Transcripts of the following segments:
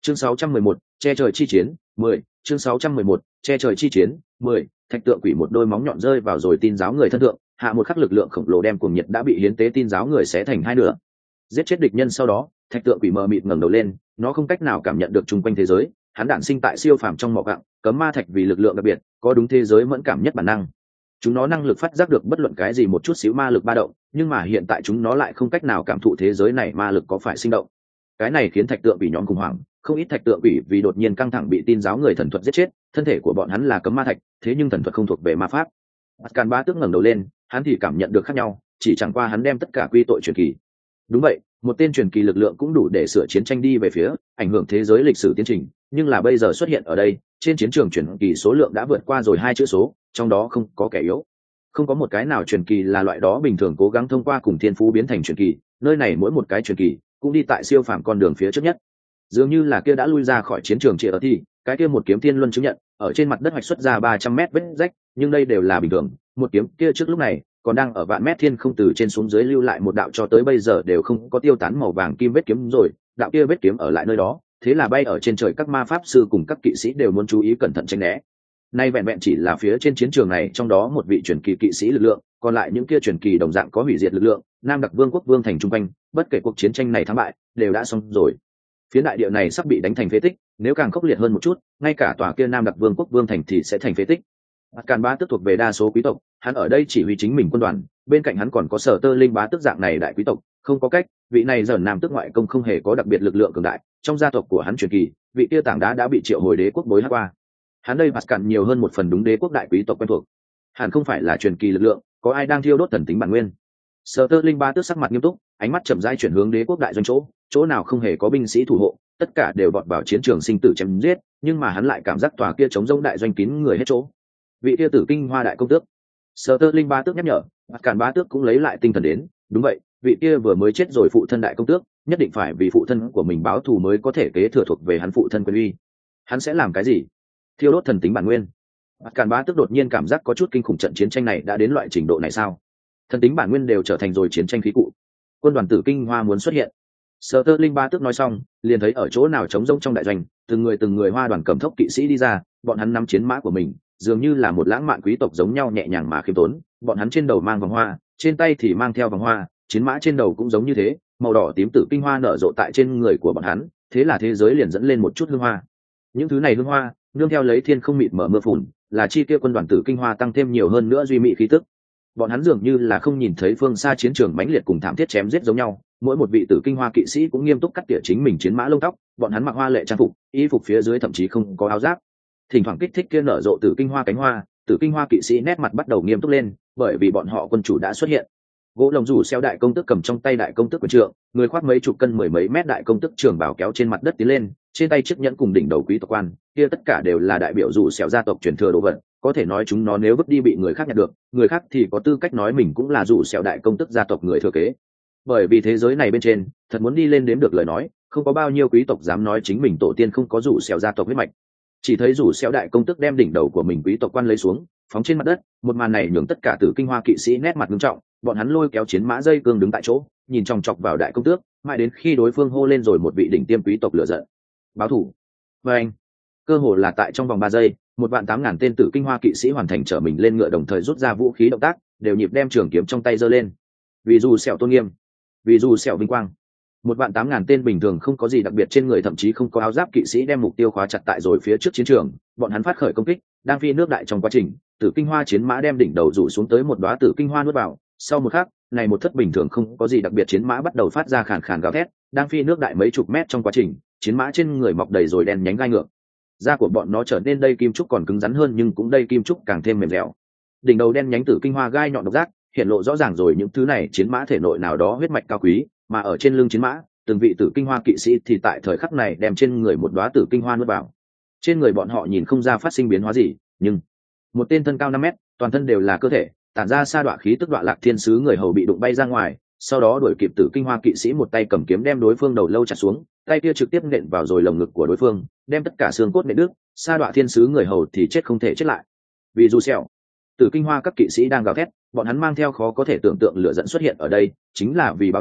Chương 611, che trời chi chiến 10. Chương 611, che trời chi chiến 10. Thạch tượng quỷ một đôi móng nhọn rơi vào rồi tin giáo người thân thượng, hạ một khắc lực lượng khổng lồ đem cuồng nhiệt đã bị hiến tế tin giáo người xé thành hai nửa. Giết chết địch nhân sau đó, thạch tượng quỷ mờ mịt ngẩng đầu lên, nó không cách nào cảm nhận được chung quanh thế giới, hắn đản sinh tại siêu phàm trong mỏ quặng, cấm ma thạch vì lực lượng đặc biệt, có đúng thế giới mẫn cảm nhất bản năng. Chúng nó năng lực phát giác được bất luận cái gì một chút xíu ma lực ba động, nhưng mà hiện tại chúng nó lại không cách nào cảm thụ thế giới này ma lực có phải sinh động. Cái này khiến thạch tượng quỷ nhóm khủng hoảng, không ít thạch tượng quỷ vì đột nhiên căng thẳng bị tin giáo người thần thuật giết chết, thân thể của bọn hắn là cấm ma thạch, thế nhưng thần thuật không thuộc về ma pháp. Ascan Bá Tước ngẩng đầu lên, hắn thì cảm nhận được khác nhau, chỉ chẳng qua hắn đem tất cả quy tội truyền kỳ. Đúng vậy, một tên truyền kỳ lực lượng cũng đủ để sửa chiến tranh đi về phía, ảnh hưởng thế giới lịch sử tiến trình, nhưng là bây giờ xuất hiện ở đây, trên chiến trường truyền kỳ số lượng đã vượt qua rồi 2 chữ số, trong đó không có kẻ yếu. Không có một cái nào truyền kỳ là loại đó bình thường cố gắng thông qua cùng thiên phú biến thành truyền kỳ, nơi này mỗi một cái truyền kỳ cũng đi tại siêu phàm con đường phía trước nhất. Dường như là kia đã lui ra khỏi chiến trường chỉ ở thì, cái kia một kiếm thiên luân chứng nhận, ở trên mặt đất hoạch xuất ra 300 mét vết rách, nhưng đây đều là bình thường, một kiếm kia trước lúc này còn đang ở vạn mét thiên không từ trên xuống dưới lưu lại một đạo cho tới bây giờ đều không có tiêu tán màu vàng kim vết kiếm rồi, đạo kia vết kiếm ở lại nơi đó, thế là bay ở trên trời các ma pháp sư cùng các kỵ sĩ đều muốn chú ý cẩn thận tránh né. Nay vẹn vẹn chỉ là phía trên chiến trường này trong đó một vị truyền kỳ kỵ sĩ lực lượng, còn lại những kia truyền kỳ đồng dạng có hủy diệt lực lượng, Nam Đặc Vương quốc vương thành trung quanh, bất kể cuộc chiến tranh này thắng bại, đều đã xong rồi. Phía đại địa này sắp bị đánh thành phế tích, nếu càng khốc liệt hơn một chút, ngay cả tòa kia Nam Đặc Vương quốc vương thành thì sẽ thành phế tích. Càn Bá Tước thuộc về đa số quý tộc, hắn ở đây chỉ huy chính mình quân đoàn, bên cạnh hắn còn có Sở Tơ Linh Bá Tước dạng này đại quý tộc, không có cách, vị này giờ Nam Tước ngoại công không hề có đặc biệt lực lượng cường đại, trong gia tộc của hắn truyền kỳ, vị kia tảng đá đã bị triệu hồi đế quốc bối hát qua. Hắn đây Pascal nhiều hơn một phần đúng đế quốc đại quý tộc quen thuộc. Hẳn không phải là truyền kỳ lực lượng, có ai đang thiêu đốt thần tính bản nguyên. Sở Tơ Linh Bá Tước sắc mặt nghiêm túc, ánh mắt chậm rãi chuyển hướng đế quốc đại doanh chỗ, chỗ nào không hề có binh sĩ thủ hộ, tất cả đều vọt vào chiến trường sinh tử chém giết, nhưng mà hắn lại cảm giác tòa kia chống rỗng đại doanh kín người hết chỗ. Vị kia Tử Kinh Hoa đại công tước. Sở Tơ Linh Bá Tước nhắc nhở, Pascal Bá Tước cũng lấy lại tinh thần đến, đúng vậy, vị kia vừa mới chết rồi phụ thân đại công tước, nhất định phải vì phụ thân của mình báo thù mới có thể kế thừa thuộc về hắn phụ thân quyền uy. Hắn sẽ làm cái gì? Thiêu đốt thần tính bản nguyên. Càn Bá Tước đột nhiên cảm giác có chút kinh khủng, trận chiến tranh này đã đến loại trình độ này sao? Thần tính bản nguyên đều trở thành rồi chiến tranh khí cụ. Quân đoàn Tử Kinh Hoa muốn xuất hiện. Sở Tơ Linh Bá Tước nói xong, liền thấy ở chỗ nào trống rỗng trong đại doanh, từng người hoa đoàn cầm thốc kỵ sĩ đi ra, bọn hắn nắm chiến mã của mình, dường như là một lãng mạn quý tộc giống nhau nhẹ nhàng mà khiêm tốn, bọn hắn trên đầu mang vòng hoa, trên tay thì mang theo vòng hoa, chiến mã trên đầu cũng giống như thế, màu đỏ tím Tử Kinh Hoa nở rộ tại trên người của bọn hắn, thế là thế giới liền dẫn lên một chút hương hoa. Những thứ này hương hoa nương theo lấy thiên không mịt mở mưa phùn, là chi kia quân đoàn Tử Kinh Hoa tăng thêm nhiều hơn nữa duy mỹ khí tức. Bọn hắn dường như là không nhìn thấy phương xa chiến trường mãnh liệt cùng thảm thiết chém giết giống nhau, mỗi một vị Tử Kinh Hoa kỵ sĩ cũng nghiêm túc cắt tỉa chính mình chiến mã lông tóc, bọn hắn mặc hoa lệ trang phục, y phục phía dưới thậm chí không có áo giáp. Thỉnh thoảng kích thích kia nở rộ Tử Kinh Hoa cánh hoa, Tử Kinh Hoa kỵ sĩ nét mặt bắt đầu nghiêm túc lên, bởi vì bọn họ quân chủ đã xuất hiện. Gỗ lồng rủ xeo đại công tước cầm trong tay đại công tước quyền trượng, người khoác mấy chục cân mười mấy mét đại công tước trường bảo kéo trên mặt đất tiến lên, trên tay chiếc nhẫn cùng đỉnh đầu quý tộc quan, kia tất cả đều là đại biểu rủ xeo gia tộc truyền thừa đồ vật, có thể nói chúng nó nếu vứt đi bị người khác nhặt được, người khác thì có tư cách nói mình cũng là rủ xeo đại công tước gia tộc người thừa kế. Bởi vì thế giới này bên trên, thật muốn đi lên đếm được lời nói, không có bao nhiêu quý tộc dám nói chính mình tổ tiên không có rủ xeo gia tộc huyết mạch. Chỉ thấy rủ xeo đại công tước đem đỉnh đầu của mình quý tộc quan lấy xuống, phóng trên mặt đất, một màn này nhường tất cả Tử Kinh Hoa kỵ sĩ nét mặt nghiêm trọng, bọn hắn lôi kéo chiến mã dây cương đứng tại chỗ, nhìn chòng chọc vào đại công tước, mãi đến khi đối phương hô lên rồi một vị đỉnh tiêm quý tộc lửa giận, báo thủ. Và anh, cơ hồ là tại trong vòng 3 giây, 1.800.000 tên Tử Kinh Hoa kỵ sĩ hoàn thành trở mình lên ngựa, đồng thời rút ra vũ khí động tác, đều nhịp đem trường kiếm trong tay giơ lên. Vì dù sẹo tôn nghiêm, vì dù sẹo vinh quang. 1.800.000 tên bình thường không có gì đặc biệt trên người, thậm chí không có áo giáp kỵ sĩ đem mục tiêu khóa chặt tại rồi phía trước chiến trường, bọn hắn phát khởi công kích, đang phi nước đại trong quá trình, Tử Kinh Hoa chiến mã đem đỉnh đầu rủ xuống tới một đóa Tử Kinh Hoa nuốt vào, sau một khắc, này một thất bình thường không có gì đặc biệt chiến mã bắt đầu phát ra khàn khàn gào thét, đang phi nước đại mấy chục mét trong quá trình, chiến mã trên người mọc đầy rồi đen nhánh gai ngược. Da của bọn nó trở nên đây kim trúc còn cứng rắn hơn, nhưng cũng đây kim trúc càng thêm mềm dẻo. Đỉnh đầu đen nhánh Tử Kinh Hoa gai nhọn độc giác, hiện lộ rõ ràng rồi những thứ này chiến mã thể nội nào đó huyết mạch cao quý, mà ở trên lưng chiến mã, từng vị Tử Kinh Hoa kỵ sĩ thì tại thời khắc này đem trên người một đóa Tử Kinh Hoa nuốt vào. Trên người bọn họ nhìn không ra phát sinh biến hóa gì, nhưng một tên thân cao 5 mét, toàn thân đều là cơ thể, tản ra sa đọa khí tức đọa lạc thiên sứ người hầu bị đụng bay ra ngoài, sau đó đuổi kịp Tử Kinh Hoa kỵ sĩ một tay cầm kiếm đem đối phương đầu lâu chặt xuống, tay kia trực tiếp nện vào rồi lồng ngực của đối phương, đem tất cả xương cốt nện đứt, sa đọa thiên sứ người hầu thì chết không thể chết lại. Vì dù sẹo, Tử Kinh Hoa các kỵ sĩ đang gào thét, bọn hắn mang theo khó có thể tưởng tượng lửa dẫn xuất hiện ở đây, chính là vì báo thù,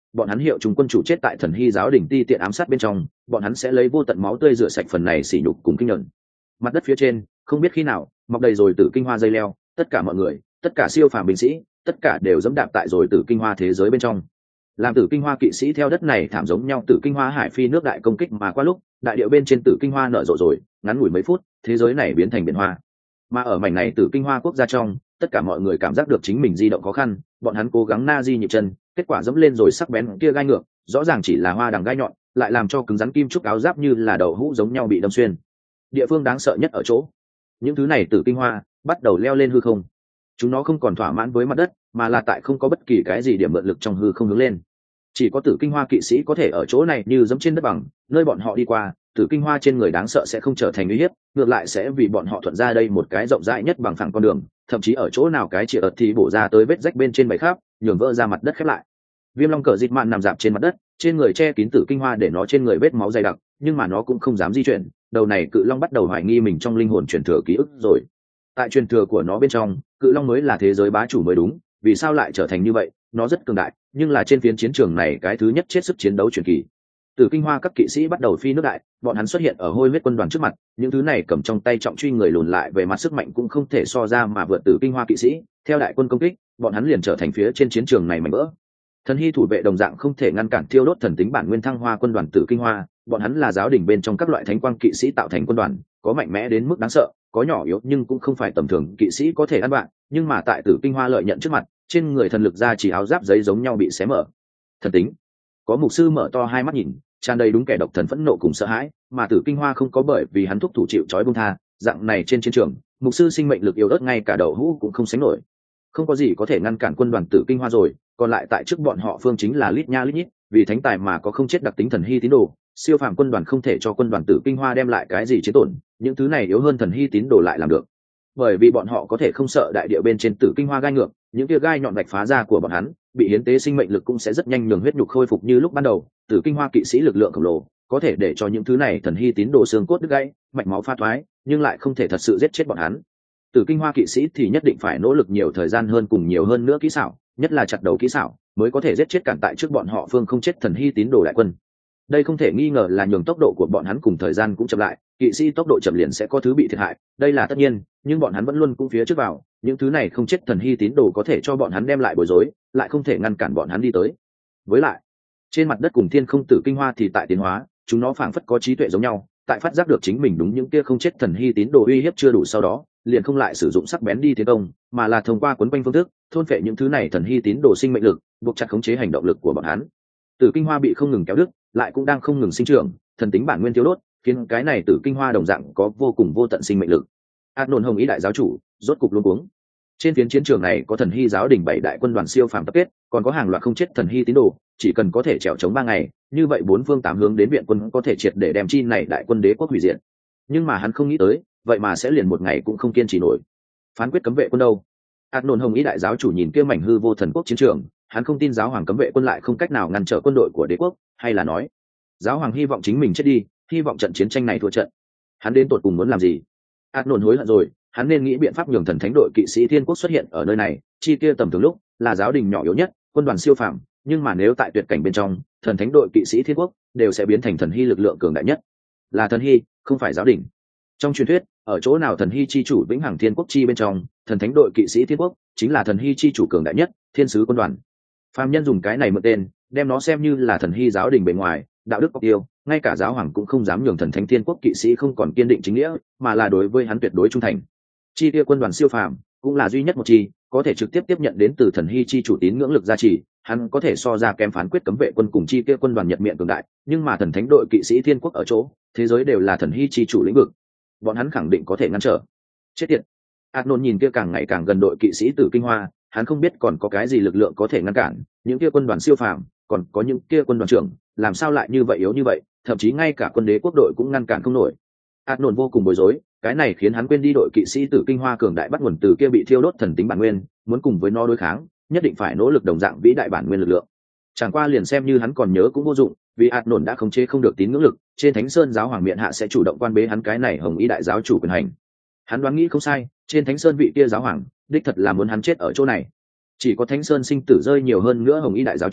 bọn hắn hiệu chúng quân chủ chết tại thần hy giáo đình ti tiện ám sát bên trong, bọn hắn sẽ lấy vô tận máu tươi rửa sạch phần này sỉ nhục cùng kinh nhẫn. Mặt đất phía trên không biết khi nào mọc đầy rồi tử kinh hoa dây leo, tất cả mọi người, tất cả siêu phàm binh sĩ, tất cả đều dẫm đạp tại rồi tử kinh hoa thế giới bên trong. Làm tử kinh hoa kỵ sĩ theo đất này thảm giống nhau tử kinh hoa hải phi nước đại công kích mà qua lúc, đại điệu bên trên tử kinh hoa nở rộ rồi, ngắn ngủi mấy phút, thế giới này biến thành biển hoa. Mà ở mảnh này tử kinh hoa quốc gia trong, tất cả mọi người cảm giác được chính mình di động khó khăn, bọn hắn cố gắng na di nhịp chân, kết quả dẫm lên rồi sắc bén kia gai ngược, rõ ràng chỉ là hoa đằng gai nhọn, lại làm cho cứng rắn kim trúc áo giáp như là đầu hũ giống nhau bị đâm xuyên. Địa phương đáng sợ nhất ở chỗ, những thứ này tử kinh hoa bắt đầu leo lên hư không. Chúng nó không còn thỏa mãn với mặt đất, mà là tại không có bất kỳ cái gì điểm mượn lực trong hư không hướng lên. Chỉ có tử kinh hoa kỵ sĩ có thể ở chỗ này như giẫm trên đất bằng, nơi bọn họ đi qua, tử kinh hoa trên người đáng sợ sẽ không trở thành uy hiếp, ngược lại sẽ vì bọn họ thuận ra đây một cái rộng rãi nhất bằng phẳng con đường, thậm chí ở chỗ nào cái chĩa ợt thì bổ ra tới vết rách bên trên bầy khắp, nhường vỡ ra mặt đất khép lại. Viêm long cờ dịt mạn nằm dạp trên mặt đất, trên người che kín tử kinh hoa để nó trên người vết máu dày đặc, nhưng mà nó cũng không dám di chuyển. Đầu này cự long bắt đầu hoài nghi mình trong linh hồn truyền thừa ký ức rồi. Tại truyền thừa của nó bên trong, cự long mới là thế giới bá chủ mới đúng, vì sao lại trở thành như vậy? Nó rất cường đại, nhưng là trên phiến chiến trường này cái thứ nhất chết sức chiến đấu truyền kỳ. Tử kinh hoa các kỵ sĩ bắt đầu phi nước đại, bọn hắn xuất hiện ở hôi huyết quân đoàn trước mặt, những thứ này cầm trong tay trọng truy người lùn lại về mặt sức mạnh cũng không thể so ra mà vượt tử kinh hoa kỵ sĩ. Theo đại quân công kích, bọn hắn liền trở thành phía trên chiến trường này mảnh vỡ. Thần hy thủ vệ đồng dạng không thể ngăn cản thiêu đốt thần tính bản nguyên thăng hoa quân đoàn tử kinh hoa, bọn hắn là giáo đình bên trong các loại thánh quang kỵ sĩ tạo thành quân đoàn, có mạnh mẽ đến mức đáng sợ, có nhỏ yếu nhưng cũng không phải tầm thường kỵ sĩ có thể ăn bạn, nhưng mà tại tử kinh hoa lợi nhận trước mặt, trên người thần lực ra chỉ áo giáp giấy giống nhau bị xé mở. Thần tính, có mục sư mở to hai mắt nhìn, tràn đầy đúng kẻ độc thần phẫn nộ cùng sợ hãi, mà tử kinh hoa không có bởi vì hắn thúc thủ chịu trói buông tha, dạng này trên chiến trường, mục sư sinh mệnh lực yếu ớt ngay cả đầu hũ cũng không sánh nổi. Không có gì có thể ngăn cản quân đoàn tử kinh hoa rồi, còn lại tại trước bọn họ phương chính là lít nha lít nhít, vì thánh tài mà có không chết đặc tính thần hy tín đồ, siêu phàm quân đoàn không thể cho quân đoàn tử kinh hoa đem lại cái gì chiến tổn, những thứ này yếu hơn thần hy tín đồ lại làm được, bởi vì bọn họ có thể không sợ đại địa bên trên tử kinh hoa gai ngược, những kia gai nhọn vạch phá ra của bọn hắn, bị hiến tế sinh mệnh lực cũng sẽ rất nhanh nhường huyết nhục khôi phục như lúc ban đầu. Tử kinh hoa kỵ sĩ lực lượng khổng lồ, có thể để cho những thứ này thần hy tín đồ xương cốt đứt gãy, mạch máu pha thoái, nhưng lại không thể thật sự giết chết bọn hắn. Tử kinh hoa kỵ sĩ thì nhất định phải nỗ lực nhiều thời gian hơn cùng nhiều hơn nữa kỹ xảo, nhất là chặt đầu kỹ xảo, mới có thể giết chết cản tại trước bọn họ phương không chết thần hy tín đồ đại quân. Đây không thể nghi ngờ là nhường tốc độ của bọn hắn cùng thời gian cũng chậm lại, kỵ sĩ tốc độ chậm liền sẽ có thứ bị thiệt hại, đây là tất nhiên, nhưng bọn hắn vẫn luôn cũng phía trước vào, những thứ này không chết thần hy tín đồ có thể cho bọn hắn đem lại bối rối, lại không thể ngăn cản bọn hắn đi tới. Với lại, trên mặt đất cùng thiên không tử kinh hoa thì tại tiến hóa, chúng nó phảng phất có trí tuệ giống nhau, tại phát giác được chính mình đúng những kia không chết thần hy tín đồ uy hiếp chưa đủ sau đó, liền không lại sử dụng sắc bén đi tiến công, mà là thông qua quấn quanh phương thức thôn phệ những thứ này thần hy tín đồ sinh mệnh lực, buộc chặt khống chế hành động lực của bọn hắn. Tử kinh hoa bị không ngừng kéo đứt, lại cũng đang không ngừng sinh trưởng, thần tính bản nguyên tiêu đốt, khiến cái này tử kinh hoa đồng dạng có vô cùng vô tận sinh mệnh lực. Adnon Hồng Ý đại giáo chủ rốt cục luống cuống. Trên phiến chiến trường này có thần hy giáo đình 7 đại quân đoàn siêu phàm tập kết, còn có hàng loạt không chết thần hy tín đồ, chỉ cần có thể trèo chống 3 ngày, như vậy 4 phương 8 hướng đến viện quân có thể triệt để đem chi này đại quân đế quốc hủy diệt. Nhưng mà hắn không nghĩ tới, vậy mà sẽ liền một ngày cũng không kiên trì nổi. Phán quyết cấm vệ quân đâu? Adnon Hồng Ý đại giáo chủ nhìn kia mảnh hư vô thần quốc chiến trường, hắn không tin giáo hoàng cấm vệ quân lại không cách nào ngăn trở quân đội của đế quốc, hay là nói, giáo hoàng hy vọng chính mình chết đi, hy vọng trận chiến tranh này thua trận. Hắn đến tột cùng muốn làm gì? Adnon hối hận rồi, hắn nên nghĩ biện pháp nhường thần thánh đội kỵ sĩ thiên quốc xuất hiện ở nơi này, chi kia tầm thường lúc là giáo đình nhỏ yếu nhất, quân đoàn siêu phàm, nhưng mà nếu tại tuyệt cảnh bên trong, thần thánh đội kỵ sĩ thiên quốc đều sẽ biến thành thần hy lực lượng cường đại nhất. Là thần hy, không phải giáo đình. Trong truyền thuyết, ở chỗ nào thần hy chi chủ vĩnh hằng thiên quốc chi bên trong, thần thánh đội kỵ sĩ thiên quốc chính là thần hy chi chủ cường đại nhất, thiên sứ quân đoàn. Phàm nhân dùng cái này mượn tên, đem nó xem như là thần hy giáo đình bề ngoài, đạo đức cọc tiêu, ngay cả giáo hoàng cũng không dám nhường thần thánh thiên quốc kỵ sĩ không còn kiên định chính nghĩa, mà là đối với hắn tuyệt đối trung thành. Chi kia quân đoàn siêu phàm cũng là duy nhất một chi có thể trực tiếp tiếp nhận đến từ thần hy chi chủ tín ngưỡng lực gia trì, hắn có thể so ra kém phán quyết cấm vệ quân cùng chi kia quân đoàn nhật miệng cường đại, nhưng mà thần thánh đội kỵ sĩ thiên quốc ở chỗ, thế giới đều là thần hy chi chủ lĩnh vực, bọn hắn khẳng định có thể ngăn trở. Chết tiệt. Adnon nhìn kia càng ngày càng gần đội kỵ sĩ tử kinh hoa, hắn không biết còn có cái gì lực lượng có thể ngăn cản những kia quân đoàn siêu phàm, còn có những kia quân đoàn trưởng làm sao lại như vậy yếu như vậy, thậm chí ngay cả quân đế quốc đội cũng ngăn cản không nổi. Adnon vô cùng bối rối, cái này khiến hắn quên đi đội kỵ sĩ tử kinh hoa cường đại bắt nguồn từ kia bị thiêu đốt thần tính bản nguyên, muốn cùng với nó đối kháng, nhất định phải nỗ lực đồng dạng vĩ đại bản nguyên lực lượng. Chẳng qua liền xem như hắn còn nhớ cũng vô dụng, vì Adnon đã khống chế không được tín ngưỡng lực, trên Thánh Sơn giáo hoàng miện hạ sẽ chủ động quan bế hắn cái này Hồng Ý đại giáo chủ quyền hành. Hắn đoán nghĩ không sai, trên Thánh Sơn vị kia giáo hoàng, đích thật là muốn hắn chết ở chỗ này. Chỉ có Thánh Sơn sinh tử rơi nhiều hơn nữa Hồng Ý đại giáo chủ,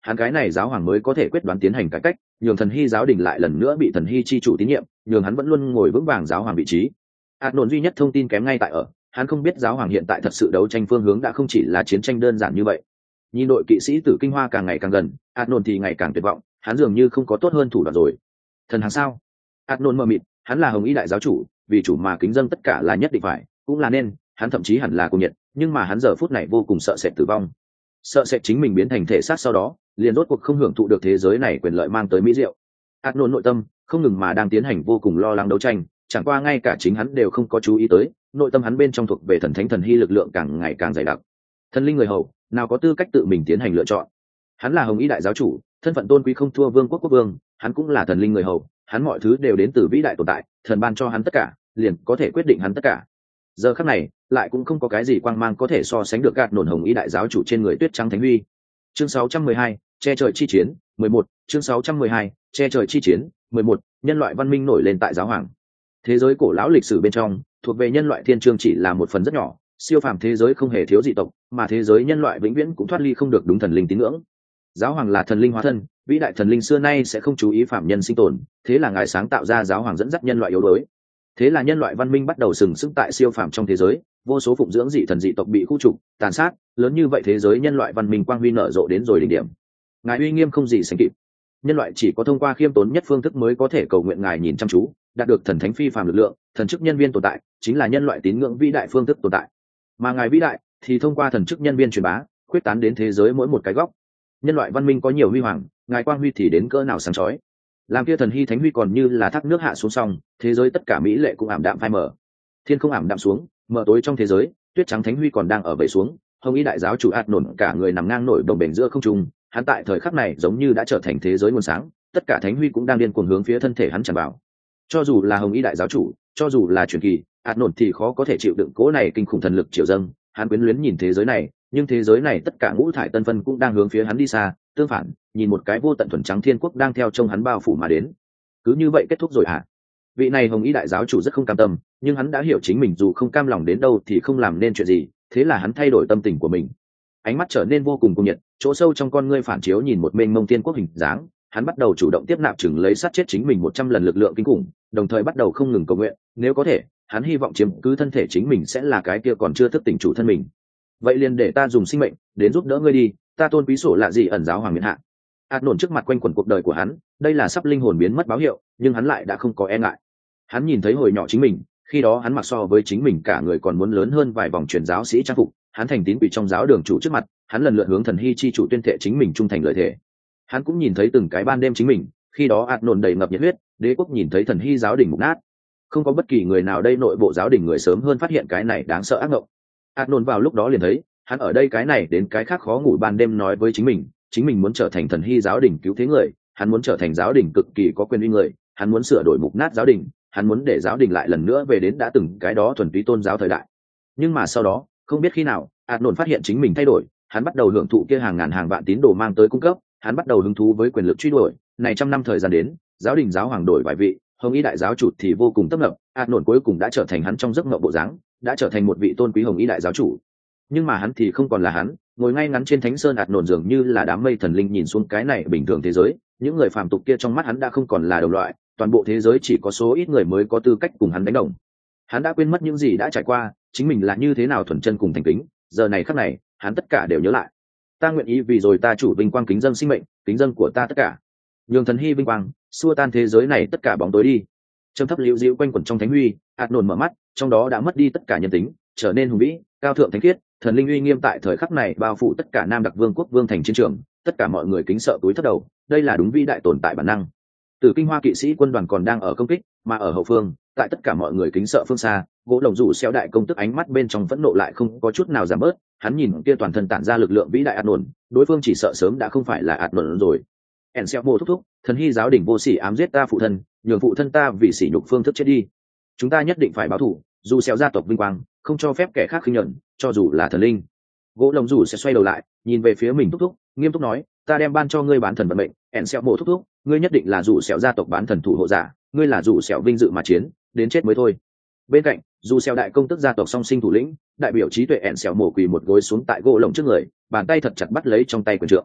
hắn cái này giáo hoàng mới có thể quyết đoán tiến hành cải cách, nhường thần hy giáo đình lại lần nữa bị thần hy chi chủ tín nhiệm, nhường hắn vẫn luôn ngồi vững vàng giáo hoàng vị trí. Adnon duy nhất thông tin kém ngay tại ở, hắn không biết giáo hoàng hiện tại thật sự đấu tranh phương hướng đã không chỉ là chiến tranh đơn giản như vậy. Nhìn đội kỵ sĩ tử kinh hoa càng ngày càng gần, Adnon thì ngày càng tuyệt vọng, hắn dường như không có tốt hơn thủ đoạn rồi. Thần hàng sao? Adnon mờ mịt, hắn là Hồng Y đại giáo chủ, vì chủ mà kính dâng tất cả là nhất định phải, cũng là nên, hắn thậm chí hẳn là cuồng nhiệt, nhưng mà hắn giờ phút này vô cùng sợ sệt tử vong. Sợ sệt chính mình biến thành thể xác sau đó, liền rốt cuộc không hưởng thụ được thế giới này quyền lợi mang tới mỹ diệu. Adnon nội tâm không ngừng mà đang tiến hành vô cùng lo lắng đấu tranh, chẳng qua ngay cả chính hắn đều không có chú ý tới, nội tâm hắn bên trong thuộc về thần thánh thần hy lực lượng càng ngày càng dày đặc. Thần linh người hầu, nào có tư cách tự mình tiến hành lựa chọn. Hắn là Hồng Y đại giáo chủ, thân phận tôn quý không thua vương quốc quốc vương, hắn cũng là thần linh người hầu, hắn mọi thứ đều đến từ vĩ đại tồn tại, thần ban cho hắn tất cả, liền có thể quyết định hắn tất cả. Giờ khắc này, lại cũng không có cái gì quang mang có thể so sánh được gạt nổn Hồng Y đại giáo chủ trên người tuyết trắng thánh huy. Chương 612, che trời chi chiến, 11, chương 612, che trời chi chiến, 11, nhân loại văn minh nổi lên tại giáo hoàng. Thế giới cổ lão lịch sử bên trong, thuộc về nhân loại thiên chương chỉ là một phần rất nhỏ, siêu phàm thế giới không hề thiếu dị tộc, mà thế giới nhân loại vĩnh viễn cũng thoát ly không được đúng thần linh tín ngưỡng. Giáo hoàng là thần linh hóa thân, vĩ đại thần linh xưa nay sẽ không chú ý phạm nhân sinh tồn, thế là ngài sáng tạo ra giáo hoàng dẫn dắt nhân loại yếu đuối. Thế là nhân loại văn minh bắt đầu sừng sững tại siêu phàm trong thế giới, vô số phụng dưỡng dị thần dị tộc bị khu trục, tàn sát, lớn như vậy thế giới nhân loại văn minh quang huy nở rộ đến rồi đỉnh điểm. Ngài uy nghiêm không gì sánh kịp. Nhân loại chỉ có thông qua khiêm tốn nhất phương thức mới có thể cầu nguyện ngài nhìn chăm chú, đạt được thần thánh phi phàm lực lượng, thần chức nhân viên tồn tại, chính là nhân loại tín ngưỡng vĩ đại phương thức tồn tại. Mà ngài vĩ đại thì thông qua thần chức nhân viên truyền bá, khuyết tán đến thế giới mỗi một cái góc. Nhân loại văn minh có nhiều huy hoàng, ngài quang huy thì đến cỡ nào sáng chói. Làm kia thần hy thánh huy còn như là thác nước hạ xuống sông, thế giới tất cả mỹ lệ cũng ảm đạm phai mờ. Thiên không ảm đạm xuống, mờ tối trong thế giới, tuyết trắng thánh huy còn đang ở bể xuống. Hồng Y đại giáo chủ Adnon cả người nằm ngang nổi đồng bền giữa không trung, hắn tại thời khắc này giống như đã trở thành thế giới nguồn sáng, tất cả thánh huy cũng đang điên cuồng hướng phía thân thể hắn tràn vào. Cho dù là Hồng Y đại giáo chủ, cho dù là truyền kỳ, Adnon thì khó có thể chịu đựng cố này kinh khủng thần lực triều dâng. Hắn quyến luyến nhìn thế giới này, nhưng thế giới này tất cả ngũ thải tân phân cũng đang hướng phía hắn đi xa. Tương phản, nhìn một cái vô tận thuần trắng thiên quốc đang theo trông hắn bao phủ mà đến. Cứ như vậy kết thúc rồi hả? Vị này Hồng Y đại giáo chủ rất không cam tâm, nhưng hắn đã hiểu chính mình dù không cam lòng đến đâu thì không làm nên chuyện gì, thế là hắn thay đổi tâm tình của mình. Ánh mắt trở nên vô cùng cuồng nhiệt, chỗ sâu trong con ngươi phản chiếu nhìn một mênh mông thiên quốc hình dáng, hắn bắt đầu chủ động tiếp nạp chừng lấy sát chết chính mình 100 lần lực lượng kinh khủng, đồng thời bắt đầu không ngừng cầu nguyện, nếu có thể, hắn hy vọng chiếm cứ thân thể chính mình sẽ là cái kia còn chưa thức tỉnh chủ thân mình. Vậy liền để ta dùng sinh mệnh đến giúp đỡ ngươi đi, ta tôn quý sổ lạ gì ẩn giáo hoàng miện hạ. Adnon trước mặt quanh quẩn cuộc đời của hắn, đây là sắp linh hồn biến mất báo hiệu, nhưng hắn lại đã không có e ngại. Hắn nhìn thấy hồi nhỏ chính mình, khi đó hắn mặc so với chính mình cả người còn muốn lớn hơn vài vòng truyền giáo sĩ trang phục, hắn thành tín quỷ trong giáo đường chủ trước mặt, hắn lần lượt hướng thần hy chi chủ tuyên thệ chính mình trung thành lợi thể. Hắn cũng nhìn thấy từng cái ban đêm chính mình, khi đó Adnon đầy ngập nhiệt huyết, đế quốc nhìn thấy thần hy giáo đình mục nát. Không có bất kỳ người nào đây nội bộ giáo đình người sớm hơn phát hiện cái này đáng sợ ác mộng. Adnon vào lúc đó liền thấy, hắn ở đây cái này đến cái khác khó ngủ ban đêm nói với chính mình muốn trở thành thần hy giáo đình cứu thế người, hắn muốn trở thành giáo đình cực kỳ có quyền uy người, hắn muốn sửa đổi mục nát giáo đình, hắn muốn để giáo đình lại lần nữa về đến đã từng cái đó thuần túy tôn giáo thời đại. Nhưng mà sau đó, không biết khi nào, Adnon phát hiện chính mình thay đổi, hắn bắt đầu hưởng thụ kia hàng ngàn hàng vạn tín đồ mang tới cung cấp, hắn bắt đầu hứng thú với quyền lực truy đuổi, này trăm năm thời gian đến, giáo đình giáo hoàng đổi vài vị, Hồng Y đại giáo chủ thì vô cùng tấp nập, Adnon cuối cùng đã trở thành hắn trong giấc mộng bộ dáng, đã trở thành một vị tôn quý Hồng Y đại giáo chủ. Nhưng mà hắn thì không còn là hắn, ngồi ngay ngắn trên thánh sơn Adnon dường như là đám mây thần linh nhìn xuống cái này bình thường thế giới, những người phàm tục kia trong mắt hắn đã không còn là đồng loại, toàn bộ thế giới chỉ có số ít người mới có tư cách cùng hắn đánh đồng. Hắn đã quên mất những gì đã trải qua, chính mình là như thế nào thuần chân cùng thành kính, giờ này khắc này, hắn tất cả đều nhớ lại. Ta nguyện ý vì rồi ta chủ vinh quang kính dâng sinh mệnh, kính dâng của ta tất cả. Nhường thần hy vinh quang, xua tan thế giới này tất cả bóng tối đi. Trầm thấp liễu diễu quanh quẩn trong thánh huy, Adnon mở mắt, trong đó đã mất đi tất cả nhân tính, trở nên hùng vĩ, cao thượng thánh khiết, thần linh uy nghiêm tại thời khắc này bao phủ tất cả Nam Đặc Vương quốc vương thành chiến trường, tất cả mọi người kính sợ túi thấp đầu, đây là đúng vĩ đại tồn tại bản năng. Từ Kinh Hoa kỵ sĩ quân đoàn còn đang ở công kích, mà ở hậu phương, tại tất cả mọi người kính sợ phương xa, gỗ lồng rủ xeo đại công tức ánh mắt bên trong phẫn nộ lại không có chút nào giảm bớt, hắn nhìn kia toàn thân tản ra lực lượng vĩ đại Adnon, đối phương chỉ sợ sớm đã không phải là Adnon rồi. Enselmo thúc thúc, thần hy giáo đình vô sỉ ám giết ta phụ thân, nhường phụ thân ta vì sỉ nhục phương thức chết đi. Chúng ta nhất định phải báo thù, dù xeo gia tộc vinh quang, không cho phép kẻ khác khinh nhẫn, cho dù là thần linh. Gỗ lồng rủ sẽ xoay đầu lại, nhìn về phía mình thúc thúc, nghiêm túc nói, ta đem ban cho ngươi bán thần vận mệnh, Enselmo thúc thúc, ngươi nhất định là dù xeo gia tộc bán thần thủ hộ giả, ngươi là dù xeo vinh dự mà chiến, đến chết mới thôi. Bên cạnh, dù xeo đại công tức gia tộc song sinh thủ lĩnh, đại biểu trí tuệ Enselmo quỳ một gối xuống tại gỗ lồng trước người, bàn tay thật chặt bắt lấy trong tay quyền trượng.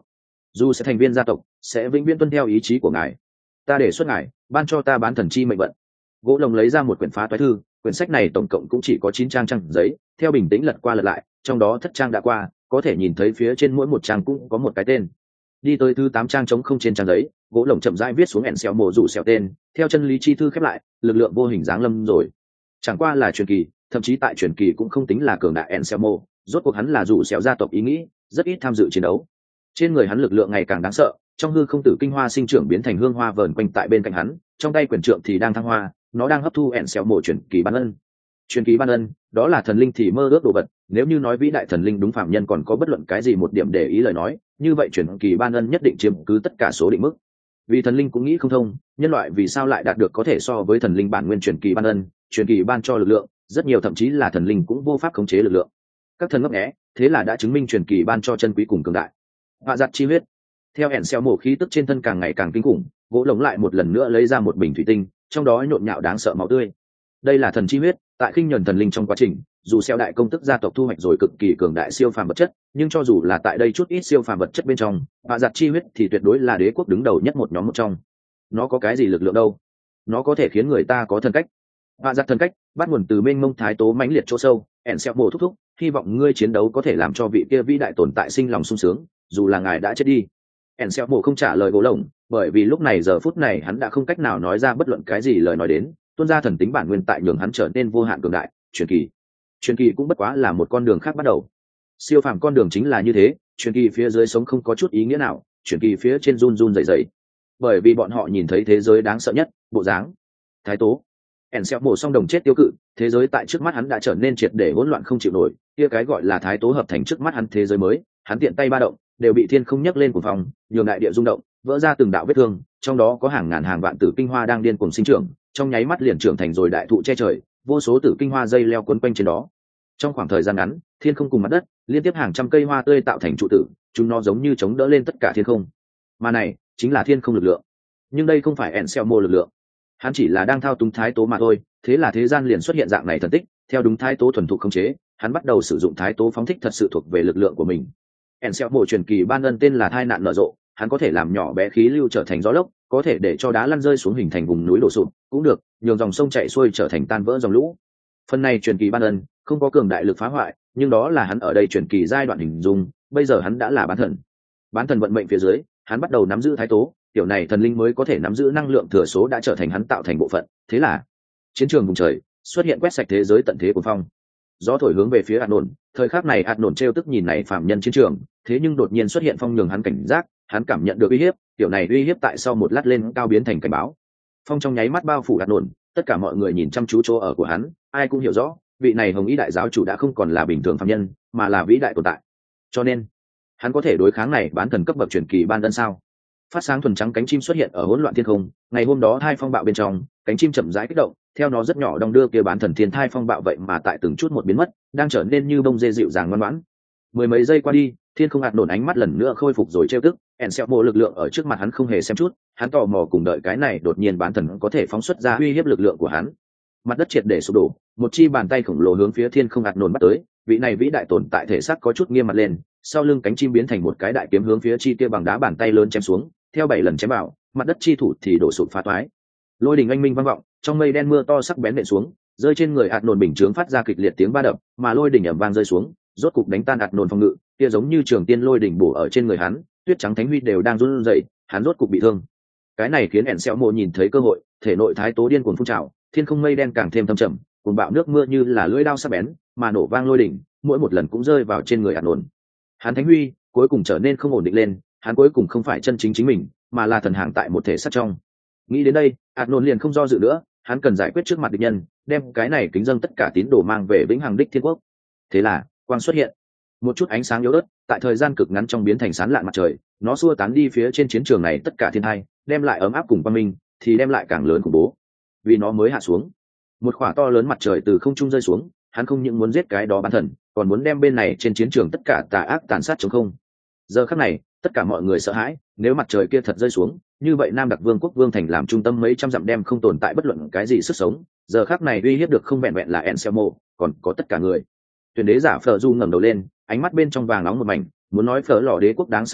dù sẽ thành viên gia tộc sẽ vĩnh viễn tuân theo ý chí của ngài. Ta đề xuất ngài ban cho ta bán thần chi mệnh vận. Gỗ lồng lấy ra một quyển phá toái thư, quyển sách này tổng cộng cũng chỉ có 9 trang trang giấy, theo bình tĩnh lật qua lật lại, trong đó thất trang đã qua, có thể nhìn thấy phía trên mỗi một trang cũng có một cái tên. Đi tới thứ 8 trang trống không trên trang giấy, gỗ lồng chậm rãi viết xuống ẻn xẹo mộ rủ xẹo tên, theo chân lý chi thư khép lại, lực lượng vô hình giáng lâm rồi. Chẳng qua là truyền kỳ, thậm chí tại truyền kỳ cũng không tính là cường đại ẻn xẹo mộ, rốt cuộc hắn là rủ xẹo gia tộc ý nghĩ, rất ít tham dự chiến đấu. Trên người hắn lực lượng ngày càng đáng sợ, trong hư không tử kinh hoa sinh trưởng biến thành hương hoa vờn quanh tại bên cạnh hắn, trong tay quyền trượng thì đang thăng hoa, nó đang hấp thu ẻn xẹo mộ truyền kỳ ban ân. Truyền kỳ ban ân, đó là thần linh thì mơ ước đồ vật, nếu như nói vĩ đại thần linh đúng phạm nhân còn có bất luận cái gì một điểm để ý lời nói, như vậy truyền kỳ ban ân nhất định chiếm cứ tất cả số định mức. Vì thần linh cũng nghĩ không thông, nhân loại vì sao lại đạt được có thể so với thần linh bản nguyên truyền kỳ ban ân, truyền kỳ ban cho lực lượng, rất nhiều thậm chí là thần linh cũng vô pháp khống chế lực lượng. Các thần ngấp nghé, thế là đã chứng minh truyền kỳ ban cho chân quý cùng cường đại. Họa giặt chi huyết. Theo ẻn xẹo mổ khí tức trên thân càng ngày càng kinh khủng, gỗ lồng lại một lần nữa lấy ra một bình thủy tinh, trong đó nhộn nhạo đáng sợ máu tươi. Đây là thần chi huyết, tại khinh nhẫn thần linh trong quá trình, dù xeo đại công tức gia tộc thu hoạch rồi cực kỳ cường đại siêu phàm vật chất, nhưng cho dù là tại đây chút ít siêu phàm vật chất bên trong, họa giặt chi huyết thì tuyệt đối là đế quốc đứng đầu nhất một nhóm một trong. Nó có cái gì lực lượng đâu? Nó có thể khiến người ta có thần cách. Họa giặt thần cách bắt nguồn từ mênh mông thái tố mãnh liệt chỗ sâu, ẻn xẹo mổ thúc thúc, hy vọng ngươi chiến đấu có thể làm cho vị kia vĩ đại tồn tại sinh lòng sung sướng, dù là ngài đã chết đi. ẻn xẹo mổ không trả lời gỗ lồng, bởi vì lúc này giờ phút này hắn đã không cách nào nói ra bất luận cái gì lời nói đến, tuôn ra thần tính bản nguyên tại nhường hắn trở nên vô hạn cường đại. Truyền kỳ cũng bất quá là một con đường khác bắt đầu. Siêu phàm con đường chính là như thế, truyền kỳ phía dưới sống không có chút ý nghĩa nào, truyền kỳ phía trên run run rẩy rẩy, bởi vì bọn họ nhìn thấy thế giới đáng sợ nhất, bộ dáng thái tố. ẻn xẹo mổ song đồng chết tiêu cự, thế giới tại trước mắt hắn đã trở nên triệt để hỗn loạn không chịu nổi, kia cái gọi là thái tố hợp thành trước mắt hắn thế giới mới, hắn tiện tay ba động đều bị thiên không nhấc lên của phòng, nhường đại địa rung động, vỡ ra từng đạo vết thương, trong đó có hàng ngàn hàng vạn tử kinh hoa đang điên cuồng sinh trưởng, trong nháy mắt liền trưởng thành rồi đại thụ che trời, vô số tử kinh hoa dây leo quấn quanh trên đó. Trong khoảng thời gian ngắn, thiên không cùng mặt đất liên tiếp hàng trăm cây hoa tươi tạo thành trụ tử, chúng nó giống như chống đỡ lên tất cả thiên không. Mà này chính là thiên không lực lượng, nhưng đây không phải Anselmo lực lượng, hắn chỉ là đang thao túng thái tố mà thôi. Thế là thế gian liền xuất hiện dạng này thần tích, theo đúng thái tố thuần thục khống chế, hắn bắt đầu sử dụng thái tố phóng thích thật sự thuộc về lực lượng của mình. Anselmo truyền kỳ ban ân tên là thai nạn nở rộ, hắn có thể làm nhỏ bé khí lưu trở thành gió lốc, có thể để cho đá lăn rơi xuống hình thành vùng núi đổ sụp, cũng được, nhường dòng sông chảy xuôi trở thành tan vỡ dòng lũ. Phần này truyền kỳ ban ân không có cường đại lực phá hoại, nhưng đó là hắn ở đây truyền kỳ giai đoạn hình dung, bây giờ hắn đã là bán thần. Bán thần vận mệnh phía dưới, hắn bắt đầu nắm giữ thái tố, kiểu này thần linh mới có thể nắm giữ năng lượng thừa số đã trở thành hắn tạo thành bộ phận. Thế là chiến trường vùng trời xuất hiện quét sạch thế giới tận thế của phong. Gió thổi hướng về phía Adnon, thời khắc này Adnon trêu tức nhìn này phạm nhân chiến trường, thế nhưng đột nhiên xuất hiện phong nhường hắn cảnh giác, hắn cảm nhận được uy hiếp, kiểu này uy hiếp tại sau một lát lên cao biến thành cảnh báo. Phong trong nháy mắt bao phủ Adnon, tất cả mọi người nhìn chăm chú chỗ ở của hắn, ai cũng hiểu rõ, vị này Hồng Ý đại giáo chủ đã không còn là bình thường phạm nhân, mà là vĩ đại tồn tại. Cho nên, hắn có thể đối kháng này bán thần cấp bậc truyền kỳ ban ân sao? Phát sáng thuần trắng cánh chim xuất hiện ở hỗn loạn thiên không, ngày hôm đó thai phong bạo bên trong, cánh chim chậm rãi kích động, theo nó rất nhỏ đong đưa kia bán thần thiên thai phong bạo vậy mà tại từng chút một biến mất, đang trở nên như bông dê dịu dàng ngoan ngoãn. Mười mấy giây qua đi, thiên không hạt nổn ánh mắt lần nữa khôi phục rồi trêu tức, Anselmo lực lượng ở trước mặt hắn không hề xem chút, hắn tò mò cùng đợi cái này đột nhiên bán thần có thể phóng xuất ra uy hiếp lực lượng của hắn. Mặt đất triệt để sụp đổ, một chi bàn tay khổng lồ hướng phía thiên không hạt nổn bắt tới, vị này vĩ đại tồn tại thể xác có chút nghiêm mặt lên, sau lưng cánh chim biến thành một cái đại kiếm hướng phía chi kia bằng đá bàn tay lớn chém xuống, theo 7 lần chém vào, mặt đất chi thủ thì đổ sụp phá toái. Lôi đình oanh minh vang vọng, trong mây đen mưa to sắc bén nện xuống, rơi trên người hạt nổn bình chướng phát ra kịch liệt tiếng va đập, mà lôi đỉnh ầm vang rơi xuống, rốt cục đánh tan hạt nổn phòng ngự, kia giống như trường tiên lôi đỉnh bổ ở trên người hắn, tuyết trắng thánh huy đều đang run rẩy, hắn rốt cục bị thương. Cái này khiến Anselmo nhìn thấy cơ hội, thể nội thái tố điên cuồng phun trào, thiên không mây đen càng thêm thâm trầm, cuồng bạo nước mưa như là lưỡi dao sắc bén, mà nổ vang lôi đỉnh, mỗi một lần cũng rơi vào trên người hạt nổn. Hắn thánh huy cuối cùng trở nên không ổn định lên, hắn cuối cùng không phải chân chính chính mình, mà là thần hàng tại một thể sắt trong. Nghĩ đến đây, Adnon liền không do dự nữa, hắn cần giải quyết trước mặt địch nhân, đem cái này kính dâng tất cả tín đồ mang về vĩnh hằng đích thiên quốc. Thế là quang xuất hiện, một chút ánh sáng yếu ớt tại thời gian cực ngắn trong biến thành sáng lạn mặt trời, nó xua tán đi phía trên chiến trường này tất cả thiên tai, đem lại ấm áp cùng quang minh, thì đem lại càng lớn khủng bố. Vì nó mới hạ xuống, một khỏa to lớn mặt trời từ không trung rơi xuống, hắn không những muốn giết cái đó bán thần, còn muốn đem bên này trên chiến trường tất cả tà ác tàn sát chống không. Giờ khắc này, tất cả mọi người sợ hãi, nếu mặt trời kia thật rơi xuống, như vậy Nam Đặc Vương quốc Vương thành làm trung tâm mấy trăm dặm đem không tồn tại bất luận cái gì sức sống. Giờ khắc này uy hiếp được không vẹn vẹn là Anselmo, còn có tất cả người. Tuyển đế giả Phở Du ngẩng đầu lên, ánh mắt bên trong vàng nóng một mảnh, muốn nói Phở Lò đế quốc đáng sợ nhất,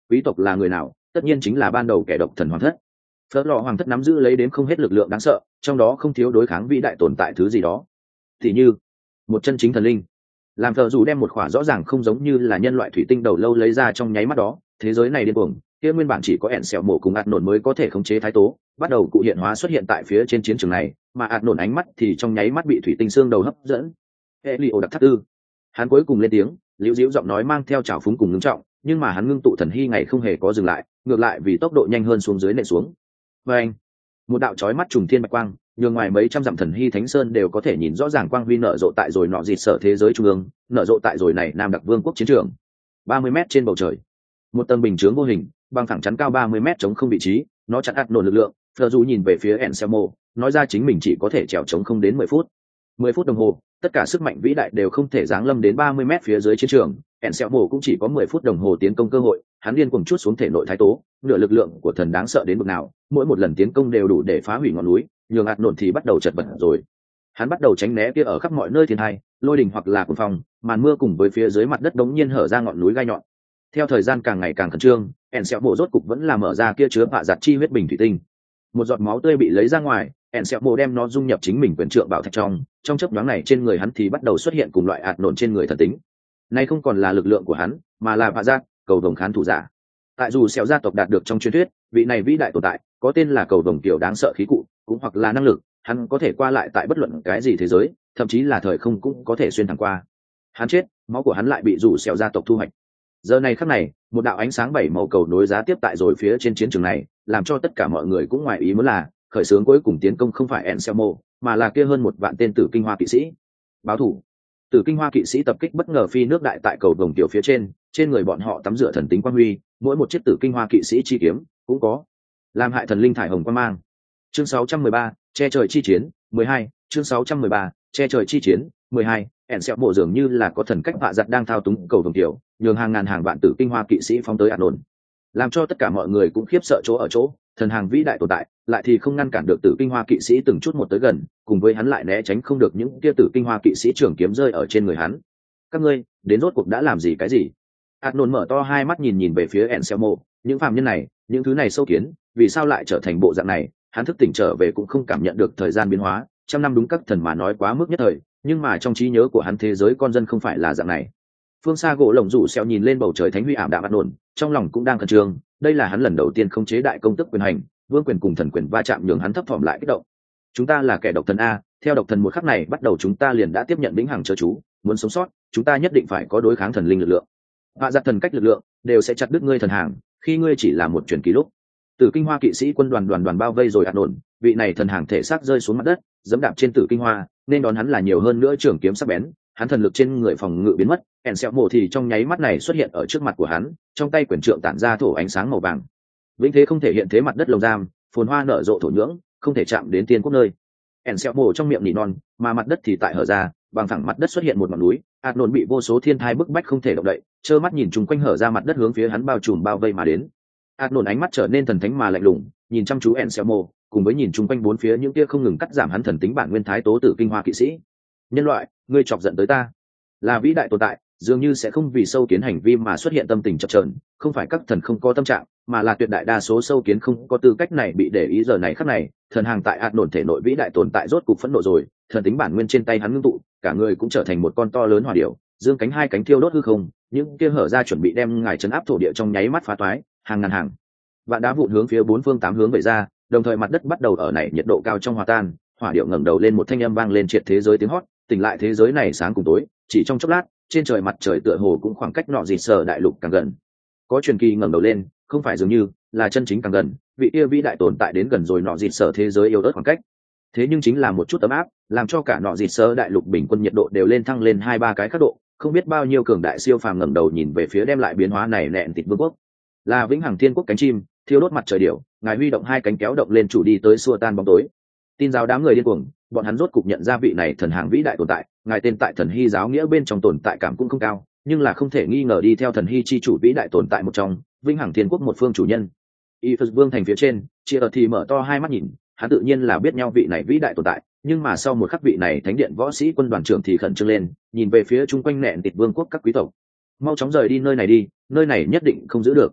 Quý tộc là người nào? Tất nhiên chính là ban đầu kẻ độc thần hoàng thất. Phớt lò hoàng thất nắm giữ lấy đến không hết lực lượng đáng sợ, trong đó không thiếu đối kháng vĩ đại tồn tại thứ gì đó, thì như một chân chính thần linh. Làm thợ dù đem một khỏa rõ ràng không giống như là nhân loại thủy tinh đầu lâu lấy ra trong nháy mắt đó, thế giới này điên cuồng, kia nguyên bản chỉ có ẹn sẹo mổ cùng ạt nổn mới có thể khống chế thái tố, bắt đầu cụ hiện hóa xuất hiện tại phía trên chiến trường này, mà ạt nổn ánh mắt thì trong nháy mắt bị thủy tinh xương đầu hấp dẫn. Elio đặc thắt tư, hắn cuối cùng lên tiếng, liễu diễu giọng nói mang theo trào phúng cùng ngưng trọng, nhưng mà hắn ngưng tụ thần hy ngày không hề có dừng lại, ngược lại vì tốc độ nhanh hơn xuống dưới nện xuống. Và anh, một đạo chói mắt trùng thiên bạch quang, nhường ngoài mấy trăm dặm thần hy thánh sơn đều có thể nhìn rõ ràng quang huy nở rộ tại rồi nọ dịt sở thế giới trung ương, nở rộ tại rồi này Nam Đặc Vương quốc chiến trường. 30 mét trên bầu trời, một tầng bình chướng vô hình, băng thẳng chắn cao 30 mét chống không vị trí, nó chặn ạt nổn lực lượng. Phờ dù nhìn về phía Anselmo, nói ra chính mình chỉ có thể trèo chống không đến 10 phút. 10 phút đồng hồ, tất cả sức mạnh vĩ đại đều không thể giáng lâm đến 30 mét phía dưới chiến trường. Anselmo cũng chỉ có 10 phút đồng hồ tiến công cơ hội, hắn điên cuồng chút xuống thể nội thái tố, nửa lực lượng của thần đáng sợ đến mức nào, mỗi một lần tiến công đều đủ để phá hủy ngọn núi, nhường ạt nổn thì bắt đầu chật vật rồi. Hắn bắt đầu tránh né kia ở khắp mọi nơi thiên hai, lôi đình hoặc là cuồng phong, màn mưa cùng với phía dưới mặt đất đống nhiên hở ra ngọn núi gai nhọn. Theo thời gian càng ngày càng khẩn trương, Anselmo rốt cục vẫn là mở ra kia chứa bạ giặt chi huyết bình thủy tinh. Một giọt máu tươi bị lấy ra ngoài, Anselmo đem nó dung nhập chính mình quyền trượng bảo thạch trong chớp nhoáng này trên người hắn thì bắt đầu xuất hiện cùng loại ạt nổn trên người thần tính. Nay không còn là lực lượng của hắn, mà là bạ giặt, cầu vồng khán thủ giả. Tại dù xẻo gia tộc đạt được trong truyền thuyết, vị này vĩ đại tồn tại, có tên là cầu vồng kiểu đáng sợ khí cụ, cũng hoặc là năng lực, hắn có thể qua lại tại bất luận cái gì thế giới, thậm chí là thời không cũng có thể xuyên thẳng qua. Hắn chết, máu của hắn lại bị dù xẻo gia tộc thu hoạch. Giờ này khắc này, một đạo ánh sáng bảy màu cầu nối giá tiếp tại rồi phía trên chiến trường này, làm cho tất cả mọi người cũng ngoài ý muốn là khởi xướng cuối cùng tiến công không phải Anselmo, mà là kia hơn 1 vạn tên Tử Kinh Hoa kỵ sĩ. Báo thủ. Tử Kinh Hoa kỵ sĩ tập kích bất ngờ phi nước đại tại cầu vồng tiểu phía trên người bọn họ tắm rửa thần tính quang huy, mỗi một chiếc Tử Kinh Hoa kỵ sĩ chi kiếm cũng có làm hại thần linh thải hồng quang mang. Chương 613, che trời chi chiến 12, chương 613, che trời chi chiến 12. Anselmo dường như là có thần cách vạ giặt đang thao túng cầu vồng tiểu, nhường hàng ngàn hàng vạn Tử Kinh Hoa kỵ sĩ phóng tới ạt nổn, làm cho tất cả mọi người cũng khiếp sợ chỗ ở chỗ, thần hàng vĩ đại tồn tại lại thì không ngăn cản được Tử Kinh Hoa kỵ sĩ từng chút một tới gần, cùng với hắn lại né tránh không được những kia Tử Kinh Hoa kỵ sĩ trường kiếm rơi ở trên người hắn. Các ngươi đến rốt cuộc đã làm gì cái gì? ạt nổn mở to hai mắt nhìn về phía Anselmo, những phàm nhân này, những thứ này sâu kiến, vì sao lại trở thành bộ dạng này? Hắn thức tỉnh trở về cũng không cảm nhận được thời gian biến hóa, trăm năm đúng các thần mà nói quá mức nhất thời, nhưng mà trong trí nhớ của hắn thế giới con dân không phải là dạng này. Phương xa gỗ lồng rủ xeo nhìn lên bầu trời thánh huy ảm đạm ạt nổn, trong lòng cũng đang khẩn trương, đây là hắn lần đầu tiên khống chế đại công tức quyền hành, vương quyền cùng thần quyền va chạm nhường hắn thấp thỏm lại kích động. Chúng ta là kẻ độc thần a, theo độc thần một khắc này bắt đầu chúng ta liền đã tiếp nhận vĩnh hằng chớ chú, muốn sống sót, chúng ta nhất định phải có đối kháng thần linh lực lượng. Vạ giặt thần cách lực lượng đều sẽ chặt đứt ngươi thần hàng, khi ngươi chỉ là một truyền kỳ lúc. Tử Kinh Hoa kỵ sĩ quân đoàn bao vây rồi ạt nổn, vị này thần hàng thể xác rơi xuống mặt đất, giẫm đạp trên Tử Kinh Hoa, nên đón hắn là nhiều hơn nữa trường kiếm sắc bén, hắn thần lực trên người phòng ngự biến mất, Anselmo thì trong nháy mắt này xuất hiện ở trước mặt của hắn, trong tay quyền trượng tản ra thổ ánh sáng màu vàng. Vĩnh thế không thể hiện thế mặt đất lồng giam, phồn hoa nở rộ thổ nhưỡng, không thể chạm đến tiên quốc nơi. Anselmo trong miệng nỉ non, mà mặt đất thì tại hở ra, bằng phẳng mặt đất xuất hiện một ngọn núi, ạt nổn bị vô số thiên thai bức bách không thể động đậy, trơ mắt nhìn chung quanh hở ra mặt đất hướng phía hắn bao trùm bao vây mà đến. ạt nổn ánh mắt trở nên thần thánh mà lạnh lùng, nhìn chăm chú Anselmo, cùng với nhìn chung quanh bốn phía những kia không ngừng cắt giảm hắn thần tính bản nguyên thái tố Tử Kinh Hoa kỵ sĩ. Nhân loại, ngươi chọc giận tới ta, là vĩ đại tồn tại, dường như sẽ không vì sâu kiến hành vi mà xuất hiện tâm tình chập chờn, không phải các thần không có tâm trạng, mà là tuyệt đại đa số sâu kiến không có tư cách này bị để ý. Giờ này khắc này, thần hàng tại ạt nổn thể nội vĩ đại tồn tại rốt cục phẫn nộ rồi, thần tính bản nguyên trên tay hắn ngưng tụ, cả người cũng trở thành một con to lớn hỏa điểu, dương cánh hai cánh thiêu đốt hư không, những kia hở ra chuẩn bị đem ngài trấn áp thổ địa trong nháy mắt phá toái, hàng ngàn hàng vạn đá vụn hướng phía bốn phương tám hướng về ra, đồng thời mặt đất bắt đầu ở này nhiệt độ cao trong hòa tan, hỏa điểu ngẩng đầu lên một thanh âm vang lên triệt thế giới tiếng hót, tỉnh lại thế giới này sáng cùng tối, chỉ trong chốc lát, trên trời mặt trời tựa hồ cũng khoảng cách nọ dịt sở đại lục càng gần. Có truyền kỳ ngẩng đầu lên, không phải dường như là chân chính càng gần, vị kia vĩ đại tồn tại đến gần rồi nọ dịt sở thế giới yêu ớt khoảng cách. Thế nhưng chính là một chút ấm áp, làm cho cả nọ dịt sở đại lục bình quân nhiệt độ đều lên thăng lên 2-3 cái khắc độ, không biết bao nhiêu cường đại siêu phàm ngẩng đầu nhìn về phía đem lại biến hóa này nẹn tịt vương quốc. Là vĩnh hằng thiên quốc cánh chim, thiêu đốt mặt trời điểu, ngài huy động hai cánh kéo động lên chủ đi tới xua tan bóng tối. Tin giáo đám người điên cuồng, bọn hắn rốt cục nhận ra vị này thần hàng vĩ đại tồn tại, ngài tên tại thần hy giáo nghĩa bên trong tồn tại cảm cũng không cao, nhưng là không thể nghi ngờ đi theo thần hy chi chủ vĩ đại tồn tại một trong, vĩnh hằng thiên quốc một phương chủ nhân. Phật vương thành phía trên, chia ở thì mở to hai mắt nhìn, hắn tự nhiên là biết nhau vị này vĩ đại tồn tại, nhưng mà sau một khắc vị này thánh điện võ sĩ quân đoàn trưởng thì khẩn trương lên, nhìn về phía chung quanh nẹn tịt vương quốc các quý tộc. Mau chóng rời đi nơi này đi, nơi này nhất định không giữ được.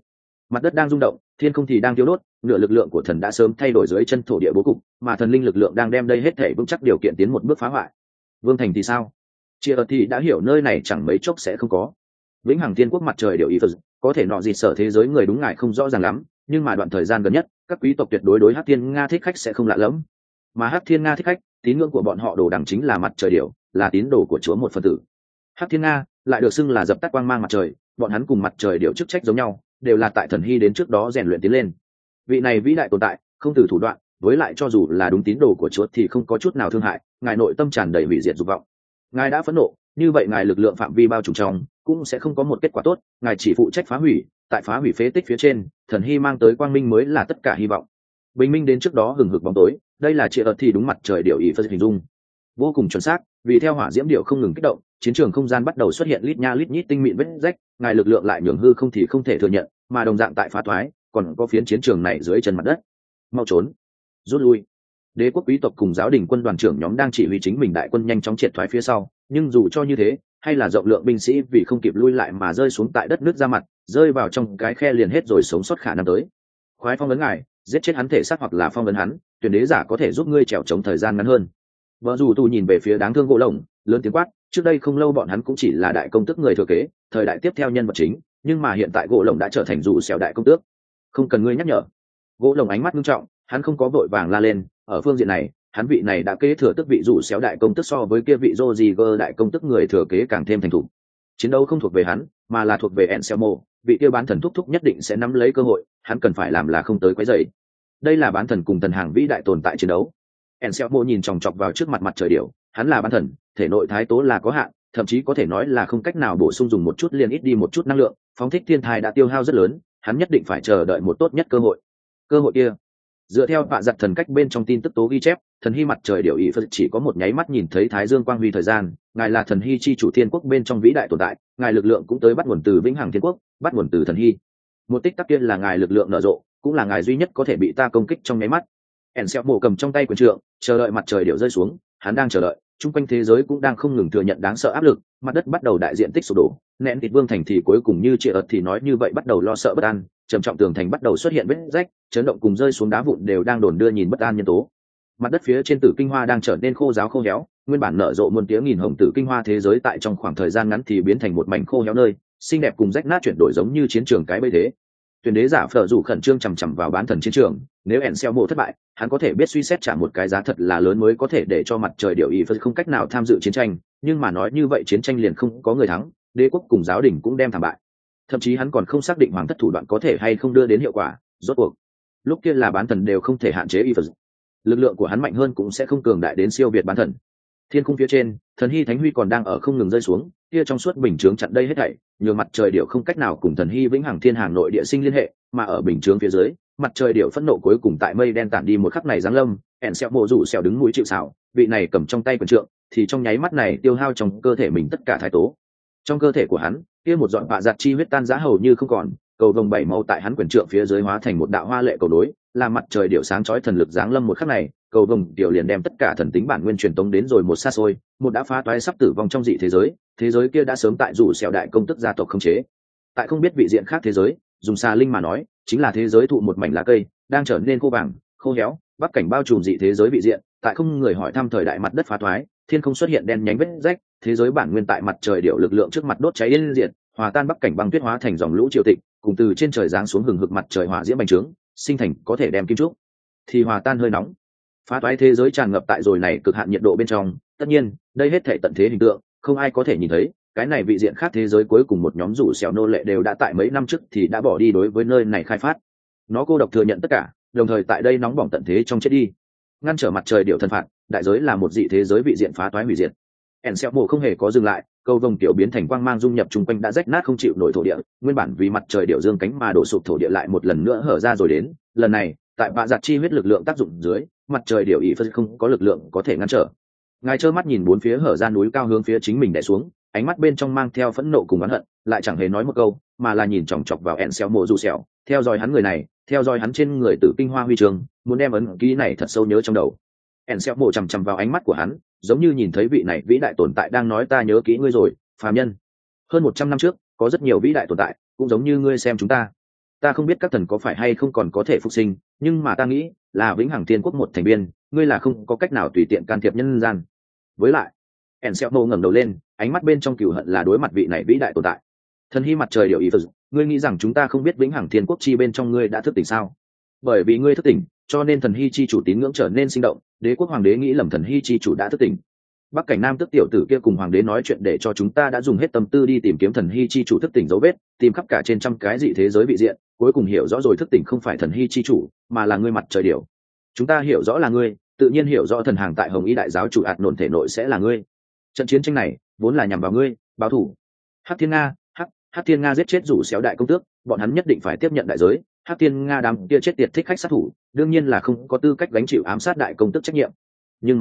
Mặt đất đang rung động, thiên không thì đang thiêu đốt, nửa lực lượng của thần đã sớm thay đổi dưới chân thổ địa bố cục, mà thần linh lực lượng đang đem đây hết thể vững chắc điều kiện tiến một bước phá hoại. Vương thành thì sao? Chia thì đã hiểu nơi này chẳng mấy chốc sẽ không có. Vĩnh hằng thiên quốc mặt trời đều ý phật, có thể nọ gì sở thế giới người đúng ngại không rõ ràng lắm, nhưng mà đoạn thời gian gần nhất, các quý tộc tuyệt đối đối Hắc Thiên Nga thích khách sẽ không lạ lẫm. Mà Hắc Thiên Nga thích khách, tín ngưỡng của bọn họ đồ đẳng chính là mặt trời điểu, là tín đồ của Chúa một phần tử. Hắc Thiên Nga lại được xưng là dập tắt quang mang mặt trời, bọn hắn cùng mặt trời điểu chức trách giống nhau, đều là tại thần hy đến trước đó rèn luyện tiến lên. Vị này vĩ đại tồn tại, không từ thủ đoạn, với lại cho dù là đúng tín đồ của Chúa thì không có chút nào thương hại, ngài nội tâm tràn đầy hủy diệt dục vọng. Ngài đã phẫn nộ, như vậy ngài lực lượng phạm vi bao trùm trong cũng sẽ không có một kết quả tốt, ngài chỉ phụ trách phá hủy, tại phá hủy phế tích phía trên, thần hy mang tới quang minh mới là tất cả hy vọng. Bình minh đến trước đó hừng hực bóng tối, đây là chia ợt thì đúng mặt trời điểu ý phân hình dung vô cùng chuẩn xác, vì theo hỏa diễm điệu không ngừng kích động, chiến trường không gian bắt đầu xuất hiện lít nha lít nhít tinh mịn vết rách, ngài lực lượng lại nhường hư không thì không thể thừa nhận, mà đồng dạng tại phá thoái, còn có phiến chiến trường này dưới chân mặt đất. Mau trốn, rút lui. Đế quốc quý tộc cùng giáo đình quân đoàn trưởng nhóm đang chỉ huy chính mình đại quân nhanh chóng triệt thoái phía sau, nhưng dù cho như thế, hay là rộng lượng binh sĩ vì không kịp lui lại mà rơi xuống tại đất nước ra mặt, rơi vào trong cái khe liền hết rồi sống sót khả năng tới. Khoái phong ấn ngài, giết chết hắn thể xác hoặc là phong ấn hắn, tuyển đế giả có thể giúp ngươi trèo chống thời gian ngắn hơn. Vợ dù tù nhìn về phía đáng thương gỗ lồng, lớn tiếng quát, trước đây không lâu bọn hắn cũng chỉ là đại công tước người thừa kế, thời đại tiếp theo nhân vật chính, nhưng mà hiện tại gỗ lồng đã trở thành dù xẻo đại công tước. Không cần ngươi nhắc nhở. Gỗ lồng ánh mắt nghiêm trọng, hắn không có vội vàng la lên, ở phương diện này, hắn vị này đã kế thừa tước vị dù xéo đại công tước so với kia vị Roziger đại công tước người thừa kế càng thêm thành thục. Chiến đấu không thuộc về hắn, mà là thuộc về Anselmo, vị kia bán thần thúc thúc nhất định sẽ nắm lấy cơ hội, hắn cần phải làm là không tới quấy rầy. Đây là bán thần cùng thần hàng vĩ đại tồn tại chiến đấu. Anselmo nhìn chòng chọc vào trước mặt mặt trời điểu, hắn là bán thần, thể nội thái tố là có hạn, thậm chí có thể nói là không cách nào bổ sung dùng một chút liền ít đi một chút năng lượng, phóng thích thiên thai đã tiêu hao rất lớn, hắn nhất định phải chờ đợi một tốt nhất cơ hội. Cơ hội kia, dựa theo vạ giặt thần cách bên trong tin tức tố ghi chép, thần hy mặt trời điểu ý phật chỉ có một nháy mắt nhìn thấy thái dương quang huy thời gian, ngài là thần hy chi chủ thiên quốc bên trong vĩ đại tồn tại, ngài lực lượng cũng tới bắt nguồn từ vĩnh hằng thiên quốc, bắt nguồn từ thần hy. Một tích tắc kia là ngài lực lượng nở rộ, cũng là ngài duy nhất có thể bị ta công kích trong nháy mắt. Anselmo cầm trong tay quyền trượng, chờ đợi mặt trời điểu rơi xuống, hắn đang chờ đợi, chung quanh thế giới cũng đang không ngừng thừa nhận đáng sợ áp lực, mặt đất bắt đầu đại diện tích sụp đổ, nện thịt vương thành thì cuối cùng như chị ợt thì nói như vậy bắt đầu lo sợ bất an, trầm trọng tường thành bắt đầu xuất hiện vết rách, chấn động cùng rơi xuống đá vụn đều đang đồn đưa nhìn bất an nhân tố. Mặt đất phía trên tử kinh hoa đang trở nên khô ráo khô héo, nguyên bản nở rộ muôn tiếng nghìn hồng tử kinh hoa thế giới tại trong khoảng thời gian ngắn thì biến thành một mảnh khô héo nơi, xinh đẹp cùng rách nát chuyển đổi giống như chiến trường cái bây thế. Tuyển đế giả phở dù khẩn trương chằm chằm vào bán thần chiến trường, nếu Anselmo thất bại, hắn có thể biết suy xét trả một cái giá thật là lớn mới có thể để cho mặt trời điểu ý phật không cách nào tham dự chiến tranh, nhưng mà nói như vậy chiến tranh liền không có người thắng, đế quốc cùng giáo đình cũng đem thảm bại. Thậm chí hắn còn không xác định hoàng thất thủ đoạn có thể hay không đưa đến hiệu quả, rốt cuộc lúc kia là bán thần đều không thể hạn chế y phật, lực lượng của hắn mạnh hơn cũng sẽ không cường đại đến siêu việt bán thần. Thiên khung phía trên, thần hy thánh huy còn đang ở không ngừng rơi xuống, kia trong suốt bình chướng chặn đây hết thảy, nhường mặt trời điểu không cách nào cùng thần hy vĩnh hằng thiên hàng nội địa sinh liên hệ, mà ở bình chướng phía dưới, mặt trời điểu phẫn nộ cuối cùng tại mây đen tản đi một khắc này giáng lâm, Anselmo rủ xèo đứng mũi chịu sào, vị này cầm trong tay quyền trượng, thì trong nháy mắt này tiêu hao trong cơ thể mình tất cả thái tố. Trong cơ thể của hắn, kia một dọn bạ giặt chi huyết tan rã hầu như không còn, cầu vồng bảy màu tại hắn quyền trượng phía dưới hóa thành một đạo hoa lệ cầu đối, làm mặt trời điểu sáng chói thần lực giáng lâm một khắc này, cầu vồng điểu liền đem tất cả thần tính bản nguyên truyền tống đến rồi một xa xôi, một đã phá toái sắp tử vong trong dị thế giới kia đã sớm tại rủ xẻo đại công tức gia tộc khống chế. Tại không biết vị diện khác thế giới, dùng xà linh mà nói, chính là thế giới thụ một mảnh lá cây, đang trở nên khô vàng, khô héo, bắc cảnh bao trùm dị thế giới vị diện, tại không người hỏi thăm thời đại mặt đất phá toái, thiên không xuất hiện đen nhánh vết rách, thế giới bản nguyên tại mặt trời điểu lực lượng trước mặt đốt cháy yên diện, hòa tan bắc cảnh băng tuyết hóa thành dòng lũ triều tịch, cùng từ trên trời giáng xuống hừng hực mặt trời hỏa diễm bành trướng, sinh thành có thể đem kim trúc thì hòa tan hơi nóng, phá toái thế giới tràn ngập tại rồi này cực hạn nhiệt độ bên trong. Tất nhiên đây hết thể tận thế hình tượng không ai có thể nhìn thấy, cái này vị diện khác thế giới cuối cùng một nhóm rủ xẻo nô lệ đều đã tại mấy năm trước thì đã bỏ đi đối với nơi này khai phát, nó cô độc thừa nhận tất cả, đồng thời tại đây nóng bỏng tận thế trong chết đi, ngăn trở mặt trời điểu thần phạt, đại giới là một dị thế giới vị diện phá toái hủy diệt. Anselmo không hề có dừng lại, cầu vồng tiểu biến thành quang mang dung nhập chung quanh đã rách nát không chịu nổi thổ địa, nguyên bản vì mặt trời điểu dương cánh mà đổ sụp thổ địa lại một lần nữa hở ra rồi đến, lần này tại bạ giặt chi huyết lực lượng tác dụng dưới, mặt trời điểu ý phân không có lực lượng có thể ngăn trở. Ngài trơ mắt nhìn bốn phía hở ra núi cao hướng phía chính mình đè xuống, ánh mắt bên trong mang theo phẫn nộ cùng oán hận, lại chẳng hề nói một câu, mà là nhìn chòng chọc vào Anselmo dù sẹo, theo dõi hắn người này, theo dõi hắn trên người tử kinh hoa huy chương, muốn đem ấn ký này thật sâu nhớ trong đầu. Anselmo chằm chằm vào ánh mắt của hắn, giống như nhìn thấy vị này vĩ đại tồn tại đang nói ta nhớ kỹ ngươi rồi, phàm nhân. Hơn 100 năm trước, có rất nhiều vĩ đại tồn tại, cũng giống như ngươi xem chúng ta. ta không biết các thần có phải hay không còn có thể phục sinh, nhưng mà ta nghĩ là vĩnh hằng thiên quốc một thành viên, ngươi là không có cách nào tùy tiện can thiệp nhân gian. Với lại Anselmo ngẩng đầu lên, ánh mắt bên trong cừu hận là đối mặt vị này vĩ đại tồn tại. Thần hy mặt trời điều ý phật, ngươi nghĩ rằng chúng ta không biết vĩnh hằng thiên quốc chi bên trong ngươi đã thức tỉnh sao? Bởi vì ngươi thức tỉnh, cho nên thần hy chi chủ tín ngưỡng trở nên sinh động, đế quốc hoàng đế nghĩ lầm thần hy chi chủ đã thức tỉnh. Bắc cảnh nam tức tiểu tử kia cùng hoàng đế nói chuyện để cho chúng ta đã dùng hết tâm tư đi tìm kiếm thần hy chi chủ thức tỉnh dấu vết, tìm khắp cả trên trăm cái dị thế giới vị diện, cuối cùng hiểu rõ rồi thức tỉnh không phải thần hy chi chủ, mà là ngươi mặt trời điều. Chúng ta hiểu rõ là ngươi, tự nhiên hiểu rõ thần hàng tại hồng y đại giáo chủ ạt nổn thể nội sẽ là ngươi. Trận chiến tranh này vốn là nhằm vào ngươi, báo thù. Hắc Thiên Nga, Hắc Thiên Nga giết chết rủ xéo đại công tước, bọn hắn nhất định phải tiếp nhận đại giới. Hắc Thiên Nga đám kia chết tiệt thích khách sát thủ, đương nhiên là không có tư cách gánh chịu ám sát đại công tước trách nhiệm. Nhưng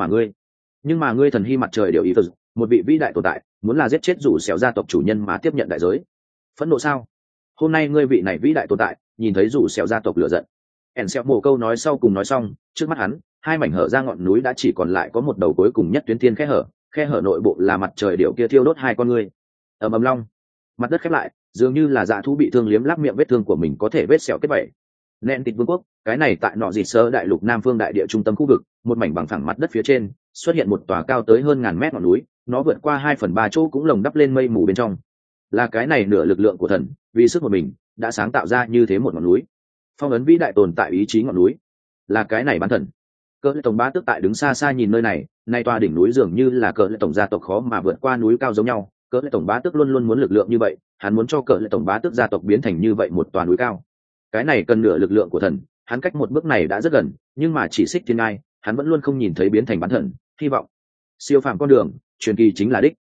mà ngươi thần hy mặt trời điều ý phật, một vị vĩ đại tồn tại, muốn là giết chết rủ xéo gia tộc chủ nhân mà tiếp nhận đại giới. Phẫn nộ sao? Hôm nay ngươi vị này vĩ đại tồn tại, nhìn thấy rủ xéo gia tộc lửa giận. Anselmo câu nói sau cùng nói xong, trước mắt hắn, hai mảnh hở ra ngọn núi đã chỉ còn lại có một đầu cuối cùng nhất tuyến thiên khe hở nội bộ là mặt trời điệu kia thiêu đốt hai con ngươi. Ầm ầm long, mặt đất khép lại, dường như là dạ thú bị thương liếm láp miệng vết thương của mình có thể vết sẹo kết vảy. Nện Tịt Vương quốc, cái này tại nọ dịt sơ đại lục Nam Phương đại địa trung tâm khu vực, một mảnh bằng phẳng mặt đất phía trên, xuất hiện một tòa cao tới hơn ngàn mét ngọn núi, nó vượt qua 2/3 chỗ cũng lồng đắp lên mây mù bên trong. Là cái này nửa lực lượng của thần, vì sức một mình, đã sáng tạo ra như thế một ngọn núi. Phong ấn vĩ đại tồn tại ý chí ngọn núi, là cái này bán thần. Cỡ lệ tổng bá tước tại đứng xa xa nhìn nơi này, nay tòa đỉnh núi dường như là cỡ lệ tổng gia tộc khó mà vượt qua núi cao giống nhau. Cỡ lệ tổng bá tước luôn luôn muốn lực lượng như vậy, hắn muốn cho cỡ lệ tổng bá tước gia tộc biến thành như vậy một tòa núi cao. Cái này cần nửa lực lượng của thần, hắn cách một bước này đã rất gần, nhưng mà chỉ xích thiên ngai, hắn vẫn luôn không nhìn thấy biến thành bán thần. Hy vọng siêu phàm con đường, truyền kỳ chính là đích.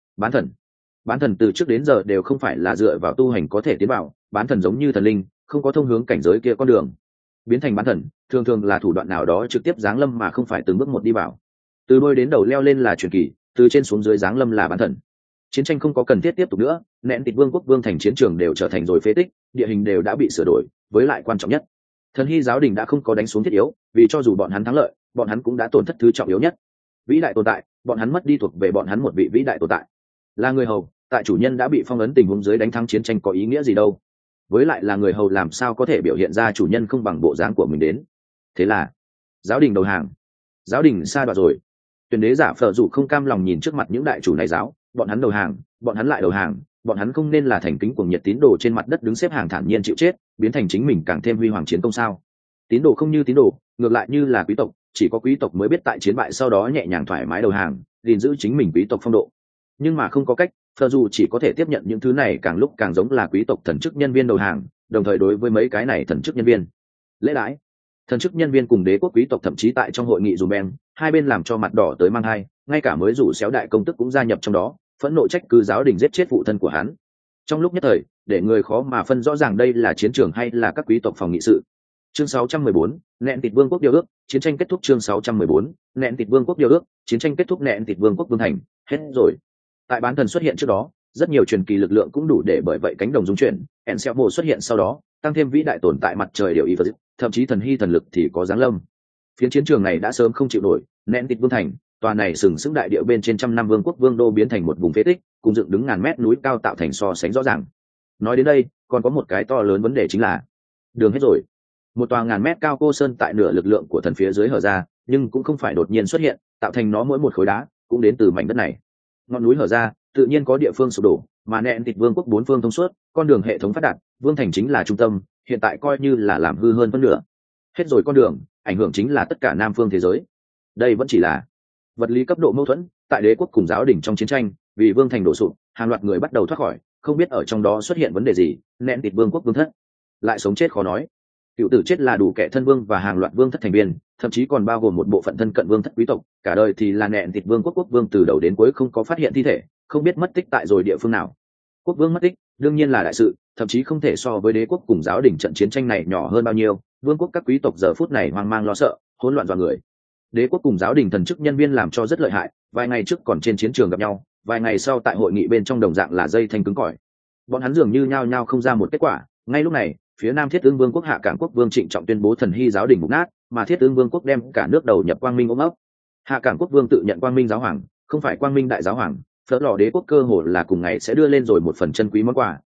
Bán thần từ trước đến giờ đều không phải là dựa vào tu hành có thể tiến vào, bán thần giống như thần linh, không có thông hướng cảnh giới kia con đường. Biến thành bán thần thường thường là thủ đoạn nào đó trực tiếp giáng lâm mà không phải từng bước một đi vào. Từ đôi đến đầu leo lên là truyền kỳ, từ trên xuống dưới giáng lâm là bán thần. Chiến tranh không có cần thiết tiếp tục nữa, Nện Tịt Vương quốc vương thành chiến trường đều trở thành rồi phế tích, địa hình đều đã bị sửa đổi, với lại quan trọng nhất, thần hy giáo đình đã không có đánh xuống thiết yếu, vì cho dù bọn hắn thắng lợi, bọn hắn cũng đã tổn thất thứ trọng yếu nhất. Vĩ đại tồn tại, bọn hắn mất đi thuộc về bọn hắn một vị vĩ đại tồn tại. Là người hầu, tại chủ nhân đã bị phong ấn tình huống dưới đánh thắng chiến tranh có ý nghĩa gì đâu? Với lại là người hầu làm sao có thể biểu hiện ra chủ nhân không bằng bộ dáng của mình đến? Thế là giáo đình đầu hàng, giáo đình sa đoạt rồi. Tuyển đế giả phở dụ không cam lòng nhìn trước mặt những đại chủ này giáo, bọn hắn đầu hàng, bọn hắn lại đầu hàng, bọn hắn không nên là thành kính cuồng nhiệt tín đồ trên mặt đất đứng xếp hàng thản nhiên chịu chết, biến thành chính mình càng thêm huy hoàng chiến công sao? Tín đồ không như tín đồ, ngược lại như là quý tộc, chỉ có quý tộc mới biết tại chiến bại sau đó nhẹ nhàng thoải mái đầu hàng, gìn giữ chính mình quý tộc phong độ. Nhưng mà không có cách, phở dù chỉ có thể tiếp nhận những thứ này càng lúc càng giống là quý tộc thần chức nhân viên đầu hàng, đồng thời đối với mấy cái này thần chức nhân viên lễ đãi. Thần chức nhân viên cùng đế quốc quý tộc thậm chí tại trong hội nghị dùm beng, hai bên làm cho mặt đỏ tới mang hai, ngay cả mới rủ xéo đại công tức cũng gia nhập trong đó, phẫn nộ trách cứ giáo đình giết chết phụ thân của hắn. Trong lúc nhất thời, để người khó mà phân rõ ràng đây là chiến trường hay là các quý tộc phòng nghị sự. Chương 614, Nện Tịt Vương quốc điều ước, chiến tranh kết thúc. Chương 614, Nện Tịt Vương quốc điều ước, chiến tranh kết thúc. Nện Tịt Vương quốc vương thành, hết rồi. Tại bán thần xuất hiện trước đó, rất nhiều truyền kỳ lực lượng cũng đủ để bởi vậy cánh đồng dung chuyển. Anselmo xuất hiện sau đó, tăng thêm vĩ đại tồn tại mặt trời điều ý vật, thậm chí thần hy thần lực thì có giáng lâm. Phiến chiến trường này đã sớm không chịu nổi, Nện Tịt vương thành, tòa này sừng sững đại địa bên trên trăm năm vương quốc vương đô biến thành một vùng phế tích, cùng dựng đứng ngàn mét núi cao tạo thành so sánh rõ ràng. Nói đến đây, còn có một cái to lớn vấn đề chính là đường hết rồi. Một tòa ngàn mét cao cô sơn tại nửa lực lượng của thần phía dưới hở ra, nhưng cũng không phải đột nhiên xuất hiện, tạo thành nó mỗi một khối đá cũng đến từ mảnh đất này. Ngọn núi hở ra, tự nhiên có địa phương sụp đổ, mà Nện Tịt vương quốc bốn phương thông suốt, con đường hệ thống phát đạt, vương thành chính là trung tâm, hiện tại coi như là làm hư hơn phân nửa. Hết rồi con đường, ảnh hưởng chính là tất cả Nam phương thế giới. Đây vẫn chỉ là vật lý cấp độ mâu thuẫn, tại đế quốc cùng giáo đình trong chiến tranh, vì vương thành đổ sụp, hàng loạt người bắt đầu thoát khỏi, không biết ở trong đó xuất hiện vấn đề gì, Nện Tịt vương quốc vương thất lại sống chết khó nói. Cựu tử chết là đủ kẻ thân vương và hàng loạt vương thất thành viên, thậm chí còn bao gồm một bộ phận thân cận vương thất quý tộc, cả đời thì là Nện Tịt vương quốc vương từ đầu đến cuối không có phát hiện thi thể, không biết mất tích tại rồi địa phương nào. Quốc vương mất tích, đương nhiên là đại sự, thậm chí không thể so với đế quốc cùng giáo đình trận chiến tranh này nhỏ hơn bao nhiêu. Vương quốc các quý tộc giờ phút này hoang mang lo sợ, hỗn loạn dọa người. Đế quốc cùng giáo đình thần chức nhân viên làm cho rất lợi hại, vài ngày trước còn trên chiến trường gặp nhau, vài ngày sau tại hội nghị bên trong đồng dạng là dây thanh cứng cỏi. Bọn hắn dường như nhao nhao không ra một kết quả. Ngay lúc này, phía Nam Thiết Ương Vương quốc Hạ Cảng quốc vương trịnh trọng tuyên bố thần hy giáo đình mục nát, mà Thiết Ương Vương quốc đem cả nước đầu nhập quang minh ôm ấp. Hạ Cảng quốc vương tự nhận quang minh giáo hoàng, không phải quang minh đại giáo hoàng. Phớt lò đế quốc cơ hồ là cùng ngày sẽ đưa lên rồi một phần chân quý món quà,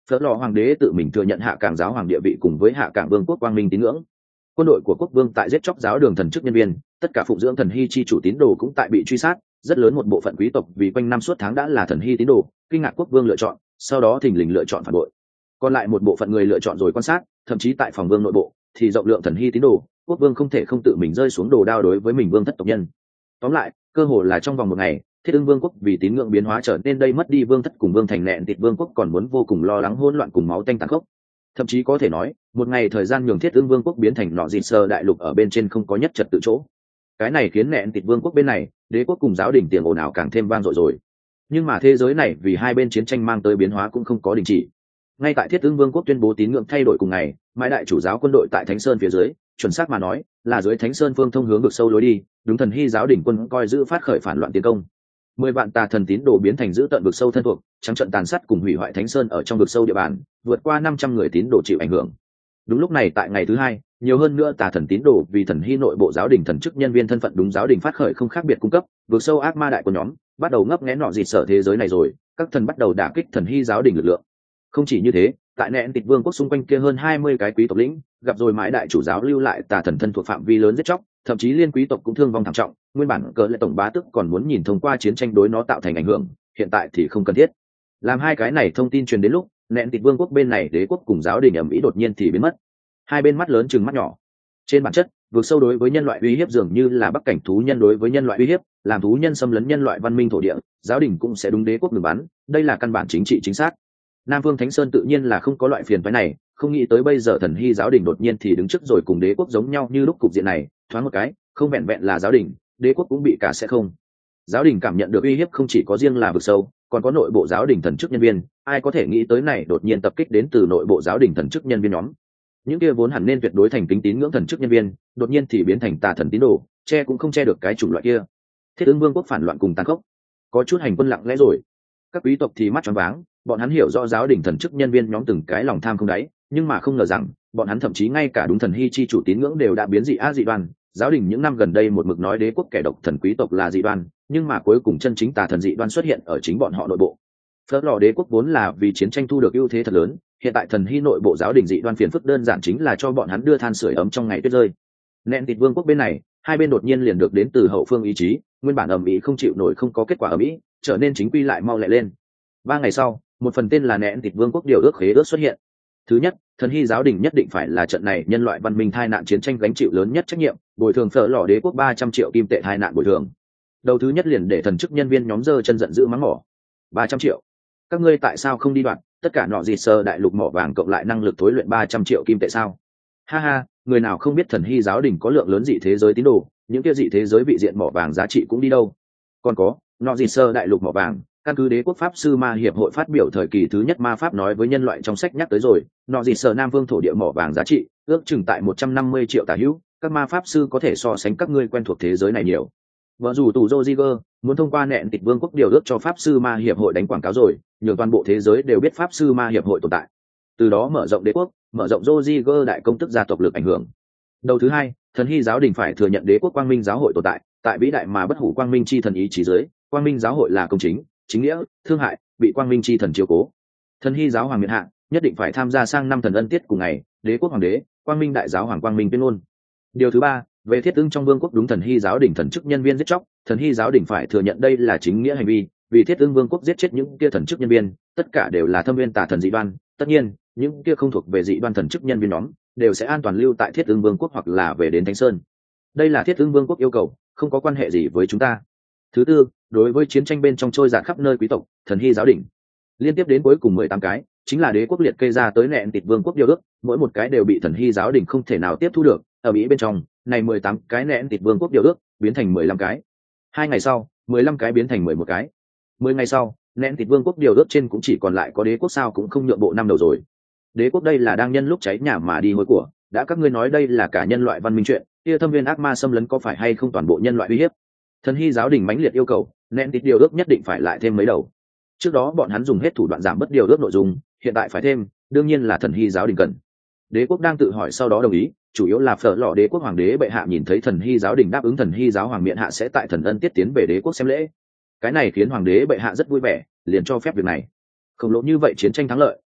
Phở lò hoàng đế tự mình thừa nhận hạ cảng giáo hoàng địa vị cùng với hạ cảng vương quốc quang minh tín ngưỡng. Quân đội của quốc vương tại giết chóc giáo đường thần chức nhân viên, tất cả phụng dưỡng thần hy chi chủ tín đồ cũng tại bị truy sát, rất lớn một bộ phận quý tộc vì quanh năm suốt tháng đã là thần hy tín đồ, kinh ngạc quốc vương lựa chọn, sau đó thình lình lựa chọn phản bội. Còn lại một bộ phận người lựa chọn rồi quan sát, thậm chí tại phòng vương nội bộ thì rộng lượng thần hy tín đồ, quốc vương không thể không tự mình rơi xuống đồ đao đối với mình vương thất tộc nhân. Tóm lại, cơ hồ là trong vòng một ngày, Thiết Ưng vương quốc vì tín ngưỡng biến hóa trở nên đây mất đi vương thất cùng vương thành nẹn thịt vương quốc còn muốn vô cùng lo lắng hỗn loạn cùng máu tanh tàn khốc. Thậm chí có thể nói, một ngày thời gian nhường Thiết Ưng vương quốc biến thành nọ dịt sơ đại lục ở bên trên không có nhất trật tự chỗ. Cái này khiến nẹn thịt vương quốc bên này, đế quốc cùng giáo đình tiền ồn ào càng thêm vang dội rồi. Nhưng mà thế giới này vì hai bên chiến tranh mang tới biến hóa cũng không có đình chỉ. Ngay tại Thiết Ưng vương quốc tuyên bố tín ngưỡng thay đổi cùng ngày, mãi đại chủ giáo quân đội tại Thánh Sơn phía dưới, chuẩn xác mà nói là dưới Thánh Sơn phương thông hướng vực sâu lối đi, đúng thần hy giáo đỉnh quân coi giữ phát khởi phản loạn tiến công. 10 vạn tà thần tín đồ biến thành giữ tận vực sâu thân thuộc, trắng trận tàn sát cùng hủy hoại Thánh Sơn ở trong vực sâu địa bàn, vượt qua 500 người tín đồ chịu ảnh hưởng. Đúng lúc này tại ngày thứ hai, nhiều hơn nữa tà thần tín đồ vì thần hy nội bộ giáo đình thần chức nhân viên thân phận đúng giáo đình phát khởi không khác biệt cung cấp, vực sâu ác ma đại của nhóm bắt đầu ngấp nghé nọ dịt sở thế giới này rồi, các thần bắt đầu đả kích thần hy giáo đình lực lượng. Không chỉ như thế, tại nẹn tịt vương quốc xung quanh kia hơn 20 cái quý tộc lĩnh gặp rồi mãi đại chủ giáo lưu lại tà thần thân thuộc phạm vi lớn giết chóc, thậm chí liên quý tộc cũng thương vong thảm trọng. Nguyên bản cờ lệ tổng bá tức còn muốn nhìn thông qua chiến tranh đối nó tạo thành ảnh hưởng, hiện tại thì không cần thiết. Làm hai cái này thông tin truyền đến lúc nẹn tịt vương quốc bên này đế quốc cùng giáo đình ầm ĩ đột nhiên thì biến mất. Hai bên mắt lớn chừng mắt nhỏ. Trên bản chất, vượt sâu đối với nhân loại uy hiếp dường như là bắc cảnh thú nhân đối với nhân loại uy hiếp, làm thú nhân xâm lấn nhân loại văn minh thổ địa, giáo đình cũng sẽ đúng đế quốc ngừng bắn, đây là căn bản chính trị chính xác. Nam Vương Thánh Sơn tự nhiên là không có loại phiền phức này, không nghĩ tới bây giờ thần hy giáo đình đột nhiên thì đứng trước rồi cùng đế quốc giống nhau như lúc cục diện này, thoáng một cái, không vẹn vẹn là giáo đình, đế quốc cũng bị cả sẽ không. Giáo đình cảm nhận được uy hiếp không chỉ có riêng là vực sâu, còn có nội bộ giáo đình thần chức nhân viên, ai có thể nghĩ tới này đột nhiên tập kích đến từ nội bộ giáo đình thần chức nhân viên nhóm. Những kia vốn hẳn nên tuyệt đối thành kính tín ngưỡng thần chức nhân viên, đột nhiên thì biến thành tà thần tín đồ, che cũng không che được cái chủng loại kia. Thiết Ưng vương quốc phản loạn cùng tàn khốc, có chút hành quân lặng lẽ rồi. Các quý tộc thì mắt tròn váng, bọn hắn hiểu rõ giáo đình thần chức nhân viên nhóm từng cái lòng tham không đáy, nhưng mà không ngờ rằng bọn hắn thậm chí ngay cả đúng thần hy chi chủ tín ngưỡng đều đã biến dị dị đoan. Giáo đình những năm gần đây một mực nói đế quốc kẻ độc thần quý tộc là dị đoan, nhưng mà cuối cùng chân chính tà thần dị đoan xuất hiện ở chính bọn họ nội bộ. Phớt lò đế quốc vốn là vì chiến tranh thu được ưu thế thật lớn, hiện tại thần hy nội bộ giáo đình dị đoan phiền phức đơn giản chính là cho bọn hắn đưa than sưởi ấm trong ngày tuyết rơi. Nẹn thịt vương quốc bên này, hai bên đột nhiên liền được đến từ hậu phương ý chí, nguyên bản ầm ĩ không chịu nổi không có kết quả ầm ĩ, trở nên chính quy lại mau lẹ lên. 3 ngày sau, một phần tên là nẹn thịt vương quốc điều ước khế ước xuất hiện. Thứ nhất, thần hy giáo đình nhất định phải là trận này nhân loại văn minh tai nạn chiến tranh gánh chịu lớn nhất trách nhiệm, bồi thường phở lò đế quốc 300 triệu kim tệ tai nạn bồi thường. Đầu thứ nhất liền để thần chức nhân viên nhóm dơ chân giận dữ mắng mỏ. 300 triệu? Các ngươi tại sao không đi đoạn, tất cả nọ gì sơ đại lục mỏ vàng cộng lại năng lực thối luyện 300 triệu kim tệ sao? Ha ha, người nào không biết thần hy giáo đình có lượng lớn dị thế giới tín đồ, những kia dị thế giới vị diện mỏ vàng giá trị cũng đi đâu? Còn có, nọ gì sơ đại lục mỏ vàng, căn cứ đế quốc pháp sư ma hiệp hội phát biểu thời kỳ thứ nhất ma pháp nói với nhân loại trong sách nhắc tới rồi, nọ gì sơ nam vương thổ địa mỏ vàng giá trị ước chừng tại 150 triệu tà hữu, các ma pháp sư có thể so sánh các ngươi quen thuộc thế giới này nhiều. Vợ dù tù Roziger muốn thông qua nẹn tịt vương quốc điều ước cho pháp sư ma hiệp hội đánh quảng cáo rồi, nhường toàn bộ thế giới đều biết pháp sư ma hiệp hội tồn tại, từ đó mở rộng đế quốc, mở rộng Roziger đại công tức gia tộc lực ảnh hưởng. Đầu thứ hai, thần hy giáo đình phải thừa nhận đế quốc quang minh giáo hội tồn tại, tại vĩ đại mà bất hủ quang minh chi thần ý chí dưới, quang minh giáo hội là công chính, chính nghĩa, thương hại, bị quang minh chi thần chiếu cố. Thần hy giáo hoàng miện hạ nhất định phải tham gia sang năm thần ân tiết cùng ngày, đế quốc hoàng đế, quang minh đại giáo hoàng quang minh tuyên ngôn. Điều thứ ba, về thiết ưng trong vương quốc đúng thần hy giáo đình thần chức nhân viên giết chóc, thần hy giáo đình phải thừa nhận đây là chính nghĩa hành vi, vì thiết ưng vương quốc giết chết những kia thần chức nhân viên, tất cả đều là thâm viên tà thần dị đoan. Tất nhiên, những kia không thuộc về dị đoan thần chức nhân viên nhóm đều sẽ an toàn lưu tại thiết ưng vương quốc hoặc là về đến Thánh Sơn. Đây là thiết ưng vương quốc yêu cầu, không có quan hệ gì với chúng ta. Thứ tư, đối với chiến tranh bên trong trôi dạt khắp nơi quý tộc, thần hy giáo đình liên tiếp đến cuối cùng 18 cái, chính là đế quốc liệt kê ra tới nẹn tịt vương quốc điều ước, mỗi một cái đều bị thần hy giáo đình không thể nào tiếp thu được. Ở Mỹ bên trong, này 18 cái nẹn tịt vương quốc điều ước biến thành 15 cái. 2 ngày sau, 15 cái biến thành 11 cái. 10 ngày sau, nẹn thịt vương quốc điều ước trên cũng chỉ còn lại có đế quốc sao cũng không nhượng bộ năm đầu rồi. Đế quốc đây là đang nhân lúc cháy nhà mà đi hôi của, đã các ngươi nói đây là cả nhân loại văn minh chuyện, kia thâm viên ác ma xâm lấn có phải hay không toàn bộ nhân loại uy hiếp? Thần hy giáo đình mãnh liệt yêu cầu, nẹn thịt điều ước nhất định phải lại thêm mấy đầu. Trước đó bọn hắn dùng hết thủ đoạn giảm bớt điều ước nội dung, hiện tại phải thêm, đương nhiên là thần hy giáo đình cần. Đế quốc đang tự hỏi sau đó đồng ý, chủ yếu là phở lò đế quốc hoàng đế bệ hạ nhìn thấy thần hy giáo đình đáp ứng thần hy giáo hoàng miện hạ sẽ tại thần ân tiết tiến về đế quốc xem lễ. Cái này khiến hoàng đế bệ hạ rất vui vẻ, liền cho phép việc này. Khổng lồ như vậy chiến tranh thắng lợi,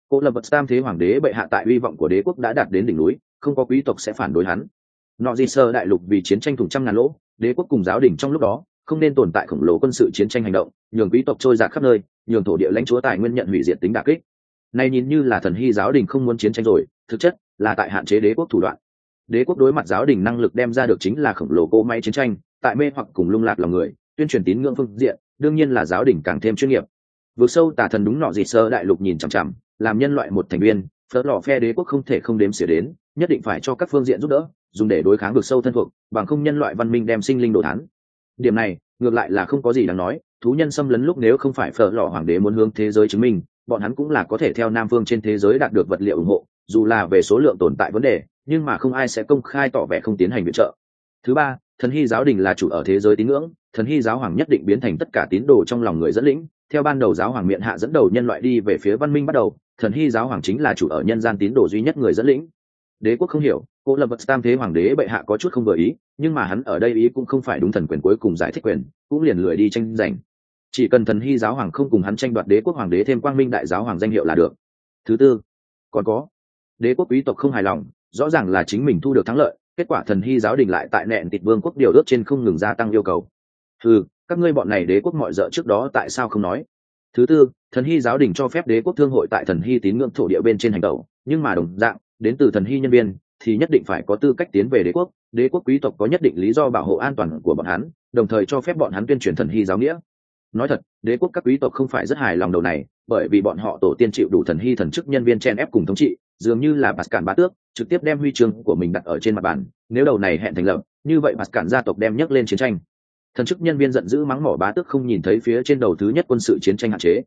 Cô lập vật tam thế hoàng đế bệ hạ tại uy vọng của đế quốc đã đạt đến đỉnh núi, không có quý tộc sẽ phản đối hắn. Nọ gì sơ đại lục vì chiến tranh thủng trăm ngàn lỗ, đế quốc cùng giáo đình trong lúc đó không nên tồn tại khổng lồ quân sự chiến tranh hành động, nhường quý tộc trôi dạt khắp nơi, nhường thổ địa lãnh chúa tài nguyên nhận hủy diệt tính đả kích. Này nhìn như là thần hy giáo đình không muốn chiến tranh rồi, thực chất là tại hạn chế đế quốc thủ đoạn. Đế quốc đối mặt giáo đình năng lực đem ra được chính là khổng lồ cỗ máy chiến tranh, tại mê hoặc cùng lung lạc lòng người, tuyên truyền tín ngưỡng phương diện, đương nhiên là giáo đình càng thêm chuyên nghiệp. Vượt sâu tà thần đúng nọ gì sơ đại lục nhìn chằm chằm, làm nhân loại một thành viên, phớt lò phe đế quốc không thể không đếm xỉa đến, nhất định phải cho các phương diện giúp đỡ, dùng để đối kháng vượt sâu thân thuộc, bằng không nhân loại văn minh đem sinh linh đồ thán. Điểm này ngược lại là không có gì đáng nói, thú nhân xâm lấn lúc nếu không phải phở lò hoàng đế muốn hướng thế giới chứng minh, bọn hắn cũng là có thể theo nam phương trên thế giới đạt được vật liệu ủng hộ, dù là về số lượng tồn tại vấn đề, nhưng mà không ai sẽ công khai tỏ vẻ không tiến hành viện trợ. Thứ ba, thần hy giáo đình là chủ ở thế giới tín ngưỡng, thần hy giáo hoàng nhất định biến thành tất cả tín đồ trong lòng người dẫn lĩnh, theo ban đầu giáo hoàng miệng hạ dẫn đầu nhân loại đi về phía văn minh bắt đầu, thần hy giáo hoàng chính là chủ ở nhân gian tín đồ duy nhất người dẫn lĩnh. Đế quốc không hiểu, cô lập vật tam thế hoàng đế bệ hạ có chút không vừa ý, nhưng mà hắn ở đây ý cũng không phải đúng thần quyền cuối cùng giải thích quyền, cũng liền lười đi tranh giành. Chỉ cần thần hy giáo hoàng không cùng hắn tranh đoạt đế quốc hoàng đế thêm quang minh đại giáo hoàng danh hiệu là được. Thứ tư, còn có đế quốc quý tộc không hài lòng, rõ ràng là chính mình thu được thắng lợi, kết quả thần hy giáo đình lại tại nẹn tịt vương quốc điều ước trên không ngừng gia tăng yêu cầu. Các ngươi bọn này đế quốc mọi dợ trước đó tại sao không nói? Thứ tư, thần hy giáo đình cho phép đế quốc thương hội tại thần hy tín ngưỡng thổ địa bên trên hành tẩu, nhưng mà đồng dạng đến từ thần hy nhân viên thì nhất định phải có tư cách tiến về đế quốc, đế quốc quý tộc có nhất định lý do bảo hộ an toàn của bọn hắn, đồng thời cho phép bọn hắn tuyên truyền thần hy giáo nghĩa. Nói thật, đế quốc các quý tộc không phải rất hài lòng đầu này, bởi vì bọn họ tổ tiên chịu đủ thần hy thần chức nhân viên chen ép cùng thống trị, dường như là Pascal bá tước trực tiếp đem huy chương của mình đặt ở trên mặt bàn, nếu đầu này hẹn thành lập, như vậy Pascal gia tộc đem nhấc lên chiến tranh. Thần chức nhân viên giận dữ mắng mỏ bá tước không nhìn thấy phía trên đầu thứ nhất quân sự chiến tranh hạn chế.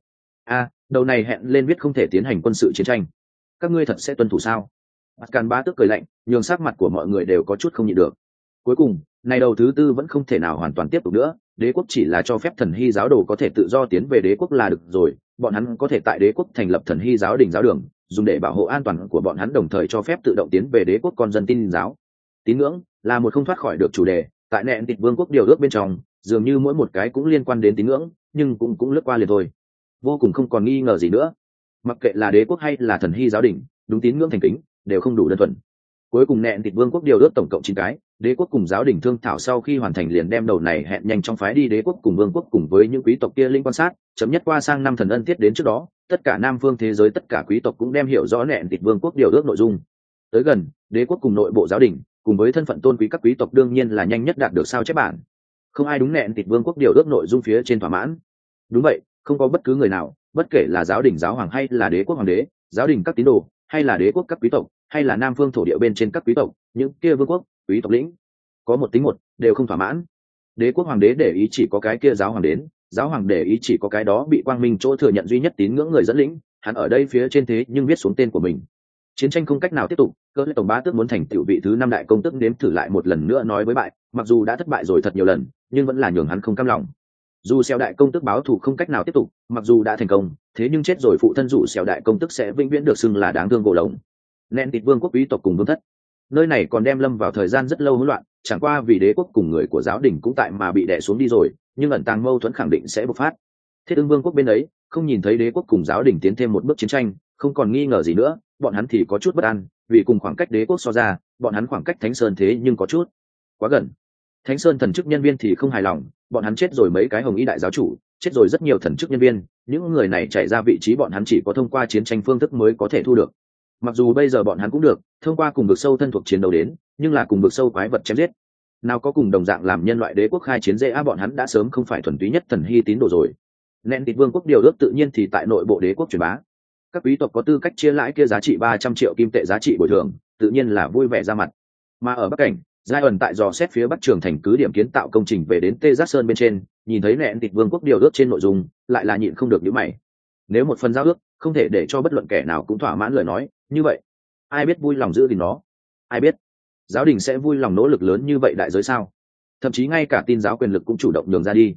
Đầu này hẹn lên viết không thể tiến hành quân sự chiến tranh. Các ngươi thật sẽ tuân thủ sao? Pascal bá tước cười lạnh, nhường sắc mặt của mọi người đều có chút không nhịn được. Cuối cùng, này đầu thứ tư vẫn không thể nào hoàn toàn tiếp tục nữa, đế quốc chỉ là cho phép thần hy giáo đồ có thể tự do tiến về đế quốc là được rồi, bọn hắn có thể tại đế quốc thành lập thần hy giáo đình giáo đường, dùng để bảo hộ an toàn của bọn hắn, đồng thời cho phép tự động tiến về đế quốc con dân tin giáo. Tín ngưỡng là một không thoát khỏi được chủ đề, tại nẹn tịt vương quốc điều ước bên trong, dường như mỗi một cái cũng liên quan đến tín ngưỡng, nhưng cũng lướt qua liền thôi, vô cùng không còn nghi ngờ gì nữa. Mặc kệ là đế quốc hay là thần hy giáo đình, đúng tín ngưỡng thành kính đều không đủ đơn thuần. Cuối cùng nẹn tịt vương quốc điều ước tổng cộng 9 cái, đế quốc cùng giáo đình thương thảo sau khi hoàn thành liền đem đầu này hẹn nhanh trong phái đi đế quốc cùng vương quốc cùng với những quý tộc kia linh quan sát, chấm nhất qua sang năm thần ân tiết đến trước đó, tất cả nam phương thế giới tất cả quý tộc cũng đem hiểu rõ nẹn tịt vương quốc điều ước nội dung. Tới gần, đế quốc cùng nội bộ giáo đình cùng với thân phận tôn quý các quý tộc đương nhiên là nhanh nhất đạt được sao chép bản. Không ai đúng nẹn tịt vương quốc điều ước nội dung phía trên thỏa mãn. Đúng vậy, không có bất cứ người nào, bất kể là giáo đình giáo hoàng hay là đế quốc hoàng đế, giáo đình các tín đồ, hay là đế quốc các quý tộc, hay là nam phương thổ địa bên trên các quý tộc, những kia vương quốc quý tộc lĩnh có một tính một đều không thỏa mãn. Đế quốc hoàng đế để ý chỉ có cái kia giáo hoàng đến, giáo hoàng để ý chỉ có cái đó bị quang minh chỗ thừa nhận duy nhất tín ngưỡng người dẫn lĩnh, hắn ở đây phía trên thế nhưng viết xuống tên của mình. Chiến tranh không cách nào tiếp tục, cỡ tổng bá tước muốn thành tiểu vị thứ 5 đại công tước nếm thử lại một lần nữa nói với bại, mặc dù đã thất bại rồi thật nhiều lần, nhưng vẫn là nhường hắn không cam lòng. Dù xeo đại công tước báo thù không cách nào tiếp tục, mặc dù đã thành công, thế nhưng chết rồi phụ thân dù xeo đại công tước sẽ vĩnh viễn được xưng là đáng thương gỗ lộng. Nẹn tịt vương quốc quý tộc cùng vương thất, nơi này còn đem lâm vào thời gian rất lâu hỗn loạn, chẳng qua vì đế quốc cùng người của giáo đình cũng tại mà bị đè xuống đi rồi, nhưng ẩn tàng mâu thuẫn khẳng định sẽ bộc phát. Thiết Ưng vương quốc bên ấy không nhìn thấy đế quốc cùng giáo đình tiến thêm một bước chiến tranh, không còn nghi ngờ gì nữa, bọn hắn thì có chút bất an, vì cùng khoảng cách đế quốc so ra, bọn hắn khoảng cách Thánh Sơn thế nhưng có chút quá gần. Thánh Sơn thần chức nhân viên thì không hài lòng, bọn hắn chết rồi mấy cái hồng y đại giáo chủ, chết rồi rất nhiều thần chức nhân viên, những người này chạy ra vị trí bọn hắn chỉ có thông qua chiến tranh phương thức mới có thể thu được. Mặc dù bây giờ bọn hắn cũng được thông qua cùng vực sâu thân thuộc chiến đấu đến, nhưng là cùng vực sâu quái vật chém giết, nào có cùng đồng dạng làm nhân loại đế quốc khai chiến dễ bọn hắn đã sớm không phải thuần túy nhất thần hy tín đồ rồi. Nẹn tịt vương quốc điều ước tự nhiên thì tại nội bộ đế quốc truyền bá, các quý tộc có tư cách chia lãi kia giá trị 300 triệu kim tệ giá trị bồi thường, tự nhiên là vui vẻ ra mặt. Mà ở bắc cảnh, giai ẩn tại dò xét phía bắc trường thành cứ điểm kiến tạo công trình về đến Tê Giác Sơn bên trên, nhìn thấy nẹn tịt vương quốc điều ước trên nội dung, lại là nhịn không được nhíu mày. Nếu một phần giao ước không thể để cho bất luận kẻ nào cũng thỏa mãn lời nói, như vậy ai biết vui lòng giữ gìn nó? Ai biết giáo đình sẽ vui lòng nỗ lực lớn như vậy đại giới sao? Thậm chí ngay cả tin giáo quyền lực cũng chủ động nhường ra đi.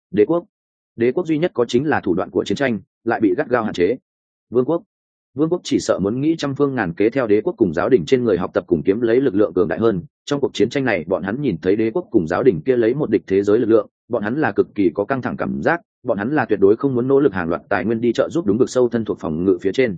Đế quốc duy nhất có chính là thủ đoạn của chiến tranh, lại bị gắt gao hạn chế. Vương quốc chỉ sợ muốn nghĩ trăm phương ngàn kế theo đế quốc cùng giáo đình trên người học tập cùng kiếm lấy lực lượng cường đại hơn. Trong cuộc chiến tranh này, bọn hắn nhìn thấy đế quốc cùng giáo đình kia lấy một địch thế giới lực lượng, bọn hắn là cực kỳ có căng thẳng cảm giác, bọn hắn là tuyệt đối không muốn nỗ lực hàng loạt tài nguyên đi trợ giúp đúng vực sâu thân thuộc phòng ngự phía trên.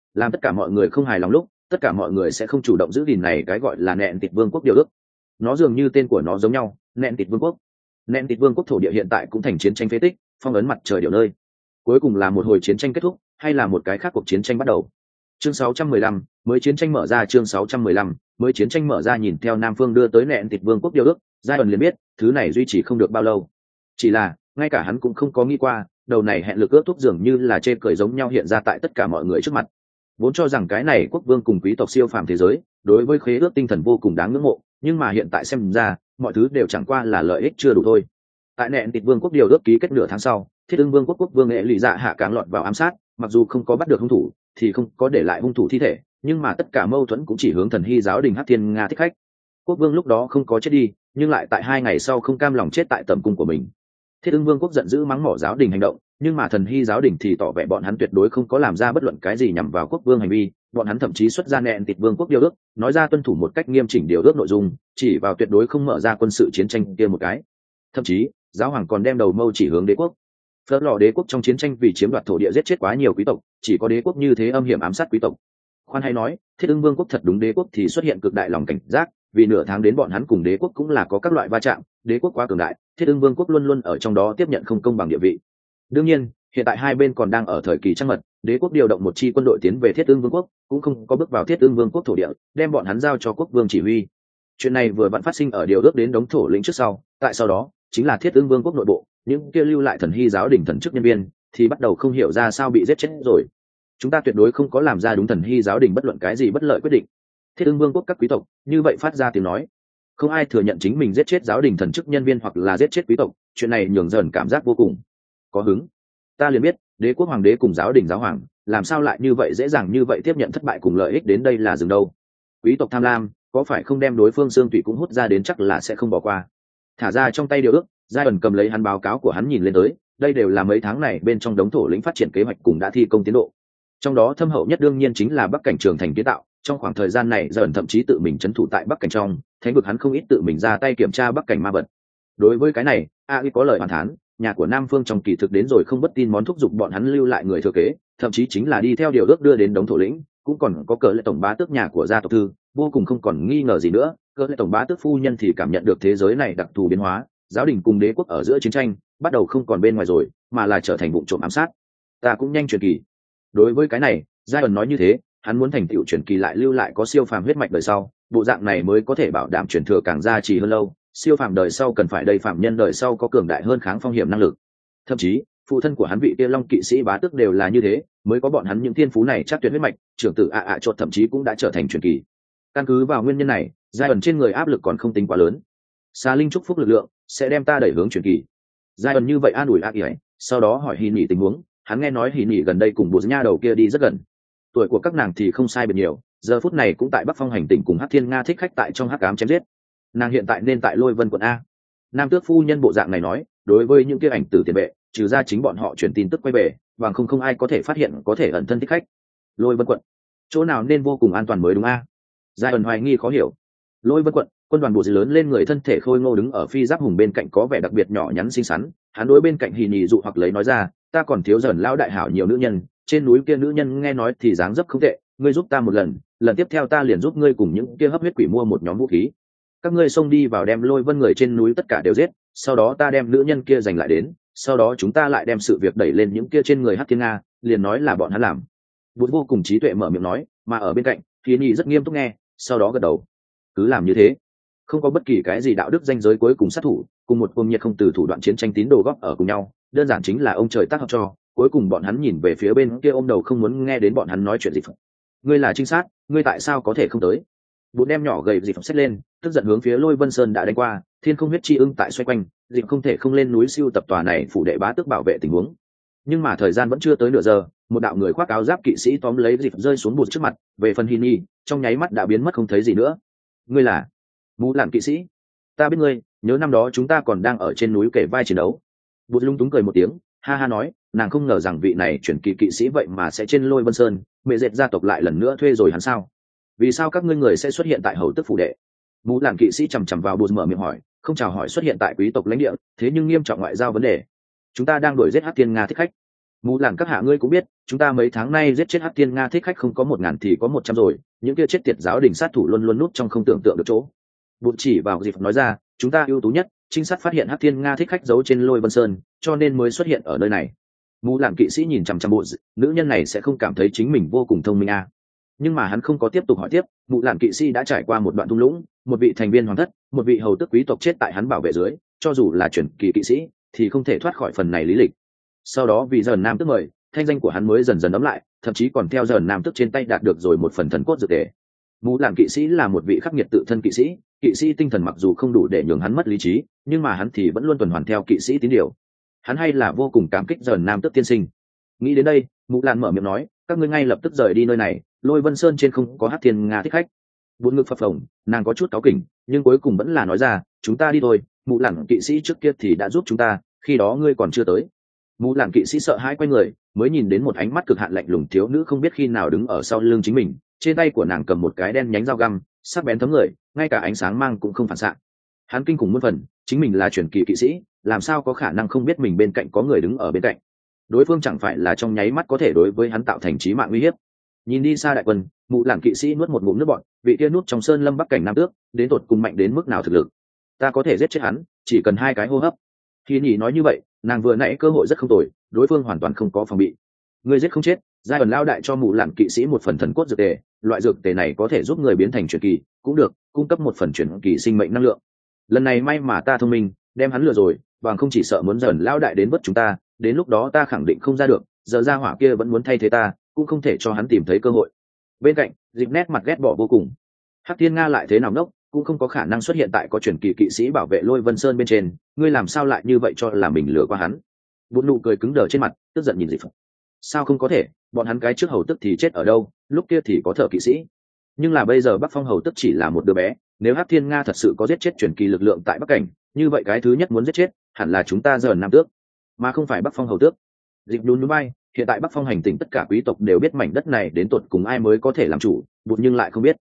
làm tất cả mọi người không hài lòng lúc, tất cả mọi người sẽ không chủ động giữ gìn này cái gọi là nẹn tịt vương quốc điều ước. Nó dường như tên của nó giống nhau, nẹn tịt vương quốc. Nẹn tịt vương quốc thổ địa hiện tại cũng thành chiến tranh phế tích, phong ấn mặt trời điều nơi. Cuối cùng là một hồi chiến tranh kết thúc, hay là một cái khác cuộc chiến tranh bắt đầu. Chương 615, mới chiến tranh mở ra. Chương 615, mới chiến tranh mở ra. Nhìn theo Nam Phương đưa tới nẹn tịt vương quốc điều ước, giai ẩn liền biết thứ này duy trì không được bao lâu. Chỉ là ngay cả hắn cũng không có nghĩ qua, đầu này hẹn lực ước thúc dường như là chê cười giống nhau hiện ra tại tất cả mọi người trước mặt. Vốn cho rằng cái này quốc vương cùng quý tộc siêu phàm thế giới đối với khế ước tinh thần vô cùng đáng ngưỡng mộ, nhưng mà hiện tại xem ra mọi thứ đều chẳng qua là lợi ích chưa đủ thôi. Tại nẹn tịt vương quốc điều ước ký kết nửa tháng sau, Thiết Ưng vương quốc vương nghệ lụy dạ hạ cáng lọt vào ám sát, mặc dù không có bắt được hung thủ thì không có để lại hung thủ thi thể, nhưng mà tất cả mâu thuẫn cũng chỉ hướng thần hy giáo đình Hắc Thiên Nga thích khách. Quốc vương lúc đó không có chết đi, nhưng lại tại 2 ngày sau không cam lòng chết tại tẩm cung của mình. Thiết Ưng vương quốc giận dữ mắng mỏ giáo đình hành động, nhưng mà thần hy giáo đình thì tỏ vẻ bọn hắn tuyệt đối không có làm ra bất luận cái gì nhằm vào quốc vương hành vi. Bọn hắn thậm chí xuất ra nẹn tịt vương quốc điều ước, nói ra tuân thủ một cách nghiêm chỉnh điều ước nội dung, chỉ vào tuyệt đối không mở ra quân sự chiến tranh kia một cái. Thậm chí giáo hoàng còn đem đầu mâu chỉ hướng đế quốc. Phớt lò đế quốc trong chiến tranh vì chiếm đoạt thổ địa giết chết quá nhiều quý tộc, chỉ có đế quốc như thế âm hiểm ám sát quý tộc. Khoan hay nói, Thiết Ưng vương quốc thật đúng đế quốc thì xuất hiện cực đại lòng cảnh giác, vì nửa tháng đến bọn hắn cùng đế quốc cũng là có các loại va chạm, đế quốc quá cường đại, Thiết Ưng vương quốc luôn luôn ở trong đó tiếp nhận không công bằng địa vị. Đương nhiên, hiện tại hai bên còn đang ở thời kỳ trăng mật, đế quốc điều động một chi quân đội tiến về Thiết Ưng vương quốc, cũng không có bước vào Thiết Ưng vương quốc thổ địa, đem bọn hắn giao cho quốc vương chỉ huy. Chuyện này vừa vặn phát sinh ở điều ước đến đống thổ lĩnh trước sau, tại sau đó chính là Thiết Ưng vương quốc nội bộ, những kia lưu lại thần hy giáo đình thần chức nhân viên thì bắt đầu không hiểu ra sao bị giết chết rồi. Chúng ta tuyệt đối không có làm ra đúng thần hy giáo đình bất luận cái gì bất lợi quyết định. Thiết Ưng vương quốc các quý tộc như vậy phát ra tiếng nói. Không ai thừa nhận chính mình giết chết giáo đình thần chức nhân viên hoặc là giết chết quý tộc, chuyện này nhường dần cảm giác vô cùng có hứng. Ta liền biết đế quốc hoàng đế cùng giáo đình giáo hoàng làm sao lại như vậy dễ dàng như vậy tiếp nhận thất bại cùng lợi ích đến đây là dừng đâu. Quý tộc tham lam có phải không đem đối phương xương tủy cũng hút ra đến chắc là sẽ không bỏ qua. Thả ra trong tay điều ước, giai ẩn cầm lấy hắn báo cáo của hắn nhìn lên tới, đây đều là mấy tháng này bên trong đống thổ lĩnh phát triển kế hoạch cùng đã thi công tiến độ. Trong đó thâm hậu nhất đương nhiên chính là Bắc cảnh trường thành kiến tạo. Trong khoảng thời gian này giai ẩn thậm chí tự mình trấn thủ tại Bắc cảnh trong thánh vực, hắn không ít tự mình ra tay kiểm tra Bắc cảnh ma vật. Đối với cái này AI có lời bàn thán, nhà của Nam Phương trong kỳ thực đến rồi không bất tin món thúc giục bọn hắn lưu lại người thừa kế, thậm chí chính là đi theo điều ước đưa đến đống thổ lĩnh, cũng còn có cờ lệ tổng bá tước nhà của gia tộc thư, vô cùng không còn nghi ngờ gì nữa. Cờ lệ tổng bá tước phu nhân thì cảm nhận được thế giới này đặc thù biến hóa, giáo đình cùng đế quốc ở giữa chiến tranh bắt đầu không còn bên ngoài rồi, mà là trở thành vụ trộm ám sát. Ta cũng nhanh truyền kỳ. Đối với cái này, giai ẩn nói như thế, hắn muốn thành tựu truyền kỳ lại lưu lại có siêu phàm huyết mạch đời sau, bộ dạng này mới có thể bảo đảm truyền thừa càng gia trì hơn lâu. Siêu phàm đời sau cần phải đầy phàm nhân đời sau có cường đại hơn kháng phong hiểm năng lực. Thậm chí phụ thân của hắn vị kia long kỵ sĩ bá tước đều là như thế, mới có bọn hắn những thiên phú này chắc tuyệt huyết mạch. Trưởng tử chột thậm chí cũng đã trở thành truyền kỳ. Căn cứ vào nguyên nhân này, giai ẩn trên người áp lực còn không tính quá lớn. Xà linh chúc phúc lực lượng sẽ đem ta đẩy hướng truyền kỳ. Giai ẩn như vậy an ủi ác ý, sau đó hỏi Hỉ Nỉ tình huống. Hắn nghe nói Hỉ Nỉ gần đây cùng bố nha đầu kia đi rất gần, tuổi của các nàng thì không sai biệt nhiều, giờ phút này cũng tại Bắc Phong hành tỉnh cùng Hắc Thiên Nga thích khách tại trong hắc ám chém giết. Nàng hiện tại nên tại Lôi Vân quận a. Nam tước phu nhân bộ dạng này nói, đối với những kia ảnh tử tiền vệ, trừ ra chính bọn họ truyền tin tức quay về, bằng không ai có thể phát hiện có thể ẩn thân thích khách. Lôi Vân quận, chỗ nào nên vô cùng an toàn mới đúng a? Giai ẩn hoài nghi khó hiểu. Lôi Vân quận, quân đoàn bộ gì lớn lên người thân thể khôi ngô đứng ở phi giáp hùng bên cạnh có vẻ đặc biệt nhỏ nhắn xinh xắn, hắn đối bên cạnh Hỉ Nỉ dụ hoặc lấy nói ra, ta còn thiếu dần lão đại hảo nhiều nữ nhân, trên núi kia nữ nhân nghe nói thì dáng dấp không tệ, ngươi giúp ta một lần, lần tiếp theo ta liền giúp ngươi cùng những kia hấp huyết quỷ mua một nhóm vũ khí. Các ngươi xông đi vào đem Lôi Vân người trên núi tất cả đều giết, sau đó ta đem nữ nhân kia giành lại đến, sau đó chúng ta lại đem sự việc đẩy lên những kia trên người Hắc Thiên Nga, liền nói là bọn hắn làm. Bụt vô cùng trí tuệ mở miệng nói, mà ở bên cạnh Hỉ Nỉ rất nghiêm túc nghe, sau đó gật đầu. Cứ làm như thế, không có bất kỳ cái gì đạo đức danh giới cuối cùng sát thủ, cùng một cuồng nhiệt không từ thủ đoạn chiến tranh tín đồ góp ở cùng nhau, đơn giản chính là ông trời tác hợp cho. Cuối cùng bọn hắn nhìn về phía bên kia ôm đầu không muốn nghe đến bọn hắn nói chuyện gì. Ngươi là trinh sát, ngươi tại sao có thể không tới? Bụt đem nhỏ gầy dịp xách lên, tức giận hướng phía Lôi Vân Sơn đã đánh qua, thiên không huyết chi ưng tại xoay quanh, dịp không thể không lên núi siêu tập tòa này phủ đệ bá tước bảo vệ tình huống. Nhưng mà thời gian vẫn chưa tới nửa giờ, một đạo người khoác áo giáp kỵ sĩ tóm lấy dịp rơi xuống Bụt trước mặt, về phần Hỉ Nỉ, trong nháy mắt đã biến mất không thấy gì nữa. Ngươi là Mũ Lạn kỵ sĩ? Ta biết ngươi, nhớ năm đó chúng ta còn đang ở trên núi kể vai chiến đấu. Bụt lung túng cười một tiếng, ha ha nói, nàng không ngờ rằng vị này chuyển kỳ kỵ sĩ vậy mà sẽ trên Lôi Vân Sơn, mẹ dệt gia tộc lại lần nữa thuê rồi hắn sao? Vì sao các ngươi người sẽ xuất hiện tại hầu tức phủ đệ? Mũ Lạn kỵ sĩ chằm chằm vào Bụt mở miệng hỏi, không chào hỏi xuất hiện tại quý tộc lãnh địa, thế nhưng nghiêm trọng ngoại giao vấn đề. Chúng ta đang đuổi giết Hắc Thiên Nga thích khách. Mù lạn các hạ ngươi cũng biết, chúng ta mấy tháng nay giết chết Hắc Thiên Nga thích khách không có 1.000 thì có 100 rồi, những kia chết tiệt giáo đình sát thủ luôn luôn núp trong không tưởng tượng được chỗ. Bụt chỉ vào dịp nói ra, chúng ta ưu tú nhất, trinh sát phát hiện Hắc Thiên Nga thích khách giấu trên Lôi Vân Sơn, cho nên mới xuất hiện ở nơi này. Mù lạn kỵ sĩ nhìn chằm chằm Bụt, nữ nhân này sẽ không cảm thấy chính mình vô cùng thông minh à? Nhưng mà hắn không có tiếp tục hỏi tiếp. Mù lạn kỵ sĩ đã trải qua một đoạn thung lũng, một vị thành viên hoàng thất, một vị hầu tước quý tộc chết tại hắn bảo vệ dưới, cho dù là chuyển kỳ kỵ sĩ thì không thể thoát khỏi phần này lý lịch. Sau đó vì dần nam tước mời, thanh danh của hắn mới dần dần ấm lại, thậm chí còn theo dần nam tước trên tay đạt được rồi một phần thần cốt dược tề. Mù lạn kỵ sĩ là một vị khắc nghiệt tự thân kỵ sĩ tinh thần mặc dù không đủ để nhường hắn mất lý trí, nhưng mà hắn thì vẫn luôn tuần hoàn theo kỵ sĩ tín điều. Hắn hay là vô cùng cảm kích dần nam tước tiên sinh. Nghĩ đến đây, Mù lạn mở miệng nói, các ngươi ngay lập tức rời đi nơi này, Lôi Vân Sơn trên không có Hắc Thiên Nga thích khách. Bốn ngực phập phồng, nàng có chút cáu kỉnh, nhưng cuối cùng vẫn là nói ra, chúng ta đi thôi, Mù lạn kỵ sĩ trước kia thì đã giúp chúng ta, khi đó ngươi còn chưa tới. Mù lạn kỵ sĩ sợ hãi quay người, mới nhìn đến một ánh mắt cực hạn lạnh lùng thiếu nữ không biết khi nào đứng ở sau lưng chính mình, trên tay của nàng cầm một cái đen nhánh dao găm, sắc bén thấm người, ngay cả ánh sáng mang cũng không phản xạ. Hắn kinh khủng muôn phần, chính mình là truyền kỳ kỵ sĩ, làm sao có khả năng không biết mình bên cạnh có người đứng ở bên cạnh. Đối phương chẳng phải là trong nháy mắt có thể đối với hắn tạo thành chí mạng uy hiếp. Nhìn đi xa đại quân, Mù lạn kỵ sĩ nuốt một ngụm nước bọt, vị kia nút trong sơn lâm bắc cảnh nam tước, đến tột cùng mạnh đến mức nào thực lực. Ta có thể giết chết hắn, chỉ cần 2 cái hô hấp. Khi nhỉ nói như vậy, nàng vừa nãy cơ hội rất không tồi, đối phương hoàn toàn không có phòng bị. Người giết không chết, giai ẩn lao đại cho Mù lạn kỵ sĩ một phần thần cốt dược tề, loại dược tề này có thể giúp người biến thành truyền kỳ, cũng được, cung cấp một phần truyền kỳ sinh mệnh năng lượng. Lần này may mà ta thông minh, đem hắn lừa rồi, bằng không chỉ sợ muốn dần lao đại đến vớt chúng ta, đến lúc đó ta khẳng định không ra được, giờ ra hỏa kia vẫn muốn thay thế ta, cũng không thể cho hắn tìm thấy cơ hội. Bên cạnh, Dịp nét mặt ghét bỏ vô cùng. Hắc Thiên Nga lại thế nào nốc, cũng không có khả năng xuất hiện tại có truyền kỳ kỵ sĩ bảo vệ Lôi Vân Sơn bên trên, ngươi làm sao lại như vậy cho là mình lừa qua hắn. Bụt nụ cười cứng đờ trên mặt, tức giận nhìn Dịp. Sao không có thể, bọn hắn cái trước hầu tức thì chết ở đâu, lúc kia thì có thợ kỵ sĩ. Nhưng là bây giờ Bắc Phong hầu tức chỉ là một đứa bé, nếu Hắc Thiên Nga thật sự có giết chết truyền kỳ lực lượng tại Bắc Cảnh, như vậy cái thứ nhất muốn giết chết hẳn là chúng ta giờ nam tước, mà không phải Bắc Phong hầu tước. Dịp đun núi bay, hiện tại Bắc Phong hành tỉnh tất cả quý tộc đều biết mảnh đất này đến tột cùng ai mới có thể làm chủ, Bụt nhưng lại không biết.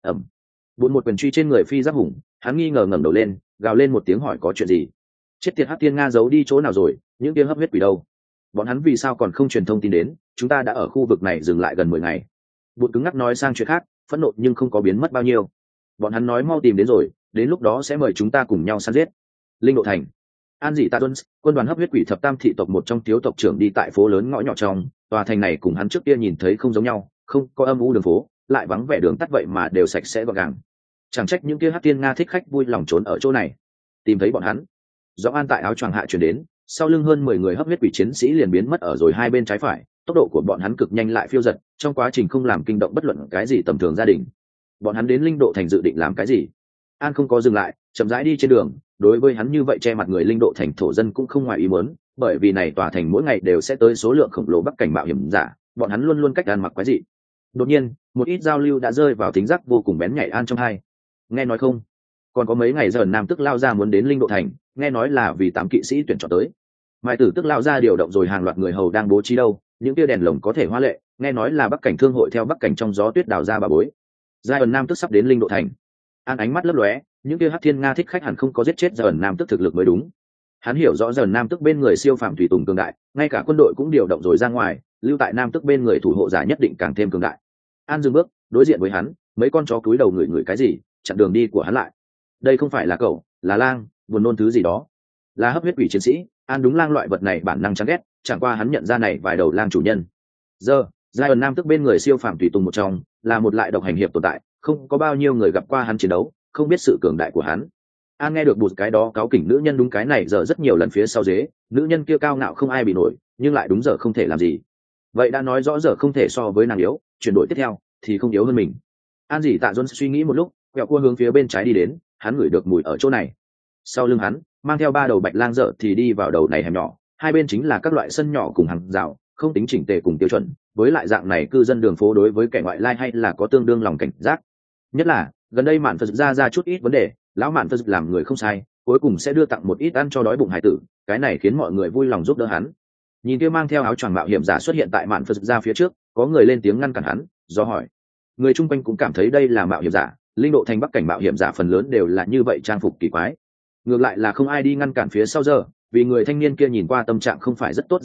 Bụt một quyền truy trên người phi giáp hùng, hắn nghi ngờ ngẩng đầu lên, gào lên một tiếng hỏi có chuyện gì. Chết tiệt Hắc Thiên Nga giấu đi chỗ nào rồi, những kia hấp huyết quỷ đâu? Bọn hắn vì sao còn không truyền thông tin đến, chúng ta đã ở khu vực này dừng lại gần 10 ngày. Bụt cứng ngắc nói sang chuyện khác, phẫn nộ nhưng không có biến mất bao nhiêu. Bọn hắn nói mau tìm đến rồi, đến lúc đó sẽ mời chúng ta cùng nhau săn giết. Linh Độ Thành, An Dị Tạ Tuân, quân đoàn hấp huyết quỷ thập tam thị tộc một trong thiếu tộc trưởng đi tại phố lớn ngõ nhỏ trong, tòa thành này cùng hắn trước kia nhìn thấy không giống nhau, không có âm u đường phố, lại vắng vẻ đường tắt vậy mà đều sạch sẽ gọn gàng. Chẳng trách những kia Hắc Thiên Nga thích khách vui lòng trốn ở chỗ này. Tìm thấy bọn hắn, gió an tại áo choàng hạ truyền đến, sau lưng hơn 10 người hấp huyết quỷ chiến sĩ liền biến mất ở rồi hai bên trái phải, tốc độ của bọn hắn cực nhanh lại phiêu dật, trong quá trình không làm kinh động bất luận cái gì tầm thường gia đình. Bọn hắn đến Linh Độ Thành dự định làm cái gì? An không có dừng lại, chậm rãi đi trên đường, đối với hắn như vậy che mặt người Linh Độ Thành thổ dân cũng không ngoài ý muốn, bởi vì này tòa thành mỗi ngày đều sẽ tới số lượng khổng lồ bắc cảnh mạo hiểm giả, bọn hắn luôn luôn cách ăn mặc quái dị. Đột nhiên, một ít giao lưu đã rơi vào thính giác vô cùng bén nhạy An trong hai. Nghe nói không? Còn có mấy ngày giờ Nam Tức lao ra muốn đến Linh Độ Thành, nghe nói là vì 8 kỵ sĩ tuyển chọn tới. Mai Tử Tức lao ra điều động rồi hàng loạt người hầu đang bố trí đâu, những tia đèn lồng có thể hoa lệ, nghe nói là bắc cảnh thương hội theo bắc cảnh trong gió tuyết đào ra bà bối. Giai ẩn Nam Tức sắp đến Linh Độ Thành. An ánh mắt lấp lóe, những kia Hắc Thiên Nga thích khách hẳn không có giết chết Giai ẩn Nam Tức thực lực mới đúng. Hắn hiểu rõ Giai ẩn Nam Tức bên người siêu phàm thủy tùng cường đại, ngay cả quân đội cũng điều động rồi ra ngoài, lưu tại Nam Tức bên người thủ hộ giả nhất định càng thêm cường đại. An dừng bước, đối diện với hắn, mấy con chó cúi đầu ngửi cái gì, chặn đường đi của hắn lại. Đây không phải là cậu, là lang, buồn nôn thứ gì đó. Là hấp huyết quỷ chiến sĩ, An đúng lang loại vật này bản năng chán ghét, chẳng qua hắn nhận ra này vài đầu lang chủ nhân. Giờ, Giai ẩn Nam Tức bên người siêu phàm thủy tùng một trong, là một lại độc hành hiệp tồn tại, không có bao nhiêu người gặp qua hắn chiến đấu, không biết sự cường đại của hắn. An nghe được Bụt cái đó cáo kỉnh nữ nhân đúng cái này giờ rất nhiều lần phía sau dế, nữ nhân kia cao ngạo không ai bị nổi, nhưng lại đúng giờ không thể làm gì. Vậy đã nói rõ giờ không thể so với nàng yếu, chuyển đổi tiếp theo thì không yếu hơn mình. An Dị Tạ Duân suy nghĩ một lúc, quẹo cua hướng phía bên trái đi đến, hắn ngửi được mùi ở chỗ này. Sau lưng hắn, mang theo 3 đầu bạch lang dở thì đi vào đầu này hẻm nhỏ, hai bên chính là các loại sân nhỏ cùng hàng rào, không tính chỉnh tề cùng tiêu chuẩn, với lại dạng này cư dân đường phố đối với kẻ ngoại lai hay là có tương đương lòng cảnh giác. Nhất là gần đây Mạn Phật ra chút ít vấn đề, lão Mạn Phật làm người không sai, cuối cùng sẽ đưa tặng một ít ăn cho đói bụng hải tử, cái này khiến mọi người vui lòng giúp đỡ hắn. Nhìn kia mang theo áo choàng mạo hiểm giả xuất hiện tại Mạn Phật ra phía trước, có người lên tiếng ngăn cản hắn, do hỏi. Người chung quanh cũng cảm thấy đây là mạo hiểm giả, Linh Độ Thành bắc cảnh mạo hiểm giả phần lớn đều là như vậy trang phục kỳ quái. Ngược lại là không ai đi ngăn cản phía sau giờ, vì người thanh niên kia nhìn qua tâm trạng không phải rất tốt dáng vẻ,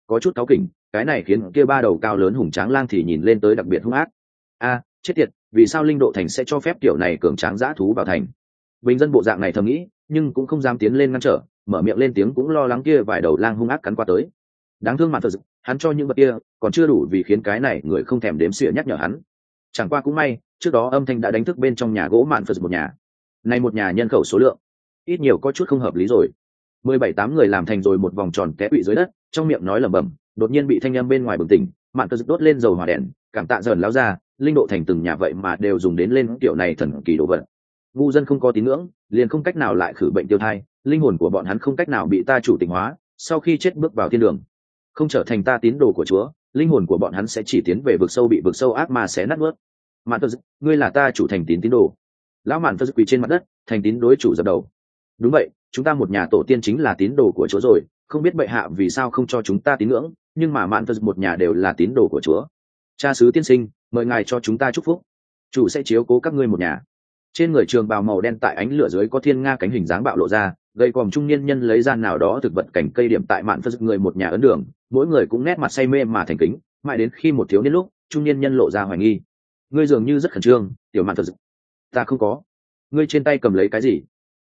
có chút cáu kỉnh, cái này khiến kia ba đầu cao lớn hùng tráng lang thì nhìn lên tới đặc biệt hung ác. A, chết tiệt, vì sao linh độ thành sẽ cho phép kiểu này cường tráng dã thú vào thành? Bình dân bộ dạng này thầm nghĩ, nhưng cũng không dám tiến lên ngăn trở, mở miệng lên tiếng cũng lo lắng kia vài đầu lang hung ác cắn qua tới. Đáng thương Mạn Phật, hắn cho những vật kia còn chưa đủ vì khiến cái này người không thèm đếm xỉa nhắc nhở hắn. Chẳng qua cũng may, trước đó âm thanh đã đánh thức bên trong nhà gỗ Mạn Phật một nhà. Nay một nhà nhân khẩu số lượng ít nhiều có chút không hợp lý rồi. 17-8 người làm thành rồi một vòng tròn té quỵ dưới đất, trong miệng nói lẩm bẩm, đột nhiên bị thanh âm bên ngoài bừng tỉnh. Mạn Phật đốt lên dầu hỏa đèn, cảm tạ dần lao ra, linh độ thành từng nhà vậy mà đều dùng đến lên kiểu này thần kỳ đồ vật. Ngu dân không có tín ngưỡng, liền không cách nào lại khử bệnh tiêu thai, linh hồn của bọn hắn không cách nào bị ta chủ tịnh hóa, sau khi chết bước vào thiên đường, không trở thành ta tín đồ của Chúa, linh hồn của bọn hắn sẽ chỉ tiến về vực sâu, bị vực sâu ác ma xé nát nuốt. Mạn Phật, ngươi là ta chủ thành tín tín đồ. Lão Mạn Phật quỳ trên mặt đất, thành tín đối chủ dập đầu. Đúng vậy, chúng ta một nhà tổ tiên chính là tín đồ của Chúa rồi, không biết bệ hạ vì sao không cho chúng ta tín ngưỡng, nhưng mà Mạn Phật một nhà đều là tín đồ của Chúa. Cha xứ tiên sinh, mời ngài cho chúng ta chúc phúc, chủ sẽ chiếu cố các ngươi một nhà. Trên người trường bào màu đen tại ánh lửa dưới có thiên nga cánh hình dáng bạo lộ ra, gây còm trung niên nhân lấy ra nào đó thực vật cảnh cây điểm tại Mạn Phật người một nhà ấn đường, mỗi người cũng nét mặt say mê mà thành kính, mãi đến khi một thiếu niên lúc trung niên nhân lộ ra hoài nghi. Ngươi dường như rất khẩn trương, tiểu Mạn Phật. Ta không có. Ngươi trên tay cầm lấy cái gì?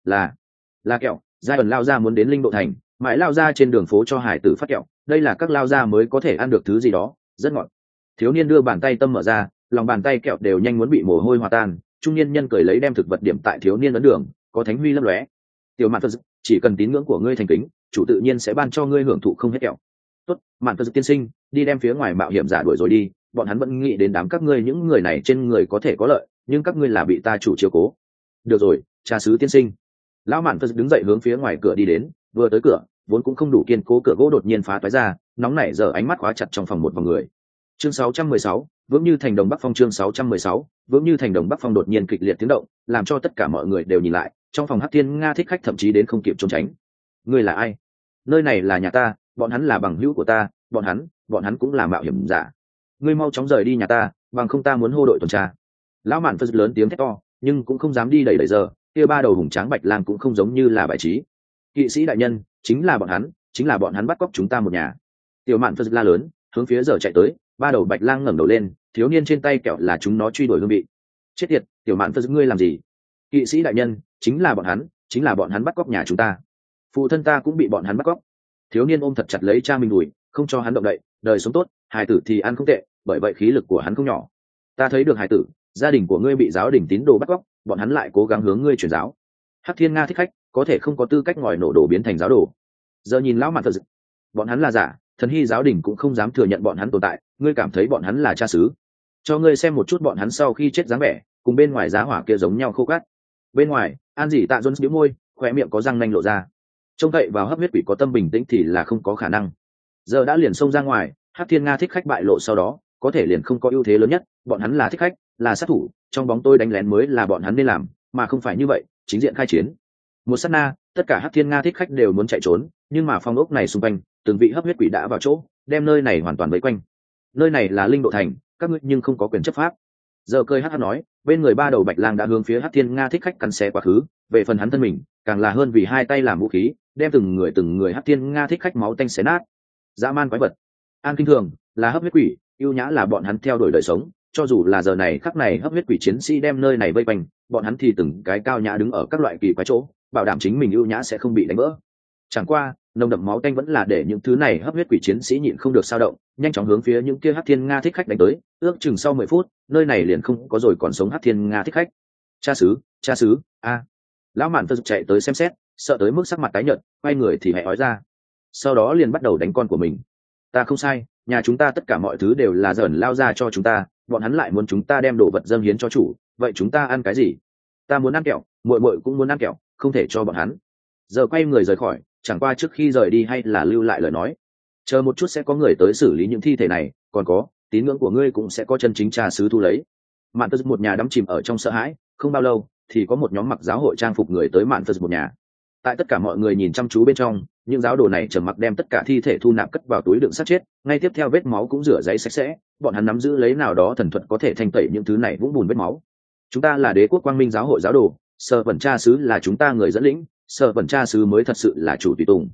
Là kẹo. Giai ẩn lao ra muốn đến linh độ thành, mãi lao ra trên đường phố cho hải tử phát kẹo, đây là các lao ra mới có thể ăn được thứ gì đó rất ngọt. Thiếu niên đưa bàn tay tâm mở ra, lòng bàn tay kẹo đều nhanh muốn bị mồ hôi hòa tan. Trung niên nhân cười lấy đem thực vật điểm tại thiếu niên ấn đường, có thánh huy lấp lóe. Tiểu Mạn Phật, chỉ cần tín ngưỡng của ngươi thành kính, chủ tự nhiên sẽ ban cho ngươi hưởng thụ không hết kẹo. Tốt, Mạn Phật tiên sinh, đi đem phía ngoài mạo hiểm giả đuổi rồi đi, bọn hắn vẫn nghĩ đến đám các ngươi những người này trên người có thể có lợi, nhưng các ngươi là bị ta chủ chiếu cố. Được rồi, cha xứ tiên sinh. Lão Mạn Phật đứng dậy hướng phía ngoài cửa đi đến, vừa tới cửa, vốn cũng không đủ kiên cố cửa gỗ đột nhiên phá toái ra, nóng nảy giờ ánh mắt khóa chặt trong phòng một vòng người. Chương 616, vững như thành đồng Bắc Phong. Chương 616, vững như thành đồng Bắc Phong. Đột nhiên kịch liệt tiếng động, làm cho tất cả mọi người đều nhìn lại, trong phòng Hắc Thiên Nga thích khách thậm chí đến không kịp trốn tránh. Ngươi là ai? Nơi này là nhà ta, bọn hắn là bằng hữu của ta, bọn hắn cũng là mạo hiểm giả. Ngươi mau chóng rời đi nhà ta, bằng không ta muốn hô đội tuần tra. Lão Mạn Phật lớn tiếng thét to, nhưng cũng không dám đi đẩy giờ, kia ba đầu hùng tráng bạch lang cũng không giống như là bài trí. Kỵ sĩ đại nhân, chính là bọn hắn bắt cóc chúng ta một nhà. Tiểu Mạn Phật la lớn, hướng phía giờ chạy tới, ba đầu bạch lang ngẩng đầu lên, thiếu niên trên tay kẹo là chúng nó truy đuổi hương vị. Chết tiệt, Tiểu Mạn Phật ngươi làm gì? Kỵ sĩ đại nhân, chính là bọn hắn bắt cóc nhà chúng ta. Phụ thân ta cũng bị bọn hắn bắt cóc. Thiếu niên ôm thật chặt lấy cha mình đùi, không cho hắn động đậy, đời sống tốt, hài tử thì ăn không tệ, bởi vậy khí lực của hắn không nhỏ. Ta thấy được hài tử, gia đình của ngươi bị giáo đình tín đồ bắt cóc, bọn hắn lại cố gắng hướng ngươi truyền giáo. Hắc Thiên Nga thích khách có thể không có tư cách ngòi nổ đồ biến thành giáo đồ. Giờ nhìn lão Mạn Phật, bọn hắn là giả, thần hy giáo đình cũng không dám thừa nhận bọn hắn tồn tại. Ngươi cảm thấy bọn hắn là cha xứ? Cho ngươi xem một chút bọn hắn sau khi chết dáng vẻ, cùng bên ngoài giá hỏa kia giống nhau khô cát. Bên ngoài, An Dĩ Tạ Jones nhếch môi, khóe miệng có răng nanh lộ ra. Trông cậy vào hấp huyết quỷ có tâm bình tĩnh thì là không có khả năng. Giờ đã liền xông ra ngoài, Hắc Thiên Nga thích khách bại lộ sau đó, có thể liền không có ưu thế lớn nhất. Bọn hắn là thích khách, là sát thủ, trong bóng tôi đánh lén mới là bọn hắn nên làm, mà không phải như vậy chính diện khai chiến. Một sát na, tất cả Hắc Thiên Nga thích khách đều muốn chạy trốn, nhưng mà phong ốc này xung quanh, từng vị hấp huyết quỷ đã vào chỗ, đem nơi này hoàn toàn vây quanh. Nơi này là linh độ thành, các ngươi nhưng không có quyền chấp pháp. Giờ cười hắc nói, bên người ba đầu bạch lang đã hướng phía Hắc Thiên Nga thích khách cắn xé quá khứ, về phần hắn thân mình, càng là hơn vì hai tay làm vũ khí, đem từng người Hắc Thiên Nga thích khách máu tanh xé nát. Dã man quái vật. An Kinh Thường là hấp huyết quỷ, ưu nhã là bọn hắn theo đuổi đời sống, cho dù là giờ này khắc này hấp huyết quỷ chiến sĩ đem nơi này vây quanh, bọn hắn thì từng cái cao nhã đứng ở các loại kỳ quái chỗ, bảo đảm chính mình ưu nhã sẽ không bị đánh vỡ. Chẳng qua, nồng đậm máu tanh vẫn là để những thứ này hấp huyết quỷ chiến sĩ nhịn không được sao động, nhanh chóng hướng phía những kia Hắc Thiên Nga thích khách đánh tới, ước chừng sau 10 phút, nơi này liền không có rồi còn sống Hắc Thiên Nga thích khách. Cha xứ, a. Lão Mạn Phật chạy tới xem xét, sợ tới mức sắc mặt tái nhợt, quay người thì hẹ ói ra. Sau đó liền bắt đầu đánh con của mình. Ta không sai, nhà chúng ta tất cả mọi thứ đều là dởn lao ra cho chúng ta, bọn hắn lại muốn chúng ta đem đồ vật dâng hiến cho chủ, vậy chúng ta ăn cái gì? Ta muốn ăn kẹo, muội muội cũng muốn ăn kẹo, không thể cho bọn hắn. Giờ quay người rời khỏi, chẳng qua trước khi rời đi hay là lưu lại lời nói, chờ một chút sẽ có người tới xử lý những thi thể này, còn có tín ngưỡng của ngươi cũng sẽ có chân chính cha xứ thu lấy. Mạn Phật một nhà đắm chìm ở trong sợ hãi, không bao lâu thì có một nhóm mặc giáo hội trang phục người tới Mạn Phật một nhà. Tại tất cả mọi người nhìn chăm chú bên trong, những giáo đồ này trầm mặc đem tất cả thi thể thu nạp cất vào túi đựng xác chết, ngay tiếp theo vết máu cũng rửa giấy sạch sẽ, bọn hắn nắm giữ lấy nào đó thần thuật có thể thanh tẩy những thứ này vũng bùn vết máu. Chúng ta là Đế quốc Quang Minh giáo hội giáo đồ, Sở Vẩn Cha xứ là chúng ta người dẫn lĩnh, Sở Vẩn Cha xứ mới thật sự là chủ tùy tùng.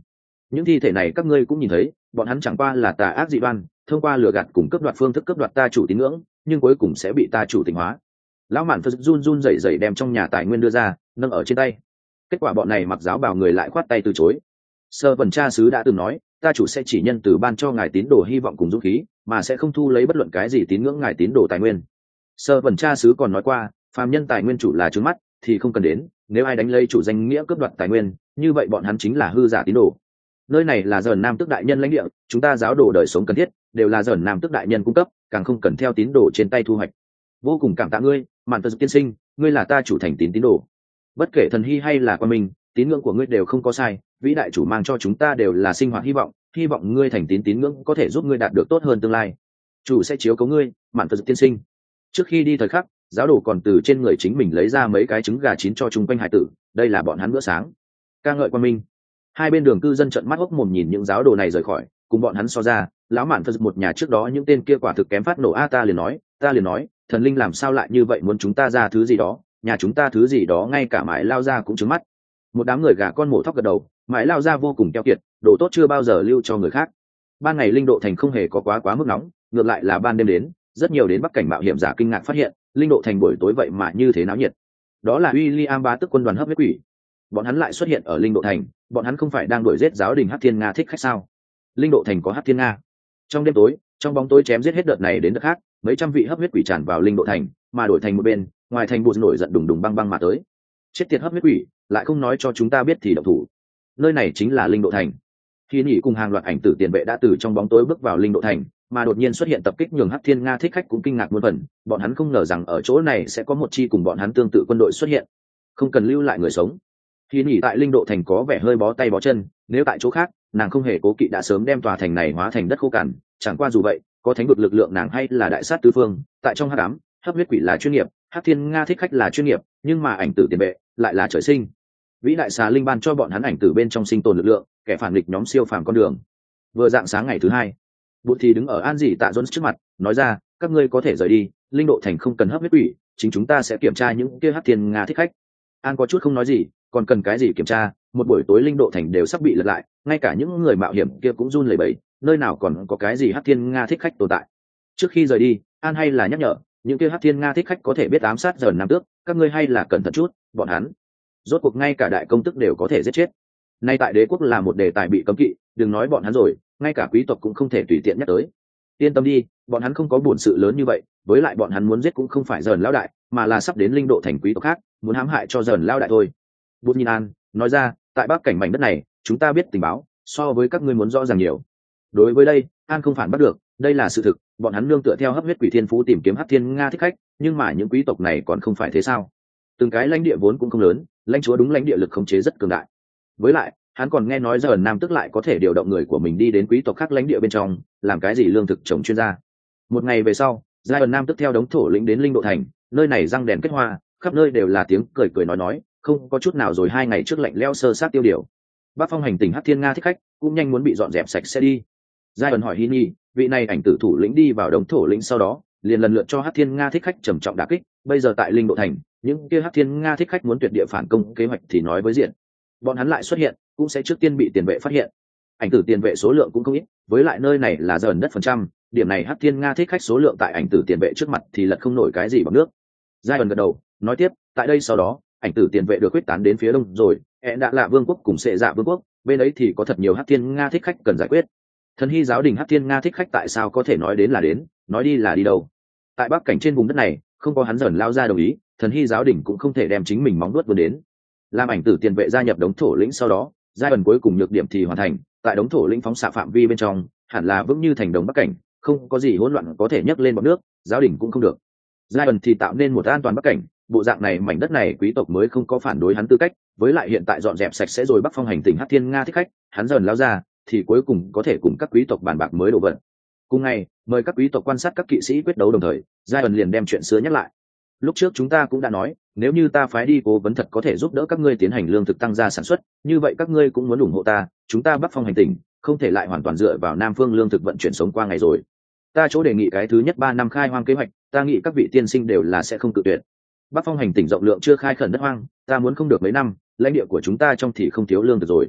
những thi thể này các ngươi cũng nhìn thấy, bọn hắn chẳng qua là tà ác dị đoan, thông qua lừa gạt cùng cướp đoạt phương thức cướp đoạt ta chủ tín ngưỡng, nhưng cuối cùng sẽ bị ta chủ tịnh hóa. Lão mạn phật run run rẩy rẩy đem trong nhà tài nguyên đưa ra, nâng ở trên tay. Kết quả bọn này mặc giáo bào người lại khoát tay từ chối. Sơ vần cha sứ đã từng nói, ta chủ sẽ chỉ nhân từ ban cho ngài tín đồ hy vọng cùng dũng khí, mà sẽ không thu lấy bất luận cái gì tín ngưỡng ngài tín đồ tài nguyên. Sơ vần cha sứ còn nói qua, phàm nhân tài nguyên chủ là trướng mắt thì không cần đến, nếu ai đánh lấy chủ danh nghĩa cướp đoạt tài nguyên, như vậy bọn hắn chính là hư giả tín đồ. Nơi này là Dởn Nam Tước đại nhân lãnh địa, chúng ta giáo đồ đời sống cần thiết đều là Dởn Nam Tước đại nhân cung cấp, càng không cần theo tín đồ trên tay thu hoạch. Vô cùng cảm tạ ngươi, Mạn Tật tiên sinh, ngươi là ta chủ thành tín tín đồ. Bất kể thần hy hay là quan minh, tín ngưỡng của ngươi đều không có sai, vĩ đại chủ mang cho chúng ta đều là sinh hoạt hy vọng ngươi thành tín ngưỡng có thể giúp ngươi đạt được tốt hơn tương lai. Chủ sẽ chiếu cố ngươi, Mạn Tật tiên sinh. Trước khi đi thời khắc, giáo đồ còn từ trên người chính mình lấy ra mấy cái trứng gà chín cho chung quanh hải tử, đây là bọn hắn bữa sáng. Ca ngợi quan minh. Hai bên đường cư dân trợn mắt hốc mồm nhìn những giáo đồ này rời khỏi, cùng bọn hắn so ra, lão Mạn Phật một nhà trước đó những tên kia quả thực kém phát nổ. Ta liền nói, thần linh làm sao lại như vậy, muốn chúng ta ra thứ gì đó, nhà chúng ta thứ gì đó ngay cả mãi lao ra cũng trứng mắt. Một đám người gà con mổ thóc gật đầu, mãi lao ra vô cùng keo kiệt, đồ tốt chưa bao giờ lưu cho người khác. Ban ngày linh độ thành không hề có quá mức nóng, ngược lại là ban đêm đến, rất nhiều đến bắc cảnh mạo hiểm giả kinh ngạc phát hiện, linh độ thành buổi tối vậy mà như thế náo nhiệt. Đó là William bá tước quân đoàn hấp huyết quỷ. Bọn hắn lại xuất hiện ở linh độ thành, bọn hắn không phải đang đuổi giết giáo đình Hắc Thiên Nga thích khách sao? Linh độ thành có Hắc Thiên Nga. Trong đêm tối, trong bóng tối chém giết hết đợt này đến đợt khác, mấy trăm vị hấp huyết quỷ tràn vào linh độ thành, mà đổi thành một bên, ngoài thành bụt nổi giận đùng đùng băng băng mà tới. Chết tiệt hấp huyết quỷ, lại không nói cho chúng ta biết thì động thủ. Nơi này chính là linh độ thành. Khi nhỉ cùng hàng loạt ảnh tử tiền vệ đã từ trong bóng tối bước vào linh độ thành, mà đột nhiên xuất hiện tập kích nhường Hắc Thiên Nga thích khách cũng kinh ngạc muôn phần, bọn hắn không ngờ rằng ở chỗ này sẽ có một chi cùng bọn hắn tương tự quân đội xuất hiện. Không cần lưu lại người sống. Khi nhỉ tại linh độ thành có vẻ hơi bó tay bó chân, nếu tại chỗ khác, nàng không hề cố kỵ đã sớm đem tòa thành này hóa thành đất khô cằn, chẳng qua dù vậy, có thánh vực lực lượng nàng hay là đại sát tứ phương, tại trong hắc ám, hấp huyết quỷ là chuyên nghiệp, Hắc Thiên Nga thích khách là chuyên nghiệp, nhưng mà ảnh tử tiền vệ lại là trời sinh. Vĩ đại xà linh ban cho bọn hắn ảnh tử bên trong sinh tồn lực lượng, kẻ phản nghịch nhóm siêu phàm con đường. Vừa dạng sáng ngày thứ hai, Bụt thì đứng ở An Dị Tạ Jones trước mặt, nói ra, các ngươi có thể rời đi, linh độ thành không cần hấp huyết quỷ, chính chúng ta sẽ kiểm tra những kia Hắc Thiên Nga thích khách. An có chút không nói gì, còn cần cái gì kiểm tra, một buổi tối linh độ thành đều sắp bị lật lại, ngay cả những người mạo hiểm kia cũng run lẩy bẩy, nơi nào còn có cái gì Hắc Thiên Nga thích khách tồn tại. Trước khi rời đi, An hay là nhắc nhở, những kia Hắc Thiên Nga thích khách có thể biết ám sát Dởn Nam Tước, các ngươi hay là cẩn thận chút, bọn hắn rốt cuộc ngay cả đại công tức đều có thể giết chết. Nay tại đế quốc là một đề tài bị cấm kỵ, đừng nói bọn hắn rồi, ngay cả quý tộc cũng không thể tùy tiện nhắc tới. Yên tâm đi, bọn hắn không có buồn sự lớn như vậy, với lại bọn hắn muốn giết cũng không phải Dởn lão đại, mà là sắp đến linh độ thành quý tộc khác, muốn hãm hại cho Dởn lão đại thôi. Bút nhìn An, nói ra, tại bắc cảnh mảnh đất này, chúng ta biết tình báo, so với các ngươi muốn rõ ràng nhiều. Đối với đây, An không phản bắt được, đây là sự thực, bọn hắn nương tựa theo hấp huyết quỷ thiên phú tìm kiếm Hắc Thiên Nga thích khách, nhưng mà những quý tộc này còn không phải thế sao? Từng cái lãnh địa vốn cũng không lớn, lãnh chúa đúng lãnh địa lực khống chế rất cường đại. Với lại, hắn còn nghe nói Dởn Nam Tước lại có thể điều động người của mình đi đến quý tộc khác lãnh địa bên trong, làm cái gì lương thực trồng chuyên gia. Một ngày về sau, Dởn Nam Tước theo đống thổ lĩnh đến linh độ thành, nơi này răng đèn kết hoa, khắp nơi đều là tiếng cười cười nói, không có chút nào rồi 2 ngày trước lạnh lẽo sơ sát tiêu điều. Bắc phong hành tỉnh Hắc Thiên Nga thích khách cũng nhanh muốn bị dọn dẹp sạch sẽ đi. Dởn hỏi Hini, vị này ảnh tử thủ lĩnh đi vào đống thổ lĩnh sau đó, liền lần lượt cho Hắc Thiên Nga thích khách trầm trọng đả kích, bây giờ tại linh độ thành, những kia Hắc Thiên Nga thích khách muốn tuyệt địa phản công kế hoạch thì nói với diện. Bọn hắn lại xuất hiện, cũng sẽ trước tiên bị tiền vệ phát hiện. Ảnh tử tiền vệ số lượng cũng không ít, với lại nơi này là Dởn đất phần trăm, điểm này Hắc Thiên Nga thích khách số lượng tại ảnh tử tiền vệ trước mặt thì lật không nổi cái gì bằng nước. Dởn gật đầu, nói tiếp, tại đây sau đó, ảnh tử tiền vệ được quyết tán đến phía đông rồi, đã là vương quốc cùng Sệ Dạ vương quốc, bên ấy thì có thật nhiều Hắc Thiên Nga thích khách cần giải quyết. Thần hy giáo đình Hắc Thiên Nga thích khách tại sao có thể nói đến là đến, nói đi là đi đâu? Tại bắc cảnh trên vùng đất này, không có hắn Dởn lao ra đồng ý, thần hy giáo đình cũng không thể đem chính mình móng nuốt vươn đến. Làm ảnh tử tiền vệ gia nhập đống thổ lĩnh sau đó, giai đoạn cuối cùng nhược điểm thì hoàn thành, tại đống thổ lĩnh phóng xạ phạm vi bên trong, hẳn là vững như thành đồng bắc cảnh, không có gì hỗn loạn có thể nhấc lên bọt nước, giáo đình cũng không được. Giai đoạn thì tạo nên một an toàn bắc cảnh, bộ dạng này mảnh đất này quý tộc mới không có phản đối hắn tư cách, với lại hiện tại dọn dẹp sạch sẽ rồi bắc phong hành tỉnh Hắc Thiên Nga thích khách, hắn Dởn lao ra thì cuối cùng có thể cùng các quý tộc bàn bạc mới đổ vận. Cùng ngày, mời các quý tộc quan sát các kỵ sĩ quyết đấu đồng thời, giai đoạn liền đem chuyện xưa nhắc lại. Lúc trước chúng ta cũng đã nói, nếu như ta phái đi cố vấn thật có thể giúp đỡ các ngươi tiến hành lương thực tăng gia sản xuất, như vậy các ngươi cũng muốn ủng hộ ta, chúng ta bắc phong hành tỉnh, không thể lại hoàn toàn dựa vào nam phương lương thực vận chuyển sống qua ngày rồi. Ta chỗ đề nghị cái thứ nhất 3 năm khai hoang kế hoạch, ta nghĩ các vị tiên sinh đều là sẽ không cự tuyệt. Bắc phong hành tỉnh rộng lượng chưa khai khẩn đất hoang, ta muốn không được mấy năm, lãnh địa của chúng ta trong thì không thiếu lương thực rồi.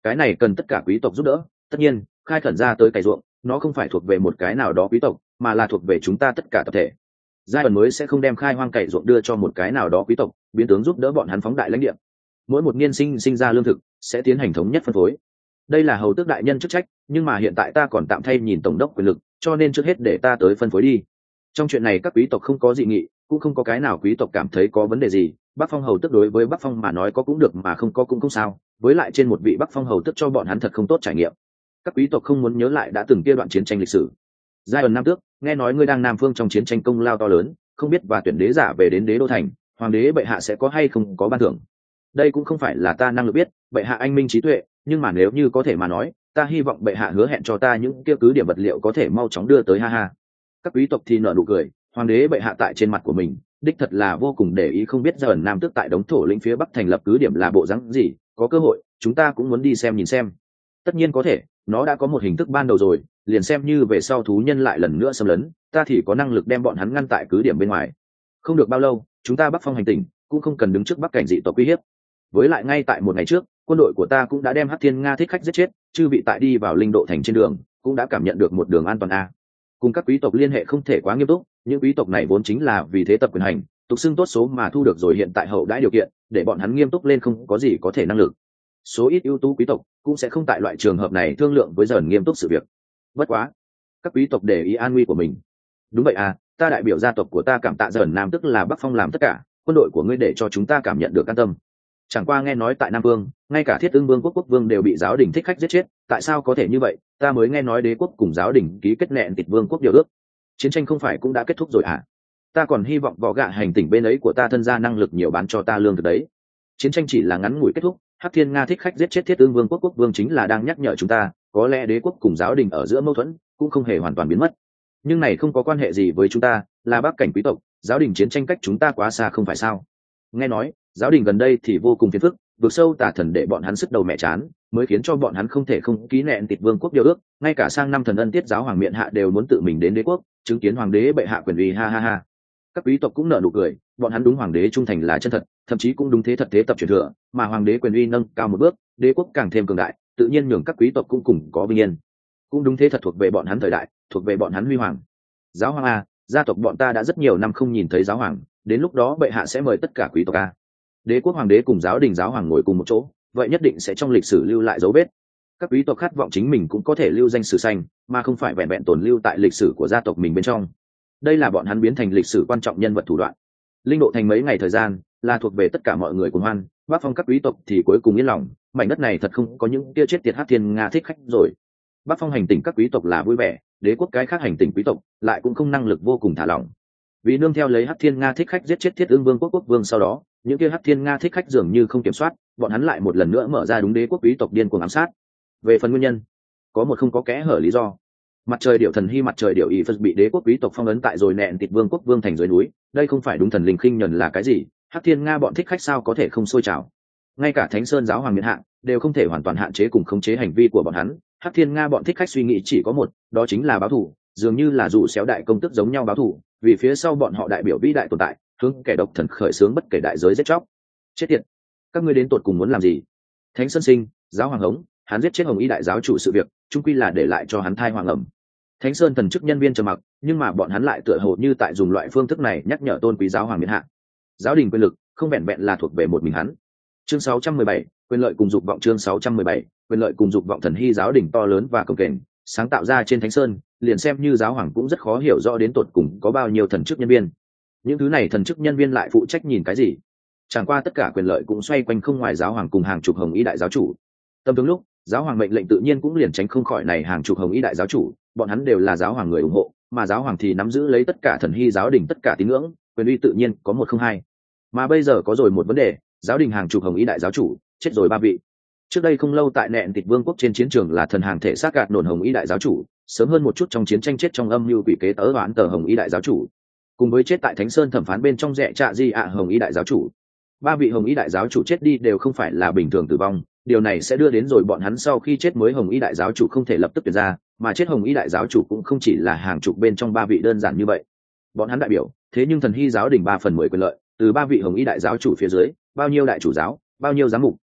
cái này cần tất cả quý tộc giúp đỡ. Tất nhiên khai khẩn ra tới cày ruộng nó không phải thuộc về một cái nào đó quý tộc mà là thuộc về chúng ta tất cả tập thể. giai đoạn mới sẽ không đem khai hoang cày ruộng đưa cho một cái nào đó quý tộc biến tướng giúp đỡ bọn hắn phóng đại lãnh địa. Mỗi một niên sinh ra lương thực sẽ tiến hành thống nhất phân phối. Đây là hầu tước đại nhân chức trách, nhưng mà hiện tại ta còn tạm thay nhìn tổng đốc quyền lực, cho nên trước hết để ta tới phân phối đi. Trong chuyện này các quý tộc không có dị nghị, cũng không có cái nào quý tộc cảm thấy có vấn đề gì. Bắc Phong hầu tước đối với Bắc Phong mà nói có cũng được mà không có cũng không sao, với lại trên một vị Bắc Phong hầu tước cho bọn hắn thật không tốt trải nghiệm. Các quý tộc không muốn nhớ lại đã từng kia đoạn chiến tranh lịch sử. Giai đoạn Nam Tước, nghe nói ngươi đang Nam Phương trong chiến tranh công lao to lớn, không biết và tuyển đế giả về đến đế đô thành, hoàng đế bệ hạ sẽ có hay không có ban thưởng. Đây cũng không phải là ta năng lực biết, bệ hạ anh minh trí tuệ, nhưng mà nếu như có thể mà nói, ta hy vọng bệ hạ hứa hẹn cho ta những kia cứ điểm vật liệu có thể mau chóng đưa tới, ha ha. Các quý tộc thì nở nụ cười, hoàng đế bệ hạ tại trên mặt của mình đích thật là vô cùng để ý, không biết Giai đoạn Nam Tước tại đống thổ lĩnh phía bắc thành lập cứ điểm là bộ dáng gì, có cơ hội chúng ta cũng muốn đi xem nhìn xem. Tất nhiên có thể, nó đã có một hình thức ban đầu rồi, liền xem như về sau thú nhân lại lần nữa xâm lấn, ta thì có năng lực đem bọn hắn ngăn tại cứ điểm bên ngoài. Không được bao lâu, chúng ta Bắc Phong hành tỉnh cũng không cần đứng trước bắc cảnh dị tộc uy hiếp. Với lại ngay tại một ngày trước, quân đội của ta cũng đã đem Hắc Thiên Nga thích khách giết chết, chư vị tại đi vào Linh Độ thành trên đường cũng đã cảm nhận được một đường an toàn a. Cùng các quý tộc liên hệ không thể quá nghiêm túc, những quý tộc này vốn chính là vì thế tập quyền hành, tục xưng tốt số mà thu được rồi hiện tại hậu đãi điều kiện, để bọn hắn nghiêm túc lên không có gì có thể năng lực. Số ít ưu tú quý tộc cũng sẽ không tại loại trường hợp này thương lượng với dần nghiêm túc sự việc. Bất quá, các quý tộc để ý an nguy của mình. Đúng vậy à, ta đại biểu gia tộc của ta cảm tạ dần Nam tức là Bắc Phong làm tất cả, quân đội của ngươi để cho chúng ta cảm nhận được an tâm. Chẳng qua nghe nói tại Nam Vương, ngay cả Thiết Ưng Vương quốc vương đều bị giáo đình thích khách giết chết, tại sao có thể như vậy? Ta mới nghe nói đế quốc cùng giáo đình ký kết nẹn tịt vương quốc điều ước. Chiến tranh không phải cũng đã kết thúc rồi à? Ta còn hy vọng vỏ gạ hành tỉnh bên ấy của ta thân gia năng lực nhiều bán cho ta lương thực đấy. Chiến tranh chỉ là ngắn ngủi kết thúc, Hắc Thiên Nga thích khách giết chết Thiết Ưng Vương quốc vương chính là đang nhắc nhở chúng ta, có lẽ đế quốc cùng giáo đình ở giữa mâu thuẫn cũng không hề hoàn toàn biến mất. Nhưng này không có quan hệ gì với chúng ta, là bắc cảnh quý tộc, giáo đình chiến tranh cách chúng ta quá xa không phải sao? Nghe nói giáo đình gần đây thì vô cùng phiền phức, vượt sâu tà thần để bọn hắn sức đầu mẹ chán, mới khiến cho bọn hắn không thể không ký nẹn tịt vương quốc điều ước, ngay cả sang năm thần ân tiết giáo hoàng miện hạ đều muốn tự mình đến đế quốc chứng kiến hoàng đế bệ hạ quyền uy, ha ha ha. Các quý tộc cũng nở nụ cười, bọn hắn đúng hoàng đế trung thành là chân thật, thậm chí cũng đúng thế thật thế tập truyền thừa, mà hoàng đế quyền uy nâng cao một bước, đế quốc càng thêm cường đại, tự nhiên nhường các quý tộc cũng cùng có vinh yên. Cũng đúng thế thật thuộc về bọn hắn thời đại, thuộc về bọn hắn huy hoàng. Giáo hoàng à, gia tộc bọn ta đã rất nhiều năm không nhìn thấy giáo hoàng, đến lúc đó bệ hạ sẽ mời tất cả quý tộc à. Đế quốc hoàng đế cùng giáo đình giáo hoàng ngồi cùng một chỗ, vậy nhất định sẽ trong lịch sử lưu lại dấu vết. Các quý tộc khát vọng chính mình cũng có thể lưu danh sử xanh, mà không phải vẹn vẹn tồn lưu tại lịch sử của gia tộc mình bên trong. Đây là bọn hắn biến thành lịch sử quan trọng nhân vật thủ đoạn. Linh Độ thành mấy ngày thời gian là thuộc về tất cả mọi người cùng hoan, Bắc Phong các quý tộc thì cuối cùng yên lòng, mảnh đất này thật không có những tia chết tiệt Hắc Thiên Nga thích khách rồi. Bắc Phong hành tỉnh các quý tộc là vui vẻ, đế quốc cái khác hành tỉnh quý tộc lại cũng không năng lực vô cùng thả lỏng. Vì nương theo lấy Hắc Thiên Nga thích khách giết chết Thiết Ưng Vương quốc vương sau đó, những kia Hắc Thiên Nga thích khách dường như không kiểm soát, bọn hắn lại một lần nữa mở ra đúng đế quốc quý tộc điên cuồng ám sát. Về phần nguyên nhân, có một không có kẽ hở lý do. Mặt trời điệu thần hy mặt trời điệu y phật bị đế quốc quý tộc phong ấn tại rồi nẹn tịt vương quốc vương thành dưới núi, đây không phải đúng thần linh khinh nhẫn là cái gì? Hắc Thiên Nga bọn thích khách sao có thể không sôi trào? Ngay cả Thánh Sơn giáo hoàng miện hạ đều không thể hoàn toàn hạn chế cùng khống chế hành vi của bọn hắn. Hắc Thiên Nga bọn thích khách suy nghĩ chỉ có một, đó chính là báo thù, dường như là dụ xéo đại công tức giống nhau báo thù, vì phía sau bọn họ đại biểu vĩ đại tồn tại, hướng kẻ độc thần khởi xướng bất kể đại giới giết chóc. Chết tiệt, các ngươi đến tột cùng muốn làm gì? Thánh Sơn Sinh, giáo hoàng hống, hắn giết chết Hồng Y đại giáo chủ sự việc, chung quy là để lại cho hắn thai hoàng ẩm. Thánh Sơn thần chức nhân viên trầm mặc, nhưng mà bọn hắn lại tựa hồ như tại dùng loại phương thức này nhắc nhở tôn quý giáo hoàng miện hạ. Giáo đình quyền lực không vẹn vẹn là thuộc về một mình hắn. Chương 617, quyền lợi cùng dục vọng. Chương 617, quyền lợi cùng dục vọng. Thần hy giáo đình to lớn và cồng kềnh, sáng tạo ra trên Thánh Sơn, liền xem như giáo hoàng cũng rất khó hiểu rõ đến tột cùng có bao nhiêu thần chức nhân viên. Những thứ này thần chức nhân viên lại phụ trách nhìn cái gì? Chẳng qua tất cả quyền lợi cũng xoay quanh không ngoài giáo hoàng cùng hàng chục Hồng Y đại giáo chủ. Tâm tướng lúc, giáo hoàng mệnh lệnh tự nhiên cũng liền tránh không khỏi này hàng chục Hồng Y đại giáo chủ, bọn hắn đều là giáo hoàng người ủng hộ, mà giáo hoàng thì nắm giữ lấy tất cả thần hy giáo đình tất cả tín ngưỡng, quyền uy tự nhiên có một không hai. Mà bây giờ có rồi một vấn đề, giáo đình hàng chục Hồng Y đại giáo chủ chết rồi 3 vị. Trước đây không lâu tại nẹn tịt vương quốc trên chiến trường là thần hàng thể xác gạt nổn Hồng Y đại giáo chủ, sớm hơn một chút trong chiến tranh chết trong âm mưu quỷ kế tớ đoán tờ Hồng Y đại giáo chủ, cùng với chết tại Thánh Sơn thẩm phán bên trong rẻ trạ di ạ Hồng Y đại giáo chủ. 3 vị Hồng Y đại giáo chủ chết đi đều không phải là bình thường tử vong, điều này sẽ đưa đến rồi bọn hắn sau khi chết mới Hồng Y đại giáo chủ không thể lập tức tuyển ra, mà chết Hồng Y đại giáo chủ cũng không chỉ là hàng chục bên trong 3 vị đơn giản như vậy. Bọn hắn đại biểu, thế nhưng thần hy giáo đình 3/10 quyền lợi, từ 3 vị Hồng Y đại giáo chủ phía dưới, bao nhiêu đại chủ giáo, bao nhiêu giám mục,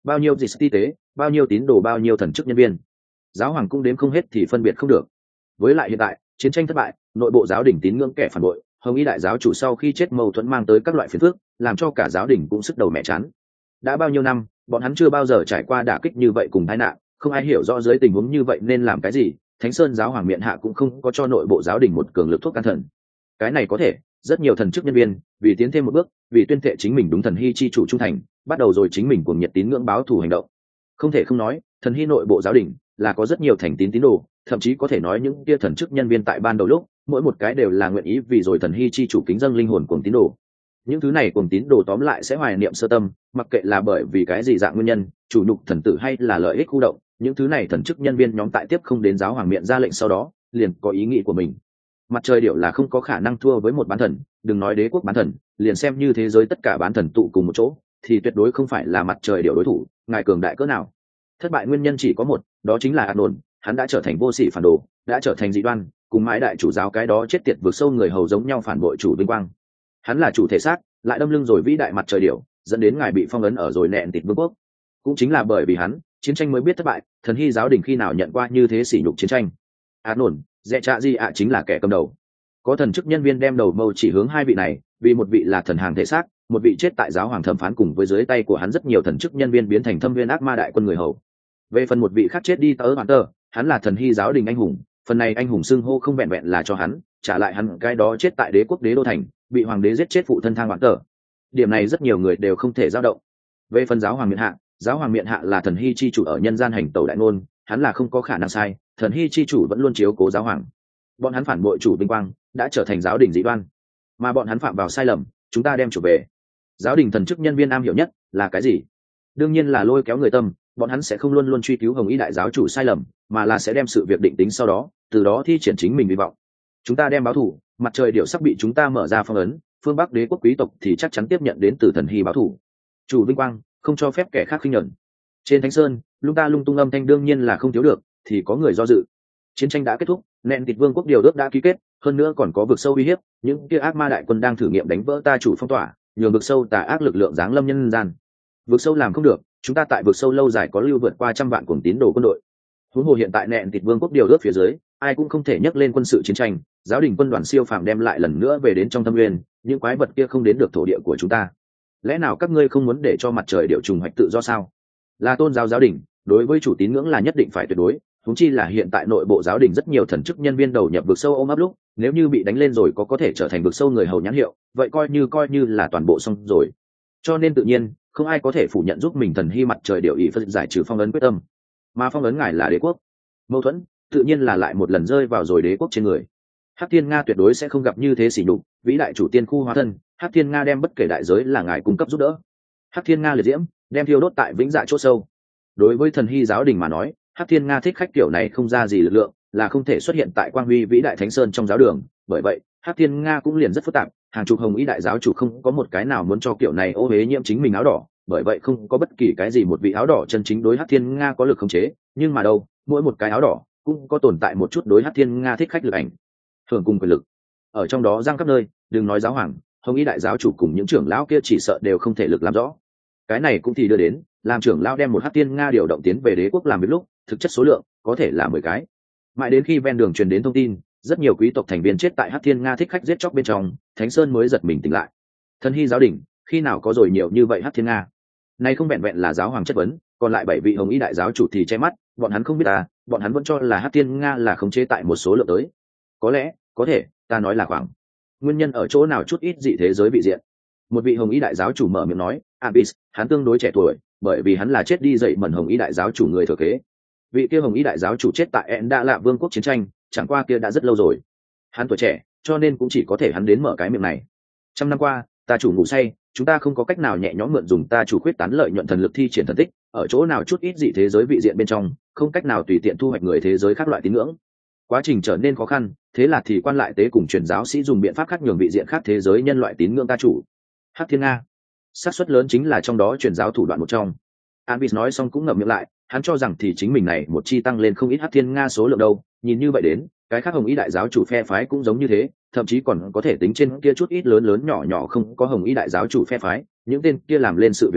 bao nhiêu dịch ti tế, bao nhiêu tín đồ, bao nhiêu thần chức nhân viên. Giáo hoàng cũng đếm không hết thì phân biệt không được. Với lại hiện tại chiến tranh thất bại, nội bộ giáo đình tín ngưỡng kẻ phản bội, hồng y đại giáo chủ sau khi chết mâu thuẫn mang tới các loại phiền phức, làm cho cả giáo đình cũng sức đầu mẹ chán. Đã bao nhiêu năm bọn hắn chưa bao giờ trải qua đả kích như vậy cùng tai nạn, không ai hiểu rõ dưới tình huống như vậy nên làm cái gì. Thánh Sơn giáo hoàng miện hạ cũng không có cho nội bộ giáo đình một cường lực thuốc can thần. Cái này có thể, rất nhiều thần chức nhân viên vì tiến thêm một bước, vì tuyên thệ chính mình đúng thần hy chi chủ trung thành, bắt đầu rồi chính mình cuồng nhiệt tín ngưỡng báo thù hành động. Không thể không nói, thần hy nội bộ giáo đình là có rất nhiều thành tín tín đồ, thậm chí có thể nói những kia thần chức nhân viên tại ban đầu lúc, mỗi một cái đều là nguyện ý vì rồi thần hy chi chủ kính dâng linh hồn cuồng tín đồ. Những thứ này cuồng tín đồ tóm lại sẽ hoài niệm sơ tâm, mặc kệ là bởi vì cái gì dạng nguyên nhân, chủ nhục thần tử hay là lợi ích khu động, những thứ này thần chức nhân viên nhóm tại tiếp không đến giáo hoàng miệng ra lệnh sau đó, liền có ý nghĩ của mình. Mặt trời điểu là không có khả năng thua với một bán thần, đừng nói đế quốc bán thần, liền xem như thế giới tất cả bán thần tụ cùng một chỗ, thì tuyệt đối không phải là mặt trời điểu đối thủ, ngài cường đại cỡ nào. Thất bại nguyên nhân chỉ có một, đó chính là Anon, hắn đã trở thành vô sĩ phản đồ, đã trở thành dị đoan, cùng mãi đại chủ giáo cái đó chết tiệt vượt sâu người hầu giống nhau phản bội chủ vinh quang. Hắn là chủ thể xác, lại đâm lưng rồi vĩ đại mặt trời điểu, dẫn đến ngài bị phong ấn ở rồi nẹn tịt vương quốc. Cũng chính là bởi vì hắn, chiến tranh mới biết thất bại, thần hy giáo đình khi nào nhận qua như thế sỉ nhục chiến tranh. Anon, dẹ trạ di ạ chính là kẻ cầm đầu. Có thần chức nhân viên đem đầu mâu chỉ hướng hai vị này, vì một vị là thần hàng thể xác, một vị chết tại giáo hoàng thẩm phán, cùng với dưới tay của hắn rất nhiều thần chức nhân viên biến thành thâm viên ác ma đại quân người hầu. Về phần một vị khác chết đi tớ bản tờ, hắn là thần hy giáo đình anh hùng, phần này anh hùng xưng hô không vẹn vẹn là cho hắn, trả lại hắn cái đó chết tại đế quốc đế đô thành, bị hoàng đế giết chết phụ thân thang bản tờ. Điểm này rất nhiều người đều không thể dao động. Về phần giáo hoàng miện hạ, giáo hoàng miện hạ là thần hy chi chủ ở nhân gian hành tẩu đại ngôn, hắn là không có khả năng sai, thần hy chi chủ vẫn luôn chiếu cố giáo hoàng. Bọn hắn phản bội chủ vinh quang, đã trở thành giáo đình dị đoan, mà bọn hắn phạm vào sai lầm, chúng ta đem chủ về. Giáo đình thần chức nhân viên am hiểu nhất là cái gì? Đương nhiên là lôi kéo người tâm, bọn hắn sẽ không luôn luôn truy cứu hồng y đại giáo chủ sai lầm, mà là sẽ đem sự việc định tính sau đó, từ đó thi triển chính mình hy vọng. Chúng ta đem báo thù, mặt trời điểu sắp bị chúng ta mở ra phong ấn, phương Bắc đế quốc quý tộc thì chắc chắn tiếp nhận đến từ thần hy báo thù. Chủ vinh quang không cho phép kẻ khác khinh nhẫn. Trên Thánh Sơn, lung ta lung tung âm thanh đương nhiên là không thiếu được, thì có người do dự. Chiến tranh đã kết thúc, nẹn tịt vương quốc điều ước đã ký kết, hơn nữa còn có vực sâu uy hiếp, những kia ác ma đại quân đang thử nghiệm đánh vỡ ta chủ phong tỏa, nhường vực sâu tà ác lực lượng giáng lâm nhân gian. Vực sâu làm không được, chúng ta tại vực sâu lâu dài có lưu vượt qua 100 vạn cuồng tín đồ quân đội. Huống hồ hiện tại nẹn tịt vương quốc điều ước phía dưới, ai cũng không thể nhắc lên quân sự chiến tranh, giáo đình quân đoàn siêu phàm đem lại lần nữa về đến trong thâm nguyên, những quái vật kia không đến được thổ địa của chúng ta. Lẽ nào các ngươi không muốn để cho mặt trời điệu trùng hoạch tự do sao? Là tôn giáo giáo đình, đối với chủ tín ngưỡng là nhất định phải tuyệt đối, huống chi là hiện tại nội bộ giáo đình rất nhiều thần chức nhân viên đầu nhập vực sâu ôm ấp lúc, nếu như bị đánh lên rồi có thể trở thành vực sâu người hầu nhãn hiệu, vậy coi như là toàn bộ xong rồi. Cho nên tự nhiên không ai có thể phủ nhận giúp mình thần hy mặt trời điệu ý phân giải trừ phong ấn quyết tâm, mà phong ấn ngài là đế quốc. Mâu thuẫn tự nhiên là lại một lần rơi vào rồi đế quốc trên người. Hắc Thiên Nga tuyệt đối sẽ không gặp như thế sỉ nhục, vĩ đại chủ tiên khu hóa thân, Hắc Thiên Nga đem bất kể đại giới là ngài cung cấp giúp đỡ. Hắc Thiên Nga liệt diễm đem thiêu đốt tại vĩnh dạ chỗ sâu. Đối với thần hy giáo đình mà nói, Hắc Thiên Nga thích khách kiểu này không ra gì lực lượng, là không thể xuất hiện tại quang huy vĩ đại thánh sơn trong giáo đường, bởi vậy Hắc Thiên Nga cũng liền rất phức tạp, hàng chục hồng y đại giáo chủ không có một cái nào muốn cho kiểu này ô uế nhiễm chính mình áo đỏ, bởi vậy không có bất kỳ cái gì một vị áo đỏ chân chính đối Hắc Thiên Nga có lực khống chế, nhưng mà đâu, mỗi một cái áo đỏ cũng có tồn tại một chút đối Hắc Thiên Nga thích khách lực ảnh thường cùng quyền lực ở trong đó giang khắp nơi. Đừng nói giáo hoàng, hồng y đại giáo chủ cùng những trưởng lão kia chỉ sợ đều không thể lực làm rõ. Cái này cũng thì đưa đến làm trưởng lão đem một Hắc Thiên Nga điều động tiến về đế quốc làm việc lúc, thực chất số lượng có thể là 10 cái. Mãi đến khi ven đường truyền đến thông tin rất nhiều quý tộc thành viên chết tại Hắc Thiên Nga thích khách giết chóc bên trong, Thánh Sơn mới giật mình tỉnh lại. Thần hy giáo đình khi nào có rồi nhiều như vậy Hắc Thiên Nga? Này không vẹn vẹn là giáo hoàng chất vấn, còn lại 7 vị hồng y đại giáo chủ thì che mắt, bọn hắn không biết bọn hắn vẫn cho là Hắc Thiên Nga là khống chế tại một số lượng tới. Có lẽ, có thể, ta nói là khoảng. Nguyên nhân ở chỗ nào chút ít dị thế giới bị diện. Một vị hồng y đại giáo chủ mở miệng nói, Abis, hắn tương đối trẻ tuổi, bởi vì hắn là chết đi dậy mẩn hồng y đại giáo chủ người thừa kế. Vị kia hồng y đại giáo chủ chết tại Enda Lạ vương quốc chiến tranh, chẳng qua kia đã rất lâu rồi. Hắn tuổi trẻ, cho nên cũng chỉ có thể hắn đến mở cái miệng này. 100 năm qua, ta chủ ngủ say, chúng ta không có cách nào nhẹ nhõm mượn dùng ta chủ khuyết tán lợi nhuận thần lực thi triển thần tích, ở chỗ nào chút ít dị thế giới vị diện bên trong, không cách nào tùy tiện thu hoạch người thế giới khác loại tín ngưỡng. Quá trình trở nên khó khăn, thế là thì quan lại tế cùng truyền giáo sĩ dùng biện pháp khác nhường vị diện khác thế giới nhân loại tín ngưỡng ta chủ. Hắc Thiên Nga, xác suất lớn chính là trong đó truyền giáo thủ đoạn một trong. Anvis nói xong cũng ngậm miệng lại, hắn cho rằng thì chính mình này một chi tăng lên không ít Hắc Thiên Nga số lượng đâu, nhìn như vậy đến, cái khác hồng y đại giáo chủ phe phái cũng giống như thế, thậm chí còn có thể tính trên kia chút ít lớn lớn nhỏ nhỏ không có hồng y đại giáo chủ phe phái, những tên kia làm lên sự việc đến,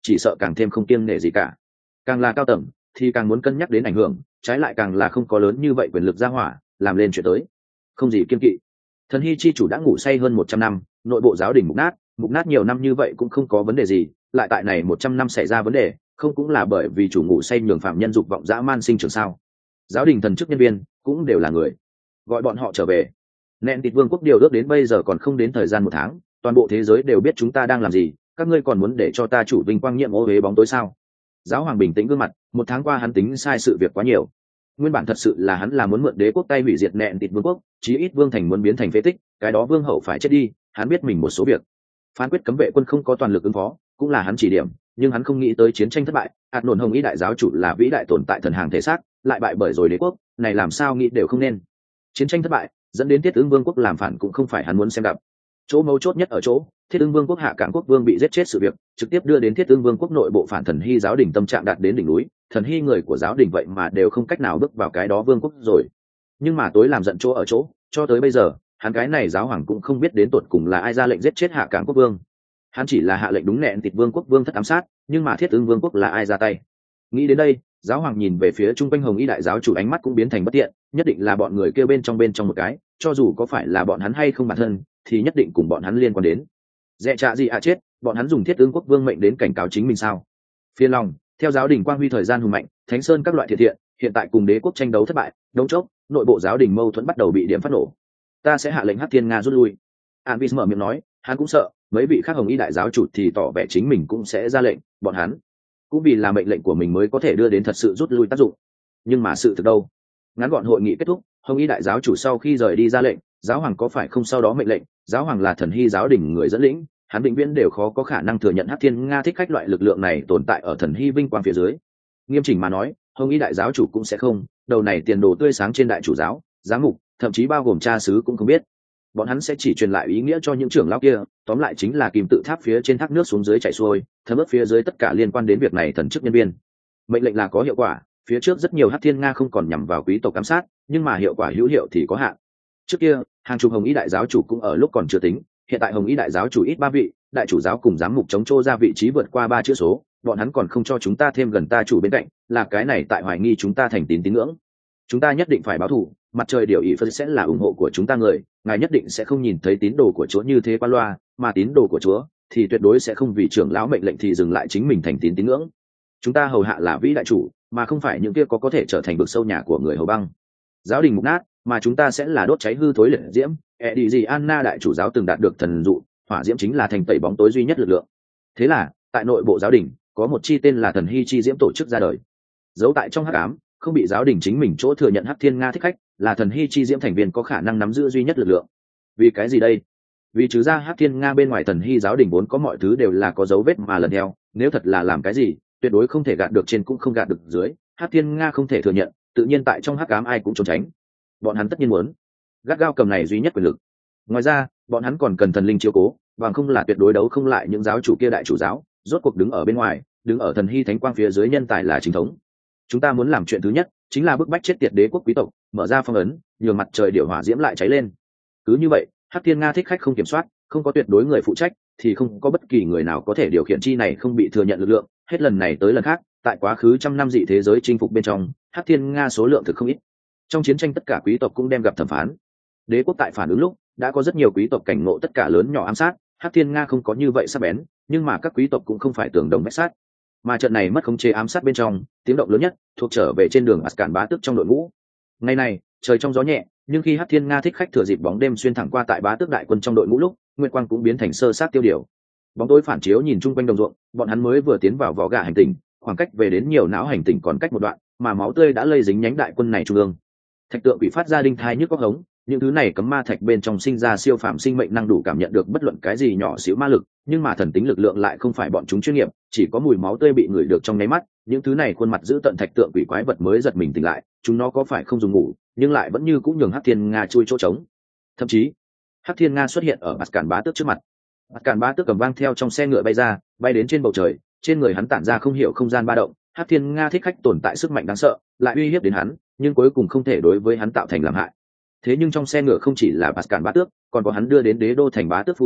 chỉ sợ càng thêm không kiêng nể gì cả. Càng là cao tầng thì càng muốn cân nhắc đến ảnh hưởng, trái lại càng là không có lớn như vậy quyền lực ra hỏa làm lên chuyện tới không gì kiêng kỵ. Thần hy chi chủ đã ngủ say hơn 100 năm, nội bộ giáo đình mục nát nhiều năm như vậy cũng không có vấn đề gì, lại tại này 100 năm xảy ra vấn đề, không cũng là bởi vì chủ ngủ say nhường phạm nhân dục vọng dã man sinh trưởng sao? Giáo đình thần chức nhân viên cũng đều là người, gọi bọn họ trở về. Nện Tịt Vương quốc điều ước đến bây giờ còn không đến thời gian 1 tháng, toàn bộ thế giới đều biết chúng ta đang làm gì, các ngươi còn muốn để cho ta chủ vinh quang nhiệm ô huế bóng tối sao? Giáo hoàng bình tĩnh gương mặt, 1 tháng qua hắn tính sai sự việc quá nhiều. Nguyên bản thật sự là hắn là muốn mượn đế quốc tay hủy diệt Nện Tịt Vương quốc, chí ít vương thành muốn biến thành phế tích, cái đó vương hậu phải chết đi, hắn biết mình một số việc. Phán quyết cấm vệ quân không có toàn lực ứng phó, cũng là hắn chỉ điểm, nhưng hắn không nghĩ tới chiến tranh thất bại, hạt nổn hồng y đại giáo chủ là vĩ đại tồn tại thần hàng thể xác, lại bại bởi rồi đế quốc, này làm sao nghĩ đều không nên. Chiến tranh thất bại, dẫn đến Thiết Ưng Vương quốc làm phản cũng không phải hắn muốn xem gặp. Chỗ mấu chốt nhất ở chỗ, Thiết Ưng Vương quốc hạ cảng quốc vương bị giết chết sự việc, trực tiếp đưa đến Thiết Ưng Vương quốc nội bộ phản thần hy giáo đình tâm trạng đạt đến đỉnh núi, thần hy người của giáo đình vậy mà đều không cách nào bước vào cái đó vương quốc rồi. Nhưng mà tối làm giận chỗ ở chỗ, cho tới bây giờ, hắn cái này giáo hoàng cũng không biết đến tột cùng là ai ra lệnh giết chết hạ cảng quốc vương. Hắn chỉ là hạ lệnh đúng Nện Tịt Vương quốc vương thất ám sát, nhưng mà Thiết Ưng Vương quốc là ai ra tay? Nghĩ đến đây, giáo hoàng nhìn về phía trung quanh hồng y đại giáo chủ, ánh mắt cũng biến thành bất tiện, nhất định là bọn người kêu bên trong một cái, cho dù có phải là bọn hắn hay không bản thân thì nhất định cùng bọn hắn liên quan đến. Dẹ trạ gì chết, bọn hắn dùng Thiết Ưng quốc vương mệnh đến cảnh cáo chính mình sao? Phiền lòng, theo giáo đình quang huy thời gian hùng mạnh, thánh sơn các loại thiện thiện, hiện tại cùng đế quốc tranh đấu thất bại, đống chốc, nội bộ giáo đình mâu thuẫn bắt đầu bị điểm phát nổ. Ta sẽ hạ lệnh Hắc Thiên Nga rút lui. Anvis mở miệng nói, hắn cũng sợ mấy vị khác hồng y đại giáo chủ thì tỏ vẻ chính mình cũng sẽ ra lệnh, bọn hắn cũng vì là mệnh lệnh của mình mới có thể đưa đến thật sự rút lui tác dụng. Nhưng mà sự thực đâu? Ngắn gọn hội nghị kết thúc, hồng y đại giáo chủ sau khi rời đi ra lệnh, giáo hoàng có phải không sau đó mệnh lệnh, giáo hoàng là thần hy giáo đình người dẫn lĩnh, hắn vĩnh viễn đều khó có khả năng thừa nhận Hắc Thiên Nga thích khách loại lực lượng này tồn tại ở thần hy vinh quang phía dưới. Nghiêm chỉnh mà nói, hồng y đại giáo chủ cũng sẽ không, đầu này tiền đồ tươi sáng trên đại chủ giáo, giám mục, thậm chí bao gồm cha xứ cũng không biết. Bọn hắn sẽ chỉ truyền lại ý nghĩa cho những trưởng lão kia, tóm lại chính là kim tự tháp phía trên thác nước xuống dưới chảy xuôi, thấm ướt phía dưới tất cả liên quan đến việc này thần chức nhân viên. Mệnh lệnh là có hiệu quả, phía trước rất nhiều Hắc Thiên Nga không còn nhằm vào quý tộc ám sát, nhưng mà hiệu quả hữu hiệu thì có hạn. Trước kia, hàng chục hồng y đại giáo chủ cũng ở lúc còn chưa tính, hiện tại hồng y đại giáo chủ ít 3 vị, đại chủ giáo cùng giám mục chống chô ra vị trí vượt qua 3 chữ số, bọn hắn còn không cho chúng ta thêm gần ta chủ bên cạnh, là cái này tại hoài nghi chúng ta thành tín ngưỡng. Chúng ta nhất định phải báo thù, mặt trời điều ý phân sẽ là ủng hộ của chúng ta người, ngài nhất định sẽ không nhìn thấy tín đồ của Chúa như thế qua loa, mà tín đồ của Chúa thì tuyệt đối sẽ không vì trưởng lão mệnh lệnh thì dừng lại chính mình thành tín ngưỡng. Chúng ta hầu hạ là vĩ đại chủ, mà không phải những kia có thể trở thành vực sâu nhà của người hầu băng. Giáo đình mục nát, mà chúng ta sẽ là đốt cháy hư thối liệt diễm. Đi gì Anna đại chủ giáo từng đạt được thần dụ, hỏa diễm chính là thành tẩy bóng tối duy nhất lực lượng. Thế là, tại nội bộ giáo đình, có một chi tên là Thần Hy chi diễm tổ chức ra đời. Giấu tại trong hắc ám, không bị giáo đình chính mình chỗ thừa nhận Hắc Thiên Nga thích khách, là Thần Hy chi diễm thành viên có khả năng nắm giữ duy nhất lực lượng. Vì cái gì đây? Vì trừ ra Hắc Thiên Nga bên ngoài, Thần Hy giáo đình vốn có mọi thứ đều là có dấu vết mà lần theo, nếu thật là làm cái gì, tuyệt đối không thể gạt được trên cũng không gạt được dưới, Hắc Thiên Nga không thể thừa nhận, tự nhiên tại trong hắc ám ai cũng trốn tránh. Bọn hắn tất nhiên muốn gắt gao cầm này duy nhất quyền lực. Ngoài ra, bọn hắn còn cần thần linh chiếu cố, bằng không là tuyệt đối đấu không lại những giáo chủ kia đại chủ giáo, rốt cuộc đứng ở bên ngoài, đứng ở Thần Hy thánh quang phía dưới nhân tài là chính thống. Chúng ta muốn làm chuyện thứ nhất chính là bức bách chết tiệt đế quốc quý tộc, mở ra phong ấn, nhường mặt trời điều hỏa diễm lại cháy lên. Cứ như vậy, Hắc Thiên Nga thích khách không kiểm soát, không có tuyệt đối người phụ trách, thì không có bất kỳ người nào có thể điều khiển chi này không bị thừa nhận lực lượng. Hết lần này tới lần khác, tại quá khứ trăm năm dị thế giới chinh phục bên trong, Hắc Thiên Nga số lượng thực không ít. Trong chiến tranh tất cả quý tộc cũng đem gặp thẩm phán. Đế quốc tại phản ứng lúc đã có rất nhiều quý tộc cảnh ngộ tất cả lớn nhỏ ám sát. Hắc Thiên Nga không có như vậy sắc bén, nhưng mà các quý tộc cũng không phải tường đồng vách sát. Mà trận này mất khống chế ám sát bên trong, tiếng động lớn nhất thuộc trở về trên đường Ascan bá tước trong đội ngũ. Ngày này, trời trong gió nhẹ, nhưng khi Hắc Thiên Nga thích khách thừa dịp bóng đêm xuyên thẳng qua tại bá tước đại quân trong đội ngũ lúc, nguyệt quang cũng biến thành sơ sát tiêu điều. Bóng tối phản chiếu nhìn chung quanh đồng ruộng, bọn hắn mới vừa tiến vào vỏ gà hành tinh, khoảng cách về đến nhiều não hành tinh còn cách một đoạn, mà máu tươi đã lây dính nhánh đại quân này trung ương. Thạch tượng bị phát ra đinh thai nhức óc hống, những thứ này cấm ma thạch bên trong sinh ra siêu phàm sinh mệnh năng đủ cảm nhận được bất luận cái gì nhỏ xíu ma lực, nhưng mà thần tính lực lượng lại không phải bọn chúng chuyên nghiệp, chỉ có mùi máu tươi bị ngửi được trong nháy mắt, những thứ này khuôn mặt giữ tận thạch tượng quỷ quái vật mới giật mình tỉnh lại, chúng nó có phải không dùng ngủ, nhưng lại vẫn như cũng nhường Hắc Thiên Nga chui chỗ trống. Thậm chí, Hắc Thiên Nga xuất hiện ở Ascan bá tước trước mặt. Ascan bá tước cầm vang theo trong xe ngựa bay ra, bay đến trên bầu trời, trên người hắn tản ra không hiểu không gian ba động, Hắc Thiên Nga thích khách tồn tại sức mạnh đáng sợ, lại uy hiếp đến hắn, nhưng cuối cùng không thể đối với hắn tạo thành làm hại. Thế nhưng trong xe ngựa không chỉ là Ascan bá tước, còn có hắn đưa đến đế đô thành bá tước phu nhân,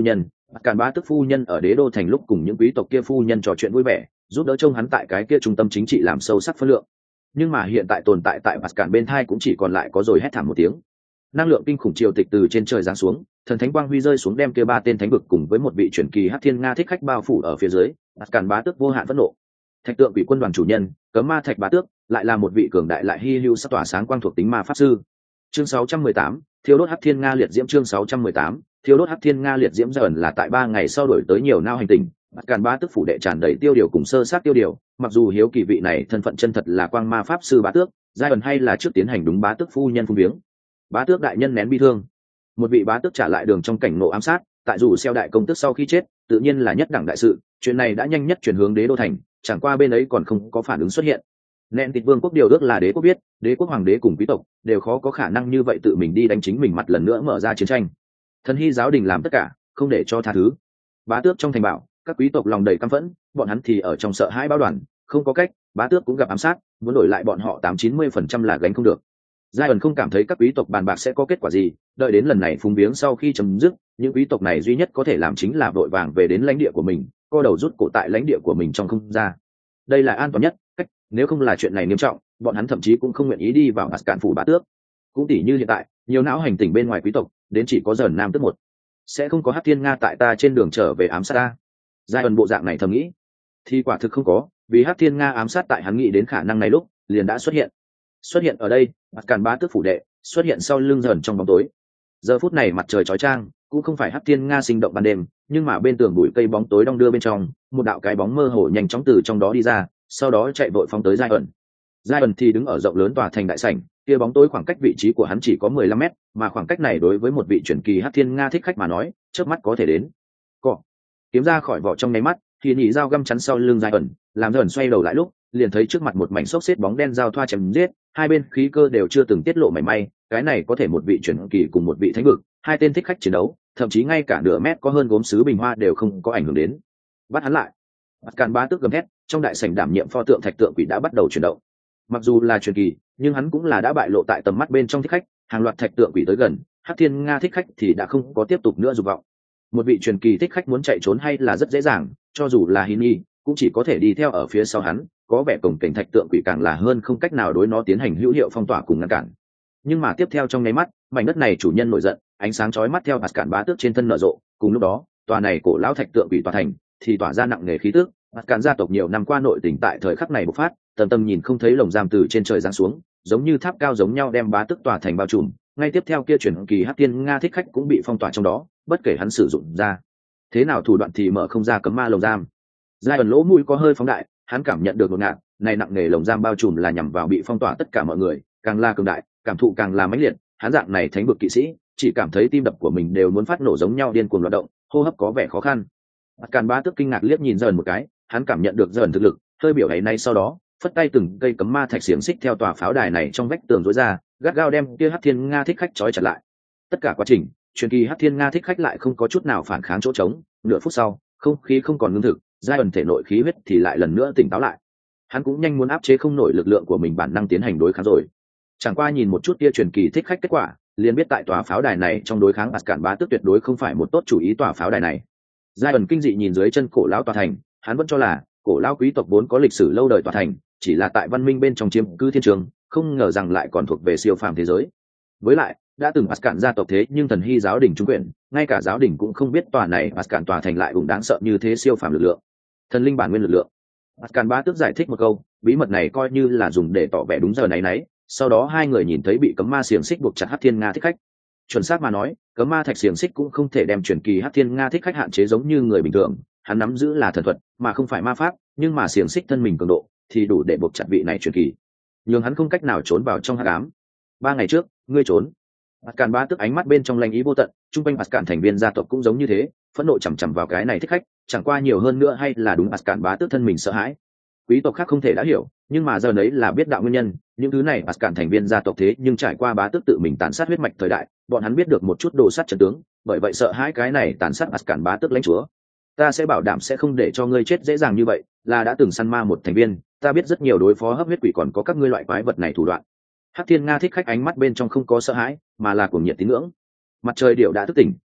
Càn bá tước phu nhân ở đế đô thành lúc cùng những quý tộc kia phu nhân trò chuyện vui vẻ, giúp đỡ trông hắn tại cái kia trung tâm chính trị làm sâu sắc phân lượng. Nhưng mà hiện tại tồn tại tại Càn bên thai cũng chỉ còn lại có rồi hét thảm một tiếng. Năng lượng kinh khủng triều tịch từ trên trời giáng xuống, thần thánh quang huy rơi xuống đem kia ba tên thánh vực cùng với một vị truyền kỳ Hắc Thiên Nga thích khách bao phủ ở phía dưới. Càn bá tước vô hạn phẫn nộ. Thạch tượng quỷ quân đoàn chủ nhân, cấm ma thạch bá tước, lại là một vị cường đại lại hi hữu sắc tỏa sáng quang thuộc tính ma pháp sư. Chương 618, thiêu đốt Hắc Thiên Nga liệt diễm. Chương 618, thiêu đốt Hắc Thiên Nga liệt diễm dần là tại 3 ngày sau đổi tới nhiều nao hành tinh. Càn bá tước phủ đệ tràn đầy tiêu điều cùng sơ sát tiêu điều, mặc dù hiếu kỳ vị này thân phận chân thật là quang ma pháp sư bá tước, giai ẩn hay là trước tiến hành đúng bá tước phu nhân phung viếng. Bá tước đại nhân nén bi thương. Một vị bá tước trả lại đường trong cảnh nộ ám sát, tại dù xeo đại công tước sau khi chết, tự nhiên là nhất đẳng đại sự, chuyện này đã nhanh nhất chuyển hướng đế đô thành, chẳng qua bên ấy còn không có phản ứng xuất hiện. Nện tịch vương quốc điều ước là đế quốc biết, đế quốc hoàng đế cùng quý tộc đều khó có khả năng như vậy tự mình đi đánh chính mình mặt lần nữa mở ra chiến tranh. Thần hy giáo đình làm tất cả, không để cho tha thứ. Bá tước trong thành bảo, các quý tộc lòng đầy căm phẫn, bọn hắn thì ở trong sợ hãi báo đoàn, không có cách, bá tước cũng gặp ám sát, muốn đổi lại bọn họ 80-90% là gánh không được. Giai ẩn không cảm thấy các quý tộc bàn bạc sẽ có kết quả gì, đợi đến lần này phúng viếng sau khi chấm dứt, những quý tộc này duy nhất có thể làm chính là vội vàng về đến lãnh địa của mình, co đầu rút cổ tại lãnh địa của mình trong không ra. Đây là an toàn nhất cách, nếu không là chuyện này nghiêm trọng, bọn hắn thậm chí cũng không nguyện ý đi vào Càn phủ bá tước. Cũng tỉ như hiện tại, nhiều não hành tinh bên ngoài quý tộc, đến chỉ có dần nam tức một, sẽ không có Hắc Thiên Nga tại ta trên đường trở về ám sát ta. Giai ẩn bộ dạng này thầm nghĩ, thì quả thực không có, vì Hắc Thiên Nga ám sát tại hắn nghĩ đến khả năng này lúc, liền đã xuất hiện ở đây. Càn bá tước phủ đệ xuất hiện sau lưng dần trong bóng tối. Giờ phút này mặt trời chói chang, cũng không phải Hắc Thiên Nga sinh động ban đêm, nhưng mà bên tường bụi cây bóng tối đong đưa bên trong, một đạo cái bóng mơ hồ nhanh chóng từ trong đó đi ra, sau đó chạy vội phóng tới Giai ẩn. Giai ẩn thì đứng ở rộng lớn tòa thành đại sảnh, kia bóng tối khoảng cách vị trí của hắn chỉ có 15 mét, mà khoảng cách này đối với một vị truyền kỳ Hắc Thiên Nga thích khách mà nói, chớp mắt có thể đến. Cọ, kiếm ra khỏi vỏ trong nháy mắt, thì nhị dao găm chắn sau lưng Giai ẩn, làm Giai ẩn xoay đầu lại lúc, liền thấy trước mặt một mảnh xốc xếp bóng đen giao thoa chém giết, hai bên khí cơ đều chưa từng tiết lộ mảy may, cái này có thể một vị truyền kỳ cùng một vị thánh vực, hai tên thích khách chiến đấu, thậm chí ngay cả nửa mét có hơn gốm sứ bình hoa đều không có ảnh hưởng đến. Bắt hắn lại. Càn bá tước gầm thét, trong đại sảnh đảm nhiệm pho tượng thạch tượng quỷ đã bắt đầu chuyển động. Mặc dù là truyền kỳ, nhưng hắn cũng là đã bại lộ tại tầm mắt bên trong thích khách, hàng loạt thạch tượng quỷ tới gần, Hắc Thiên Nga thích khách thì đã không có tiếp tục nữa dục vọng. Một vị truyền kỳ thích khách muốn chạy trốn hay là rất dễ dàng, cho dù là Hini cũng chỉ có thể đi theo ở phía sau hắn, có vẻ cổng cảnh thạch tượng quỷ càng là hơn không cách nào đối nó tiến hành hữu hiệu phong tỏa cùng ngăn cản. Nhưng mà tiếp theo trong nháy mắt, mảnh đất này chủ nhân nổi giận, ánh sáng chói mắt theo Càn bá tước trên thân nở rộ, cùng lúc đó, tòa này cổ lão thạch tượng quỷ tòa thành thì tỏa ra nặng nề khí tức. Càn gia tộc nhiều năm qua nội tình tại thời khắc này bộc phát, tầm tầm nhìn không thấy lồng giam từ trên trời giáng xuống, giống như tháp cao giống nhau đem bá tước tòa thành bao trùm. Ngay tiếp theo kia truyền kỳ Hắc Thiên Nga thích khách cũng bị phong tỏa trong đó, bất kể hắn sử dụng ra thế nào thủ đoạn thì mở không ra cấm ma lồng giam. Giai ẩn lỗ mũi có hơi phóng đại, hắn cảm nhận được ngột ngạt, này nặng nề lồng giam bao trùm là nhằm vào bị phong tỏa tất cả mọi người, càng là cường đại, cảm thụ càng là mãnh liệt, hắn dạng này thánh vực kỵ sĩ, chỉ cảm thấy tim đập của mình đều muốn phát nổ giống nhau điên cuồng loạn động, hô hấp có vẻ khó khăn. Càn bá tước kinh ngạc liếc nhìn dần một cái, hắn cảm nhận được dần thực lực, hơi biểu ấy nay sau đó, phất tay từng cây cấm ma thạch xiềng xích theo tòa pháo đài này trong vách tường rối ra, gắt gao đem kia Hắc Thiên Nga thích khách trói chặt lại. Tất cả quá trình, truyền kỳ Hắc Thiên Nga thích khách lại không có chút nào phản kháng chỗ trống, nửa phút sau, không khí không còn ngưng thực, giai ẩn thể nội khí huyết thì lại lần nữa tỉnh táo lại. Hắn cũng nhanh muốn áp chế không nổi lực lượng của mình bản năng tiến hành đối kháng rồi. Chẳng qua nhìn một chút kia truyền kỳ thích khách kết quả, liền biết tại tòa pháo đài này trong đối kháng Càn bá tước tuyệt đối không phải một tốt chủ ý. Tòa pháo đài này, giai ẩn kinh dị nhìn dưới chân cổ lão tòa thành, hắn vẫn cho là cổ lão quý tộc vốn có lịch sử lâu đời tòa thành, chỉ là tại văn minh bên trong chiếm cư thiên trường, không ngờ rằng lại còn thuộc về siêu phàm thế giới. Với lại, đã từng Càn gia tộc thế nhưng thần hy giáo đình trung quyền, ngay cả giáo đình cũng không biết tòa này Càn tòa thành lại cũng đáng sợ như thế siêu phàm lực lượng, thần linh bản nguyên lực lượng. Càn bá tước giải thích một câu, bí mật này coi như là dùng để tỏ vẻ đúng giờ này. Sau đó hai người nhìn thấy bị cấm ma xiềng xích buộc chặt Hắc Thiên Nga thích khách. Chuẩn xác mà nói, cấm ma thạch xiềng xích cũng không thể đem truyền kỳ Hắc Thiên Nga thích khách hạn chế giống như người bình thường, hắn nắm giữ là thần thuật mà không phải ma pháp, nhưng mà xiềng xích thân mình cường độ thì đủ để buộc chặt vị này truyền kỳ, nhưng hắn không cách nào trốn vào trong hắc ám. 3 ngày trước, ngươi trốn. Càn bá tước ánh mắt bên trong lanh ý vô tận, trung quanh Càn thành viên gia tộc cũng giống như thế, phẫn nộ chằm chằm vào cái này thích khách, chẳng qua nhiều hơn nữa hay là đúng Càn bá tước thân mình sợ hãi. Quý tộc khác không thể đã hiểu, nhưng mà giờ đấy là biết đạo nguyên nhân, những thứ này Càn thành viên gia tộc thế nhưng trải qua bá tước tự mình tàn sát huyết mạch thời đại, bọn hắn biết được một chút đồ sát trận tướng, bởi vậy sợ hãi cái này tàn sát Càn bá tước lãnh chúa. Ta sẽ bảo đảm sẽ không để cho ngươi chết dễ dàng như vậy, là đã từng săn ma một thành viên, ta biết rất nhiều đối phó hấp huyết quỷ còn có các ngươi loại quái vật này thủ đoạn. Hắc Thiên Nga thích khách ánh mắt bên trong không có sợ hãi, mà là cuồng nhiệt tín ngưỡng. Mặt trời điệu đã thức tỉnh,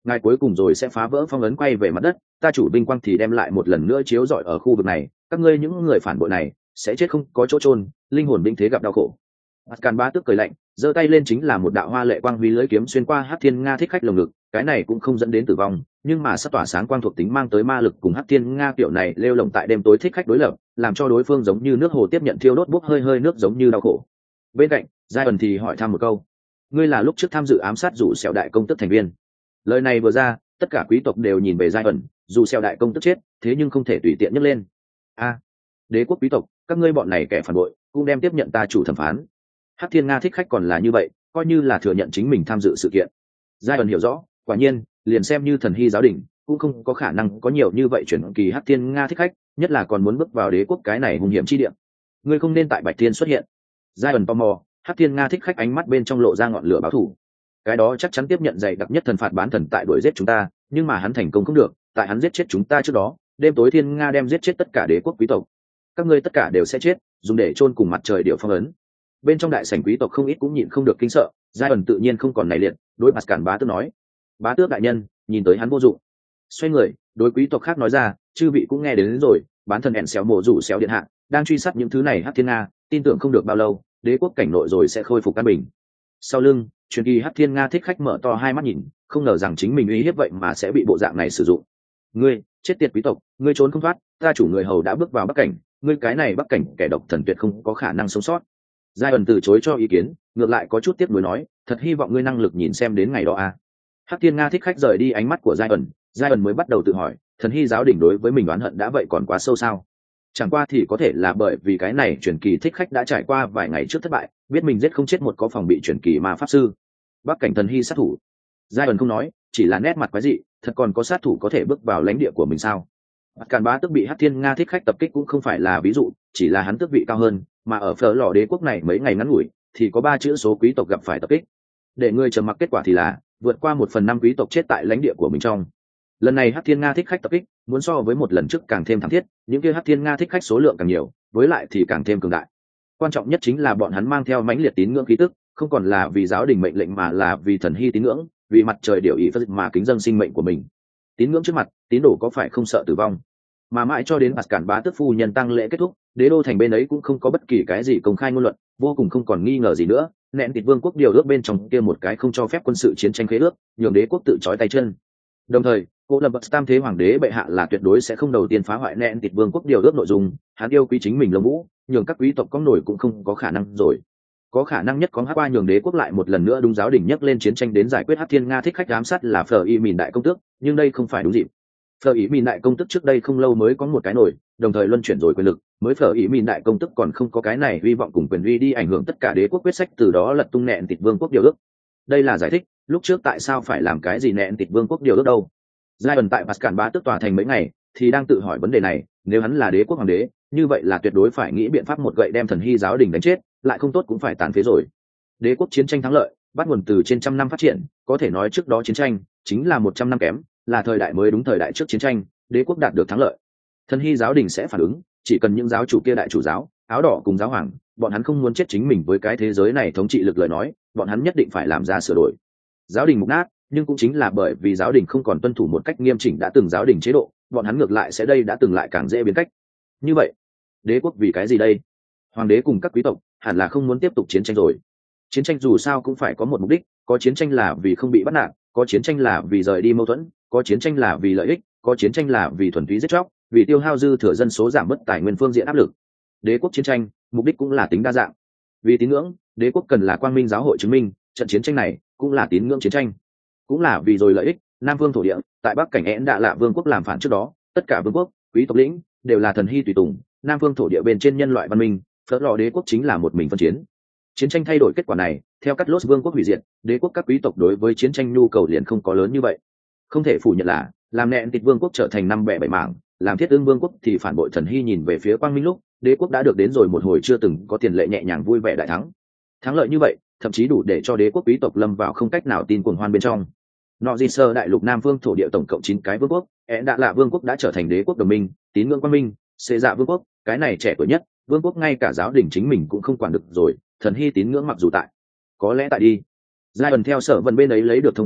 ngài cuối cùng rồi sẽ phá vỡ phong ấn quay về mặt đất, ta chủ vinh quang thì đem lại một lần nữa chiếu rọi ở khu vực này, các ngươi những người phản bội này sẽ chết không có chỗ chôn, linh hồn binh thế gặp đau khổ. Ascan Bá Tước cười lạnh, giơ tay lên chính là một đạo hoa lệ quang huy lưỡi kiếm xuyên qua Hắc Thiên Nga thích khách lồng ngực, cái này cũng không dẫn đến tử vong, nhưng mà sắp tỏa sáng quang thuộc tính mang tới ma lực cùng Hắc Thiên Nga kiểu này lêu lồng tại đêm tối thích khách đối lập, làm cho đối phương giống như nước hồ tiếp nhận thiêu đốt bốc hơi hơi nước giống như đau khổ. Bên cạnh, Giai ẩn thì hỏi thăm một câu: "Ngươi là lúc trước tham dự ám sát Dụ Sẹo đại công tước thành viên?" Lời này vừa ra, tất cả quý tộc đều nhìn về Giai ẩn, dù Sẹo đại công tước chết, thế nhưng không thể tùy tiện nhấc lên. A, đế quốc quý tộc, các ngươi bọn này kẻ phản bội, cũng đem tiếp nhận ta chủ thẩm phán. Hắc Thiên Nga thích khách còn là như vậy, coi như là thừa nhận chính mình tham dự sự kiện. Giai ẩn hiểu rõ, quả nhiên, liền xem như thần hy giáo đình, cũng không có khả năng có nhiều như vậy chuyển kỳ Hắc Thiên Nga thích khách, nhất là còn muốn bước vào đế quốc cái này hung hiểm chi địa. Ngươi không nên tại Bạch Thiên xuất hiện. Giai ẩn tò mò, Hắc Thiên Nga thích khách ánh mắt bên trong lộ ra ngọn lửa báo thù. Cái đó chắc chắn tiếp nhận dày đặc nhất thần phạt bán thần tại đuổi giết chúng ta, nhưng mà hắn thành công không được, tại hắn giết chết chúng ta trước đó, đêm tối Thiên Nga đem giết chết tất cả đế quốc quý tộc. Các ngươi tất cả đều sẽ chết, dùng để chôn cùng mặt trời điệu phong ấn. Bên trong đại sảnh quý tộc không ít cũng nhịn không được kinh sợ, Giai ẩn tự nhiên không còn này liệt, đối Ascan Bá Tước nói: "Bá Tước đại nhân, nhìn tới hắn vô dụng." Xoay người, đối quý tộc khác nói ra: "Chư vị cũng nghe đến rồi, bán thần ẻn xéo mộ rủ xéo điện hạ đang truy sát những thứ này Hắc Thiên Nga, tin tưởng không được bao lâu, đế quốc cảnh nội rồi sẽ khôi phục căn bình." Sau lưng, truyền kỳ Hắc Thiên Nga thích khách mở to hai mắt nhìn, không ngờ rằng chính mình uy hiếp vậy mà sẽ bị bộ dạng này sử dụng. "Ngươi, chết tiệt quý tộc, ngươi trốn không thoát, ta chủ người hầu đã bước vào Bắc cảnh, ngươi cái này Bắc cảnh kẻ độc thần tuyệt không có khả năng sống sót." Giai ẩn từ chối cho ý kiến, ngược lại có chút tiếc nuối nói: "Thật hy vọng ngươi năng lực nhìn xem đến ngày đó a." Hắc Thiên Nga thích khách rời đi ánh mắt của Giai ẩn mới bắt đầu tự hỏi, thần hy giáo đỉnh đối với mình oán hận đã vậy còn quá sâu sao? Chẳng qua thì có thể là bởi vì cái này truyền kỳ thích khách đã trải qua vài ngày trước thất bại, biết mình giết không chết một có phòng bị truyền kỳ ma pháp sư. Bắc cảnh thần hy sát thủ. Giai ẩn không nói, chỉ là nét mặt quái dị, thật còn có sát thủ có thể bước vào lãnh địa của mình sao? Ascan Bá Tước bị Hắc Thiên Nga thích khách tập kích cũng không phải là ví dụ, chỉ là hắn tước vị cao hơn, mà ở Phở Lò đế quốc này mấy ngày ngắn ngủi, thì có 3 chữ số quý tộc gặp phải tập kích. Để ngươi trầm mặc kết quả thì là vượt qua 1/5 quý tộc chết tại lãnh địa của mình trong. Lần này Hắc Thiên Nga thích khách tập kích, muốn so với một lần trước càng thêm thảm thiết, những kia Hắc Thiên Nga thích khách số lượng càng nhiều, với lại thì càng thêm cường đại. Quan trọng nhất chính là bọn hắn mang theo mãnh liệt tín ngưỡng khí tức, không còn là vì giáo đình mệnh lệnh mà là vì thần hy tín ngưỡng, vì mặt trời điều ý phật mà kính dâng sinh mệnh của mình. Tín ngưỡng trước mặt, tín đồ có phải không sợ tử vong? Mà mãi cho đến Ascan Bá Tước phu nhân tăng lễ kết thúc, đế đô thành bên ấy cũng không có bất kỳ cái gì công khai ngôn luận, vô cùng không còn nghi ngờ gì nữa. Nện Tịt Vương quốc điều ước bên trong kia một cái không cho phép quân sự chiến tranh khế ước, nhường đế quốc tự trói tay chân. Đồng thời, cô lập bậc tam thế hoàng đế bệ hạ là tuyệt đối sẽ không đầu tiên phá hoại Nện Tịt Vương quốc điều ước nội dung, hắn yêu quý chính mình lông vũ, nhường các quý tộc có nổi cũng không có khả năng rồi. Có khả năng nhất có hát qua nhường đế quốc lại một lần nữa đúng giáo đình nhắc lên chiến tranh đến giải quyết Hắc Thiên Nga thích khách ám sát là Phở Y Mìn đại công tước, nhưng đây không phải đúng dịp. Phở Ý Mìn đại công tức trước đây không lâu mới có một cái nổi, đồng thời luân chuyển rồi quyền lực, mới Phở Ý Mìn đại công tức còn không có cái này hy vọng cùng quyền uy đi ảnh hưởng tất cả đế quốc quyết sách, từ đó lật tung Nện Tịt Vương quốc điều ước. Đây là giải thích lúc trước tại sao phải làm cái gì Nện Tịt Vương quốc điều ước đâu. Giai ẩn tại Ascan Bá Tước tòa thành mấy ngày thì đang tự hỏi vấn đề này, nếu hắn là đế quốc hoàng đế, như vậy là tuyệt đối phải nghĩ biện pháp một gậy đem thần hy giáo đình đánh chết, lại không tốt cũng phải tàn phế rồi. Đế quốc chiến tranh thắng lợi bắt nguồn từ trên trăm năm phát triển, có thể nói trước đó chiến tranh chính là 100 năm kém, là thời đại mới đúng thời đại trước chiến tranh, đế quốc đạt được thắng lợi. Thần hy giáo đình sẽ phản ứng, chỉ cần những giáo chủ kia đại chủ giáo, áo đỏ cùng giáo hoàng, bọn hắn không muốn chết chính mình với cái thế giới này thống trị lực lời nói, bọn hắn nhất định phải làm ra sửa đổi. Giáo đình mục nát, nhưng cũng chính là bởi vì giáo đình không còn tuân thủ một cách nghiêm chỉnh đã từng giáo đình chế độ, bọn hắn ngược lại sẽ đây đã từng lại càng dễ biến cách. Như vậy, đế quốc vì cái gì đây? Hoàng đế cùng các quý tộc hẳn là không muốn tiếp tục chiến tranh rồi. Chiến tranh dù sao cũng phải có một mục đích, có chiến tranh là vì không bị bắt nạt, có chiến tranh là vì rời đi mâu thuẫn, có chiến tranh là vì lợi ích, có chiến tranh là vì thuần túy giết chóc, vì tiêu hao dư thừa dân số giảm bớt tài nguyên phương diện áp lực. Đế quốc chiến tranh mục đích cũng là tính đa dạng. Vì tín ngưỡng, đế quốc cần là quang minh giáo hội chứng minh trận chiến tranh này cũng là tín ngưỡng chiến tranh, cũng là vì rồi lợi ích. Nam vương thổ địa tại Bắc cảnh Én Đạ Lạ vương quốc làm phản trước đó, tất cả vương quốc, quý tộc lĩnh đều là thần hy tùy tùng. Nam vương thổ địa bên trên nhân loại văn minh, Phớt Lò đế quốc chính là một mình phân chiến. Chiến tranh thay đổi kết quả này, theo Cắt Lốt vương quốc hủy diệt, đế quốc các quý tộc đối với chiến tranh nhu cầu liền không có lớn như vậy. Không thể phủ nhận là làm Nện Tịt vương quốc trở thành năm bẻ bảy mảng, làm Thiết Ương vương quốc thì phản bội thần hy nhìn về phía quang minh lúc, đế quốc đã được đến rồi một hồi chưa từng có tiền lệ nhẹ nhàng vui vẻ đại thắng. Thắng lợi như vậy, thậm chí đủ để cho đế quốc quý tộc lâm vào không cách nào tin cuồng hoan bên trong. Nọ di sơ đại lục Nam vương thổ địa tổng cộng 9 cái vương quốc, Én Đạ Lạ vương quốc đã trở thành đế quốc đồng minh, tín ngưỡng quang minh. Xê Dạ vương quốc, cái này trẻ tuổi nhất vương quốc, ngay cả giáo đình chính mình cũng không quản được rồi, thần hy tín ngưỡng mặc dù tại, có lẽ tại đi. Giai ẩn theo Sở Vân bên ấy lấy được thông tin,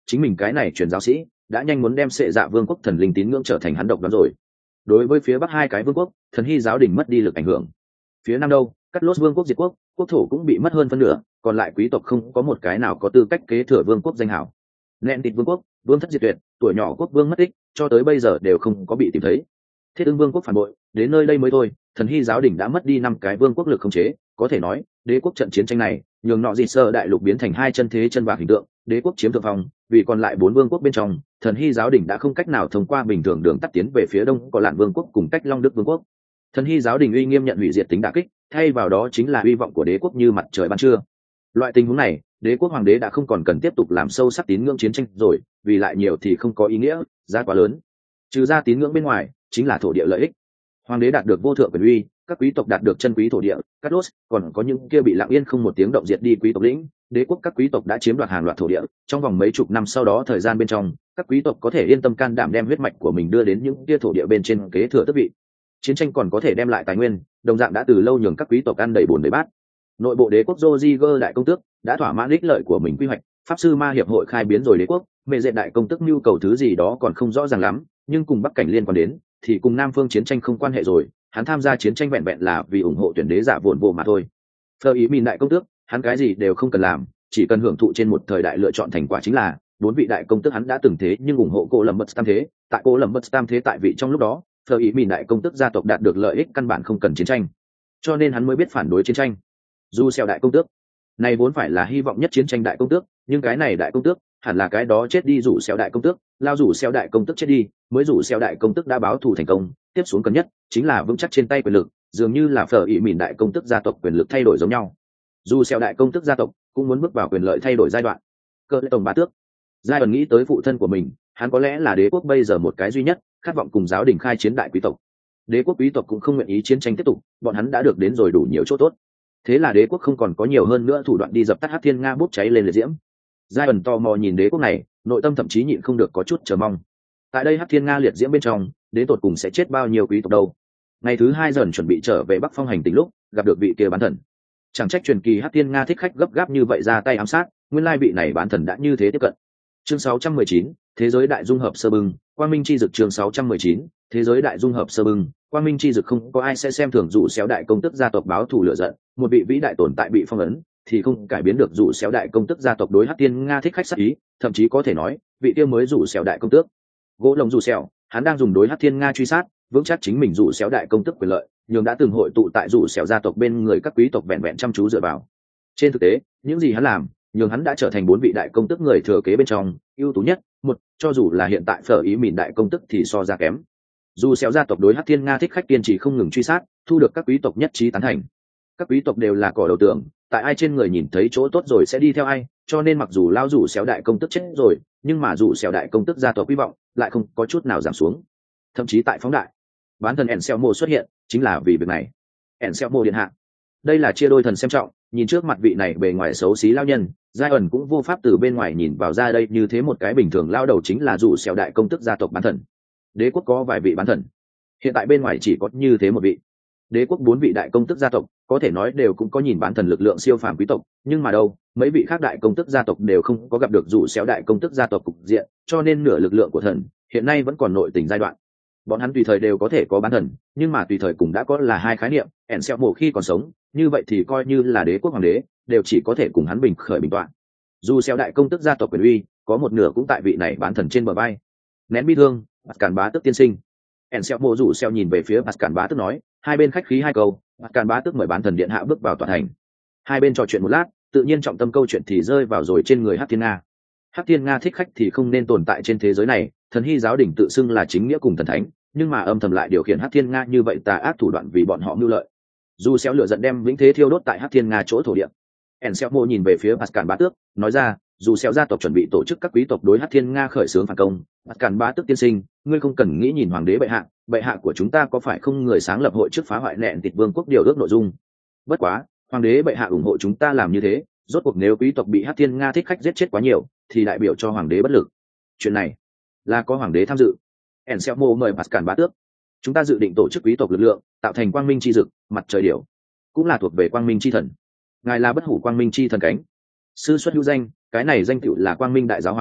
chính mình cái này truyền giáo sĩ đã nhanh muốn đem sệ dạ vương quốc thần linh tín ngưỡng trở thành hắn độc đoán rồi. Đối với phía bắc hai cái vương quốc, thần hy giáo đình mất đi lực ảnh hưởng. Phía nam đâu, cắt lốt vương quốc diệt quốc, quốc thổ cũng bị mất hơn phân nửa, còn lại quý tộc không có một cái nào có tư cách kế thừa vương quốc danh hảo. Nện tịt vương quốc, vương thất diệt tuyệt, tuổi nhỏ quốc vương mất tích, cho tới bây giờ đều không có bị tìm thấy. Thiết Ưng vương quốc phản bội, đến nơi đây mới thôi, thần hy giáo đình đã mất đi 5 cái vương quốc lực khống chế, có thể nói, đế quốc trận chiến tranh này, nhường nọ dị sơ đại lục biến thành 2 chân thế chân bạc hình tượng, đế quốc chiếm thượng phong, vì còn lại 4 vương quốc bên trong, thần hy giáo đình đã không cách nào thông qua bình thường đường tắt tiến về phía đông có lạn vương quốc cùng cách Long Đức vương quốc. Thần hy giáo đình uy nghiêm nhận hủy diệt tính đả kích, thay vào đó chính là hy vọng của đế quốc như mặt trời ban trưa. Loại tình huống này, đế quốc hoàng đế đã không còn cần tiếp tục làm sâu sắc tín ngưỡng chiến tranh rồi, vì lại nhiều thì không có ý nghĩa, giá quá lớn. Trừ ra tín ngưỡng bên ngoài, chính là thổ địa lợi ích. Hoàng đế đạt được vô thượng quyền uy, các quý tộc đạt được chân quý thổ địa, cắt đốt, còn có những kia bị lặng yên không một tiếng động diệt đi quý tộc lĩnh, đế quốc các quý tộc đã chiếm đoạt hàng loạt thổ địa, trong vòng mấy chục năm sau đó thời gian bên trong, các quý tộc có thể yên tâm can đảm đem huyết mạch của mình đưa đến những kia thổ địa bên trên kế thừa tước vị. Chiến tranh còn có thể đem lại tài nguyên, đồng dạng đã từ lâu nhường các quý tộc ăn đầy bùn đầy bát. Nội bộ đế quốc Roziger đại công tước đã thỏa mãn ích lợi của mình quy hoạch, pháp sư ma hiệp hội khai biến rồi đế quốc, mẹ dệt đại công tước nhu cầu thứ gì đó còn không rõ ràng lắm, nhưng cùng bắc cảnh liên quan đến thì cùng nam phương chiến tranh không quan hệ rồi, hắn tham gia chiến tranh vẹn vẹn là vì ủng hộ tuyển đế giả vồn vô mà thôi. Phờ ý mìn đại công tước, hắn cái gì đều không cần làm, chỉ cần hưởng thụ trên một thời đại lựa chọn thành quả chính là 4 vị đại công tước hắn đã từng thế nhưng ủng hộ cô lầm bất tam thế, tại cô lầm bất tam thế tại vị trong lúc đó, phờ ý mìn đại công tước gia tộc đạt được lợi ích căn bản không cần chiến tranh, cho nên hắn mới biết phản đối chiến tranh. Dù xeo đại công tước này vốn phải là hy vọng nhất chiến tranh đại công tước, nhưng cái này đại công tước hẳn là cái đó chết đi rủ xeo đại công tước, lao rủ xeo đại công tước chết đi, mới rủ xeo đại công tước đã báo thù thành công, tiếp xuống cần nhất chính là vững chắc trên tay quyền lực, dường như là phở ỉ mìn đại công tước gia tộc quyền lực thay đổi giống nhau. Dù xeo đại công tước gia tộc cũng muốn bước vào quyền lợi thay đổi giai đoạn. Cơ lệ tổng bá tước, giai ẩn nghĩ tới phụ thân của mình, hắn có lẽ là đế quốc bây giờ một cái duy nhất khát vọng cùng giáo đình khai chiến đại quý tộc. Đế quốc quý tộc cũng không nguyện ý chiến tranh tiếp tục, bọn hắn đã được đến rồi đủ nhiều chỗ tốt. Thế là đế quốc không còn có nhiều hơn nữa thủ đoạn đi dập tắt Hắc Thiên Nga bốc cháy lên liệt diễm. Giai ẩn tò mò nhìn đế quốc này, nội tâm thậm chí nhịn không được có chút chờ mong. Tại đây Hắc Thiên Nga liệt diễm bên trong, đến tột cùng sẽ chết bao nhiêu quý tộc đâu? Ngày thứ 2 dần chuẩn bị trở về Bắc Phong hành tinh lúc, gặp được vị kia bán thần. Chẳng trách truyền kỳ Hắc Thiên Nga thích khách gấp gáp như vậy ra tay ám sát, nguyên lai vị này bán thần đã như thế tiếp cận. Chương 619, thế giới đại dung hợp sơ bừng, quang minh chi dực. Chương 619, thế giới đại dung hợp sơ bừng, quang minh chi dực. Không có ai sẽ xem thường dụ xéo đại công tức gia tộc báo thù lửa giận, một vị vĩ đại tồn tại bị phong ấn thì không cải biến được dụ xéo đại công tức gia tộc đối Hắc Thiên Nga thích khách sát ý, thậm chí có thể nói vị kia mới dụ xéo đại công tước gỗ lồng dụ xéo, hắn đang dùng đối Hắc Thiên Nga truy sát vững chắc chính mình dụ xéo đại công tức quyền lợi, nhưng đã từng hội tụ tại dụ xéo gia tộc bên người các quý tộc vẹn vẹn chăm chú dựa vào. Trên thực tế những gì hắn làm nhưng hắn đã trở thành 4 vị đại công tức người thừa kế bên trong ưu tú nhất một, cho dù là hiện tại phở ý mìn đại công tức thì so ra kém. Dù xéo gia tộc đối Hắc Thiên Nga thích khách kiên trì không ngừng truy sát, thu được các quý tộc nhất trí tán thành. Các quý tộc đều là cỏ đầu tường, tại ai trên người nhìn thấy chỗ tốt rồi sẽ đi theo ai, cho nên mặc dù lao rủ xéo đại công tức chết rồi, nhưng mà rủ xéo đại công tức gia tộc hy vọng lại không có chút nào giảm xuống, thậm chí tại phóng đại. Bán thần Enselmo xuất hiện chính là vì việc này. Enselmo điện hạ, đây là chia đôi thần xem trọng, nhìn trước mặt vị này bề ngoài xấu xí lao nhân, giai ẩn cũng vô pháp từ bên ngoài nhìn vào ra đây như thế một cái bình thường lao đầu chính là rủ xéo đại công tức gia tộc bán thần. Đế quốc có vài vị bán thần, hiện tại bên ngoài chỉ có như thế một vị. Đế quốc 4 vị đại công tức gia tộc có thể nói đều cũng có nhìn bán thần lực lượng siêu phàm quý tộc, nhưng mà đâu mấy vị khác đại công tức gia tộc đều không có gặp được rủ xéo đại công tức gia tộc cục diện, cho nên nửa lực lượng của thần hiện nay vẫn còn nội tình giai đoạn. Bọn hắn tùy thời đều có thể có bán thần, nhưng mà tùy thời cũng đã có là hai khái niệm. Enselmo khi còn sống như vậy thì coi như là đế quốc hoàng đế đều chỉ có thể cùng hắn bình khởi bình tọa. Dù xéo đại công tức gia tộc quyền uy có một nửa cũng tại vị này bán thần trên bờ vai. Nén bi thương, Càn Bá Tước tiên sinh. Enselmo rủ xéo nhìn về phía Càn Bá Tước nói, hai bên khách khí hai câu, Càn Bá Tước mời bán thần điện hạ bước vào tòa thành. Hai bên trò chuyện một lát, tự nhiên trọng tâm câu chuyện thì rơi vào rồi trên người Hắc Thiên Nga. Hắc Thiên Nga thích khách thì không nên tồn tại trên thế giới này, thần hy giáo đỉnh tự xưng là chính nghĩa cùng thần thánh, nhưng mà âm thầm lại điều khiển Hắc Thiên Nga như vậy tà ác thủ đoạn vì bọn họ mưu lợi. Dù xéo lửa giận đem vĩnh thế thiêu đốt tại Hắc Thiên Nga chỗ thổ địa. Enselmo nhìn về phía Càn Bá Tước, nói ra, dù xéo gia tộc chuẩn bị tổ chức các quý tộc đối Hắc Thiên Nga khởi xướng phản công, Càn Bá Tước tiên sinh, ngươi không cần nghĩ nhìn hoàng đế bệ hạ của chúng ta có phải không người sáng lập hội trước phá hoại nện tịt vương quốc điều ước nội dung. Bất quá, hoàng đế bệ hạ ủng hộ chúng ta làm như thế, rốt cuộc nếu quý tộc bị Hắc Thiên Nga thích khách giết chết quá nhiều, thì đại biểu cho hoàng đế bất lực. Chuyện này là có hoàng đế tham dự. Enselmo mời Càn Bá Tước. Chúng ta dự định tổ chức quý tộc lực lượng, tạo thành quang minh chi dực, mặt trời điểu, cũng là thuộc về quang minh chi thần. Ngài là bất hủ quang minh chi thần cánh. Sư xuất hữu danh, cái này danh tựu là quang minh đại giáo hoàng,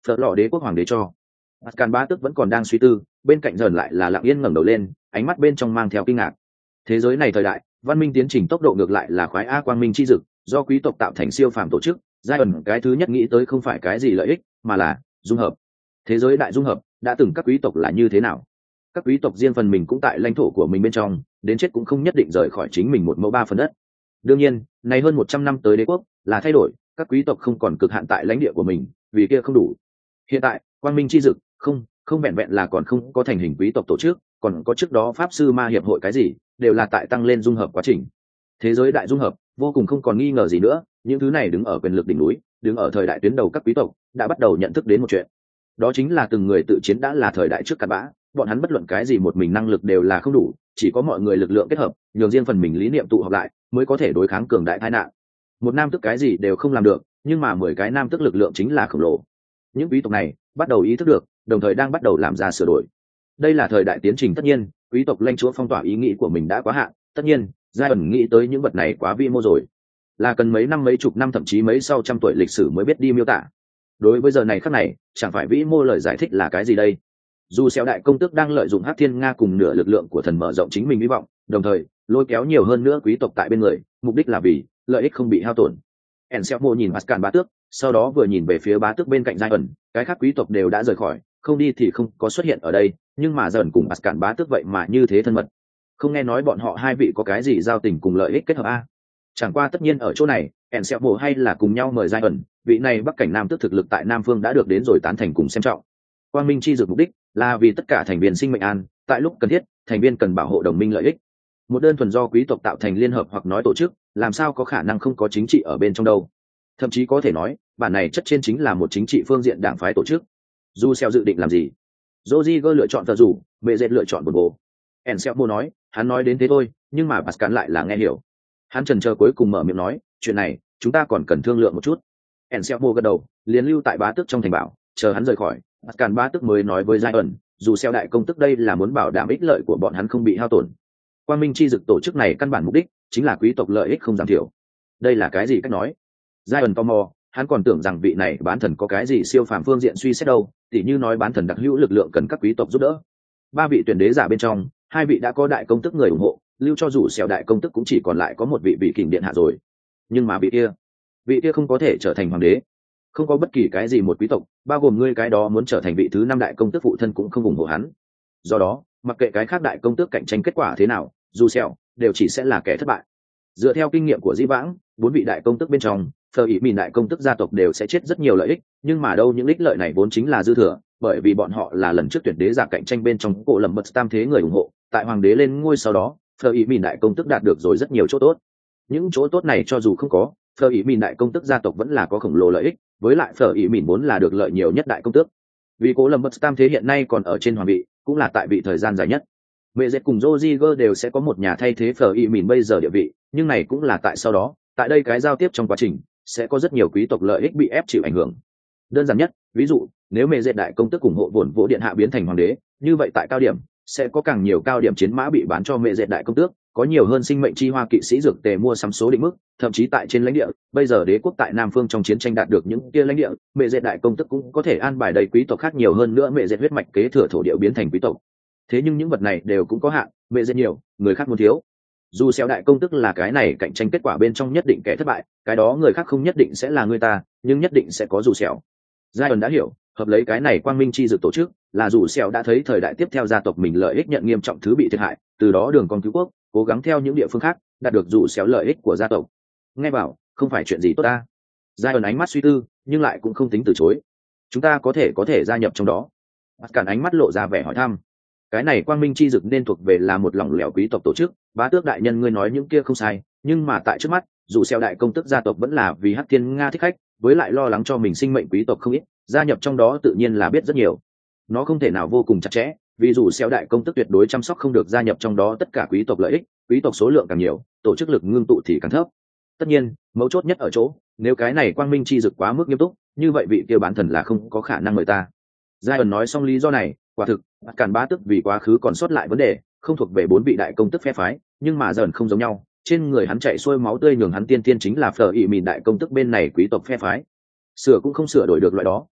phở lò đế quốc hoàng đế cho. Ascan bá tước vẫn còn đang suy tư, bên cạnh dần lại là lặng yên ngẩng đầu lên, ánh mắt bên trong mang theo kinh ngạc. Thế giới này thời đại, văn minh tiến trình tốc độ ngược lại là khoái a quang minh chi dực, do quý tộc tạo thành siêu phàm tổ chức, giai ẩn cái thứ nhất nghĩ tới không phải cái gì lợi ích, mà là dung hợp. Thế giới đại dung hợp, đã từng các quý tộc là như thế nào? Các quý tộc riêng phần mình cũng tại lãnh thổ của mình bên trong, đến chết cũng không nhất định rời khỏi chính mình một mẫu ba phần đất. Đương nhiên, này hơn 100 năm tới đế quốc, là thay đổi, các quý tộc không còn cực hạn tại lãnh địa của mình, vì kia không đủ. Hiện tại, quang minh chi dực, không vẹn vẹn là còn không có thành hình quý tộc tổ chức, còn có trước đó pháp sư ma hiệp hội cái gì, đều là tại tăng lên dung hợp quá trình. Thế giới đại dung hợp, vô cùng không còn nghi ngờ gì nữa, những thứ này đứng ở quyền lực đỉnh núi, đứng ở thời đại tuyến đầu các quý tộc, đã bắt đầu nhận thức đến một chuyện. Đó chính là từng người tự chiến đã là thời đại trước cặn bã, bọn hắn bất luận cái gì một mình năng lực đều là không đủ, chỉ có mọi người lực lượng kết hợp, nhường riêng phần mình lý niệm tụ họp lại, mới có thể đối kháng cường đại tai nạn. Một nam tức cái gì đều không làm được, nhưng mà 10 cái nam tức lực lượng chính là khổng lồ. Những quý tộc này bắt đầu ý thức được, đồng thời đang bắt đầu làm ra sửa đổi. Đây là thời đại tiến trình, tất nhiên quý tộc lãnh chúa phong tỏa ý nghĩ của mình đã quá hạn, tất nhiên giai ẩn nghĩ tới những vật này quá vi mô rồi, là cần mấy năm mấy chục năm thậm chí mấy sau trăm tuổi lịch sử mới biết đi miêu tả. Đối với giờ này khắc này, chẳng phải vĩ mô lời giải thích là cái gì đây? Dù xéo đại công tước đang lợi dụng Hắc Thiên Nga cùng nửa lực lượng của thần mở rộng chính mình hy vọng, đồng thời lôi kéo nhiều hơn nữa quý tộc tại bên người, mục đích là vì lợi ích không bị hao tổn. Anselmo nhìn Ascan bá tước, sau đó vừa nhìn về phía bá tước bên cạnh giai ẩn, cái khác quý tộc đều đã rời khỏi, không đi thì không có xuất hiện ở đây, nhưng mà dần cùng Ascan bá tước vậy mà như thế thân mật. Không nghe nói bọn họ hai vị có cái gì giao tình cùng lợi ích kết hợp a? Chẳng qua tất nhiên ở chỗ này, Anselmo hay là cùng nhau mời giai ẩn, vị này bắc cảnh nam tước thực lực tại Nam Phương đã được đến rồi tán thành cùng xem trọng. Quang minh chi dược mục đích là vì tất cả thành viên sinh mệnh an, tại lúc cần thiết, thành viên cần bảo hộ đồng minh lợi ích. Một đơn thuần do quý tộc tạo thành liên hợp hoặc nói tổ chức, làm sao có khả năng không có chính trị ở bên trong đâu? Thậm chí có thể nói, bản này chất trên chính là một chính trị phương diện đảng phái tổ chức. Dù Xeo dự định làm gì? Rodrigo lựa chọn tờ rủ, Bệ Dệt lựa chọn bột bồ. Anselmo nói, hắn nói đến thế thôi, nhưng mà Pascal lại là nghe hiểu. Hắn chần chờ cuối cùng mở miệng nói, chuyện này, chúng ta còn cần thương lượng một chút. Anselmo gật đầu, liền lưu tại bá tước trong thành bảo, chờ hắn rời khỏi, Pascal bá tước mới nói với Giai ẩn, dù Xeo đại công tức đây là muốn bảo đảm ích lợi của bọn hắn không bị hao tổn. Quang Minh chi dực tổ chức này căn bản mục đích chính là quý tộc lợi ích không giảm thiểu. Đây là cái gì cách nói? Giai ẩn tò mò, hắn còn tưởng rằng vị này bán thần có cái gì siêu phàm phương diện suy xét đâu, tỉ như nói bán thần đặc hữu lực lượng cần các quý tộc giúp đỡ. 3 vị tuyển đế giả bên trong, 2 vị đã có đại công tức người ủng hộ, lưu cho dù Xeo đại công tức cũng chỉ còn lại có một vị vị kình điện hạ rồi. Nhưng mà vị kia không có thể trở thành hoàng đế, không có bất kỳ cái gì một quý tộc, bao gồm ngươi cái đó muốn trở thành vị thứ 5 đại công tước phụ thân cũng không ủng hộ hắn. Do đó, mặc kệ cái khác đại công tước cạnh tranh kết quả thế nào, dù Xeo đều chỉ sẽ là kẻ thất bại. Dựa theo kinh nghiệm của Dĩ Vãng, 4 vị đại công tước bên trong, Phở Ý Mìn đại công tước gia tộc đều sẽ chết rất nhiều lợi ích, nhưng mà đâu những ích lợi này vốn chính là dư thừa, bởi vì bọn họ là lần trước tuyển đế giả cạnh tranh bên trong cổ lầm bật tam thế người ủng hộ, tại hoàng đế lên ngôi sau đó, Phở Ý Mìn đại công tước đạt được rồi rất nhiều chỗ tốt. Những chỗ tốt này cho dù không có, Phở Ý Mìn đại công tước gia tộc vẫn là có khổng lồ lợi ích, với lại Phở Ý Mìn vốn là được lợi nhiều nhất đại công tước. Vì cổ lầm bật tam thế hiện nay còn ở trên hoàng vị, cũng là tại vị thời gian dài nhất. Mẹ Dệt cùng Rodrigo đều sẽ có một nhà thay thế Phở Ý Mìn bây giờ địa vị, nhưng này cũng là tại sau đó, tại đây cái giao tiếp trong quá trình, sẽ có rất nhiều quý tộc lợi ích bị ép chịu ảnh hưởng. Đơn giản nhất, ví dụ, nếu Mẹ Dệt đại công tức ủng hộ vốn vỗ điện hạ biến thành hoàng đế, như vậy tại cao điểm, sẽ có càng nhiều cao điểm chiến mã bị bán cho Mẹ Dệt đại công tước, có nhiều hơn sinh mệnh chi hoa kỵ sĩ dược tề mua sắm số định mức, thậm chí tại trên lãnh địa, bây giờ đế quốc tại Nam Phương trong chiến tranh đạt được những kia lãnh địa, Mẹ Dệt đại công tức cũng có thể an bài đầy quý tộc khác nhiều hơn nữa Mẹ Dệt huyết mạch kế thừa thổ địa biến thành quý tộc. Thế nhưng những vật này đều cũng có hạn, Mẹ Dệt nhiều, người khác muốn thiếu. Dù Xeo đại công tức là cái này cạnh tranh kết quả bên trong nhất định kẻ thất bại, cái đó người khác không nhất định sẽ là người ta, nhưng nhất định sẽ có dù Xeo. Giai ẩn đã hiểu, hợp lấy cái này quang minh chi dược tổ chức, là dù Xeo đã thấy thời đại tiếp theo gia tộc mình lợi ích nhận nghiêm trọng thứ bị thiệt hại, từ đó đường con cứu quốc, cố gắng theo những địa phương khác, đạt được dù Xeo lợi ích của gia tộc. Nghe bảo, không phải chuyện gì tốt ta. Giai ẩn ánh mắt suy tư, nhưng lại cũng không tính từ chối. Chúng ta có thể gia nhập trong đó. Cản ánh mắt lộ ra vẻ hỏi thăm. Cái này quang minh chi dực nên thuộc về là một lỏng lẻo quý tộc tổ chức, bá tước đại nhân ngươi nói những kia không sai, nhưng mà tại trước mắt, dù Xeo đại công tức gia tộc vẫn là vì Hắc Thiên Nga thích khách, với lại lo lắng cho mình sinh mệnh quý tộc không ít, gia nhập trong đó tự nhiên là biết rất nhiều. Nó không thể nào vô cùng chặt chẽ, vì dù Xeo đại công tức tuyệt đối chăm sóc không được gia nhập trong đó tất cả quý tộc lợi ích, quý tộc số lượng càng nhiều, tổ chức lực ngưng tụ thì càng thấp. Tất nhiên, mấu chốt nhất ở chỗ, nếu cái này quang minh chi dực quá mức nghiêm túc, như vậy vị kia bán thần là không có khả năng mời ta. Giai ẩn nói xong lý do này, quả thực, Càn bá tức vì quá khứ còn sót lại vấn đề, không thuộc về 4 vị đại công tức phe phái, nhưng mà dần không giống nhau, trên người hắn chạy xuôi máu tươi nhường hắn tiên tiên chính là Phở Ý Mìn đại công tức bên này quý tộc phe phái. Sửa cũng không sửa đổi được loại đó,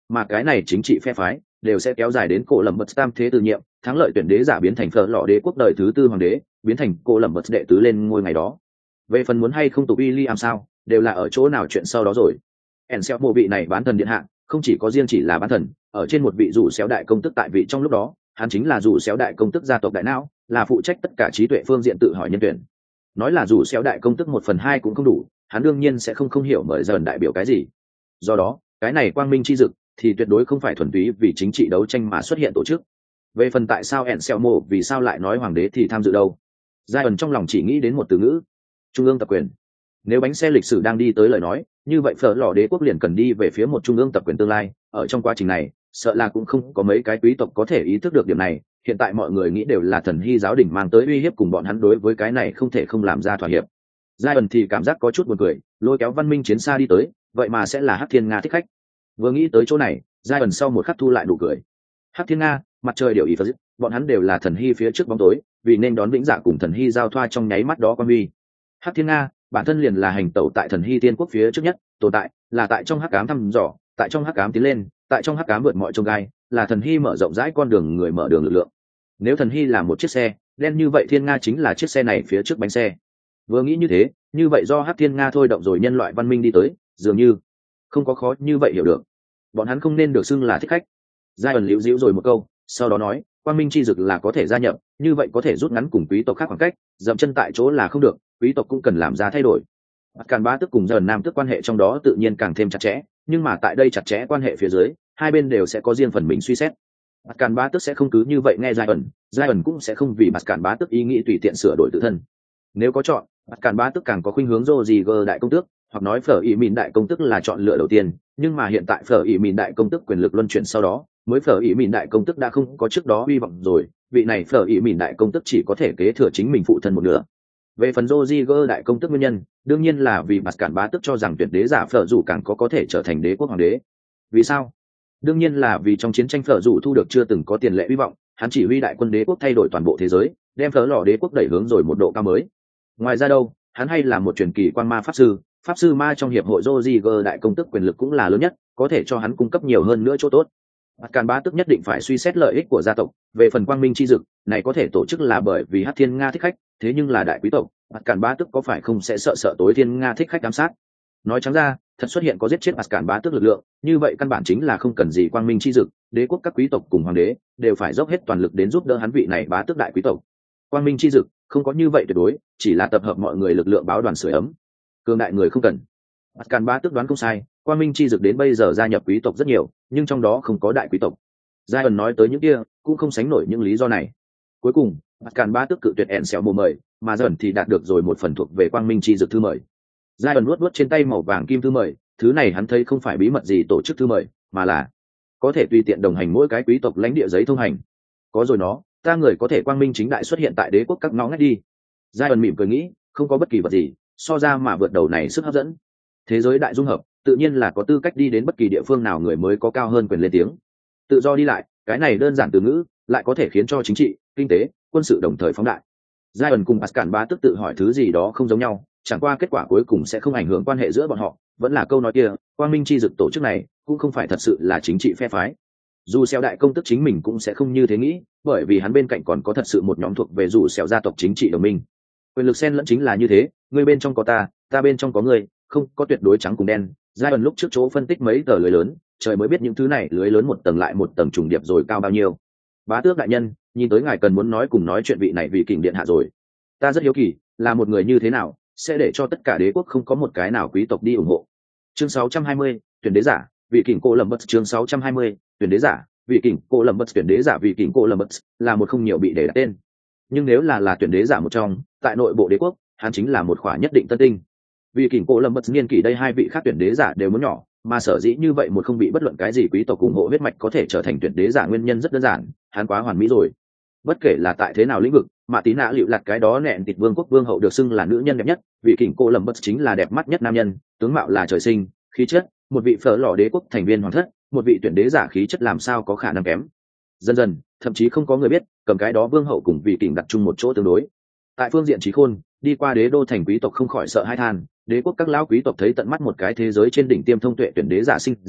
mà cái này chính trị phe phái đều sẽ kéo dài đến cổ lầm bật tam thế từ nhiệm, thắng lợi tuyển đế giả biến thành phở lọ đế quốc đời thứ tư hoàng đế, biến thành cổ lầm bật đệ tứ lên ngôi ngày đó. Về phần muốn hay không tụ William sao, đều là ở chỗ nào chuyện sau đó rồi. Anselmo vị này bán thần điện hạ, không chỉ có riêng chỉ là bán thần, ở trên một vị rủ xéo đại công tức tại vị trong lúc đó, hắn chính là rủ xéo đại công tức gia tộc đại não, là phụ trách tất cả trí tuệ phương diện tự hỏi nhân tuyển. Nói là rủ xéo đại công tức 1/2 cũng không đủ, hắn đương nhiên sẽ không hiểu mời dần đại biểu cái gì. Do đó, cái này quang minh chi dực thì tuyệt đối không phải thuần túy vì chính trị đấu tranh mà xuất hiện tổ chức. Về phần tại sao Anselmo vì sao lại nói hoàng đế thì tham dự đâu, Zion trong lòng chỉ nghĩ đến một từ ngữ: trung ương tập quyền. Nếu bánh xe lịch sử đang đi tới lời nói, như vậy phở lò đế quốc liền cần đi về phía một trung ương tập quyền tương lai. Ở trong quá trình này, sợ là cũng không có mấy cái quý tộc có thể ý thức được điểm này. Hiện tại mọi người nghĩ đều là thần hy giáo đình mang tới uy hiếp, cùng bọn hắn đối với cái này không thể không làm ra thỏa hiệp. Zion thì cảm giác có chút buồn cười, lôi kéo văn minh chiến xa đi tới, vậy mà sẽ là Hắc Thiên Nga thích khách. Vừa nghĩ tới chỗ này, Zion sau một khắc thu lại nụ cười. Hắc Thiên Nga, mặt trời điều ý phật, bọn hắn đều là thần hy phía trước bóng tối, vì nên đón vĩnh dạ cùng thần hy giao thoa trong nháy mắt đó quan huy. Hắc Thiên Nga bản thân liền là hành tẩu tại thần hy tiên quốc phía trước nhất, tồn tại là tại trong hắc ám thăm dò, tại trong hắc ám tiến lên, tại trong hắc ám vượt mọi chông gai, là thần hy mở rộng rãi con đường người mở đường lực lượng. Nếu thần hy là một chiếc xe đen, như vậy Thiên Nga chính là chiếc xe này phía trước bánh xe. Vừa nghĩ như thế, như vậy do Hắc Thiên Nga thôi động rồi nhân loại văn minh đi tới, dường như không có khó như vậy hiểu được. Bọn hắn không nên được xưng là thích khách. Zion liễu díu rồi một câu, sau đó nói, quang minh chi dực là có thể gia nhập, như vậy có thể rút ngắn cùng quý tộc khác khoảng cách, dậm chân tại chỗ là không được, quý tộc cũng cần làm ra thay đổi. Càn Bá Tước cùng Dần Nam Tước quan hệ trong đó tự nhiên càng thêm chặt chẽ, nhưng mà tại đây chặt chẽ quan hệ phía dưới, hai bên đều sẽ có riêng phần mình suy xét. Càn Bá Tước sẽ không cứ như vậy nghe Zion cũng sẽ không vì Càn Bá Tước ý nghĩ tùy tiện sửa đổi tự thân. Nếu có chọn, Càn Bá Tước càng có khuynh hướng Rodriguez đại công tước, hoặc nói Phở Ý Mìn đại công tước là chọn lựa đầu tiên, nhưng mà hiện tại Phở Ý Mìn đại công tước quyền lực luân chuyển sau đó, mới Phở Ý Mìn đại công tước đã không có trước đó hy vọng rồi, vị này Phở Ý Mìn đại công tước chỉ có thể kế thừa chính mình phụ thân một nửa. Về phần Rodriguez đại công tước nguyên nhân, đương nhiên là vì Càn Bá Tước cho rằng tuyệt đế giả Phở dù càng có thể trở thành đế quốc hoàng đế. Vì sao? Đương nhiên là vì trong chiến tranh Phở dù thu được chưa từng có tiền lệ hy vọng, hắn chỉ huy đại quân đế quốc thay đổi toàn bộ thế giới, đem Phở lò đế quốc đẩy hướng rồi một độ cao mới. Ngoài ra đâu, hắn hay là một truyền kỳ quan ma pháp sư ma trong hiệp hội Rodriguez đại công tước quyền lực cũng là lớn nhất, có thể cho hắn cung cấp nhiều hơn nữa chỗ tốt. Càn Bá Tước nhất định phải suy xét lợi ích của gia tộc. Về phần quang minh chi dực này có thể tổ chức là bởi vì Hắc Thiên Nga thích khách, thế nhưng là đại quý tộc, Càn Bá Tước có phải không sẽ sợ tối Thiên Nga thích khách giám sát. Nói trắng ra, thật xuất hiện có giết chết Càn Bá Tước lực lượng, như vậy căn bản chính là không cần gì quang minh chi dực, đế quốc các quý tộc cùng hoàng đế đều phải dốc hết toàn lực đến giúp đỡ hắn vị này bá tước đại quý tộc. Quang minh chi dực không có như vậy tuyệt đối, chỉ là tập hợp mọi người lực lượng báo đoàn sưởi ấm. Cường đại người không cần. Càn Bá Tước đoán không sai, quang minh chi dực đến bây giờ gia nhập quý tộc rất nhiều, nhưng trong đó không có đại quý tộc. Zion nói tới những kia cũng không sánh nổi những lý do này. Cuối cùng, Càn Bá Tước cự tuyệt Anselmo mời, mà Dần thì đạt được rồi một phần thuộc về quang minh chi dực thư mời. Zion luốt trên tay màu vàng kim thư mời, thứ này hắn thấy không phải bí mật gì tổ chức thư mời, mà là có thể tùy tiện đồng hành mỗi cái quý tộc lãnh địa giấy thông hành. Có rồi nó, ta người có thể quang minh chính đại xuất hiện tại đế quốc các ngõ ngách đi. Zion mỉm cười nghĩ, không có bất kỳ vật gì so ra mà vượt đầu này sức hấp dẫn. Thế giới đại dung hợp, tự nhiên là có tư cách đi đến bất kỳ địa phương nào người mới có cao hơn quyền lên tiếng. Tự do đi lại, cái này đơn giản từ ngữ, lại có thể khiến cho chính trị, kinh tế, quân sự đồng thời phóng đại. Zion cùng Càn Bá Tước tự hỏi thứ gì đó không giống nhau, chẳng qua kết quả cuối cùng sẽ không ảnh hưởng quan hệ giữa bọn họ. Vẫn là câu nói kia, quang minh chi dực tổ chức này cũng không phải thật sự là chính trị phe phái. Dù xéo đại công tức chính mình cũng sẽ không như thế nghĩ, bởi vì hắn bên cạnh còn có thật sự một nhóm thuộc về dù xéo gia tộc chính trị đồng minh. Quyền lực xen lẫn chính là như thế, người bên trong có ta bên trong có người, không có tuyệt đối trắng cùng đen. Zion lúc trước chỗ phân tích mấy tờ lưới lớn, trời mới biết những thứ này lưới lớn một tầng lại một tầng trùng điệp rồi cao bao nhiêu. Bá tước đại nhân, nhìn tới ngài cần muốn nói cùng nói chuyện vị này vì kình điện hạ rồi. Ta rất hiếu kỳ, là một người như thế nào sẽ để cho tất cả đế quốc không có một cái nào quý tộc đi ủng hộ. Chương 620, tuyển đế giả, vị kình cô lầm bất. Chương 620, tuyển đế giả, vị kình cô lầm bất. Tuyển đế giả vị kình cô lầm bất là một không nhiều bị để đặt tên, nhưng nếu là tuyển đế giả một trong, tại nội bộ đế quốc, hắn chính là một khỏa nhất định tân tinh. Vị kình cô lầm bất niên kỷ đây hai vị khác tuyển đế giả đều muốn nhỏ, mà sở dĩ như vậy một không bị bất luận cái gì quý tộc ủng hộ huyết mạch có thể trở thành tuyển đế giả nguyên nhân rất đơn giản, hắn quá hoàn mỹ rồi. Bất kể là tại thế nào lĩnh vực, mà tí nạ liệu lặt cái đó nẹn tịt vương quốc vương hậu được xưng là nữ nhân đẹp nhất, vị kình cô lầm bất chính là đẹp mắt nhất nam nhân, tướng mạo là trời sinh, khí chất, một vị phở lò đế quốc thành viên hoàng thất, một vị tuyển đế giả khí chất làm sao có khả năng kém. Dần dần, thậm chí không có người biết, cầm cái đó vương hậu cùng vị kình đặt chung một chỗ tương đối. Tại phương diện trí khôn, đi qua đế đô thành quý tộc không khỏi sợ hãi than, đế quốc các lão quý tộc thấy tận mắt một cái thế giới trên đỉnh tiêm thông tuệ tuyển đế giả sinh ra,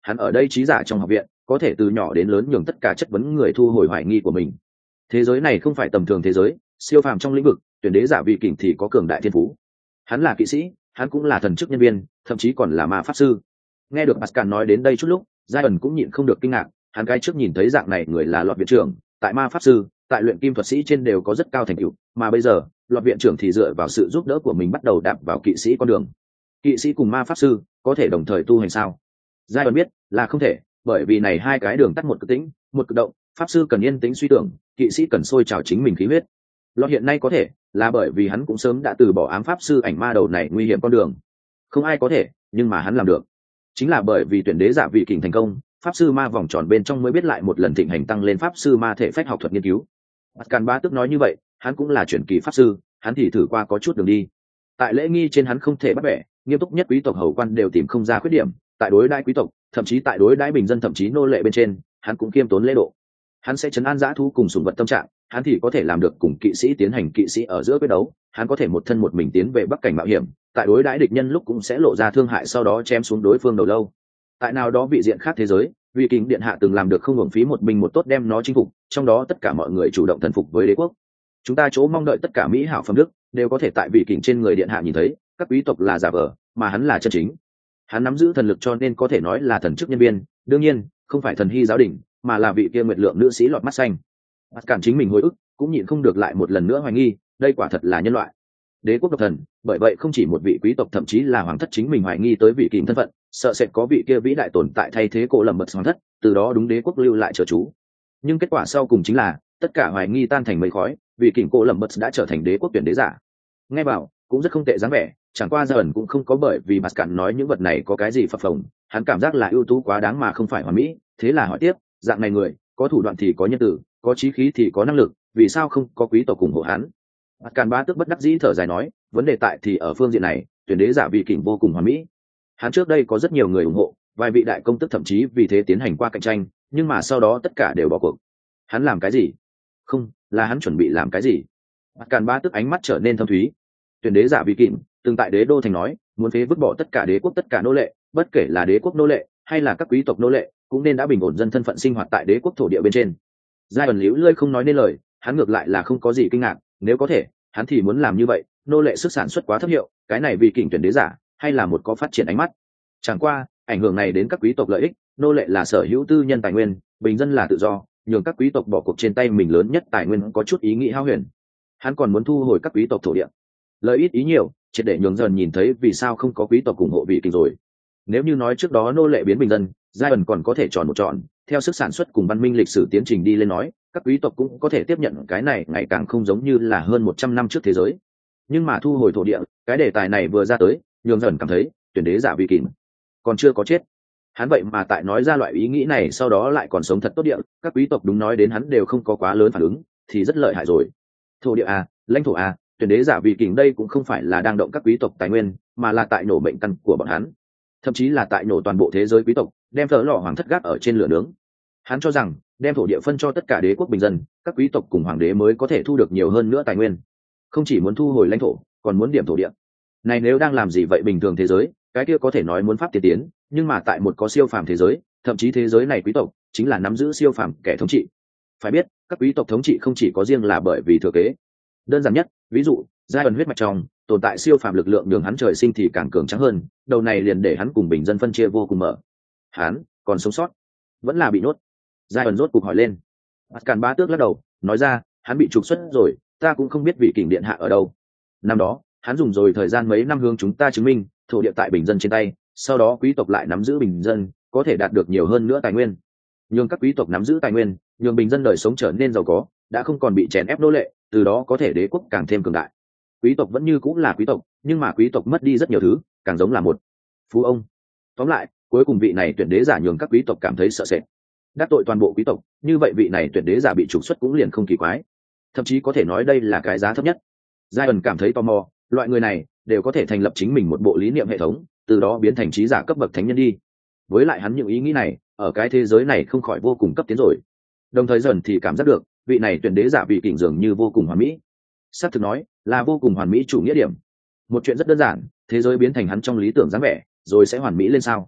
hắn ở đây trí giả trong học viện có thể từ nhỏ đến lớn nhường tất cả chất vấn người thu hồi hoài nghi của mình. Thế giới này không phải tầm thường thế giới, siêu phàm trong lĩnh vực tuyển đế giả vị kình thì có cường đại thiên phú. Hắn là kỵ sĩ, hắn cũng là thần chức nhân viên, thậm chí còn là ma pháp sư. Nghe được Pascal nói đến đây chút lúc, Giai cũng nhịn không được kinh ngạc. Hắn cái trước nhìn thấy dạng này người là Lọt viện trưởng, tại ma pháp sư, tại luyện kim thuật sĩ trên đều có rất cao thành tựu, mà bây giờ Lọt viện trưởng thì dựa vào sự giúp đỡ của mình bắt đầu đạp vào kỵ sĩ con đường. Kỵ sĩ cùng ma pháp sư có thể đồng thời tu hành sao? Giai biết là không thể, bởi vì này hai cái đường tắt, một cực tĩnh, một cực động. Pháp sư cần yên tĩnh suy tưởng, kỵ sĩ cần sôi trào chính mình khí huyết. Lọt hiện nay có thể là bởi vì hắn cũng sớm đã từ bỏ ám pháp sư ảnh ma đầu này nguy hiểm con đường. Không ai có thể, nhưng mà hắn làm được. Chính là bởi vì tuyển đế giả vị kình thành công, pháp sư ma vòng tròn bên trong mới biết lại một lần thịnh hành tăng lên pháp sư ma thể phách học thuật nghiên cứu. Càn Bá Tước nói như vậy, hắn cũng là chuyển kỳ pháp sư, hắn thì thử qua có chút đường đi. Tại lễ nghi trên hắn không thể bắt bẻ, nghiêm túc nhất quý tộc hầu quan đều tìm không ra khuyết điểm, tại đối đãi quý tộc, thậm chí tại đối đãi bình dân, thậm chí nô lệ bên trên, hắn cũng kiêm tốn lễ độ. Hắn sẽ trấn an dã thú cùng sủng vật tâm trạng, hắn thì có thể làm được cùng kỵ sĩ tiến hành kỵ sĩ ở giữa quyết đấu, hắn có thể một thân một mình tiến về bắc cảnh mạo hiểm, tại đối đãi địch nhân lúc cũng sẽ lộ ra thương hại sau đó chém xuống đối phương đầu lâu. Tại nào đó vị diện khác thế giới, vị kính điện hạ từng làm được không hưởng phí một mình một tốt đem nó chinh phục, trong đó tất cả mọi người chủ động thần phục với đế quốc. Chúng ta chỗ mong đợi tất cả mỹ hảo phẩm đức đều có thể tại vị kính trên người điện hạ nhìn thấy, các quý tộc là giả vờ, mà hắn là chân chính. Hắn nắm giữ thần lực cho nên có thể nói là thần chức nhân viên, đương nhiên không phải thần hy giáo đình, mà là vị kia nguyệt lượng nữ sĩ lọt mắt xanh. Bắt cản chính mình hồi ức cũng nhịn không được lại một lần nữa hoài nghi, đây quả thật là nhân loại. Đế quốc độc thần, bởi vậy không chỉ một vị quý tộc, thậm chí là hoàng thất chính mình hoài nghi tới vị kính thân phận, sợ sẽ có vị kia vĩ đại tồn tại thay thế cổ lầm bật hoàng thất, từ đó đúng đế quốc lưu lại trợ chú. Nhưng kết quả sau cùng chính là tất cả hoài nghi tan thành mây khói, vị kính cổ lầm bật đã trở thành đế quốc tuyển đế giả. Nghe bảo cũng rất không tệ dáng vẻ, chẳng qua giờ ẩn cũng không có bởi vì Pascal nói những vật này có cái gì phập phồng, hắn cảm giác là ưu tú quá đáng mà không phải hoàn mỹ, thế là hỏi tiếp, dạng này người, có thủ đoạn thì có nhân tử, có chí khí thì có năng lực, vì sao không có quý tộc ủng hộ hắn? Pascal Bá Tước bất đắc dĩ thở dài nói, vấn đề tại thì ở phương diện này, tuyển đế giả vị kình vô cùng hoàn mỹ. Hắn trước đây có rất nhiều người ủng hộ, vài vị đại công tước thậm chí vì thế tiến hành qua cạnh tranh, nhưng mà sau đó tất cả đều bỏ cuộc. Hắn làm cái gì? Không, là hắn chuẩn bị làm cái gì? Pascal Bá Tước ánh mắt trở nên thâm thúy. Tuyển đế giả vị kình từng tại đế đô thành nói, muốn phế vứt bỏ tất cả đế quốc tất cả nô lệ, bất kể là đế quốc nô lệ hay là các quý tộc nô lệ, cũng nên đã bình ổn dân thân phận sinh hoạt tại đế quốc thổ địa bên trên. Giai ẩn liễu lơi không nói nên lời, hắn ngược lại là không có gì kinh ngạc, nếu có thể hắn thì muốn làm như vậy. Nô lệ sức sản xuất quá thấp hiệu, cái này vì kình tuyển đế giả hay là một có phát triển ánh mắt. Chẳng qua ảnh hưởng này đến các quý tộc lợi ích, nô lệ là sở hữu tư nhân tài nguyên, bình dân là tự do, nhường các quý tộc bỏ cuộc trên tay mình lớn nhất tài nguyên có chút ý nghĩ hao huyền. Hắn còn muốn thu hồi các quý tộc thổ địa, lợi ít ý nhiều, triệt để nhường dần nhìn thấy vì sao không có quý tộc ủng hộ vị kình rồi. Nếu như nói trước đó nô lệ biến bình dân, giai ẩn còn có thể tròn một tròn, theo sức sản xuất cùng văn minh lịch sử tiến trình đi lên nói, các quý tộc cũng có thể tiếp nhận cái này ngày càng không giống như là hơn 100 năm trước thế giới. Nhưng mà thu hồi thổ địa, cái đề tài này vừa ra tới, nhường dần cảm thấy tuyển đế giả vị kình còn chưa có chết. Hắn vậy mà tại nói ra loại ý nghĩ này sau đó lại còn sống thật tốt địa, các quý tộc đúng nói đến hắn đều không có quá lớn phản ứng, thì rất lợi hại rồi. Thổ địa à, lãnh thổ à, tuyển đế giả vị kình đây cũng không phải là đang động các quý tộc tài nguyên, mà là tại nổ mệnh căn của bọn hắn, thậm chí là tại nổ toàn bộ thế giới quý tộc, đem thợ lò hoàng thất gác ở trên lửa nướng. Hắn cho rằng đem thổ địa phân cho tất cả đế quốc bình dân, các quý tộc cùng hoàng đế mới có thể thu được nhiều hơn nữa tài nguyên. Không chỉ muốn thu hồi lãnh thổ, còn muốn điểm thổ địa. Này nếu đang làm gì vậy bình thường thế giới, cái kia có thể nói muốn pháp tiên tiến, nhưng mà tại một có siêu phàm thế giới, thậm chí thế giới này quý tộc chính là nắm giữ siêu phàm kẻ thống trị. Phải biết, các quý tộc thống trị không chỉ có riêng là bởi vì thừa kế. Đơn giản nhất, ví dụ, giai ẩn huyết mạch trong tồn tại siêu phàm lực lượng, đường hắn trời sinh thì càng cường tráng hơn, đầu này liền để hắn cùng bình dân phân chia vô cùng mở. Hắn còn sống sót, vẫn là bị nhốt? Giai ẩn rốt cục hỏi lên. Pascal Bá Tước lắc đầu, nói ra, hắn bị trục xuất rồi, ta cũng không biết vị kình điện hạ ở đâu. Năm đó, hắn dùng rồi thời gian mấy năm hướng chúng ta chứng minh, thổ địa tại bình dân trên tay, sau đó quý tộc lại nắm giữ bình dân, có thể đạt được nhiều hơn nữa tài nguyên. Nhưng các quý tộc nắm giữ tài nguyên, nhường bình dân đời sống trở nên giàu có, đã không còn bị chèn ép nô lệ, từ đó có thể đế quốc càng thêm cường đại. Quý tộc vẫn như cũng là quý tộc, nhưng mà quý tộc mất đi rất nhiều thứ, càng giống là một phú ông. Tóm lại, cuối cùng vị này tuyển đế giả nhường các quý tộc cảm thấy sợ sệt, đắc tội toàn bộ quý tộc, như vậy vị này tuyển đế giả bị trục xuất cũng liền không kỳ quái, thậm chí có thể nói đây là cái giá thấp nhất. Giai ẩn cảm thấy tò mò, loại người này đều có thể thành lập chính mình một bộ lý niệm hệ thống, từ đó biến thành trí giả cấp bậc thánh nhân đi. Với lại hắn những ý nghĩ này ở cái thế giới này không khỏi vô cùng cấp tiến rồi. Đồng thời dần thì cảm giác được vị này tuyển đế giả vị kình dường như vô cùng hoàn mỹ. Xác thực nói là vô cùng hoàn mỹ chủ nghĩa điểm. Một chuyện rất đơn giản, thế giới biến thành hắn trong lý tưởng dáng vẻ, rồi sẽ hoàn mỹ lên sao?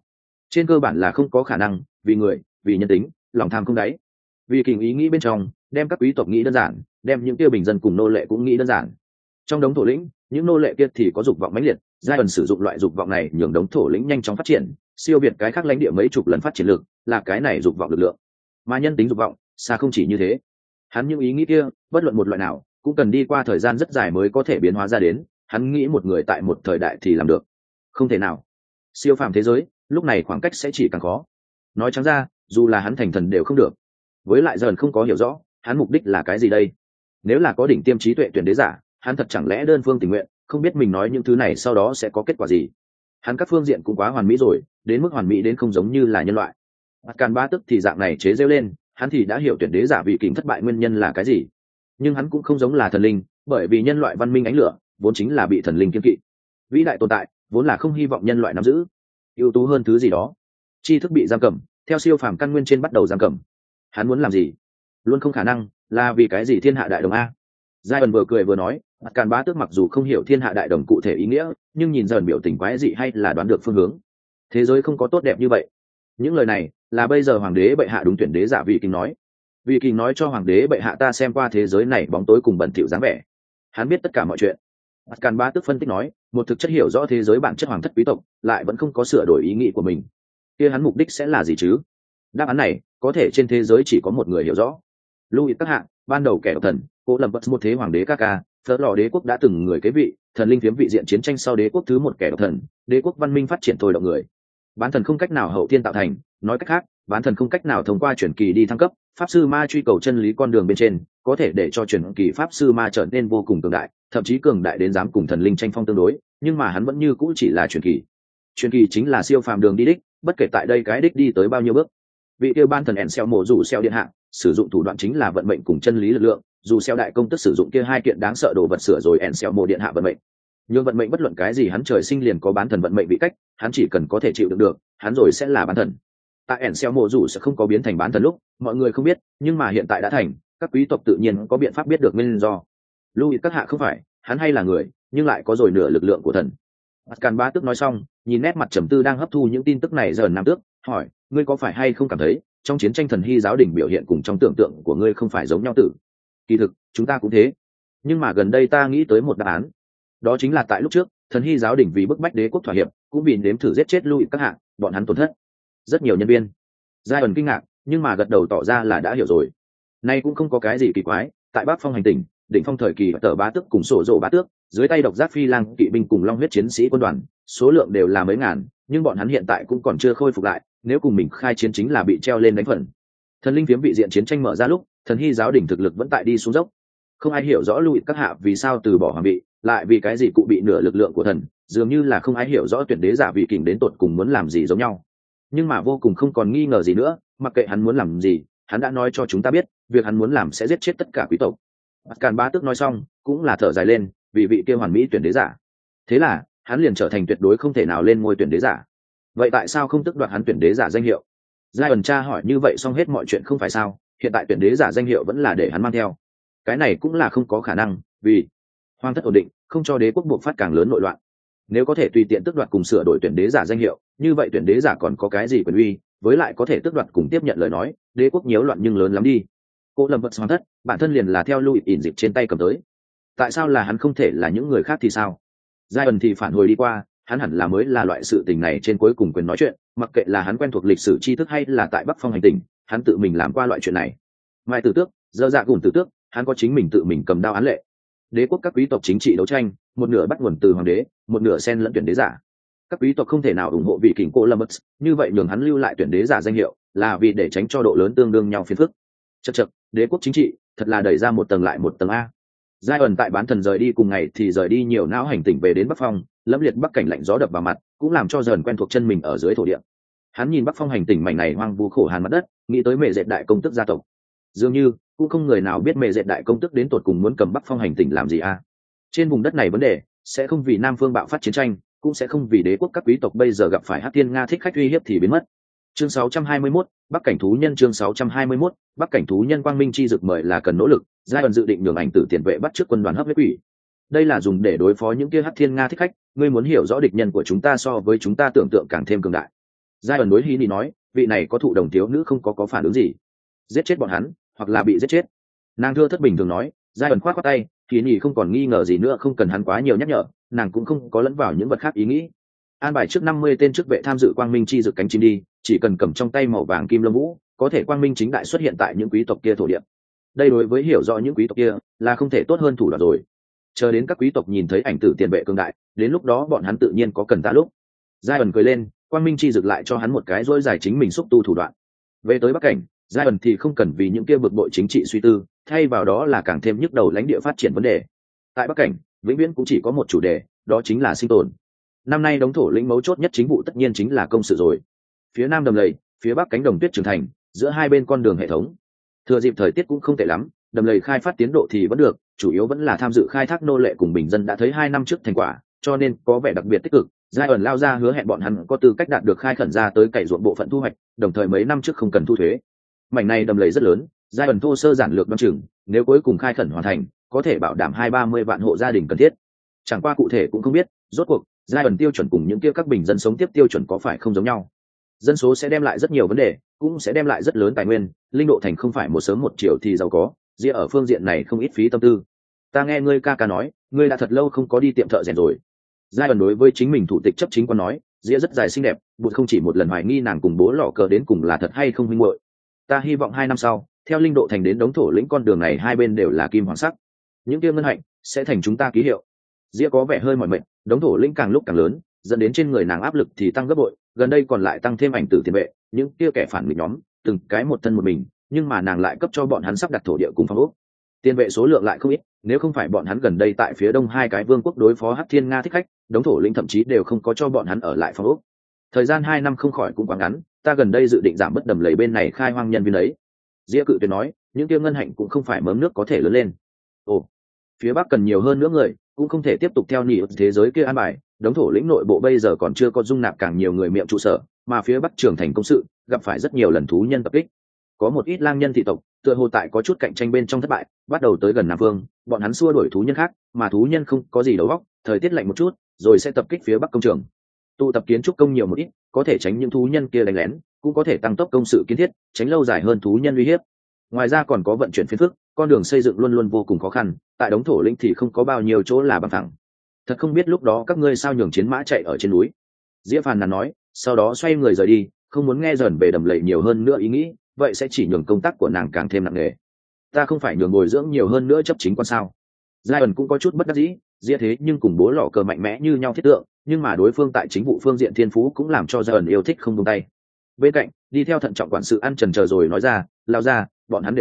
trên cơ bản là không có khả năng, vì người, vì nhân tính, lòng tham không đáy. Vì kình ý nghĩ bên trong, đem các quý tộc nghĩ đơn giản, đem những kia bình dân cùng nô lệ cũng nghĩ đơn giản. Trong đống thổ lĩnh, những nô lệ kia thì có dục vọng mãnh liệt, giai ẩn sử dụng loại dục vọng này nhường đống thổ lĩnh nhanh chóng phát triển, siêu việt cái khác lãnh địa mấy chục lần phát triển lực, là cái này dục vọng lực lượng. Mà nhân tính dục vọng, xa không chỉ như thế. Hắn những ý nghĩ kia, bất luận một loại nào, cũng cần đi qua thời gian rất dài mới có thể biến hóa ra đến, hắn nghĩ một người tại một thời đại thì làm được. Không thể nào. Siêu phàm thế giới, lúc này khoảng cách sẽ chỉ càng khó. Nói trắng ra, dù là hắn thành thần đều không được. Với lại dần không có hiểu rõ, hắn mục đích là cái gì đây? Nếu là có đỉnh tiêm trí tuệ tuyển đế giả, hắn thật chẳng lẽ đơn phương tình nguyện, không biết mình nói những thứ này sau đó sẽ có kết quả gì. Hắn các phương diện cũng quá hoàn mỹ rồi, đến mức hoàn mỹ đến không giống như là nhân loại. Càn Ba Tức thì dạng này chế giễu lên, hắn thì đã hiểu tuyển đế giả vị kình thất bại nguyên nhân là cái gì. Nhưng hắn cũng không giống là thần linh, bởi vì nhân loại văn minh ánh lửa vốn chính là bị thần linh kiêng kỵ. Vĩ đại tồn tại vốn là không hy vọng nhân loại nắm giữ ưu tú hơn thứ gì đó. Tri thức bị giam cầm, theo siêu phàm căn nguyên trên bắt đầu giam cầm. Hắn muốn làm gì? Luôn không khả năng là vì cái gì thiên hạ đại đồng a. Giai ẩn vừa cười vừa nói, Càn Bá Tước mặc dù không hiểu thiên hạ đại đồng cụ thể ý nghĩa, nhưng nhìn dần biểu tình quái dị hay là đoán được phương hướng. Thế giới không có tốt đẹp như vậy. Những lời này là bây giờ hoàng đế bệ hạ đúng tuyển đế giả vị kình nói. Vị kình nói cho hoàng đế bệ hạ ta xem qua thế giới này bóng tối cùng bẩn thỉu dáng vẻ. Hắn biết tất cả mọi chuyện. Càn Bá Tước phân tích nói, một thực chất hiểu rõ thế giới bản chất hoàng thất quý tộc, lại vẫn không có sửa đổi ý nghĩ của mình. Kia hắn mục đích sẽ là gì chứ? Đáp án này có thể trên thế giới chỉ có một người hiểu rõ. Louis các hạng, ban đầu kẻ độc thần, cố lập bất một thế hoàng đế ca ca, phớt lò đế quốc đã từng người kế vị, thần linh phiếm vị diện chiến tranh sau đế quốc thứ một kẻ độc thần, đế quốc văn minh phát triển thôi động người. Bán thần không cách nào hậu thiên tạo thành, nói cách khác, bán thần không cách nào thông qua chuyển kỳ đi thăng cấp, pháp sư ma truy cầu chân lý con đường bên trên, có thể để cho chuyển kỳ pháp sư ma trở nên vô cùng cường đại, thậm chí cường đại đến dám cùng thần linh tranh phong tương đối, nhưng mà hắn vẫn như cũ chỉ là chuyển kỳ. Chuyển kỳ chính là siêu phàm đường đi đích, bất kể tại đây cái đích đi tới bao nhiêu bước. Vị tiêu ban thần ẻn xeo mổ rủ xeo điện hạ, sử dụng thủ đoạn chính là vận mệnh cùng chân lý lực lượng, dù xeo đại công tức sử dụng kia hai kiện đáng sợ đồ vật sửa rồi ẻn xeo mổ điện hạ vận mệnh. Nhưng vận mệnh bất luận cái gì hắn trời sinh liền có bán thần vận mệnh bị cách, hắn chỉ cần có thể chịu đựng được, hắn rồi sẽ là bán thần. Tại ẻn xeo mổ rủ sẽ không có biến thành bán thần lúc, mọi người không biết, nhưng mà hiện tại đã thành, các quý tộc tự nhiên có biện pháp biết được nguyên do. Louis các hạ không phải, hắn hay là người, nhưng lại có rồi nửa lực lượng của thần. Càn Bá Tước nói xong, nhìn nét mặt trầm tư đang hấp thu những tin tức này giờ Nam Tước, hỏi, ngươi có phải hay không cảm thấy, trong chiến tranh thần hy giáo đình biểu hiện cùng trong tưởng tượng của ngươi không phải giống nhau tử? Kỳ thực, chúng ta cũng thế. Nhưng mà gần đây ta nghĩ tới một đáp án. Đó chính là tại lúc trước, thần hy giáo đình vì bức bách đế quốc thỏa hiệp, cũng vì nếm thử giết chết Louis các hạng, bọn hắn tổn thất rất nhiều nhân viên. Giai ẩn kinh ngạc, nhưng mà gật đầu tỏ ra là đã hiểu rồi. Nay cũng không có cái gì kỳ quái, tại Bắc Phong hành tinh, đỉnh phong thời kỳ Tở Bá Tước cùng Sổ Dỗ Bá Tước, dưới tay độc giác phi lang kỵ binh cùng long huyết chiến sĩ quân đoàn, số lượng đều là mấy ngàn, nhưng bọn hắn hiện tại cũng còn chưa khôi phục lại, nếu cùng mình khai chiến chính là bị treo lên đánh phần. Thần linh phiếm vị diện chiến tranh mở ra lúc, thần hy giáo đỉnh thực lực vẫn tại đi xuống dốc. Không ai hiểu rõ Louis các hạ vì sao từ bỏ hoàng vị, lại vì cái gì cụ bị nửa lực lượng của thần, dường như là không ai hiểu rõ tuyển đế giả vị kình đến tột cùng muốn làm gì giống nhau. Nhưng mà vô cùng không còn nghi ngờ gì nữa, mặc kệ hắn muốn làm gì, hắn đã nói cho chúng ta biết, việc hắn muốn làm sẽ giết chết tất cả quý tộc. Càn Bá Tước nói xong, cũng là thở dài lên, vì vị kia hoàn mỹ tuyển đế giả. Thế là, hắn liền trở thành tuyệt đối không thể nào lên ngôi tuyển đế giả. Vậy tại sao không tước đoạt hắn tuyển đế giả danh hiệu? Giai ẩn tra hỏi như vậy xong hết mọi chuyện không phải sao, hiện tại tuyển đế giả danh hiệu vẫn là để hắn mang theo. Cái này cũng là không có khả năng, vì hoàng thất ổn định, không cho đế quốc buộc phát càng lớn nội loạn. Nếu có thể tùy tiện tước đoạt cùng sửa đổi tuyển đế giả danh hiệu, như vậy tuyển đế giả còn có cái gì quyền uy, với lại có thể tước đoạt cùng tiếp nhận lời nói, đế quốc nhiễu loạn nhưng lớn lắm đi. Cô lâm vật hoàng thất, bản thân liền là theo Louis ỉn dịp trên tay cầm tới. Tại sao là hắn không thể là những người khác thì sao? Giai ẩn thì phản hồi đi qua, hắn hẳn là mới là loại sự tình này trên cuối cùng quyền nói chuyện, mặc kệ là hắn quen thuộc lịch sử tri thức hay là tại Bắc Phong hành tinh, hắn tự mình làm qua loại chuyện này. Mai Tử Tước, dơ dạ gùn Tử Tước, hắn có chính mình tự mình cầm đao án lệ. Đế quốc các quý tộc chính trị đấu tranh, một nửa bắt nguồn từ hoàng đế, một nửa xen lẫn tuyển đế giả. Các quý tộc không thể nào ủng hộ vị kình cô Columbus, như vậy nhường hắn lưu lại tuyển đế giả danh hiệu, là vì để tránh cho độ lớn tương đương nhau phiền phức. Chậc, đế quốc chính trị, thật là đẩy ra một tầng lại một tầng a. Giai ẩn tại bán thần rời đi cùng ngày thì rời đi nhiều não hành tinh về đến Bắc Phong, lẫm liệt bắc cảnh lạnh gió đập vào mặt, cũng làm cho dần quen thuộc chân mình ở dưới thổ địa. Hắn nhìn Bắc Phong hành tinh mảnh này hoang vu khổ hàn mặt đất, nghĩ tới Mẹ Dệt đại công tức gia tộc. Dường như cũng không người nào biết Mẹ Dệt đại công tức đến tột cùng muốn cầm Bắc Phong hành tinh làm gì a. Trên vùng đất này vấn đề sẽ không vì Nam Phương bạo phát chiến tranh, cũng sẽ không vì đế quốc các quý tộc bây giờ gặp phải Hắc Thiên Nga thích khách uy hiếp thì biến mất. Chương 621, Bắc cảnh thú nhân chương 621, Bắc cảnh thú nhân quang minh chi dực mời là cần nỗ lực, giai ẩn dự định nhường ảnh tử tiền vệ bắt trước quân đoàn hấp huyết quỷ. Đây là dùng để đối phó những kia Hắc Thiên Nga thích khách, ngươi muốn hiểu rõ địch nhân của chúng ta so với chúng ta tưởng tượng càng thêm cường đại. giai ẩn đối Hy Nhi nói, vị này có thụ đồng thiếu nữ không có phản ứng gì, giết chết bọn hắn hoặc là bị giết chết. Nàng thưa thất bình thường nói. Giai ẩn khoát khoát tay, Hy Nhi không còn nghi ngờ gì nữa, không cần hắn quá nhiều nhắc nhở, nàng cũng không có lẫn vào những vật khác ý nghĩ. An bài trước 50 tên trước vệ tham dự quang minh chi dực cánh chim đi, chỉ cần cầm trong tay màu vàng kim lông vũ, có thể quang minh chính đại xuất hiện tại những quý tộc kia thổ địa. Đây đối với hiểu rõ những quý tộc kia là không thể tốt hơn thủ đoạn rồi. Chờ đến các quý tộc nhìn thấy ảnh tử tiền vệ cường đại, đến lúc đó bọn hắn tự nhiên có cần ta lúc. Giai ẩn cười lên, quang minh chi dực lại cho hắn một cái rỗi dài chính mình xúc tu thủ đoạn. Về tới Bắc Cảnh, Giai ẩn thì không cần vì những kia bực bội chính trị suy tư, thay vào đó là càng thêm nhức đầu lãnh địa phát triển vấn đề. Tại Bắc Cảnh, vĩnh viễn cũng chỉ có một chủ đề, đó chính là sinh tồn. Năm nay đống thổ lĩnh mấu chốt nhất chính vụ tất nhiên chính là công sự rồi. Phía nam đầm lầy, phía bắc cánh đồng tuyết trưởng thành, giữa hai bên con đường hệ thống. Thừa dịp thời tiết cũng không tệ lắm, đầm lầy khai phát tiến độ thì vẫn được, chủ yếu vẫn là tham dự khai thác nô lệ cùng bình dân đã thấy 2 năm trước thành quả, cho nên có vẻ đặc biệt tích cực. Giai ẩn lao ra hứa hẹn bọn hắn có tư cách đạt được khai khẩn ra tới cày ruộng bộ phận thu hoạch, đồng thời mấy năm trước không cần thu thuế. Mảnh này đầm lầy rất lớn, Giai ẩn thô sơ giản lược đoán chừng, nếu cuối cùng khai khẩn hoàn thành, có thể bảo đảm 20-30 vạn hộ gia đình cần thiết. Chẳng qua cụ thể cũng không biết, rốt cuộc giai ẩn tiêu chuẩn cùng những kia các bình dân sống tiếp tiêu chuẩn có phải không giống nhau. Dân số sẽ đem lại rất nhiều vấn đề, cũng sẽ đem lại rất lớn tài nguyên, linh độ thành không phải một sớm một chiều thì giàu có, Dĩa ở phương diện này không ít phí tâm tư. Ta nghe ngươi ca ca nói, ngươi đã thật lâu không có đi tiệm thợ rèn rồi. Giai ẩn đối với chính mình thủ tịch chấp chính quan nói, Dĩa rất dài xinh đẹp, bụt không chỉ một lần hoài nghi nàng cùng bố lọ cờ đến cùng là thật hay không huynh muội. Ta hy vọng 2 năm sau, theo linh độ thành đến đống thổ lĩnh con đường này hai bên đều là kim hoàng sắc, những kia ngân hạnh sẽ thành chúng ta ký hiệu. Dĩa có vẻ hơi mỏi mệt, đống thổ lĩnh càng lúc càng lớn, dẫn đến trên người nàng áp lực thì tăng gấp bội, gần đây còn lại tăng thêm ảnh tử tiền vệ, những kia kẻ phản nghịch nhóm, từng cái một thân một mình, nhưng mà nàng lại cấp cho bọn hắn sắp đặt thổ địa cùng phong ốc. Tiền vệ số lượng lại không ít, nếu không phải bọn hắn gần đây tại phía đông 2 cái vương quốc đối phó Hắc Thiên Nga thích khách, đống thổ lĩnh thậm chí đều không có cho bọn hắn ở lại phong ốc. Thời gian 2 năm không khỏi cũng quá ngắn, ta gần đây dự định giảm bớt đầm lầy bên này khai hoang nhân viên ấy. Dĩa cự tuyệt nói, những kia ngân hạnh cũng không phải mớm nước có thể lớn lên. Ồ, phía bắc cần nhiều hơn nữa người, cũng không thể tiếp tục theo nhị thế giới kia an bài. Đống thổ lĩnh nội bộ bây giờ còn chưa có dung nạp càng nhiều người miệng trụ sở, mà phía bắc trưởng thành công sự gặp phải rất nhiều lần thú nhân tập kích. Có một ít lang nhân thị tộc tựa hồ tại có chút cạnh tranh bên trong thất bại, bắt đầu tới gần nam phương, bọn hắn xua đuổi thú nhân khác, mà thú nhân không có gì đầu óc, thời tiết lạnh một chút rồi sẽ tập kích phía bắc công trường. Tụ tập kiến trúc công nhiều một ít, có thể tránh những thú nhân kia đánh lén, cũng có thể tăng tốc công sự kiến thiết, tránh lâu dài hơn thú nhân uy hiếp. Ngoài ra còn có vận chuyển phiền phức, con đường xây dựng luôn luôn vô cùng khó khăn, tại đống thổ lĩnh thì không có bao nhiêu chỗ là bằng phẳng. Thật không biết lúc đó các ngươi sao nhường chiến mã chạy ở trên núi. Diệp Phàn nàn nói, sau đó xoay người rời đi, không muốn nghe dần về đầm lầy nhiều hơn nữa ý nghĩ, vậy sẽ chỉ nhường công tác của nàng càng thêm nặng nề. Ta không phải nhường bồi dưỡng nhiều hơn nữa chấp chính quan sao? Giai ẩn cũng có chút bất đắc dĩ, Diệp thế nhưng cùng bố lọ cờ mạnh mẽ như nhau thiết tượng, nhưng mà đối phương tại chính vụ phương diện thiên phú cũng làm cho Giai ẩn yêu thích không buông tay. Bên cạnh, đi theo thận trọng quản sự ăn trần chờ rồi nói ra, lao ra, bọn hắn đều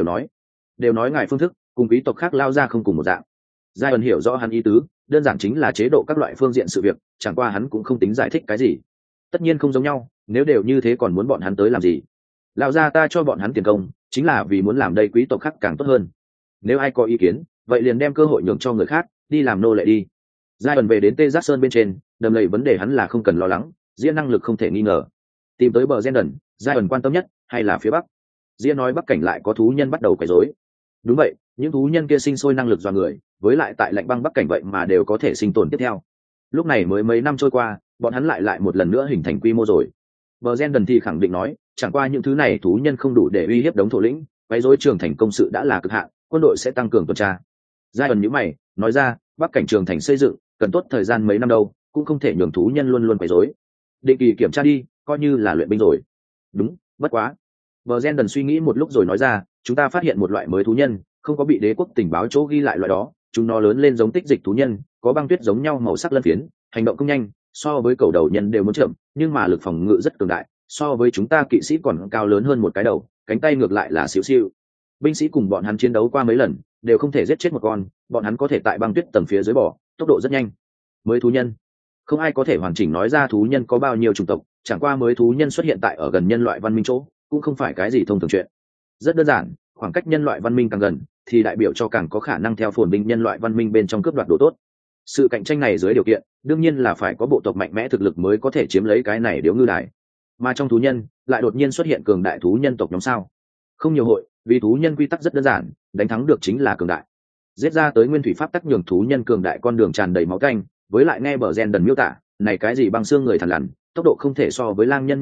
nói ngài phương thức cùng quý tộc khác lao ra không cùng một dạng. Giai ẩn hiểu rõ hắn ý tứ, đơn giản chính là chế độ các loại phương diện sự việc, chẳng qua hắn cũng không tính giải thích cái gì. Tất nhiên không giống nhau, nếu đều như thế còn muốn bọn hắn tới làm gì? Lão gia ta cho bọn hắn tiền công, chính là vì muốn làm đây quý tộc khác càng tốt hơn. Nếu ai có ý kiến, vậy liền đem cơ hội nhường cho người khác, đi làm nô lệ đi. Giai ẩn về đến Tê Giác Sơn bên trên, đầm lầy vấn đề hắn là không cần lo lắng, diễn năng lực không thể nghi ngờ. Tìm tới bờ Zenden, Giai ẩn quan tâm nhất hay là phía bắc? Diễn nói bắc cảnh lại có thú nhân bắt đầu quấy rối. Đúng vậy, những thú nhân kia sinh sôi năng lực do người, với lại tại lạnh băng bắc cảnh vậy mà đều có thể sinh tồn tiếp theo. Lúc này mới mấy năm trôi qua, bọn hắn lại một lần nữa hình thành quy mô rồi. Bờ Zenden thì khẳng định nói, chẳng qua những thứ này thú nhân không đủ để uy hiếp đống thổ lĩnh, quấy rối trường thành công sự đã là cực hạn, quân đội sẽ tăng cường tuần tra. Giai ẩn nhíu mày, nói ra, bắc cảnh trường thành xây dựng cần tốt thời gian mấy năm đâu, cũng không thể nhường thú nhân luôn luôn quấy rối. Định kỳ kiểm tra đi, coi như là luyện binh rồi. Đúng, bất quá. Bờ Zenden suy nghĩ một lúc rồi nói ra, chúng ta phát hiện một loại mới thú nhân, không có bị đế quốc tình báo chỗ ghi lại loại đó, chúng nó lớn lên giống tích dịch thú nhân, có băng tuyết giống nhau màu sắc lân phiến, hành động cũng nhanh, so với cầu đầu nhân đều muốn chậm, nhưng mà lực phòng ngự rất cường đại, so với chúng ta kỵ sĩ còn cao lớn hơn một cái đầu, cánh tay ngược lại là xíu xiu. Binh sĩ cùng bọn hắn chiến đấu qua mấy lần, đều không thể giết chết một con, bọn hắn có thể tại băng tuyết tầng phía dưới bỏ, tốc độ rất nhanh. Mới thú nhân, không ai có thể hoàn chỉnh nói ra thú nhân có bao nhiêu chủng tộc, chẳng qua mới thú nhân xuất hiện tại ở gần nhân loại văn minh chỗ, cũng không phải cái gì thông thường chuyện. Rất đơn giản, khoảng cách nhân loại văn minh càng gần, thì đại biểu cho càng có khả năng theo phồn binh nhân loại văn minh bên trong cướp đoạt đồ tốt. Sự cạnh tranh này dưới điều kiện, đương nhiên là phải có bộ tộc mạnh mẽ thực lực mới có thể chiếm lấy cái này điếu ngư đài. Mà trong thú nhân, lại đột nhiên xuất hiện cường đại thú nhân tộc nhóm sao? Không nhiều hội, vì thú nhân quy tắc rất đơn giản, đánh thắng được chính là cường đại. Giết ra tới nguyên thủy pháp tắc nhường thú nhân cường đại con đường tràn đầy máu canh, với lại nghe bờ Zenden miêu tả, này cái gì băng xương người thằn lằn, tốc độ không thể so với lang nhân nhanh nhẹn,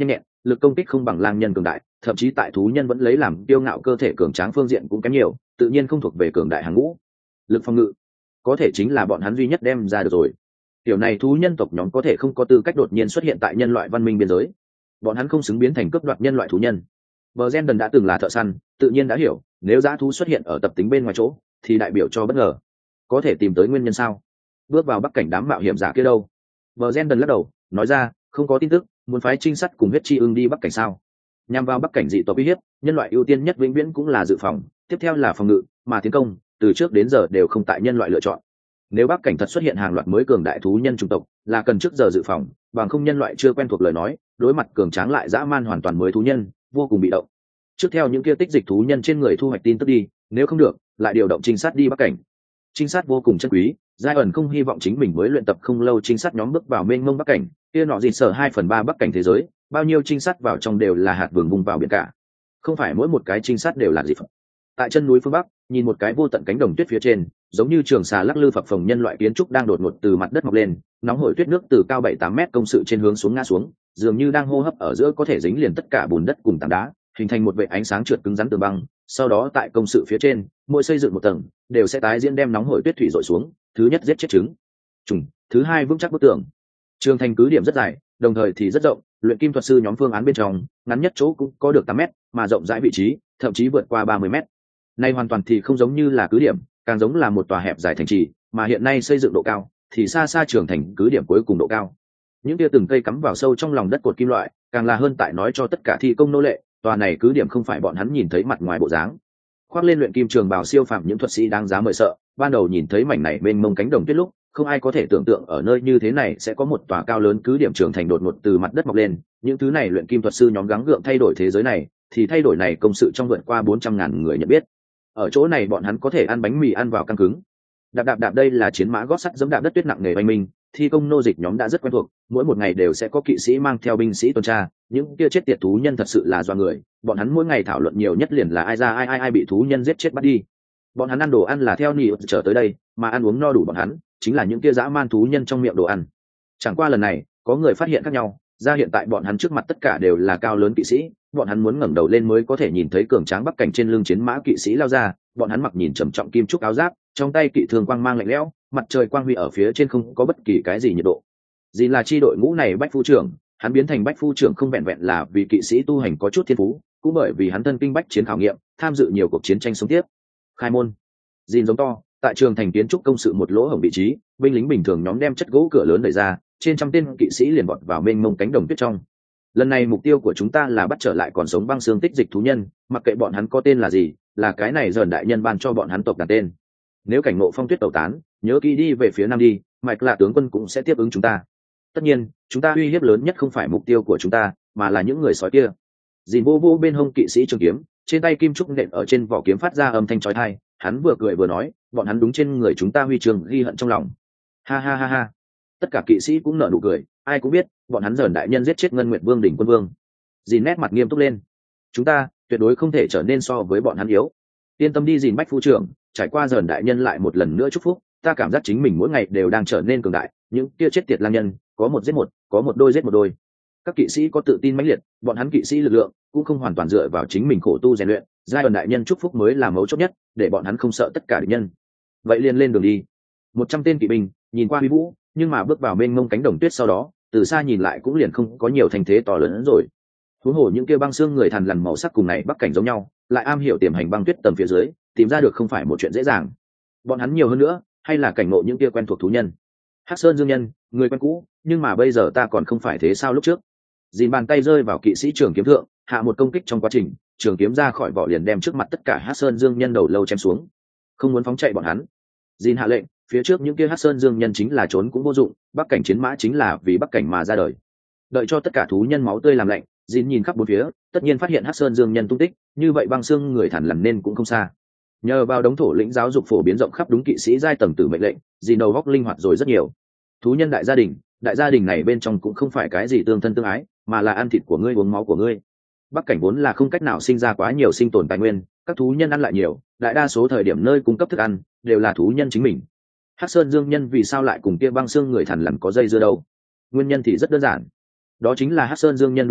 lực công kích không bằng lang nhân cường đại, thậm chí tại thú nhân vẫn lấy làm kiêu ngạo cơ thể cường tráng phương diện cũng kém nhiều, tự nhiên không thuộc về cường đại hàng ngũ. Lực phòng ngự có thể chính là bọn hắn duy nhất đem ra được rồi. Kiểu này thú nhân tộc nhóm có thể không có tư cách đột nhiên xuất hiện tại nhân loại văn minh biên giới, bọn hắn không xứng biến thành cướp đoạt nhân loại thú nhân. Bernardin đã từng là thợ săn, tự nhiên đã hiểu, nếu dã thú xuất hiện ở tập tính bên ngoài chỗ, thì đại biểu cho bất ngờ. Có thể tìm tới nguyên nhân sao? Bước vào bắc cảnh đám mạo hiểm giả kia đâu? Bernardin lắc đầu, nói ra, không có tin tức, muốn phái trinh sát cùng huyết chi ưng đi bắc cảnh sao? Nhằm vào bắc cảnh dị tộc uy hiếp, nhân loại ưu tiên nhất vĩnh viễn cũng là dự phòng, tiếp theo là phòng ngự, mà tiến công, từ trước đến giờ đều không tại nhân loại lựa chọn. Nếu bắc cảnh thật xuất hiện hàng loạt mới cường đại thú nhân chủng tộc, là cần trước giờ dự phòng, bằng không nhân loại chưa quen thuộc lời nói, đối mặt cường tráng lại dã man hoàn toàn mới thú nhân, vô cùng bị động. Trước theo những kia tích dịch thú nhân trên người thu hoạch tin tức đi, nếu không được, lại điều động trinh sát đi bắc cảnh. Trinh sát vô cùng chân quý, giai ẩn không hy vọng chính mình mới luyện tập không lâu trinh sát nhóm bước vào mênh mông bắc cảnh, kia nọ gì sở 2/3 bắc cảnh thế giới, bao nhiêu trinh sát vào trong đều là hạt vừng vung vào biển cả. Không phải mỗi một cái trinh sát đều là gì phật. Tại chân núi phương bắc, nhìn một cái vô tận cánh đồng tuyết phía trên, giống như trường xà lắc lư phập phồng nhân loại kiến trúc đang đột ngột từ mặt đất mọc lên, nóng hổi tuyết nước từ cao 7-8 mét công sự trên hướng xuống ngã xuống, dường như đang hô hấp ở giữa có thể dính liền tất cả bùn đất cùng tảng đá, hình thành một vệt ánh sáng trượt cứng rắn từ băng. Sau đó tại công sự phía trên, mỗi xây dựng một tầng, đều sẽ tái diễn đem nóng hổi tuyết thủy dội xuống, thứ nhất giết chết trùng, thứ hai vững chắc bức tường. Trường thành cứ điểm rất dài, đồng thời thì rất rộng, luyện kim thuật sư nhóm phương án bên trong, ngắn nhất chỗ cũng có được 8 mét, mà rộng rãi vị trí, thậm chí vượt qua 30 mét. Nay hoàn toàn thì không giống như là cứ điểm, càng giống là một tòa hẹp dài thành trì, mà hiện nay xây dựng độ cao, thì xa xa trường thành cứ điểm cuối cùng độ cao. Những tia từng cây cắm vào sâu trong lòng đất cột kim loại, càng là hơn tại nói cho tất cả thi công nô lệ, tòa này cứ điểm không phải bọn hắn nhìn thấy mặt ngoài bộ dáng. Khoác lên luyện kim trường bào siêu phàm những thuật sĩ đáng giá mời sợ, ban đầu nhìn thấy mảnh này mênh mông cánh đồng tuyết lúc, không ai có thể tưởng tượng ở nơi như thế này sẽ có một tòa cao lớn cứ điểm trường thành đột ngột từ mặt đất mọc lên. Những thứ này luyện kim thuật sư nhóm gắng gượng thay đổi thế giới này, thì thay đổi này công sự trong vượt qua 400.000 người nhận biết. Ở chỗ này bọn hắn có thể ăn bánh mì ăn vào căng cứng. Đạp đây là chiến mã gót sắt giẫm đạp đất tuyết nặng nề oanh minh, thi công nô dịch nhóm đã rất quen thuộc, mỗi một ngày đều sẽ có kỵ sĩ mang theo binh sĩ tuần tra, những kia chết tiệt thú nhân thật sự là doa người, bọn hắn mỗi ngày thảo luận nhiều nhất liền là ai ra ai bị thú nhân giết chết bắt đi. Bọn hắn ăn đồ ăn là theo nỉ trở tới đây, mà ăn uống no đủ bọn hắn chính là những kia dã man thú nhân trong miệng đồ ăn. Chẳng qua lần này, có người phát hiện khác nhau, ra hiện tại bọn hắn trước mặt tất cả đều là cao lớn kỵ sĩ, bọn hắn muốn ngẩng đầu lên mới có thể nhìn thấy cường tráng bắc cảnh trên lưng chiến mã kỵ sĩ lao ra, bọn hắn mặc nhìn trầm trọng kim trúc áo giáp, trong tay kỵ thương quang mang lạnh lẽo, mặt trời quang huy ở phía trên không có bất kỳ cái gì nhiệt độ. Dì là chi đội ngũ này bách phu trưởng, hắn biến thành bách phu trưởng không vẹn vẹn là vì kỵ sĩ tu hành có chút thiên phú, cũng bởi vì hắn thân kinh bách chiến khảo nghiệm, tham dự nhiều cuộc chiến tranh sống tiếp. Khai môn. Dìn giống to, tại trường thành kiến trúc công sự một lỗ hổng vị trí, binh lính bình thường nhóm đem chất gỗ cửa lớn đẩy ra, trên trăm tên kỵ sĩ liền vọt vào mênh mông cánh đồng tuyết trong. Lần này mục tiêu của chúng ta là bắt trở lại còn sống băng xương tích dịch thú nhân, mặc kệ bọn hắn có tên là gì, là cái này dần đại nhân ban cho bọn hắn tộc đặt tên. Nếu cảnh ngộ phong tuyết tẩu tán, nhớ kỹ đi về phía nam đi, mạch là tướng quân cũng sẽ tiếp ứng chúng ta. Tất nhiên, chúng ta uy hiếp lớn nhất không phải mục tiêu của chúng ta, mà là những người sói kia. Dìn vô vô bên hông kỵ sĩ trường kiếm, trên tay kim trúc nện ở trên vỏ kiếm phát ra âm thanh chói tai, hắn vừa cười vừa nói, bọn hắn đúng trên người chúng ta huy chương ghi hận trong lòng. Ha ha ha ha. Tất cả kỵ sĩ cũng nở nụ cười, ai cũng biết, bọn hắn dần đại nhân giết chết Ngân Nguyệt Vương đỉnh quân vương. Dìn nét mặt nghiêm túc lên. Chúng ta tuyệt đối không thể trở nên so với bọn hắn yếu. Yên tâm đi Dìn bách phu trưởng, trải qua dần đại nhân lại một lần nữa chúc phúc, ta cảm giác chính mình mỗi ngày đều đang trở nên cường đại, những kia chết tiệt lang nhân, có một giết một, có một đôi giết một đôi. Các kỵ sĩ có tự tin mãnh liệt, bọn hắn kỵ sĩ lực lượng cũng không hoàn toàn dựa vào chính mình khổ tu rèn luyện, giai đoạn đại nhân chúc phúc mới là mấu chốt nhất, để bọn hắn không sợ tất cả địch nhân. Vậy liền lên đường đi. 100 tên kỵ binh, nhìn qua uy vũ, nhưng mà bước vào mênh mông cánh đồng tuyết sau đó, từ xa nhìn lại cũng liền không có nhiều thành thế to lớn hơn rồi. Huống hồ những kia băng xương người thằn lằn màu sắc cùng này bắc cảnh giống nhau, lại am hiểu tiềm hành băng tuyết tầm phía dưới, tìm ra được không phải một chuyện dễ dàng. Bọn hắn nhiều hơn nữa, hay là cảnh ngộ những kia quen thuộc thú nhân. Hắc Sơn Dương Nhân, người quen cũ, nhưng mà bây giờ ta còn không phải thế sao lúc trước. Dìn bàn tay rơi vào kỵ sĩ trường kiếm thượng, hạ một công kích trong quá trình, trường kiếm ra khỏi vỏ liền đem trước mặt tất cả Hắc Sơn Dương Nhân đầu lâu chém xuống. Không muốn phóng chạy bọn hắn. Dìn hạ lệnh, phía trước những kia Hắc Sơn Dương Nhân chính là trốn cũng vô dụng, bắc cảnh chiến mã chính là vì bắc cảnh mà ra đời. Đợi cho tất cả thú nhân máu tươi làm lạnh, Dìn nhìn khắp bốn phía, tất nhiên phát hiện Hắc Sơn Dương Nhân tung tích, như vậy băng xương người thản lằn nên cũng không xa. Nhờ vào đống thổ lĩnh giáo dục phổ biến rộng khắp đúng kỵ sĩ giai tầng tử mệnh lệnh, Dìn đầu góc linh hoạt rồi rất nhiều. Thú nhân đại gia đình này bên trong cũng không phải cái gì tương thân tương ái, mà là ăn thịt của ngươi uống máu của ngươi. Bắc cảnh vốn là không cách nào sinh ra quá nhiều sinh tồn tài nguyên, các thú nhân ăn lại nhiều, đại đa số thời điểm nơi cung cấp thức ăn đều là thú nhân chính mình. Hắc Sơn Dương Nhân vì sao lại cùng kia băng xương người thằn lằn có dây dưa đâu? Nguyên nhân thì rất đơn giản, đó chính là Hắc Sơn Dương Nhân đủ hắc,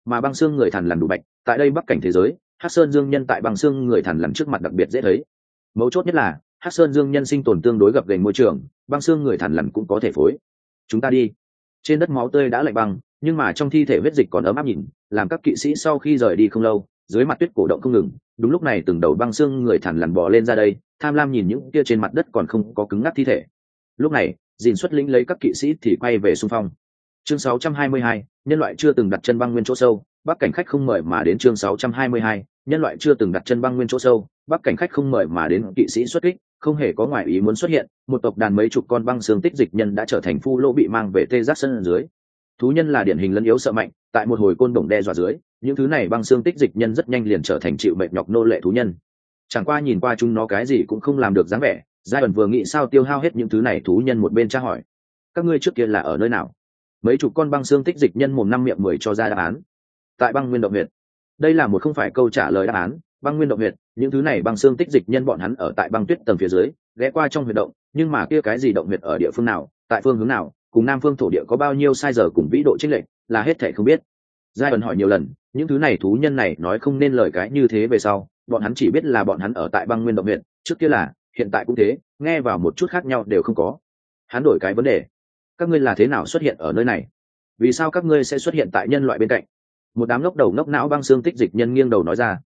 mà băng xương người thằn lằn đủ bạch tại đây bắc cảnh thế giới hắc sơn dương nhân tại băng xương người thằn lằn trước mặt đặc biệt dễ thấy. Mấu chốt nhất là hắc sơn dương nhân sinh tồn tương đối gập ghềnh môi trường, băng xương người thằn lằn cũng có thể phối. Chúng ta đi. Trên đất máu tươi đã lạnh băng, nhưng mà trong thi thể huyết dịch còn ấm áp nhìn, làm các kỵ sĩ sau khi rời đi không lâu, dưới mặt tuyết cổ động không ngừng. Đúng lúc này từng đầu băng xương người thằn lằn bò lên ra đây, tham lam nhìn những kia trên mặt đất còn không có cứng ngắc thi thể. Lúc này dìn xuất lĩnh lấy các kỵ sĩ thì quay về xung phong. Chương 622, nhân loại chưa từng đặt chân băng nguyên chỗ sâu, bắc cảnh khách không mời mà đến. Chương 622, nhân loại chưa từng đặt chân băng nguyên chỗ sâu, bắc cảnh khách không mời mà đến. Kỵ sĩ xuất kích, không hề có ngoại ý muốn xuất hiện, một tộc đàn mấy chục con băng xương tích dịch nhân đã trở thành phu lô bị mang về tê giác sân dưới. Thú nhân là điển hình lẫn yếu sợ mạnh, tại một hồi côn đồng đe dọa dưới, những thứ này băng xương tích dịch nhân rất nhanh liền trở thành chịu mệt nhọc nô lệ thú nhân. Chẳng qua nhìn qua chúng nó cái gì cũng không làm được dáng vẻ, giai ẩn vừa nghĩ sao tiêu hao hết những thứ này thú nhân một bên tra hỏi: các ngươi trước kia là ở nơi nào? Mấy chục con băng xương tích dịch nhân mồm năm miệng mười cho ra đáp án: tại băng nguyên động huyệt. Đây là một không phải câu trả lời đáp án. Băng nguyên động huyệt, những thứ này băng xương tích dịch nhân bọn hắn ở tại băng tuyết tầng phía dưới, ghé qua trong huyệt động, nhưng mà kia cái gì động huyệt ở địa phương nào, tại phương hướng nào, cùng nam phương thổ địa có bao nhiêu sai giờ cùng vĩ độ chênh lệch, là hết thảy không biết. Giai ẩn hỏi nhiều lần, những thứ này thú nhân này nói không nên lời cái như thế về sau, bọn hắn chỉ biết là bọn hắn ở tại băng nguyên động huyệt, trước kia là, hiện tại cũng thế, nghe vào một chút khác nhau đều không có. Hắn đổi cái vấn đề: các ngươi là thế nào xuất hiện ở nơi này? Vì sao các ngươi sẽ xuất hiện tại nhân loại bên cạnh? Một đám ngốc đầu ngốc não băng xương tích dịch nhân nghiêng đầu nói ra: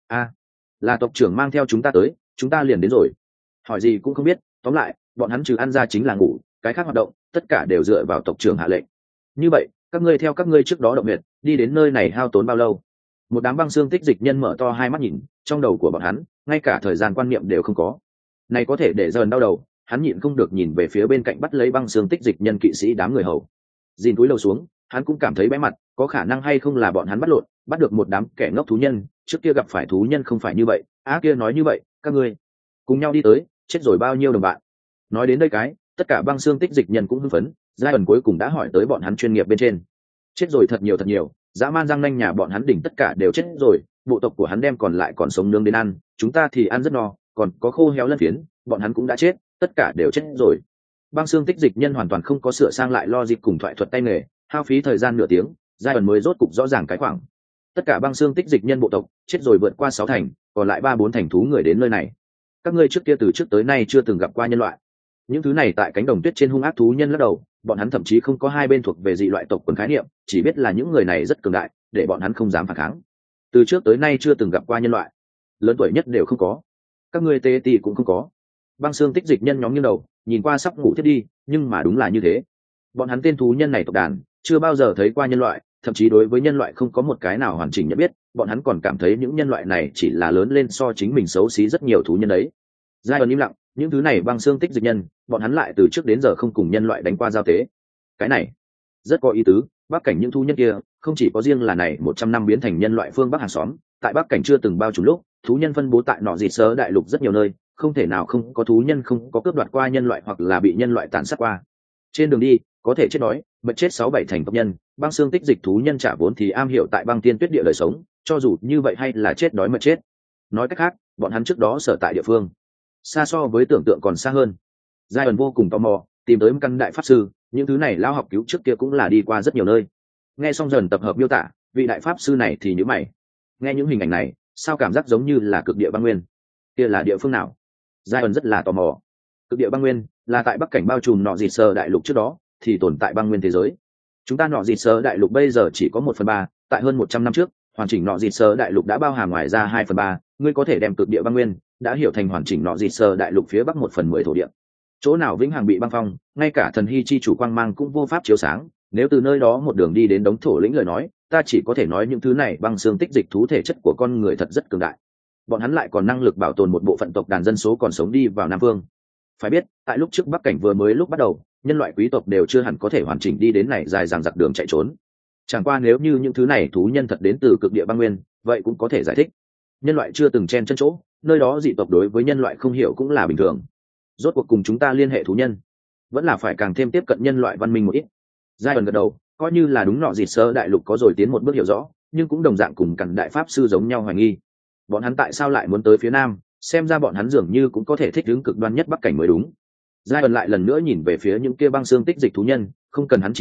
là tộc trưởng mang theo chúng ta tới, chúng ta liền đến rồi. Hỏi gì cũng không biết, tóm lại bọn hắn trừ ăn ra chính là ngủ, cái khác hoạt động tất cả đều dựa vào tộc trưởng hạ lệnh. Như vậy các ngươi theo các ngươi trước đó động huyệt đi đến nơi này hao tốn bao lâu? Một đám băng xương tích dịch nhân mở to hai mắt nhìn, trong đầu của bọn hắn ngay cả thời gian quan niệm đều không có. Này có thể để dần đau đầu, hắn nhịn không được nhìn về phía bên cạnh bắt lấy băng xương tích dịch nhân kỵ sĩ đám người hầu. Dìn cúi đầu xuống, hắn cũng cảm thấy bẽ mặt, có khả năng hay không là bọn hắn bắt lộn, bắt được một đám kẻ ngốc thú nhân, trước kia gặp phải thú nhân không phải như vậy, kia nói như vậy, các ngươi cùng nhau đi tới, chết rồi bao nhiêu đồng bạn. Nói đến đây cái, tất cả băng xương tích dịch nhân cũng hưng phấn, giai ẩn cuối cùng đã hỏi tới bọn hắn chuyên nghiệp bên trên. Chết rồi thật nhiều, dã man răng nanh nhà bọn hắn đỉnh tất cả đều chết rồi, bộ tộc của hắn đem còn lại còn sống nướng đến ăn, chúng ta thì ăn rất no, còn có khô héo lân phiến, bọn hắn cũng đã chết, tất cả đều chết rồi. Băng xương tích dịch nhân hoàn toàn không có sửa sang lại logic cùng thoại thuật tay nghề, hao phí thời gian nửa tiếng, giai ẩn mới rốt cục rõ ràng cái khoảng. Tất cả băng xương tích dịch nhân bộ tộc chết rồi vượt qua 6 thành, còn lại 3-4 thành thú người đến nơi này. Các ngươi trước kia từ trước tới nay chưa từng gặp qua nhân loại. Những thứ này tại cánh đồng tuyết trên hung ác thú nhân lắc đầu, bọn hắn thậm chí không có hai bên thuộc về dị loại tộc quần khái niệm, chỉ biết là những người này rất cường đại, để bọn hắn không dám phản kháng. Từ trước tới nay chưa từng gặp qua nhân loại, lớn tuổi nhất đều không có, các ngươi tê tì cũng không có. Băng xương tích dịch nhân nhóm nghiêng đầu, nhìn qua sắp ngủ thiết đi, nhưng mà đúng là như thế. Bọn hắn tên thú nhân này tộc đàn chưa bao giờ thấy qua nhân loại, thậm chí đối với nhân loại không có một cái nào hoàn chỉnh nhận biết, bọn hắn còn cảm thấy những nhân loại này chỉ là lớn lên so chính mình xấu xí rất nhiều thú nhân đấy. Giai ẩn im lặng, những thứ này băng xương tích dịch nhân, bọn hắn lại từ trước đến giờ không cùng nhân loại đánh qua giao tế. Cái này rất có ý tứ, bắc cảnh những thú nhân kia không chỉ có riêng là này 100 năm biến thành nhân loại phương bắc hàng xóm, tại bắc cảnh chưa từng bao trùm lúc, thú nhân phân bố tại nọ dịt sớ đại lục rất nhiều nơi, không thể nào không có thú nhân không có cướp đoạt qua nhân loại hoặc là bị nhân loại tàn sát qua. Trên đường đi có thể chết đói, mệt chết 6-7 thành tộc nhân, băng xương tích dịch thú nhân trả vốn thì am hiểu tại băng tiên tuyết địa đời sống, cho dù như vậy hay là chết đói mệt chết. Nói cách khác, bọn hắn trước đó sở tại địa phương xa so với tưởng tượng còn xa hơn. Giai ẩn vô cùng tò mò, tìm tới căn đại pháp sư, những thứ này lao học cứu trước kia cũng là đi qua rất nhiều nơi. Nghe xong dần tập hợp miêu tả, vị đại pháp sư này thì nhíu mày. Nghe những hình ảnh này, sao cảm giác giống như là cực địa băng nguyên? Kia là địa phương nào? Giai ẩn rất là tò mò. Cực địa băng nguyên là tại bắc cảnh bao trùm nọ dịt sơ đại lục trước đó thì tồn tại băng nguyên thế giới. Chúng ta nọ dịt sơ đại lục bây giờ chỉ có 1/3, tại hơn 100 năm trước, hoàn chỉnh nọ dịt sơ đại lục đã bao hàm ngoài ra 2/3, ngươi có thể đem cực địa băng nguyên đã hiểu thành hoàn chỉnh nọ dịt sơ đại lục phía bắc 1/10 thổ địa. Chỗ nào vĩnh hằng bị băng phong, ngay cả thần hy chi chủ quang mang cũng vô pháp chiếu sáng, nếu từ nơi đó một đường đi đến đống thổ lĩnh lời nói, ta chỉ có thể nói những thứ này băng xương tích dịch thú thể chất của con người thật rất cường đại. Bọn hắn lại còn năng lực bảo tồn một bộ phận tộc đàn dân số còn sống đi vào Nam Phương. Phải biết, tại lúc trước Bắc cảnh vừa mới lúc bắt đầu, nhân loại quý tộc đều chưa hẳn có thể hoàn chỉnh đi đến này dài dằng dặc đường chạy trốn. Chẳng qua nếu như những thứ này thú nhân thật đến từ cực địa băng nguyên, vậy cũng có thể giải thích. Nhân loại chưa từng chen chân chỗ, nơi đó dị tộc đối với nhân loại không hiểu cũng là bình thường. Rốt cuộc cùng chúng ta liên hệ thú nhân, vẫn là phải càng thêm tiếp cận nhân loại văn minh một ít. Giai ẩn gật đầu, coi như là đúng nọ dịt sơ đại lục có rồi tiến một bước hiểu rõ, nhưng cũng đồng dạng cùng cằn đại pháp sư giống nhau hoài nghi. Bọn hắn tại sao lại muốn tới phía nam? Xem ra bọn hắn dường như cũng có thể thích ứng cực đoan nhất bắc cảnh mới đúng. Giai ẩn lại lần nữa nhìn về phía những kia băng xương tích dịch thú nhân, không cần hắn chỉ thị,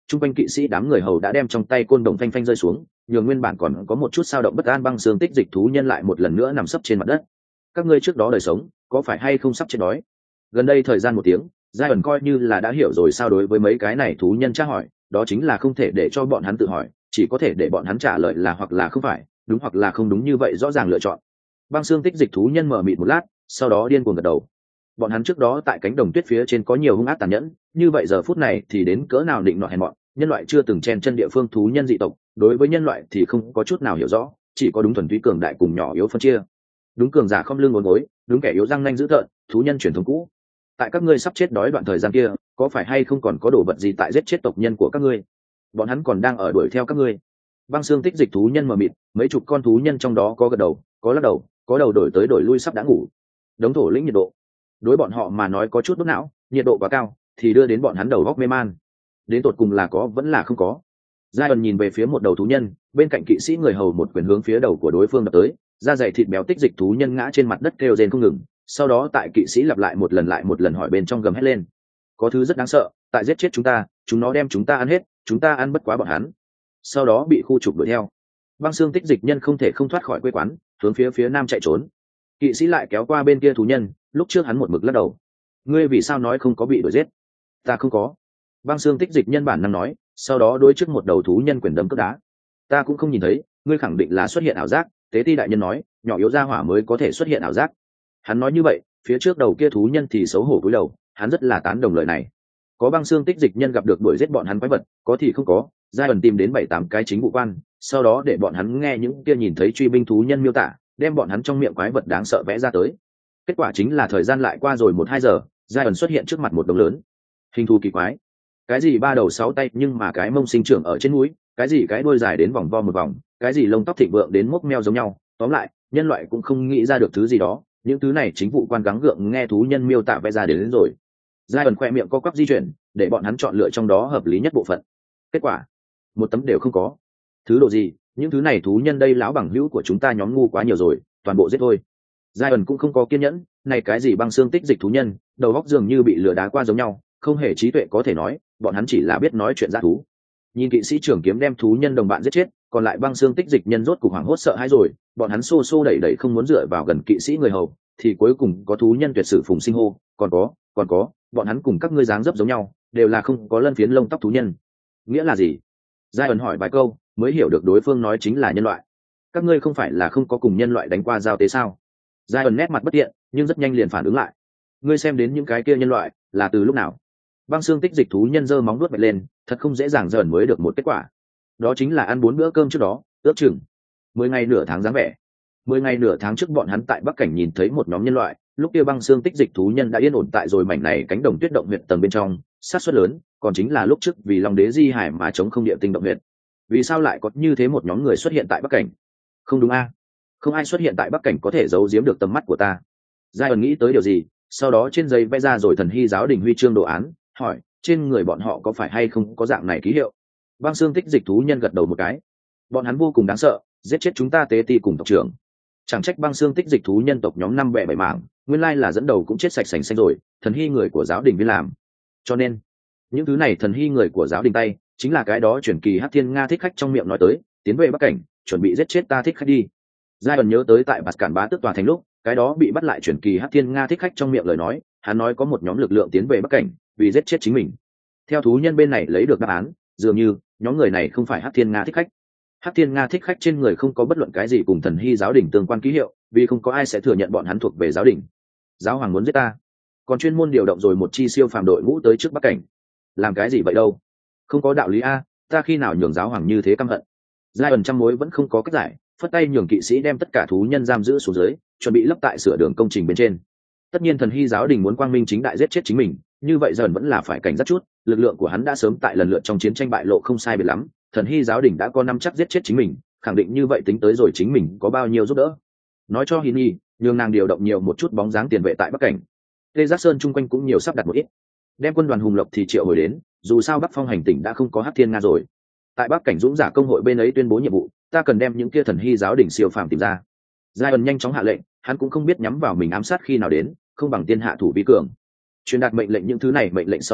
Trung quanh kỵ sĩ đám người hầu đã đem trong tay côn đồng phanh phanh rơi xuống, nhường nguyên bản còn có một chút sao động bất an băng xương tích dịch thú nhân lại một lần nữa nằm sấp trên mặt đất. Các ngươi trước đó đời sống có phải hay không sắp chết đói? Gần đây thời gian một tiếng, giai ẩn coi như là đã hiểu rồi sao đối với mấy cái này thú nhân tra hỏi, đó chính là không thể để cho bọn hắn tự hỏi, chỉ có thể để bọn hắn trả lời là hoặc là không phải, đúng hoặc là không đúng, như vậy rõ ràng lựa chọn. Băng xương tích dịch thú nhân mở mịt một lát, sau đó điên cuồng gật đầu. Bọn hắn trước đó tại cánh đồng tuyết phía trên có nhiều hung ác tàn nhẫn, như vậy giờ phút này thì đến cỡ nào định nọ hèn mọn. Nhân loại chưa từng chen chân địa phương thú nhân dị tộc, đối với nhân loại thì không có chút nào hiểu rõ, chỉ có đúng thuần túy cường đại cùng nhỏ yếu phân chia. Đúng cường giả không lưng ngốn gối, đúng kẻ yếu răng nanh dữ tợn, thú nhân truyền thống cũ. Tại các ngươi sắp chết đói đoạn thời gian kia, có phải hay không còn có đồ vật gì tại giết chết tộc nhân của các ngươi? Bọn hắn còn đang ở đuổi theo các ngươi. Băng xương tích dịch thú nhân mờ mịt, mấy chục con thú nhân trong đó có gật đầu, có lắc đầu, có đầu đổi tới đổi lui sắp đã ngủ. Đống thổ lĩnh nhiệt độ, đối bọn họ mà nói có chút đốt não, nhiệt độ quá cao thì đưa đến bọn hắn đầu góc mê man. Đến tột cùng là có vẫn là không có. Giai nhìn về phía một đầu thú nhân, bên cạnh kỵ sĩ người hầu một quyền hướng phía đầu của đối phương đập tới, da dày thịt béo tích dịch thú nhân ngã trên mặt đất kêu rên không ngừng. Sau đó tại kỵ sĩ lặp lại một lần hỏi bên trong gầm hét lên: có thứ rất đáng sợ tại giết chết chúng ta, chúng nó đem chúng ta ăn hết, chúng ta ăn bất quá bọn hắn. Sau đó bị khu trục đuổi theo. Băng xương tích dịch nhân không thể không thoát khỏi quê quán, hướng phía nam chạy trốn. Kỵ sĩ lại kéo qua bên kia thú nhân, lúc trước hắn một mực lắc đầu. Ngươi vì sao nói không có bị đuổi giết? Ta không có. Băng xương tích dịch nhân bản năng nói, sau đó đối trước một đầu thú nhân quyền đấm cước đá. Ta cũng không nhìn thấy, ngươi khẳng định là xuất hiện ảo giác. Tế ti đại nhân nói, nhỏ yếu ra hỏa mới có thể xuất hiện ảo giác. Hắn nói như vậy, phía trước đầu kia thú nhân thì xấu hổ cúi đầu, hắn rất là tán đồng lời này. Có băng xương tích dịch nhân gặp được đuổi giết bọn hắn quái vật, có thì không có. Giai ẩn tìm đến 7-8 cái chính vụ quan, sau đó để bọn hắn nghe những kia nhìn thấy truy binh thú nhân miêu tả, đem bọn hắn trong miệng quái vật đáng sợ vẽ ra tới. Kết quả chính là thời gian lại qua rồi 1-2 giờ, Giai ẩn xuất hiện trước mặt một đống lớn hình thù kỳ quái. Cái gì 3 đầu 6 tay nhưng mà cái mông sinh trưởng ở trên núi, cái gì cái đuôi dài đến vòng vo một vòng, cái gì lông tóc thịnh vượng đến mốc meo giống nhau. Tóm lại, nhân loại cũng không nghĩ ra được thứ gì đó, những thứ này chính vụ quan gắng gượng nghe thú nhân miêu tả vẽ ra đến rồi. Giai ẩn khoe miệng co quắp di chuyển, để bọn hắn chọn lựa trong đó hợp lý nhất bộ phận. Kết quả, một tấm đều không có. Thứ độ gì? Những thứ này thú nhân đây lão bằng hữu của chúng ta nhóm ngu quá nhiều rồi, toàn bộ giết thôi. Giai ẩn cũng không có kiên nhẫn, này cái gì băng xương tích dịch thú nhân, đầu óc dường như bị lửa đá qua giống nhau, không hề trí tuệ có thể nói, bọn hắn chỉ là biết nói chuyện dã thú. Nhìn kỵ sĩ trưởng kiếm đem thú nhân đồng bạn giết chết, còn lại băng xương tích dịch nhân rốt cục hoảng hốt sợ hãi rồi, bọn hắn xô xô đẩy đẩy không muốn dựa vào gần kỵ sĩ người hầu, thì cuối cùng có thú nhân tuyệt sử phùng sinh hô, còn có, bọn hắn cùng các ngươi dáng dấp giống nhau, đều là không có lân phiến lông tóc thú nhân. Nghĩa là gì? Giai ẩn hỏi vài câu, mới hiểu được đối phương nói chính là nhân loại. Các ngươi không phải là không có cùng nhân loại đánh qua giao tế sao? Giai ẩn nét mặt bất tiện, nhưng rất nhanh liền phản ứng lại. Ngươi xem đến những cái kia nhân loại là từ lúc nào? Băng xương tích dịch thú nhân giơ móng vuốt vạch lên, thật không dễ dàng dần mới được một kết quả. Đó chính là ăn 4 bữa cơm trước đó, ước chừng 10 ngày nửa tháng dáng vẻ. 10 ngày nửa tháng trước bọn hắn tại Bắc Cảnh nhìn thấy một nhóm nhân loại, lúc kia băng xương tích dịch thú nhân đã yên ổn tại rồi mảnh này cánh đồng tuyết động huyện tầng bên trong, sát suất lớn, còn chính là lúc trước vì Long Đế Di Hải mà chống không địa tinh động huyện. Vì sao lại có như thế một nhóm người xuất hiện tại Bắc Cảnh? Không đúng a? Không ai xuất hiện tại Bắc Cảnh có thể giấu giếm được tầm mắt của ta. Giai ẩn nghĩ tới điều gì, sau đó trên giấy vẽ ra rồi thần hy giáo đình huy chương đồ án, hỏi trên người bọn họ có phải hay không có dạng này ký hiệu. Băng xương tích dịch thú nhân gật đầu một cái. Bọn hắn vô cùng đáng sợ, giết chết chúng ta tế ti cùng tộc trưởng. Chẳng trách băng xương tích dịch thú nhân tộc nhóm 5-7 mảng, nguyên lai là dẫn đầu cũng chết sạch sành xanh rồi, thần hy người của giáo đình viên làm. Cho nên những thứ này thần hy người của giáo đình tay chính là cái đó chuyển kỳ Hắc Thiên Nga thích khách trong miệng nói tới, tiến về Bắc Cảnh chuẩn bị giết chết ta thích khách đi. Giai ẩn nhớ tới tại Bạt Cản Bá Tước tòa thành lúc, cái đó bị bắt lại chuyển kỳ Hắc Thiên Nga thích khách trong miệng lời nói, hắn nói có một nhóm lực lượng tiến về Bắc Cảnh vì giết chết chính mình. Theo thú nhân bên này lấy được đáp án, dường như nhóm người này không phải Hắc Thiên Nga thích khách. Hắc Thiên Nga thích khách trên người không có bất luận cái gì cùng thần hy giáo đình tương quan ký hiệu, vì không có ai sẽ thừa nhận bọn hắn thuộc về giáo đình. Giáo hoàng muốn giết ta, còn chuyên môn điều động rồi một chi siêu phàm đội ngũ tới trước Bắc Cảnh. Làm cái gì vậy đâu? Không có đạo lý a, ta khi nào nhường giáo hoàng như thế căm hận? Giai ẩn trăm mối vẫn không có cách giải, phất tay nhường kỵ sĩ đem tất cả thú nhân giam giữ xuống dưới, chuẩn bị lấp tại sửa đường công trình bên trên. Tất nhiên thần hy giáo đình muốn quang minh chính đại giết chết chính mình, như vậy dần vẫn là phải cảnh giác chút, lực lượng của hắn đã sớm tại lần lượt trong chiến tranh bại lộ không sai biệt lắm, thần hy giáo đình đã có năm chắc giết chết chính mình, khẳng định như vậy tính tới rồi chính mình có bao nhiêu giúp đỡ. Nói cho Hin Nhi, nhường nàng điều động nhiều một chút bóng dáng tiền vệ tại Bắc Cảnh. Lê Giác Sơn chung quanh cũng nhiều sắp đặt một ít, đem quân đoàn hùng lộc thì triệu hồi đến, dù sao Bắc Phong hành tỉnh đã không có Hắc Thiên Nga rồi. Tại Bắc Cảnh dũng giả công hội bên ấy tuyên bố nhiệm vụ, ta cần đem những kia thần hy giáo đình siêu phàm tìm ra. Giai ẩn nhanh chóng hạ lệnh, hắn cũng không biết nhắm vào mình ám sát khi nào đến, không bằng tiên hạ thủ vi cường. Truyền đạt mệnh lệnh những thứ này mệnh lệnh sau đó,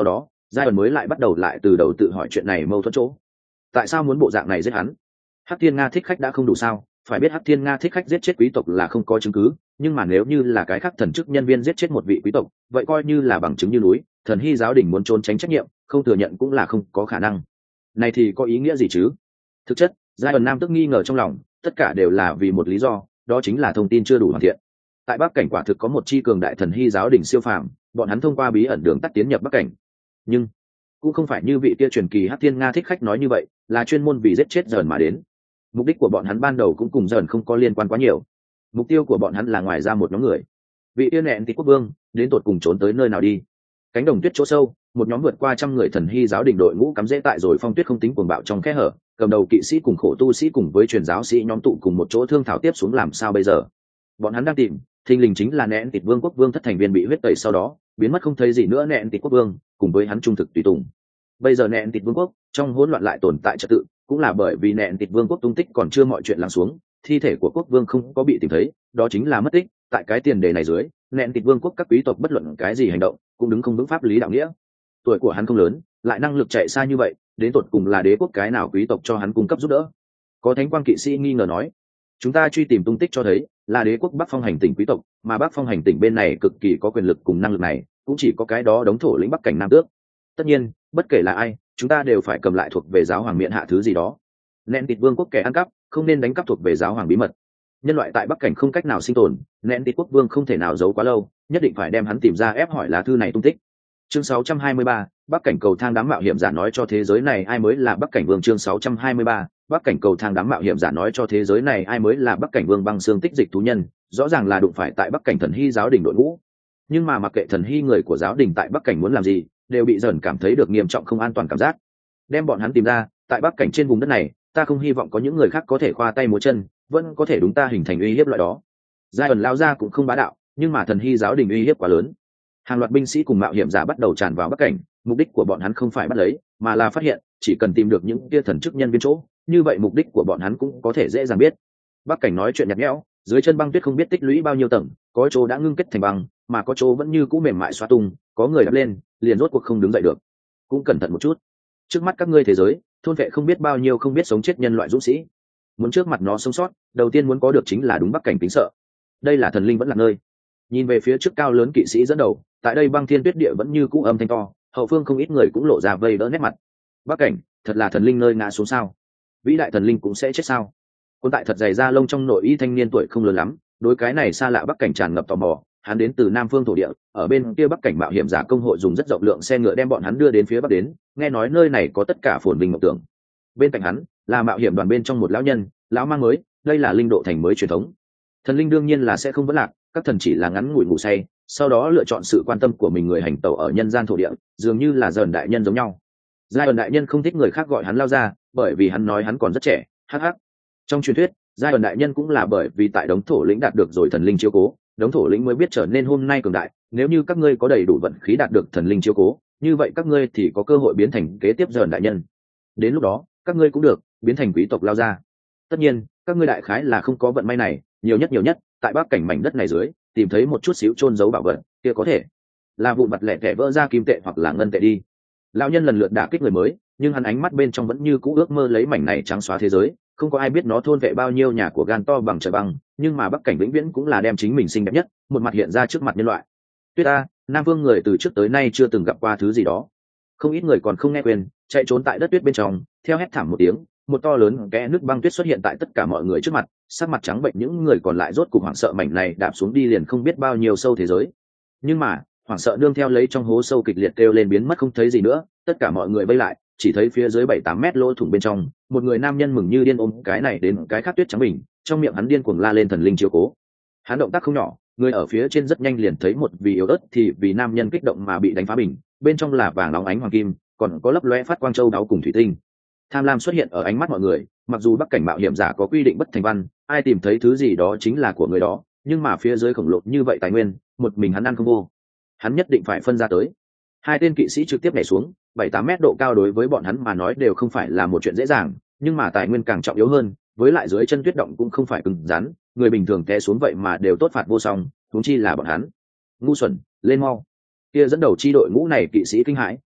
giai ẩn mới lại bắt đầu lại từ đầu tự hỏi chuyện này mâu thuẫn chỗ. Tại sao muốn bộ dạng này giết hắn? Hắc Thiên Nga thích khách đã không đủ sao? Phải biết Hắc Thiên Nga thích khách giết chết quý tộc là không có chứng cứ, nhưng mà nếu như là cái khác thần chức nhân viên giết chết một vị quý tộc, vậy coi như là bằng chứng như núi. Thần Hy giáo đình muốn trốn tránh trách nhiệm, không thừa nhận cũng là không có khả năng. Này thì có ý nghĩa gì chứ? Thực chất, giai ẩn nam tức nghi ngờ trong lòng, tất cả đều là vì một lý do, đó chính là thông tin chưa đủ hoàn thiện. Tại Bắc Cảnh quả thực có một chi cường đại thần Hy giáo đình siêu phàm, bọn hắn thông qua bí ẩn đường tắt tiến nhập Bắc Cảnh. Nhưng cũng không phải như vị kia truyền kỳ Hắc Thiên Nga thích khách nói như vậy, là chuyên môn vì giết chết dần mà đến. Mục đích của bọn hắn ban đầu cũng cùng dần không có liên quan quá nhiều. Mục tiêu của bọn hắn là ngoài ra một nhóm người. Vị tiên nẹn tịch quốc vương đến tột cùng trốn tới nơi nào đi? Cánh đồng tuyết chỗ sâu, một nhóm vượt qua 100 người thần Hy giáo đình đội ngũ cắm rễ tại rồi phong tuyết không tính cuồng bạo trong khe hở, cầm đầu kỵ sĩ cùng khổ tu sĩ cùng với truyền giáo sĩ nhóm tụ cùng một chỗ thương thảo tiếp xuống làm sao bây giờ. Bọn hắn đang tìm, thình lình chính là nẹn tịch vương quốc vương thất thành viên bị huyết tẩy sau đó biến mất không thấy gì nữa nẹn tịch quốc vương cùng với hắn trung thực tùy tùng. Bây giờ nẹn tịch vương quốc trong hỗn loạn lại tồn tại trật tự, cũng là bởi vì nẹn tịch vương quốc tung tích còn chưa mọi chuyện lắng xuống, thi thể của quốc vương không có bị tìm thấy, đó chính là mất tích. Tại cái tiền đề này dưới, nẹn tịch vương quốc các quý tộc bất luận cái gì hành động cũng đứng không vững pháp lý đạo nghĩa. Tuổi của hắn không lớn, lại năng lực chạy xa như vậy, đến tột cùng là đế quốc cái nào quý tộc cho hắn cung cấp giúp đỡ? Có thánh quang kỵ sĩ nghi ngờ nói, chúng ta truy tìm tung tích cho thấy là đế quốc Bắc Phong hành tỉnh quý tộc, mà Bắc Phong hành tỉnh bên này cực kỳ có quyền lực cùng năng lực này, cũng chỉ có cái đó đống thổ lĩnh Bắc Cảnh Nam Tước. Tất nhiên, bất kể là ai, chúng ta đều phải cầm lại thuộc về giáo hoàng miện hạ thứ gì đó. Nẹn tịch vương quốc kẻ ăn cắp, không nên đánh cắp thuộc về giáo hoàng bí mật. Nhân loại tại Bắc Cảnh không cách nào sinh tồn, nẹn tịch quốc vương không thể nào giấu quá lâu, nhất định phải đem hắn tìm ra ép hỏi lá thư này tung tích. Chương 623, Bắc Cảnh cầu thang đám mạo hiểm giả nói cho thế giới này ai mới là Bắc Cảnh vương. Chương 623, Bắc Cảnh cầu thang đám mạo hiểm giả nói cho thế giới này ai mới là Bắc Cảnh vương. Băng xương tích dịch thú nhân, rõ ràng là đụng phải tại Bắc Cảnh thần Hy giáo đình đội ngũ, nhưng mà mặc kệ thần Hy người của giáo đình tại Bắc Cảnh muốn làm gì, đều bị dần cảm thấy được nghiêm trọng không an toàn cảm giác. Đem bọn hắn tìm ra, tại Bắc Cảnh trên vùng đất này, ta không hy vọng có những người khác có thể khoa tay múa chân, vẫn có thể đúng ta hình thành uy hiếp loại đó. Giai ẩn lao ra cũng không bá đạo, nhưng mà thần Hy giáo đình uy hiếp quá lớn. Hàng loạt binh sĩ cùng mạo hiểm giả bắt đầu tràn vào Bắc Cảnh, mục đích của bọn hắn không phải bắt lấy, mà là phát hiện, chỉ cần tìm được những kia thần chức nhân viên chỗ, như vậy mục đích của bọn hắn cũng có thể dễ dàng biết. Bắc Cảnh nói chuyện nhạt nhẽo, dưới chân băng tuyết không biết tích lũy bao nhiêu tầng, có chỗ đã ngưng kết thành băng, mà có chỗ vẫn như cũ mềm mại xoa tung, có người đập lên, liền rốt cuộc không đứng dậy được. Cũng cẩn thận một chút. Trước mắt các ngươi thế giới, thôn vệ không biết bao nhiêu không biết sống chết nhân loại dũng sĩ. Muốn trước mặt nó sống sót, đầu tiên muốn có được chính là đúng Bắc Cảnh tính sợ. Đây là thần linh vẫn là nơi. Nhìn về phía trước cao lớn kỵ sĩ dẫn đầu, tại đây băng thiên tuyết địa vẫn như cũ âm thanh to, hậu phương không ít người cũng lộ ra vây đỡ nét mặt. Bắc Cảnh, thật là thần linh nơi ngã xuống sao? Vĩ đại thần linh cũng sẽ chết sao? Quân tại thật dày da lông trong nội y thanh niên tuổi không lớn lắm, đối cái này xa lạ Bắc Cảnh tràn ngập tò mò. Hắn đến từ Nam Phương thổ địa, ở bên kia Bắc Cảnh mạo hiểm giả công hội dùng rất rộng lượng xe ngựa đem bọn hắn đưa đến phía bắc đến, nghe nói nơi này có tất cả phồn vinh mộng tưởng. Bên cạnh hắn là mạo hiểm đoàn bên trong một lão nhân, lão mang mới, đây là linh độ thành mới truyền thống. Thần linh đương nhiên là sẽ không vấn lạc, các thần chỉ là ngắn ngủi ngủ say, sau đó lựa chọn sự quan tâm của mình người hành tẩu ở nhân gian thổ địa, dường như là dần đại nhân giống nhau. Giai ẩn đại nhân không thích người khác gọi hắn lao ra, bởi vì hắn nói hắn còn rất trẻ. Hắc. Trong truyền thuyết, giai ẩn đại nhân cũng là bởi vì tại đống thổ lĩnh đạt được rồi thần linh chiếu cố, đống thổ lĩnh mới biết trở nên hôm nay cường đại. Nếu như các ngươi có đầy đủ vận khí đạt được thần linh chiếu cố, như vậy các ngươi thì có cơ hội biến thành kế tiếp dần đại nhân. Đến lúc đó, các ngươi cũng được biến thành quý tộc lao ra. Tất nhiên, các ngươi đại khái là không có vận may này, nhiều nhất tại Bắc Cảnh mảnh đất này dưới tìm thấy một chút xíu chôn giấu bảo vật, kia có thể là vụn vặt lẻ tẻ vỡ ra kim tệ hoặc là ngân tệ đi. Lão nhân lần lượt đả kích người mới, nhưng hắn ánh mắt bên trong vẫn như cũ ước mơ lấy mảnh này trắng xóa thế giới. Không có ai biết nó thôn vệ bao nhiêu nhà của gan to bằng trời băng, nhưng mà Bắc Cảnh vĩnh viễn cũng là đem chính mình xinh đẹp nhất một mặt hiện ra trước mặt nhân loại. Tuyết a, Nam Vương người từ trước tới nay chưa từng gặp qua thứ gì đó. Không ít người còn không nghe quên, chạy trốn tại đất tuyết bên trong, theo hét thảm một tiếng, một to lớn kẽ nước băng tuyết xuất hiện tại tất cả mọi người trước mặt, sắc mặt trắng bệnh những người còn lại rốt cục hoảng sợ mảnh này đạp xuống đi liền không biết bao nhiêu sâu thế giới. Nhưng mà hoảng sợ nương theo lấy trong hố sâu kịch liệt kêu lên biến mất không thấy gì nữa, tất cả mọi người vây lại, chỉ thấy phía dưới 7-8 mét lỗ thủng bên trong, một người nam nhân mừng như điên ôm cái này đến cái khác tuyết trắng bình, trong miệng hắn điên cuồng la lên thần linh chiếu cố. Hắn động tác không nhỏ, người ở phía trên rất nhanh liền thấy một vì yếu ớt thì vì nam nhân kích động mà bị đánh phá bình, bên trong là vàng óng ánh hoàng kim, còn có lấp lóe phát quang châu đáo cùng thủy tinh. Tham lam xuất hiện ở ánh mắt mọi người, mặc dù Bắc Cảnh mạo hiểm giả có quy định bất thành văn, ai tìm thấy thứ gì đó chính là của người đó, nhưng mà phía dưới khổng lồ như vậy tài nguyên, một mình hắn ăn không vô, hắn nhất định phải phân ra tới. Hai tên kỵ sĩ trực tiếp nhảy xuống, 7-8 mét độ cao đối với bọn hắn mà nói đều không phải là một chuyện dễ dàng, nhưng mà tài nguyên càng trọng yếu hơn, với lại dưới chân tuyết động cũng không phải cứng rắn, người bình thường té xuống vậy mà đều tốt phạt vô song, huống chi là bọn hắn. Ngu xuẩn, lên mau! Kia dẫn đầu chi đội ngũ này kỵ sĩ kinh hãi,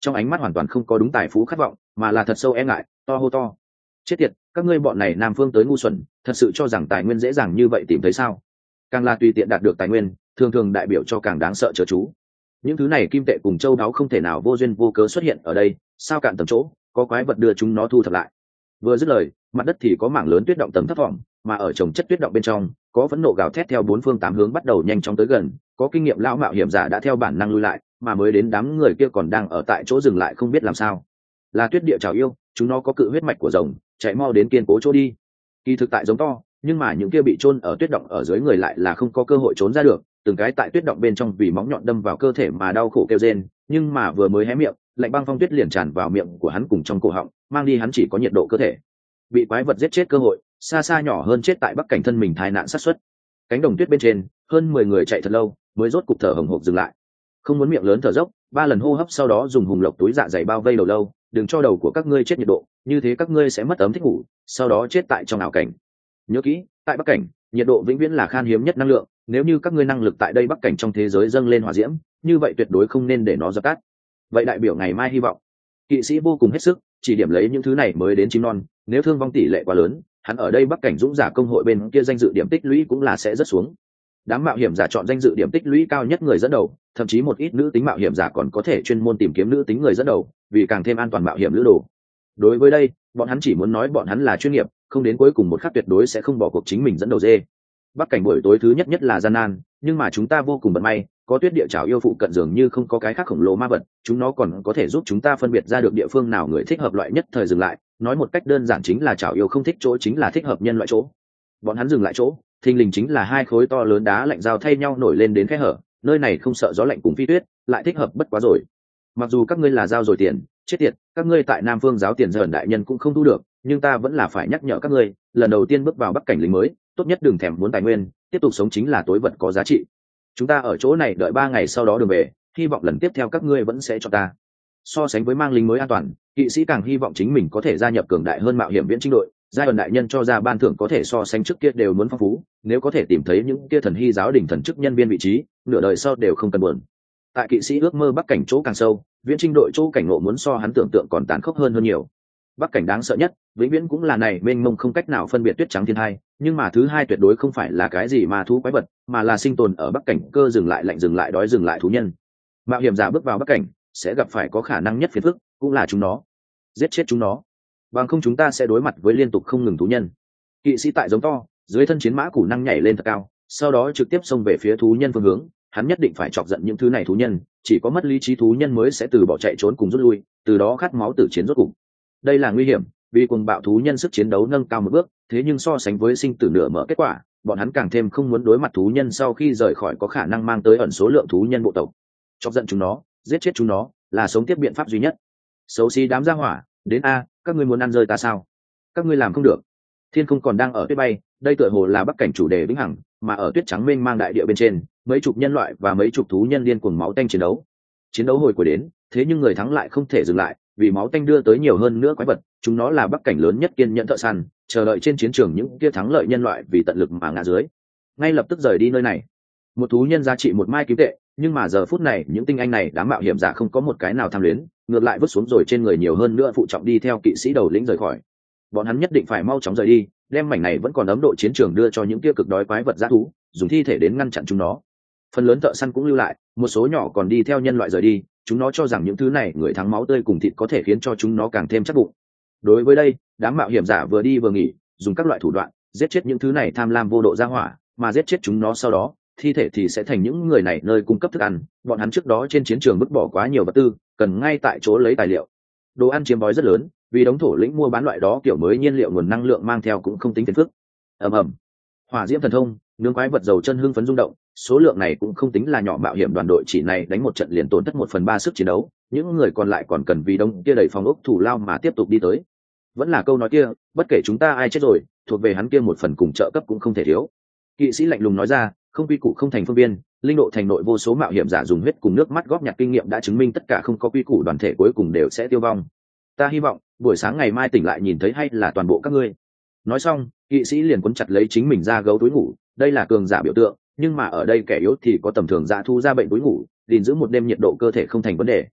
trong ánh mắt hoàn toàn không có đúng tài phú khát vọng, mà là thật sâu e ngại, to hô to: chết tiệt, các ngươi bọn này Nam Phương tới ngu xuẩn, thật sự cho rằng tài nguyên dễ dàng như vậy tìm thấy sao? Càng là tùy tiện đạt được tài nguyên, thường thường đại biểu cho càng đáng sợ chớ chú. Những thứ này kim tệ cùng châu đáo không thể nào vô duyên vô cớ xuất hiện ở đây, sao cạn tầm chỗ có quái vật đưa chúng nó thu thập lại. Vừa dứt lời, mặt đất thì có mảng lớn tuyết động tầng thấp vọng, mà ở chồng chất tuyết động bên trong có phẫn nộ gào thét theo bốn phương tám hướng bắt đầu nhanh chóng tới gần. Có kinh nghiệm lão mạo hiểm giả đã theo bản năng lui lại, mà mới đến đám người kia còn đang ở tại chỗ dừng lại không biết làm sao. Là tuyết địa trào yêu, chúng nó có cự huyết mạch của rồng, chạy mau đến kiên cố chỗ đi. Kỳ thực tại giống to, nhưng mà những kia bị chôn ở tuyết động ở dưới người lại là không có cơ hội trốn ra được, từng cái tại tuyết động bên trong vì móng nhọn đâm vào cơ thể mà đau khổ kêu rên, nhưng mà vừa mới hé miệng, lạnh băng phong tuyết liền tràn vào miệng của hắn cùng trong cổ họng, mang đi hắn chỉ có nhiệt độ cơ thể. Bị quái vật giết chết cơ hội xa xa nhỏ hơn chết tại bắc cảnh thân mình tai nạn sát suất. Cánh đồng tuyết bên trên hơn 10 người chạy thật lâu mới rốt cục thở hổn hộc dừng lại, không muốn miệng lớn thở dốc, 3 lần hô hấp sau đó dùng hùng lộc túi dạ dày bao vây đầu lâu, đừng cho đầu của các ngươi chết nhiệt độ, như thế các ngươi sẽ mất ấm thích ngủ, sau đó chết tại trong ảo cảnh. Nhớ kỹ, tại bắc cảnh nhiệt độ vĩnh viễn là khan hiếm nhất năng lượng, nếu như các ngươi năng lực tại đây bắc cảnh trong thế giới dâng lên hỏa diễm, như vậy tuyệt đối không nên để nó dập tắt. Vậy đại biểu ngày mai hy vọng. Kỵ sĩ vô cùng hết sức chỉ điểm lấy những thứ này mới đến chim non, nếu thương vong tỷ lệ quá lớn, hắn ở đây bắc cảnh dũng giả công hội bên kia danh dự điểm tích lũy cũng là sẽ rất xuống. Đám mạo hiểm giả chọn danh dự điểm tích lũy cao nhất người dẫn đầu, thậm chí một ít nữ tính mạo hiểm giả còn có thể chuyên môn tìm kiếm nữ tính người dẫn đầu, vì càng thêm an toàn mạo hiểm lữ đồ. Đối với đây, bọn hắn chỉ muốn nói bọn hắn là chuyên nghiệp, không đến cuối cùng một khắc tuyệt đối sẽ không bỏ cuộc chính mình dẫn đầu dê. Bắc cảnh buổi tối thứ nhất là gian nan, nhưng mà chúng ta vô cùng bận may, có tuyết địa trảo yêu phụ cận dường như không có cái khác khổng lồ ma vật, chúng nó còn có thể giúp chúng ta phân biệt ra được địa phương nào người thích hợp loại nhất thời dừng lại. Nói một cách đơn giản chính là trảo yêu không thích chỗ chính là thích hợp nhân loại chỗ. Bọn hắn dừng lại chỗ, thình lình chính là hai khối to lớn đá lạnh giao thay nhau nổi lên đến khe hở, nơi này không sợ gió lạnh cùng phi tuyết, lại thích hợp bất quá rồi. Mặc dù các ngươi là giao rồi tiền, chết tiệt, các ngươi tại Nam Phương giáo tiền dởn đại nhân cũng không thu được, nhưng ta vẫn là phải nhắc nhở các ngươi, lần đầu tiên bước vào bắc cảnh lính mới, tốt nhất đừng thèm muốn tài nguyên, tiếp tục sống chính là tối vật có giá trị. Chúng ta ở chỗ này đợi 3 ngày sau đó đường về, hy vọng lần tiếp theo các ngươi vẫn sẽ cho ta. So sánh với mang lính mới an toàn, kỵ sĩ càng hy vọng chính mình có thể gia nhập cường đại hơn mạo hiểm viễn chinh đội. Giai đoạn đại nhân cho ra ban thưởng có thể so sánh trước kia đều muốn phong phú, nếu có thể tìm thấy những kia thần hy giáo đình thần chức nhân viên vị trí, nửa đời sau đều không cần buồn. Tại kỵ sĩ ước mơ bắc cảnh chỗ càng sâu, viễn chinh đội chỗ cảnh ngộ muốn so hắn tưởng tượng còn tàn khốc hơn nhiều. Bắc cảnh đáng sợ nhất vĩnh viễn cũng là này mênh mông không cách nào phân biệt tuyết trắng thiên hai, nhưng mà thứ hai tuyệt đối không phải là cái gì mà thú quái vật, mà là sinh tồn ở bắc cảnh cơ dừng lại lạnh dừng lại đói dừng lại thú nhân. Mạo hiểm giả bước vào bắc cảnh sẽ gặp phải có khả năng nhất phiền phức cũng là chúng nó. Giết chết chúng nó, bằng không chúng ta sẽ đối mặt với liên tục không ngừng thú nhân. Kỵ sĩ tại giống to, dưới thân chiến mã củ năng nhảy lên thật cao, sau đó trực tiếp xông về phía thú nhân phương hướng. Hắn nhất định phải chọc giận những thứ này thú nhân, chỉ có mất lý trí thú nhân mới sẽ từ bỏ chạy trốn cùng rút lui, từ đó khát máu tử chiến rốt cục. Đây là nguy hiểm, vì cuồng bạo thú nhân sức chiến đấu nâng cao một bước, thế nhưng so sánh với sinh tử nửa mở kết quả, bọn hắn càng thêm không muốn đối mặt thú nhân sau khi rời khỏi có khả năng mang tới ẩn số lượng thú nhân bộ tộc. Chọc giận chúng nó, giết chết chúng nó là sống tiếp biện pháp duy nhất. Xấu xí đám gia hỏa, đến a, các ngươi muốn ăn rơi ta sao? Các ngươi làm không được. Thiên không còn đang ở tuyết bay, đây tựa hồ là bắc cảnh chủ đề vĩnh hằng, mà ở tuyết trắng mênh mang đại địa bên trên, mấy chục nhân loại và mấy chục thú nhân điên cuồng máu tanh chiến đấu. Chiến đấu hồi cuối đến, thế nhưng người thắng lại không thể dừng lại, vì máu tanh đưa tới nhiều hơn nữa quái vật, chúng nó là bắc cảnh lớn nhất kiên nhẫn thợ săn, chờ đợi trên chiến trường những kia thắng lợi nhân loại vì tận lực mà ngã dưới. Ngay lập tức rời đi nơi này. Một thú nhân giá trị 1 mai kim tệ, nhưng mà giờ phút này những tinh anh này đám mạo hiểm giả không có một cái nào tham luyến, ngược lại vứt xuống rồi trên người nhiều hơn nữa phụ trọng đi theo kỵ sĩ đầu lĩnh rời khỏi. Bọn hắn nhất định phải mau chóng rời đi, đem mảnh này vẫn còn ấm độ chiến trường đưa cho những kia cực đói quái vật dã thú, dùng thi thể đến ngăn chặn chúng nó. Phần lớn thợ săn cũng lưu lại, một số nhỏ còn đi theo nhân loại rời đi, chúng nó cho rằng những thứ này người thắng máu tươi cùng thịt có thể khiến cho chúng nó càng thêm chắc bụng. Đối với đây, đám mạo hiểm giả vừa đi vừa nghỉ, dùng các loại thủ đoạn giết chết những thứ này tham lam vô độ ra hỏa, mà giết chết chúng nó sau đó, thi thể thì sẽ thành những người này nơi cung cấp thức ăn. Bọn hắn trước đó trên chiến trường vứt bỏ quá nhiều vật tư, cần ngay tại chỗ lấy tài liệu. Đồ ăn chiếm bói rất lớn, vì đống thổ lĩnh mua bán loại đó kiểu mới nhiên liệu nguồn năng lượng mang theo cũng không tính phiền phức. Ầm ầm, hỏa diễm thần thông, nướng quái vật dầu chân hưng phấn rung động, số lượng này cũng không tính là nhỏ, mạo hiểm đoàn đội chỉ này đánh một trận liền tổn thất 1/3 sức chiến đấu, những người còn lại còn cần vì đống kia đầy phòng ốc thủ lao mà tiếp tục đi tới. Vẫn là câu nói kia, bất kể chúng ta ai chết rồi, thuộc về hắn kia một phần cùng trợ cấp cũng không thể thiếu. Kỵ sĩ lạnh lùng nói ra, không quy củ không thành phương viên, linh độ thành nội vô số mạo hiểm giả dùng huyết cùng nước mắt góp nhặt kinh nghiệm đã chứng minh tất cả không có quy củ đoàn thể cuối cùng đều sẽ tiêu vong. Ta hy vọng buổi sáng ngày mai tỉnh lại nhìn thấy hay là toàn bộ các ngươi. Nói xong, kỵ sĩ liền cuốn chặt lấy chính mình ra gấu túi ngủ, đây là cường giả biểu tượng, nhưng mà ở đây kẻ yếu thì có tầm thường dã thu ra bệnh túi ngủ, gìn giữ một đêm nhiệt độ cơ thể không thành vấn đề.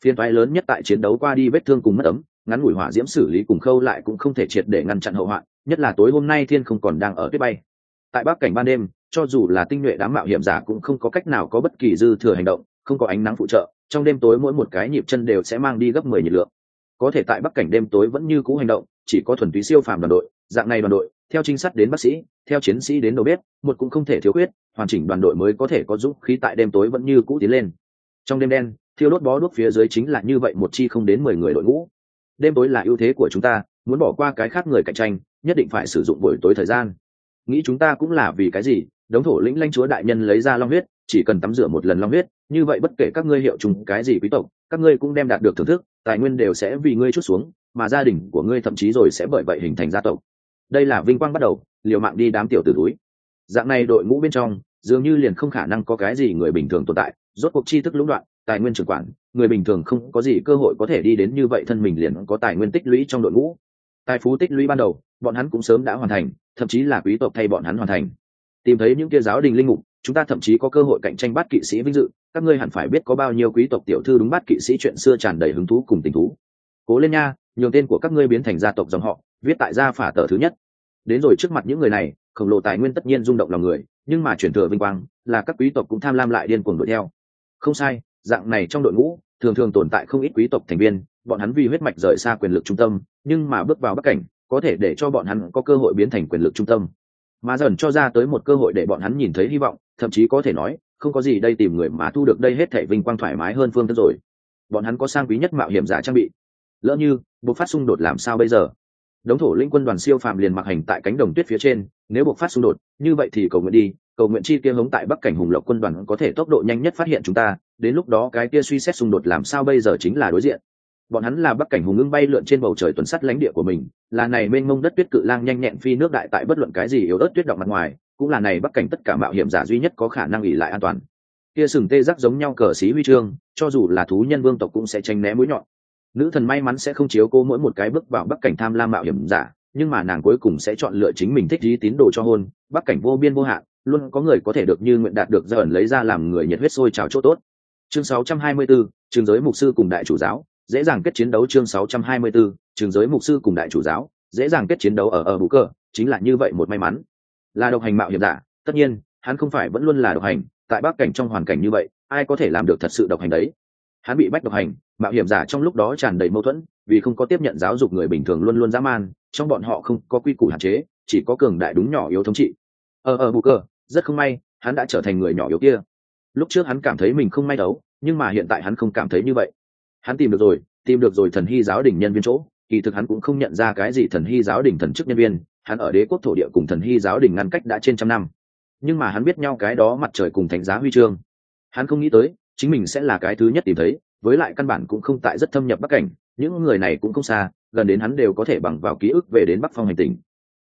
Phiên toái lớn nhất tại chiến đấu qua đi vết thương cùng mất ấm, ngắn ngủi hỏa diễm xử lý cùng khâu lại cũng không thể triệt để ngăn chặn hậu hoạn, nhất là tối hôm nay thiên không còn đang ở tuyết bay. Tại bắc cảnh ban đêm, cho dù là tinh nhuệ đám mạo hiểm giả cũng không có cách nào có bất kỳ dư thừa hành động, không có ánh nắng phụ trợ, trong đêm tối mỗi một cái nhịp chân đều sẽ mang đi gấp 10 nhiệt lượng. Có thể tại bắc cảnh đêm tối vẫn như cũ hành động, chỉ có thuần túy siêu phàm đoàn đội, dạng này đoàn đội, theo trinh sát đến bác sĩ, theo chiến sĩ đến đầu bếp, một cũng không thể thiếu khuyết, hoàn chỉnh đoàn đội mới có thể có dũng khí tại đêm tối vẫn như cũ tiến lên. Trong đêm đen, thiêu đốt bó đuốc phía dưới chính là như vậy một chi không đến 10 người đội ngũ. Đêm tối là ưu thế của chúng ta, muốn bỏ qua cái khác người cạnh tranh, nhất định phải sử dụng buổi tối thời gian. Nghĩ chúng ta cũng là vì cái gì? Đống thổ lĩnh lãnh chúa đại nhân lấy ra long huyết, chỉ cần tắm rửa một lần long huyết, như vậy bất kể các ngươi hiệu trùng cái gì quý tộc, các ngươi cũng đem đạt được thưởng thức, tài nguyên đều sẽ vì ngươi chút xuống, mà gia đình của ngươi thậm chí rồi sẽ bởi vậy hình thành gia tộc. Đây là vinh quang bắt đầu, liều mạng đi đám tiểu tử túi. Dạng này đội ngũ bên trong, dường như liền không khả năng có cái gì người bình thường tồn tại, rốt cuộc tri thức lũng đoạn, tài nguyên trưởng quản, người bình thường không có gì cơ hội có thể đi đến như vậy, thân mình liền có tài nguyên tích lũy trong đội ngũ. Tài phú tích lũy ban đầu, bọn hắn cũng sớm đã hoàn thành, thậm chí là quý tộc thay bọn hắn hoàn thành. Tìm thấy những kia giáo đình linh mục, chúng ta thậm chí có cơ hội cạnh tranh bát kỵ sĩ vinh dự, các ngươi hẳn phải biết có bao nhiêu quý tộc tiểu thư đúng bát kỵ sĩ chuyện xưa tràn đầy hứng thú cùng tình thú. Cố lên nha, nhường tên của các ngươi biến thành gia tộc dòng họ, viết tại gia phả tờ thứ nhất. Đến rồi trước mặt những người này, khổng lồ tài nguyên tất nhiên rung động lòng người, nhưng mà chuyển thừa vinh quang là các quý tộc cũng tham lam lại điên cuồng đuổi theo. Không sai, dạng này trong đội ngũ thường thường tồn tại không ít quý tộc thành viên, bọn hắn vì huyết mạch rời xa quyền lực trung tâm, nhưng mà bước vào bắc cảnh có thể để cho bọn hắn có cơ hội biến thành quyền lực trung tâm, mà dần cho ra tới một cơ hội để bọn hắn nhìn thấy hy vọng, thậm chí có thể nói không có gì đây tìm người mà thu được đây hết thảy vinh quang thoải mái hơn phương thức rồi. Bọn hắn có sang quý nhất mạo hiểm giả trang bị, lỡ như buộc phát xung đột làm sao bây giờ? Đống thổ lĩnh quân đoàn siêu phàm liền mặc hành tại cánh đồng tuyết phía trên, nếu buộc phát xung đột như vậy thì cầu nguyện đi, cầu nguyện chi kia hống tại bắc cảnh hùng lộc quân đoàn có thể tốc độ nhanh nhất phát hiện chúng ta, đến lúc đó cái kia suy xét xung đột làm sao bây giờ chính là đối diện. Bọn hắn là bắc cảnh hùng ưng bay lượn trên bầu trời tuần sắt lãnh địa của mình, là này mênh mông đất tuyết cự lang nhanh nhẹn phi nước đại tại bất luận cái gì yếu ớt tuyết động mặt ngoài, cũng là này bắc cảnh tất cả mạo hiểm giả duy nhất có khả năng ỷ lại an toàn. Kia sừng tê giác giống nhau cờ xí huy chương, cho dù là thú nhân vương tộc cũng sẽ tránh né mũi nhọn. Nữ thần may mắn sẽ không chiếu cố mỗi một cái bước vào bắc cảnh tham lam mạo hiểm giả, nhưng mà nàng cuối cùng sẽ chọn lựa chính mình thích ý tín đồ cho hôn. Bắc cảnh vô biên vô hạn, luôn có người có thể được như nguyện đạt được dần lấy ra làm người nhiệt huyết sôi trào chỗ tốt. Chương 624, trường giới mục sư cùng đại chủ giáo, dễ dàng kết chiến đấu. Chương 624, trường giới mục sư cùng đại chủ giáo, dễ dàng kết chiến đấu ở bù cờ, chính là như vậy một may mắn. Là độc hành mạo hiểm giả, tất nhiên, hắn không phải vẫn luôn là độc hành, tại bắc cảnh trong hoàn cảnh như vậy, ai có thể làm được thật sự độc hành đấy? Hắn bị bách độc hành, mạo hiểm giả trong lúc đó tràn đầy mâu thuẫn, vì không có tiếp nhận giáo dục người bình thường luôn luôn dã man, trong bọn họ không có quy củ hạn chế, chỉ có cường đại đúng nhỏ yếu thống trị. Ở bù cờ, rất không may, hắn đã trở thành người nhỏ yếu kia. Lúc trước hắn cảm thấy mình không may đấu, nhưng mà hiện tại hắn không cảm thấy như vậy. Hắn tìm được rồi thần hy giáo đình nhân viên chỗ, kỳ thực hắn cũng không nhận ra cái gì thần hy giáo đình thần chức nhân viên, hắn ở đế quốc thổ địa cùng thần hy giáo đình ngăn cách đã trên trăm năm, nhưng mà hắn biết nhau cái đó mặt trời cùng thánh giá huy chương. Hắn không nghĩ tới chính mình sẽ là cái thứ nhất tìm thấy, với lại căn bản cũng không tại rất thâm nhập bắc cảnh, những người này cũng không xa, gần đến hắn đều có thể bằng vào ký ức về đến bắc phong hành tinh.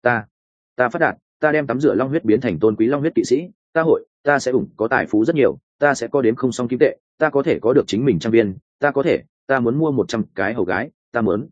Ta phát đạt, ta đem tắm rửa long huyết biến thành tôn quý long huyết kỵ sĩ, ta sẽ có tài phú rất nhiều, ta sẽ có đếm không xong kim tệ, ta có thể có được chính mình trang viên, ta muốn mua 100 cái hầu gái, ta muốn.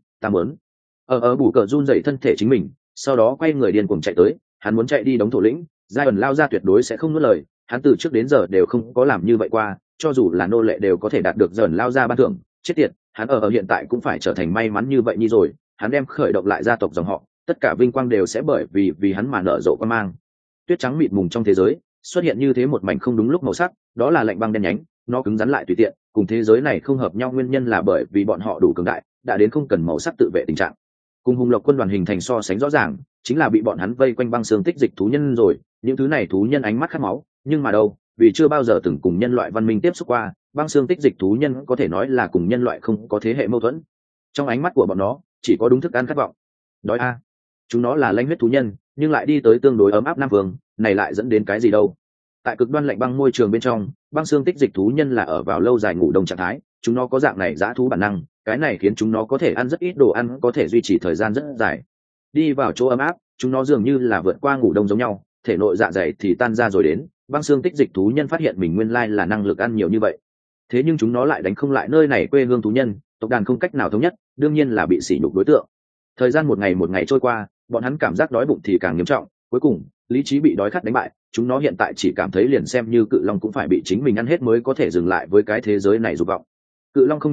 Ở bù cờ run dậy thân thể chính mình, sau đó quay người điên cuồng chạy tới, hắn muốn chạy đi đống thổ lĩnh, giai ẩn lao ra tuyệt đối sẽ không nuốt lời, hắn từ trước đến giờ đều không có làm như vậy qua, cho dù là nô lệ đều có thể đạt được dần lao ra ban thưởng, chết tiệt, hắn ở hiện tại cũng phải trở thành may mắn như vậy rồi, hắn đem khởi động lại gia tộc dòng họ, tất cả vinh quang đều sẽ bởi vì hắn mà nở rộ quang mang. Tuyết trắng mịt mùng trong thế giới xuất hiện như thế một mảnh không đúng lúc màu sắc, đó là lạnh băng đen nhánh, nó cứng rắn lại tùy tiện, cùng thế giới này không hợp nhau nguyên nhân là bởi vì bọn họ đủ cường đại, đã đến không cần màu sắc tự vệ tình trạng. Cùng hùng lộc quân đoàn hình thành so sánh rõ ràng, chính là bị bọn hắn vây quanh băng xương tích dịch thú nhân rồi, những thứ này thú nhân ánh mắt khát máu, nhưng mà đâu, vì chưa bao giờ từng cùng nhân loại văn minh tiếp xúc qua, băng xương tích dịch thú nhân có thể nói là cùng nhân loại không có thế hệ mâu thuẫn. Trong ánh mắt của bọn nó chỉ có đúng thức ăn khát vọng. Đói a. Chúng nó là lãnh huyết thú nhân, nhưng lại đi tới tương đối ấm áp nam vương, này lại dẫn đến cái gì đâu? Tại cực đoan lạnh băng môi trường bên trong, băng xương tích dịch thú nhân là ở vào lâu dài ngủ đông trạng thái, chúng nó có dạng này dã thú bản năng, cái này khiến chúng nó có thể ăn rất ít đồ ăn, có thể duy trì thời gian rất dài. Đi vào chỗ ấm áp, chúng nó dường như là vượt qua ngủ đông giống nhau, thể nội dạ dày thì tan ra rồi đến. Băng xương tích dịch thú nhân phát hiện mình nguyên lai là năng lực ăn nhiều như vậy, thế nhưng chúng nó lại đánh không lại nơi này quê hương thú nhân, tộc đàn không cách nào thống nhất, đương nhiên là bị sỉ nhục đối tượng. Thời gian một ngày trôi qua, bọn hắn cảm giác đói bụng thì càng nghiêm trọng, cuối cùng lý trí bị đói khát đánh bại, chúng nó hiện tại chỉ cảm thấy liền xem như cự long cũng phải bị chính mình ăn hết mới có thể dừng lại với cái thế giới này dục vọng. Cự long không nhìn thấy,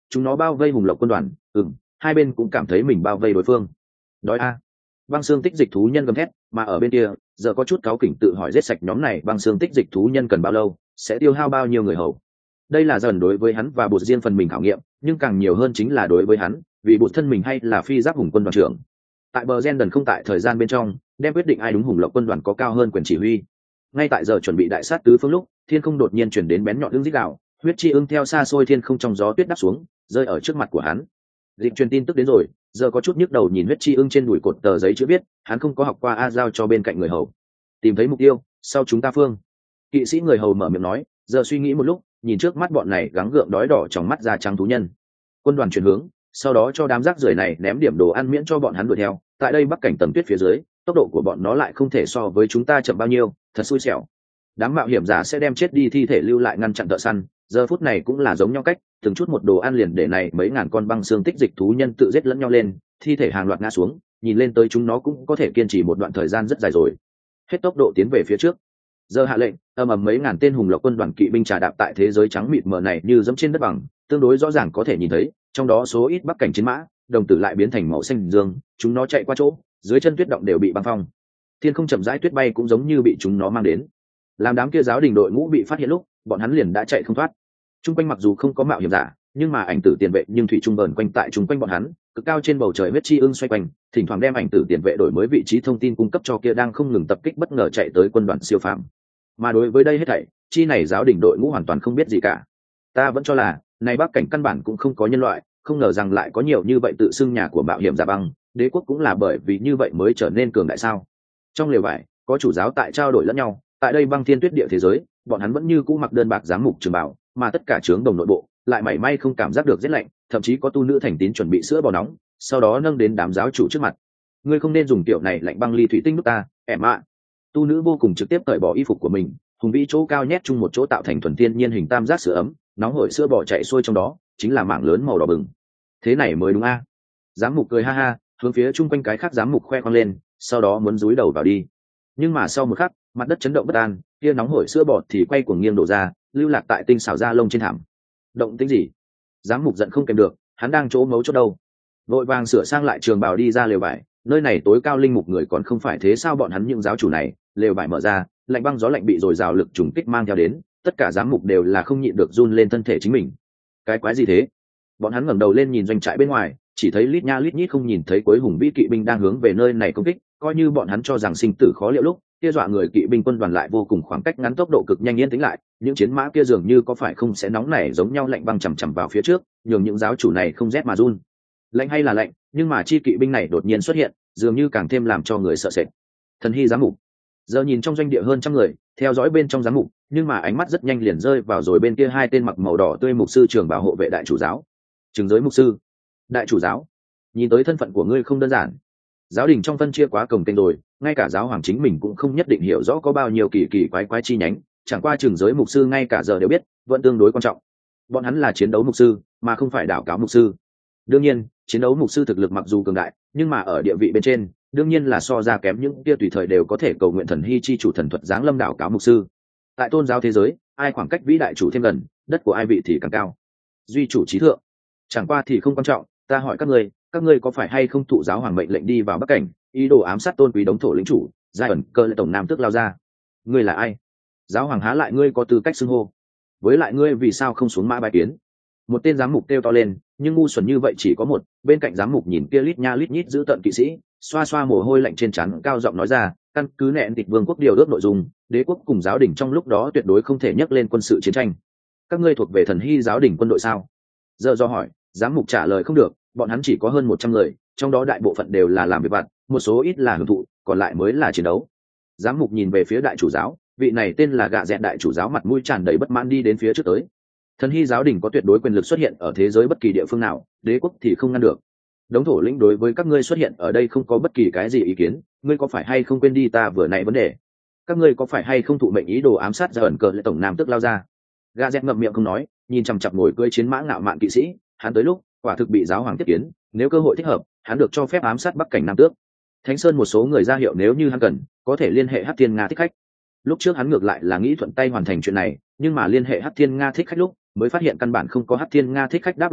chúng nó bao vây hùng lộc quân đoàn. Hai bên cũng cảm thấy mình bao vây đối phương. Đói a. Băng xương tích dịch thú nhân gầm thét, mà ở bên kia giờ có chút cáu kỉnh tự hỏi giết sạch nhóm này băng xương tích dịch thú nhân cần bao lâu, sẽ tiêu hao bao nhiêu người hầu. Đây là dần đối với hắn và bột riêng phần mình khảo nghiệm, nhưng càng nhiều hơn chính là đối với hắn, vì bột thân mình hay là phi giáp hùng quân đoàn trưởng. Tại bờ gen đần không tại thời gian bên trong đem quyết định ai đúng hùng lộc quân đoàn có cao hơn quyền chỉ huy. Ngay tại giờ chuẩn bị đại sát tứ phương lúc, thiên không đột nhiên chuyển đến bén nhọn ưng rít gào, huyết chi ưng theo xa xôi thiên không trong gió tuyết đáp xuống, rơi ở trước mặt của hắn. Dịch truyền tin tức đến rồi, giờ có chút nhức đầu nhìn huyết chi ưng trên đùi cột tờ giấy chữ viết, hắn không có học qua a giao cho bên cạnh người hầu. Tìm thấy mục tiêu, sau chúng ta phương. Kỵ sĩ người hầu mở miệng nói, giờ suy nghĩ một lúc, nhìn trước mắt bọn này gắng gượng đói đỏ trong mắt da trắng thú nhân. Quân đoàn chuyển hướng, sau đó cho đám rác rưởi này ném điểm đồ ăn miễn cho bọn hắn đuổi theo. Tại đây bắc cảnh tầm tuyết phía dưới, tốc độ của bọn nó lại không thể so với chúng ta chậm bao nhiêu, thật xui xẻo. Đám mạo hiểm giả sẽ đem chết đi thi thể lưu lại ngăn chặn thợ săn, giờ phút này cũng là giống nhau cách, từng chút một đồ ăn liền để này mấy ngàn con băng xương tích dịch thú nhân tự giết lẫn nhau lên, thi thể hàng loạt ngã xuống, nhìn lên tới chúng nó cũng có thể kiên trì một đoạn thời gian rất dài rồi. Hết tốc độ tiến về phía trước. Giờ hạ lệnh, ầm mấy ngàn tên hùng lộc quân đoàn kỵ binh trà đạp tại thế giới trắng mịt mờ này như dẫm trên đất bằng, tương đối rõ ràng có thể nhìn thấy, trong đó số ít bắc cảnh chiến mã, đồng tử lại biến thành màu xanh dương, chúng nó chạy qua chỗ, dưới chân tuyết động đều bị băng phong. Thiên không chậm rãi tuyết bay cũng giống như bị chúng nó mang đến. Làm đám kia giáo đình đội ngũ bị phát hiện lúc, bọn hắn liền đã chạy không thoát. Trung quanh mặc dù không có mạo hiểm giả, nhưng mà ảnh tử tiền vệ nhưng thủy trung vờn quanh tại trung quanh bọn hắn, cực cao trên bầu trời huyết chi ưng xoay quanh, thỉnh thoảng đem ảnh tử tiền vệ đổi mới vị trí thông tin cung cấp cho kia đang không ngừng tập kích bất ngờ chạy tới quân đoàn siêu phàm. Mà đối với đây hết thảy, chi này giáo đình đội ngũ hoàn toàn không biết gì cả. Ta vẫn cho là, này bắc cảnh căn bản cũng không có nhân loại, không ngờ rằng lại có nhiều như vậy tự xưng nhà của mạo hiểm giả băng, đế quốc cũng là bởi vì như vậy mới trở nên cường đại sao? Trong lều vải, có chủ giáo tại trao đổi lẫn nhau, tại đây băng thiên tuyết địa thế giới, bọn hắn vẫn như cũ mặc đơn bạc giám mục trường bào, mà tất cả trướng đồng nội bộ lại mảy may không cảm giác được rét lạnh, thậm chí có tu nữ thành tín chuẩn bị sữa bò nóng, sau đó nâng đến đám giáo chủ trước mặt. Ngươi không nên dùng kiểu này lạnh băng ly thủy tinh nước ta, em ạ. Tu nữ vô cùng trực tiếp cởi bỏ y phục của mình, hùng vĩ chỗ cao nhét chung một chỗ tạo thành thuần thiên nhiên hình tam giác sữa ấm, nóng hổi sữa bò chạy xuôi trong đó, chính là mảng lớn màu đỏ bừng. Thế này mới đúng a. Giám mục cười ha ha, hướng phía chung quanh cái khác giám mục khoe khoang lên, sau đó muốn dúi đầu vào đi. Nhưng mà sau một khắc, mặt đất chấn động bất an, kia nóng hổi sữa bọt thì quay cuồng nghiêng đổ ra, lưu lạc tại tinh xảo da lông trên thảm. Động tĩnh gì? Giám mục giận không kèm được, hắn đang chỗ mấu chốt đâu. Vội vàng sửa sang lại trường bào đi ra lều vải, nơi này tối cao linh mục người còn không phải thế sao bọn hắn những giáo chủ này, lều vải mở ra, lạnh băng gió lạnh bị dồi dào lực trùng kích mang theo đến, tất cả giám mục đều là không nhịn được run lên thân thể chính mình. Cái quái gì thế? Bọn hắn ngẩng đầu lên nhìn doanh trại bên ngoài, chỉ thấy lít nha lít nhít không nhìn thấy cuối hùng vĩ kỵ binh đang hướng về nơi này công kích, coi như bọn hắn cho rằng sinh tử khó liệu lúc, kia dọa người kỵ binh quân đoàn lại vô cùng khoảng cách ngắn tốc độ cực nhanh yên tĩnh lại, những chiến mã kia dường như có phải không sẽ nóng nảy giống nhau lạnh băng chằm chằm vào phía trước, nhường những giáo chủ này không rét mà run. Lạnh hay là lạnh, nhưng mà chi kỵ binh này đột nhiên xuất hiện, dường như càng thêm làm cho người sợ sệt. Thần hy giám mục giờ nhìn trong doanh địa hơn trăm người, theo dõi bên trong giám mục, nhưng mà ánh mắt rất nhanh liền rơi vào rồi bên kia hai tên mặc màu đỏ tươi mục sư trưởng bảo hộ vệ đại chủ giáo. Trường giới mục sư, đại chủ giáo, nhìn tới thân phận của ngươi không đơn giản. Giáo đình trong phân chia quá cồng kềnh rồi, ngay cả giáo hoàng chính mình cũng không nhất định hiểu rõ có bao nhiêu kỳ kỳ quái quái chi nhánh, chẳng qua trường giới mục sư ngay cả giờ đều biết, vẫn tương đối quan trọng. Bọn hắn là chiến đấu mục sư, mà không phải đảo cáo mục sư. Đương nhiên, chiến đấu mục sư thực lực mặc dù cường đại, nhưng mà ở địa vị bên trên, đương nhiên là so ra kém những kia tùy thời đều có thể cầu nguyện thần hy chi chủ thần thuật giáng lâm đảo cáo mục sư. Tại tôn giáo thế giới, ai khoảng cách vĩ đại chủ thêm gần, đất của ai vị thì càng cao. Duy chủ trí thượng. Chẳng qua thì không quan trọng, ta hỏi các ngươi có phải hay không thụ giáo hoàng mệnh lệnh đi vào bắc cảnh, ý đồ ám sát tôn quý đống thổ lĩnh chủ, giai ẩn cơ lệ tổng nam tước lao ra? Ngươi là ai? Giáo hoàng há lại ngươi có tư cách xưng hô? Với lại ngươi vì sao không xuống mã bài kiến? Một tên giám mục kêu to lên, nhưng ngu xuẩn như vậy chỉ có một. Bên cạnh giám mục nhìn kia lít nha lít nhít giữ tận kỵ sĩ, xoa xoa mồ hôi lạnh trên trán, cao giọng nói ra, căn cứ nẹn tịch vương quốc điều ước nội dung, đế quốc cùng giáo đình trong lúc đó tuyệt đối không thể nhắc lên quân sự chiến tranh. Các ngươi thuộc về thần hy giáo đình quân đội sao? Giờ do hỏi, giám mục trả lời không được, bọn hắn chỉ có hơn 100 người, trong đó đại bộ phận đều là làm việc vặt, một số ít là hưởng thụ, còn lại mới là chiến đấu. Giám mục nhìn về phía đại chủ giáo, vị này tên là Gạ Dẹt đại chủ giáo mặt mũi tràn đầy bất mãn đi đến phía trước tới. Thần hy giáo đình có tuyệt đối quyền lực xuất hiện ở thế giới bất kỳ địa phương nào, đế quốc thì không ngăn được. Đống thổ lĩnh đối với các ngươi xuất hiện ở đây không có bất kỳ cái gì ý kiến, ngươi có phải hay không quên đi ta vừa nãy vấn đề? Các ngươi có phải hay không thụ mệnh ý đồ ám sát ra ẩn cờ lệ tổng nam tức lao ra? Gạ Dẹt ngậm miệng không nói, nhìn chằm chằm ngồi cưỡi chiến mã ngạo mạn kỵ sĩ, hắn tới lúc quả thực bị giáo hoàng tiếp kiến, nếu cơ hội thích hợp, hắn được cho phép ám sát bắc cảnh nam tước. Thánh Sơn một số người ra hiệu nếu như hắn cần, có thể liên hệ Hắc Thiên Nga thích khách. Lúc trước hắn ngược lại là nghĩ thuận tay hoàn thành chuyện này, nhưng mà liên hệ Hắc Thiên Nga thích khách lúc, mới phát hiện căn bản không có Hắc Thiên Nga thích khách đáp lại hắn,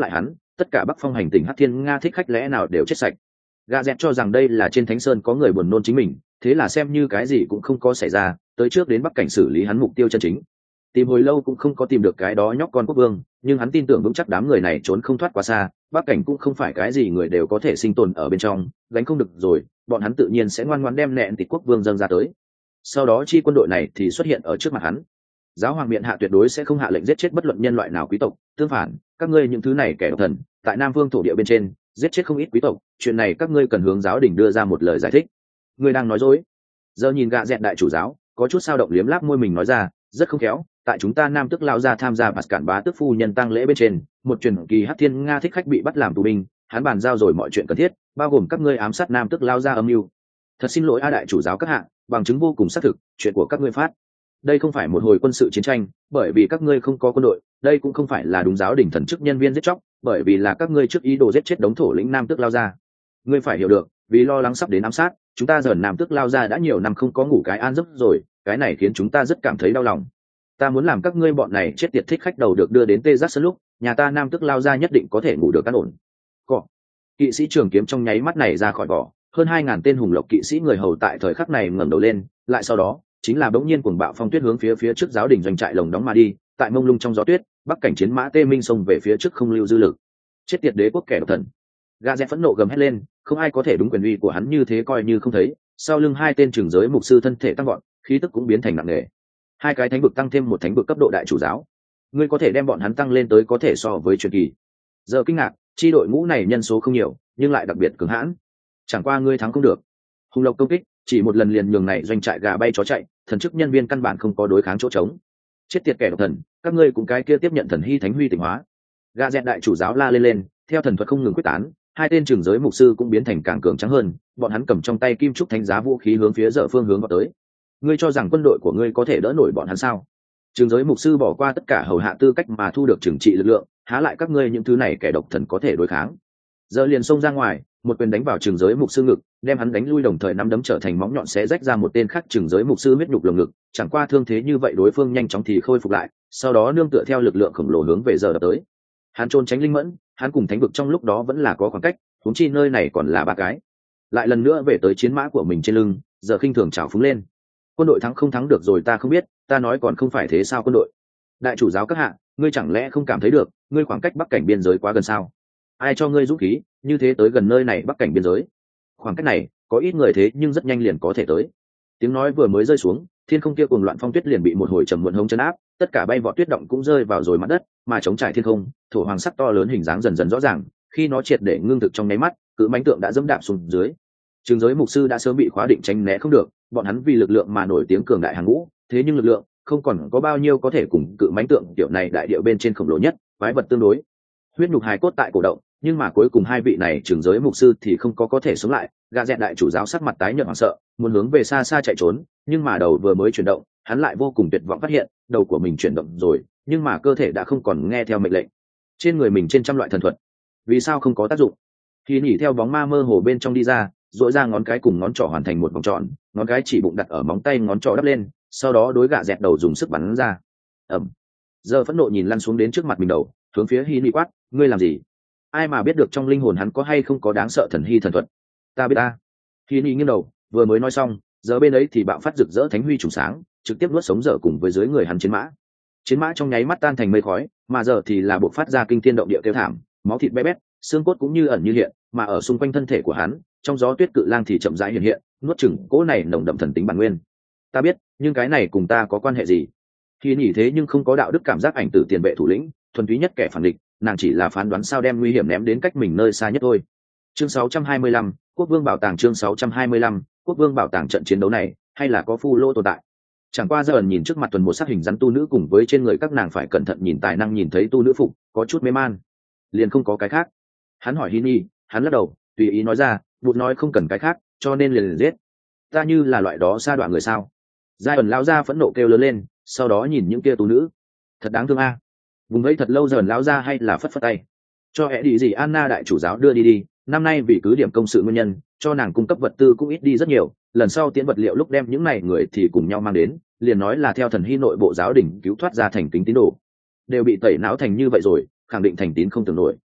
tất cả Bắc Phong hành tỉnh Hắc Thiên Nga thích khách lẽ nào đều chết sạch. Gà dẹt cho rằng đây là trên Thánh Sơn có người buồn nôn chính mình, thế là xem như cái gì cũng không có xảy ra, tới trước đến Bắc cảnh xử lý hắn mục tiêu chân chính. Tìm hồi lâu cũng không có tìm được cái đó nhóc con quốc vương, nhưng hắn tin tưởng vững chắc đám người này trốn không thoát quá xa, Bắc cảnh cũng không phải cái gì người đều có thể sinh tồn ở bên trong, gánh không được rồi, bọn hắn tự nhiên sẽ ngoan ngoãn đem nện tịch quốc vương dâng ra tới. Sau đó chi quân đội này thì xuất hiện ở trước mặt hắn. Giáo hoàng miện hạ tuyệt đối sẽ không hạ lệnh giết chết bất luận nhân loại nào quý tộc, tương phản, các ngươi những thứ này kẻ độc thần, tại Nam Vương thổ địa bên trên, giết chết không ít quý tộc, chuyện này các ngươi cần hướng giáo đình đưa ra một lời giải thích. Ngươi đang nói dối. Giờ nhìn gạ dẹn đại chủ giáo, có chút sao động liếm láp môi mình nói ra, rất không khéo, tại chúng ta Nam Tức lao ra tham gia bạt cản bá tước phu nhân tang lễ bên trên, một truyền kỳ Hắc Thiên Nga thích khách bị bắt làm tù binh, hắn bàn giao rồi mọi chuyện cần thiết, bao gồm các ngươi ám sát Nam Tức lao ra âm mưu. Thật xin lỗi a đại chủ giáo các hạ, bằng chứng vô cùng xác thực, chuyện của các ngươi phát. Đây không phải một hồi quân sự chiến tranh, bởi vì các ngươi không có quân đội, đây cũng không phải là đúng giáo đình thần chức nhân viên giết chóc, bởi vì là các ngươi trước ý đồ giết chết đống thổ lĩnh Nam Tước lao ra. Ngươi phải hiểu được, vì lo lắng sắp đến ám sát, chúng ta giờ Nam Tước lao ra đã nhiều năm không có ngủ cái an giấc rồi, cái này khiến chúng ta rất cảm thấy đau lòng. Ta muốn làm các ngươi bọn này chết tiệt thích khách đầu được đưa đến Tê Giác Sơn lúc, nhà ta Nam Tước lao ra nhất định có thể ngủ được an ổn. Cọ. Kỵ sĩ trường kiếm trong nháy mắt này ra khỏi vỏ, hơn 2000 tên hùng lộc kỵ sĩ người hầu tại thời khắc này ngẩng đầu lên, lại sau đó chính là bỗng nhiên cuồng bạo phong tuyết hướng phía trước giáo đình doanh trại lồng đóng mà đi, tại mông lung trong gió tuyết, Bắc cảnh chiến mã Tê Minh xông về phía trước không lưu dư lực. Chết tiệt đế quốc kẻ độc thần. Gà dẹt phẫn nộ gầm hét lên, không ai có thể đúng quyền uy của hắn như thế coi như không thấy. Sau lưng hai tên trưởng giới mục sư thân thể tăng gọn, khí tức cũng biến thành nặng nề. Hai cái thánh vực tăng thêm một thánh vực cấp độ đại chủ giáo, ngươi có thể đem bọn hắn tăng lên tới có thể so với truyền kỳ. Giờ kinh ngạc, chi đội ngũ này nhân số không nhiều, nhưng lại đặc biệt cứng hãn. Chẳng qua ngươi thắng không được. Hùng lộc công kích, chỉ một lần liền nhường này doanh trại gà bay chó chạy, thần chức nhân viên căn bản không có đối kháng chỗ trống. Chết tiệt kẻ độc thần, các ngươi cũng cái kia tiếp nhận thần hy thánh huy tỉnh hóa. Gà dẹt đại chủ giáo la lên, theo thần thuật không ngừng quyết tán, hai tên trưởng giới mục sư cũng biến thành càng cường trắng hơn, bọn hắn cầm trong tay kim trúc thánh giá vũ khí hướng phía dở phương hướng vào tới. Ngươi cho rằng quân đội của ngươi có thể đỡ nổi bọn hắn sao? Trưởng giới mục sư bỏ qua tất cả hầu hạ tư cách mà thu được trừng trị lực lượng, há lại các ngươi những thứ này kẻ độc thần có thể đối kháng. Giờ liền xông ra ngoài, một quyền đánh vào trưởng giới mục sư ngực, đem hắn đánh lui, đồng thời nắm đấm trở thành móng nhọn xé rách ra một tên khác trưởng giới mục sư huyết nhục lồng ngực, chẳng qua thương thế như vậy đối phương nhanh chóng thì khôi phục lại, sau đó nương tựa theo lực lượng khổng lồ hướng về giờ đập tới. Hắn trốn tránh linh mẫn, hắn cùng thánh vực trong lúc đó vẫn là có khoảng cách, huống chi nơi này còn là ba cái. Lại lần nữa về tới chiến mã của mình trên lưng, giờ khinh thường trào phúng lên. Quân đội thắng không thắng được rồi ta không biết, ta nói còn không phải thế sao quân đội. Đại chủ giáo các hạ, ngươi chẳng lẽ không cảm thấy được, ngươi khoảng cách Bắc cảnh biên giới quá gần sao? Ai cho ngươi dũng khí, như thế tới gần nơi này Bắc cảnh biên giới? Khoảng cách này, có ít người thế nhưng rất nhanh liền có thể tới. Tiếng nói vừa mới rơi xuống, thiên không kia cuồng loạn phong tuyết liền bị một hồi trầm muộn hống chấn áp, tất cả bay vọt tuyết động cũng rơi vào rồi mặt đất, mà chống trải thiên không, thổ hoàng sắc to lớn hình dáng dần dần rõ ràng, khi nó triệt để ngưng thực trong nháy mắt, cự mãnh tượng đã dẫm đạp xuống dưới. Trường giới mục sư đã sớm bị khóa định tránh né không được, bọn hắn vì lực lượng mà nổi tiếng cường đại hàng ngũ, thế nhưng lực lượng không còn có bao nhiêu có thể cùng cự mãnh tượng kiểu này đại điệu bên trên khổng lồ nhất, quái vật tương đối. Huyết nhục hài cốt tại cổ động, nhưng mà cuối cùng hai vị này trường giới mục sư thì không có thể sống lại. Gà dẹt đại chủ giáo sắc mặt tái nhợt hoảng sợ, muốn hướng về xa xa chạy trốn, nhưng mà đầu vừa mới chuyển động, hắn lại vô cùng tuyệt vọng phát hiện đầu của mình chuyển động rồi, nhưng mà cơ thể đã không còn nghe theo mệnh lệnh. Trên người mình trên trăm loại thần thuật, vì sao không có tác dụng? Khi nhỉ theo bóng ma mơ hồ bên trong đi ra, dội ra ngón cái cùng ngón trỏ hoàn thành một vòng tròn, ngón cái chỉ bụng đặt ở móng tay ngón trỏ đắp lên, sau đó đối gạ dẹt đầu dùng sức bắn ra. Ẩm. Giờ phẫn nộ nhìn lăn xuống đến trước mặt mình đầu, hướng phía Hy Nị quát, ngươi làm gì? Ai mà biết được trong linh hồn hắn có hay không có đáng sợ thần hy thần thuật? Ta biết ta. Hy Nị nghiêng đầu, vừa mới nói xong, giờ bên ấy thì bạo phát rực rỡ thánh huy trùng sáng, trực tiếp nuốt sống dở cùng với dưới người hắn chiến mã. Chiến mã trong nháy mắt tan thành mây khói, mà giờ thì là buộc phát ra kinh thiên động địa kêu thảm, máu thịt bé bét, xương cốt cũng như ẩn như hiện, mà ở xung quanh thân thể của hắn, trong gió tuyết cự lang thì chậm rãi hiện hiện, nuốt chửng cỗ này nồng đậm thần tính bản nguyên. Ta biết, nhưng cái này cùng ta có quan hệ gì? Khi nhỉ thế nhưng không có đạo đức cảm giác ảnh tử tiền vệ thủ lĩnh, thuần túy nhất kẻ phản địch, nàng chỉ là phán đoán sao đem nguy hiểm ném đến cách mình nơi xa nhất thôi. Chương 625, Quốc vương bảo tàng. Chương 625, Quốc vương bảo tàng. Trận chiến đấu này hay là có Phu Lô tồn tại. Chẳng qua giờ nhìn trước mặt tuần một sắc hình rắn tu nữ cùng với trên người các nàng phải cẩn thận nhìn tài năng nhìn thấy tu nữ phục, có chút mê man. Liền không có cái khác. Hắn hỏi Hini, hắn lắc đầu, tùy ý nói ra, bụt nói không cần cái khác, cho nên liền giết. Ta như là loại đó sa đoạn người sao? Giai ẩn lao ra phẫn nộ kêu lớn lên, sau đó nhìn những kia tu nữ, thật đáng thương a. Vùng ấy thật lâu dần lao ra hay là phất phất tay, cho hẹ đi gì Anna đại chủ giáo đưa đi. Năm nay vì cứ điểm công sự nguyên nhân, cho nàng cung cấp vật tư cũng ít đi rất nhiều. Lần sau tiễn vật liệu lúc đem những này người thì cùng nhau mang đến, liền nói là theo thần hy nội bộ giáo đình cứu thoát ra thành kính tín đồ, đều bị tẩy não thành như vậy rồi, khẳng định thành tín không tưởng nổi.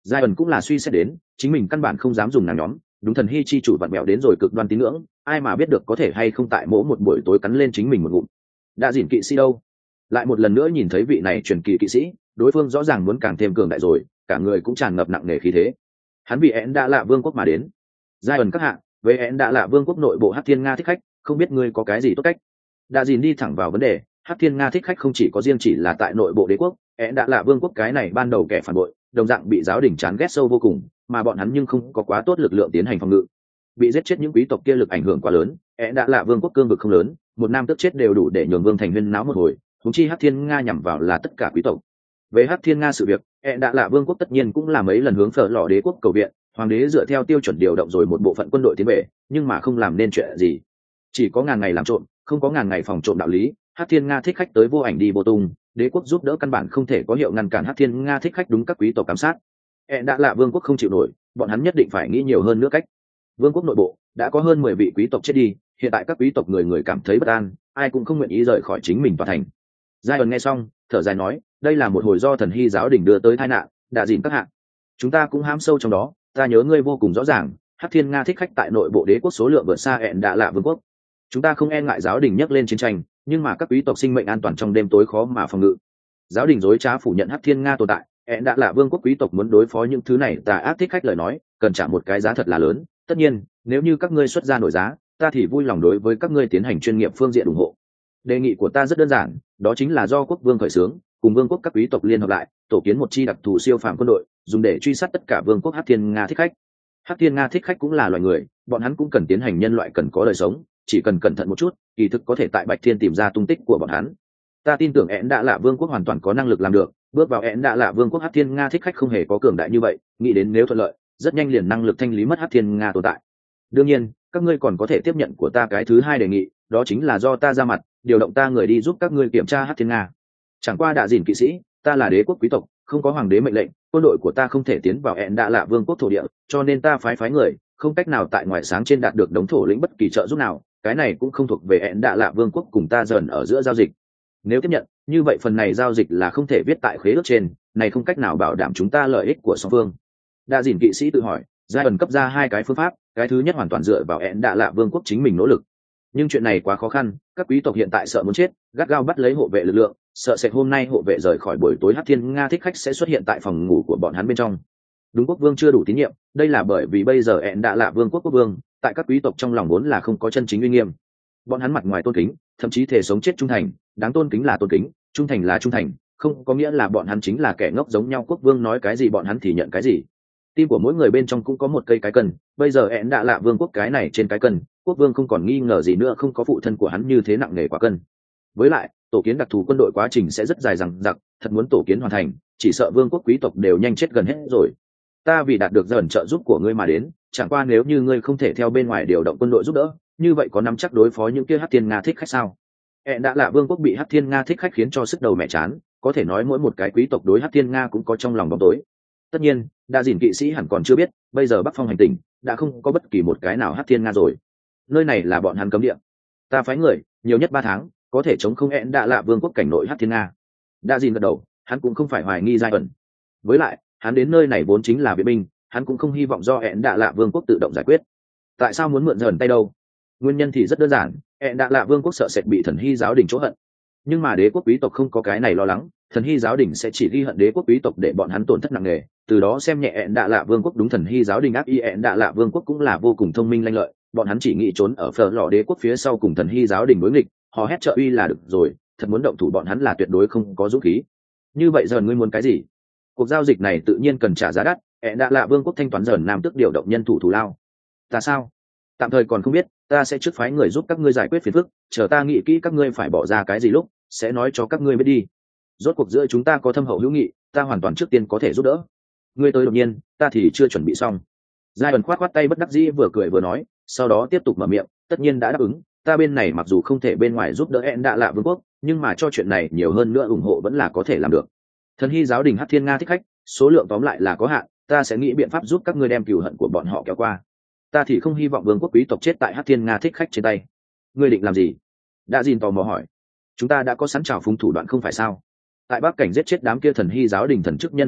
giai ẩn cũng là suy xét đến chính mình căn bản không dám dùng nàng nhóm, đúng thần hy chi chủ vặn mẹo đến rồi cực đoan tín ngưỡng, ai mà biết được có thể hay không tại mỗi một buổi tối cắn lên chính mình một ngụm. Đã dỉn kỵ sĩ đâu? Lại một lần nữa nhìn thấy vị này truyền kỳ kỵ sĩ, đối phương rõ ràng muốn càng thêm cường đại rồi, cả người cũng tràn ngập nặng nề khí thế. Hắn vì én đã lạ vương quốc mà đến. Giai ẩn các hạ, với én đã lạ vương quốc nội bộ Hắc Thiên Nga thích khách, không biết ngươi có cái gì tốt cách? Đã dỉn đi thẳng vào vấn đề. Hắc Thiên Nga thích khách không chỉ có riêng chỉ là tại nội bộ đế quốc, én đã lạ vương quốc cái này ban đầu kẻ phản bội, đồng dạng bị giáo đình chán ghét sâu vô cùng, mà bọn hắn nhưng không có quá tốt lực lượng tiến hành phòng ngự. Bị giết chết những quý tộc kia lực ảnh hưởng quá lớn, én đã lạ vương quốc cương vực không lớn, một nam tức chết đều đủ để nhường vương thành huyên náo một hồi, huống chi Hắc Thiên Nga nhằm vào là tất cả quý tộc. Về Hắc Thiên Nga sự việc, én đã lạ vương quốc tất nhiên cũng là mấy lần hướng phở lò đế quốc cầu viện, hoàng đế dựa theo tiêu chuẩn điều động rồi một bộ phận quân đội tiến về, nhưng mà không làm nên chuyện gì. Chỉ có ngàn ngày làm trộm, không có ngàn ngày phòng trộm đạo lý. Hắc Thiên Nga thích khách tới vô ảnh đi vô tung, đế quốc giúp đỡ căn bản không thể có hiệu ngăn cản Hắc Thiên Nga thích khách đúng các quý tộc ám sát. Đã lạ vương quốc không chịu nổi, bọn hắn nhất định phải nghĩ nhiều hơn nữa cách. Vương quốc nội bộ đã có hơn 10 vị quý tộc chết đi, hiện tại các quý tộc người người cảm thấy bất an, ai cũng không nguyện ý rời khỏi chính mình tòa thành. Giai ẩn nghe xong, thở dài nói, đây là một hồi do thần hy giáo đình đưa tới tai nạn, đã dìn các hạng. Chúng ta cũng hám sâu trong đó, ta nhớ ngươi vô cùng rõ ràng, Hắc Thiên Nga thích khách tại nội bộ đế quốc số lượng vượt xa đã lạ vương quốc. Chúng ta không e ngại giáo đình nhắc lên chiến tranh, nhưng mà các quý tộc sinh mệnh an toàn trong đêm tối khó mà phòng ngự. Giáo đình dối trá phủ nhận Hắc Thiên Nga tồn tại, đã lạ vương quốc quý tộc muốn đối phó những thứ này tà ác thích khách lời nói, cần trả một cái giá thật là lớn. Tất nhiên, nếu như các ngươi xuất ra nổi giá, ta thì vui lòng đối với các ngươi tiến hành chuyên nghiệp phương diện ủng hộ. Đề nghị của ta rất đơn giản, đó chính là do quốc vương khởi xướng, cùng vương quốc các quý tộc liên hợp lại, tổ kiến một chi đặc thù siêu phàm quân đội, dùng để truy sát tất cả vương quốc Hắc Thiên Nga thích khách. Hắc Thiên Nga thích khách cũng là loài người, bọn hắn cũng cần tiến hành nhân loại cần có đời sống, chỉ cần cẩn thận một chút, kỳ thực có thể tại Bạch Thiên tìm ra tung tích của bọn hắn. Ta tin tưởng én đã lạ vương quốc hoàn toàn có năng lực làm được, bước vào én đã lạ vương quốc Hắc Thiên Nga thích khách không hề có cường đại như vậy, nghĩ đến nếu thuận lợi, rất nhanh liền năng lực thanh lý mất Hắc Thiên Nga tồn tại. Đương nhiên, các ngươi còn có thể tiếp nhận của ta cái thứ hai đề nghị, đó chính là do ta ra mặt, điều động ta người đi giúp các ngươi kiểm tra Hắc Thiên Nga. Chẳng qua đã dìn kỵ sĩ, ta là đế quốc quý tộc, không có hoàng đế mệnh lệnh, quân đội của ta không thể tiến vào én đã lạ vương quốc thổ địa, cho nên ta phái người, không cách nào tại ngoại sáng trên đạt được đống thổ lĩnh bất kỳ trợ giúp nào, cái này cũng không thuộc về én đã lạ vương quốc cùng ta dần ở giữa giao dịch. Nếu tiếp nhận, như vậy phần này giao dịch là không thể viết tại khế ước trên, này không cách nào bảo đảm chúng ta lợi ích của song phương. Đã dìn kỵ sĩ tự hỏi, giai ẩn cấp ra hai cái phương pháp, cái thứ nhất hoàn toàn dựa vào én đã lạ vương quốc chính mình nỗ lực, nhưng chuyện này quá khó khăn, các quý tộc hiện tại sợ muốn chết, gắt gao bắt lấy hộ vệ lực lượng, sợ sẽ hôm nay hộ vệ rời khỏi buổi tối Hắc Thiên Nga thích khách sẽ xuất hiện tại phòng ngủ của bọn hắn bên trong. Đúng, quốc vương chưa đủ tín nhiệm, đây là bởi vì bây giờ én đã lạ vương quốc quốc vương, tại các quý tộc trong lòng vốn là không có chân chính uy nghiêm. Bọn hắn mặt ngoài tôn kính, thậm chí thể sống chết trung thành, đáng tôn kính là tôn kính, trung thành là trung thành, không có nghĩa là bọn hắn chính là kẻ ngốc giống nhau, quốc vương nói cái gì bọn hắn thì nhận cái gì. Tim của mỗi người bên trong cũng có một cây cái cân, bây giờ én đã lạ vương quốc cái này trên cái cân, quốc vương không còn nghi ngờ gì nữa không có phụ thân của hắn như thế nặng nề quá cân. Với lại, tổ kiến đặc thù quân đội quá trình sẽ rất dài dằng dặc, thật muốn tổ kiến hoàn thành, chỉ sợ vương quốc quý tộc đều nhanh chết gần hết rồi. Ta vì đạt được dần trợ giúp của ngươi mà đến, chẳng qua nếu như ngươi không thể theo bên ngoài điều động quân đội giúp đỡ, như vậy có nắm chắc đối phó những kia Hắc Thiên Nga thích khách sao? Đã lạ vương quốc bị Hắc Thiên Nga thích khách khiến cho sức đầu mẹ chán, có thể nói mỗi một cái quý tộc đối Hắc Thiên Nga cũng có trong lòng bóng tối. Tất nhiên, đã dìn kỵ sĩ hẳn còn chưa biết, bây giờ Bắc Phong hành tỉnh đã không có bất kỳ một cái nào Hắc Thiên Nga rồi. Nơi này là bọn hắn cấm địa. Ta phái người, nhiều nhất 3 tháng, có thể chống không đã lạ vương quốc cảnh nội Hắc Thiên Nga. Đã dìn gật đầu, hắn cũng không phải hoài nghi giai ẩn. Với lại, hắn đến nơi này vốn chính là viện binh, hắn cũng không hy vọng do đã lạ vương quốc tự động giải quyết. Tại sao muốn mượn dần tay đâu? Nguyên nhân thì rất đơn giản, đã lạ vương quốc sợ sệt bị thần hy giáo đình chỗ hận. Nhưng mà đế quốc quý tộc không có cái này lo lắng, thần hy giáo đình sẽ chỉ ghi hận đế quốc quý tộc để bọn hắn tổn thất nặng nề, từ đó xem nhẹ đã lạ vương quốc. Đúng, thần hy giáo đình ác ý, đã lạ vương quốc cũng là vô cùng thông minh lanh lợi, bọn hắn chỉ nghĩ trốn ở phở lò đế quốc phía sau cùng thần hy giáo đình đối nghịch, họ hét trợ uy là được rồi, thật muốn động thủ bọn hắn là tuyệt đối không có dũng khí. Như vậy giờ ngươi muốn cái gì? Cuộc giao dịch này tự nhiên cần trả giá đắt, đã lạ vương quốc thanh toán dần nam tức điều động nhân thủ thù lao. Ta sao? Tạm thời còn không biết, ta sẽ trước phái người giúp các ngươi giải quyết phiền phức, chờ ta nghĩ kỹ các ngươi phải bỏ ra cái gì lúc sẽ nói cho các ngươi biết đi. Rốt cuộc giữa chúng ta có thâm hậu hữu nghị, ta hoàn toàn trước tiên có thể giúp đỡ. Ngươi tới đột nhiên, ta thì chưa chuẩn bị xong. Giai ẩn khoát tay bất đắc dĩ vừa cười vừa nói, sau đó tiếp tục mở miệng, tất nhiên đã đáp ứng, ta bên này mặc dù không thể bên ngoài giúp đỡ đã lạ vương quốc, nhưng mà cho chuyện này nhiều hơn nữa ủng hộ vẫn là có thể làm được. Thần hy giáo đình Hắc Thiên Nga thích khách, số lượng tóm lại là có hạn, ta sẽ nghĩ biện pháp giúp các ngươi đem cừu hận của bọn họ kéo qua. Ta thì không hy vọng vương quốc quý tộc chết tại Hắc Thiên Nga thích khách trên tay. Ngươi định làm gì? Đã dìn tò mò hỏi. Chúng ta đã có sẵn trào phúng thủ đoạn không phải sao? Tại Bắc cảnh giết chết đám kia thần hy giáo đình thần chức nhân viên chết,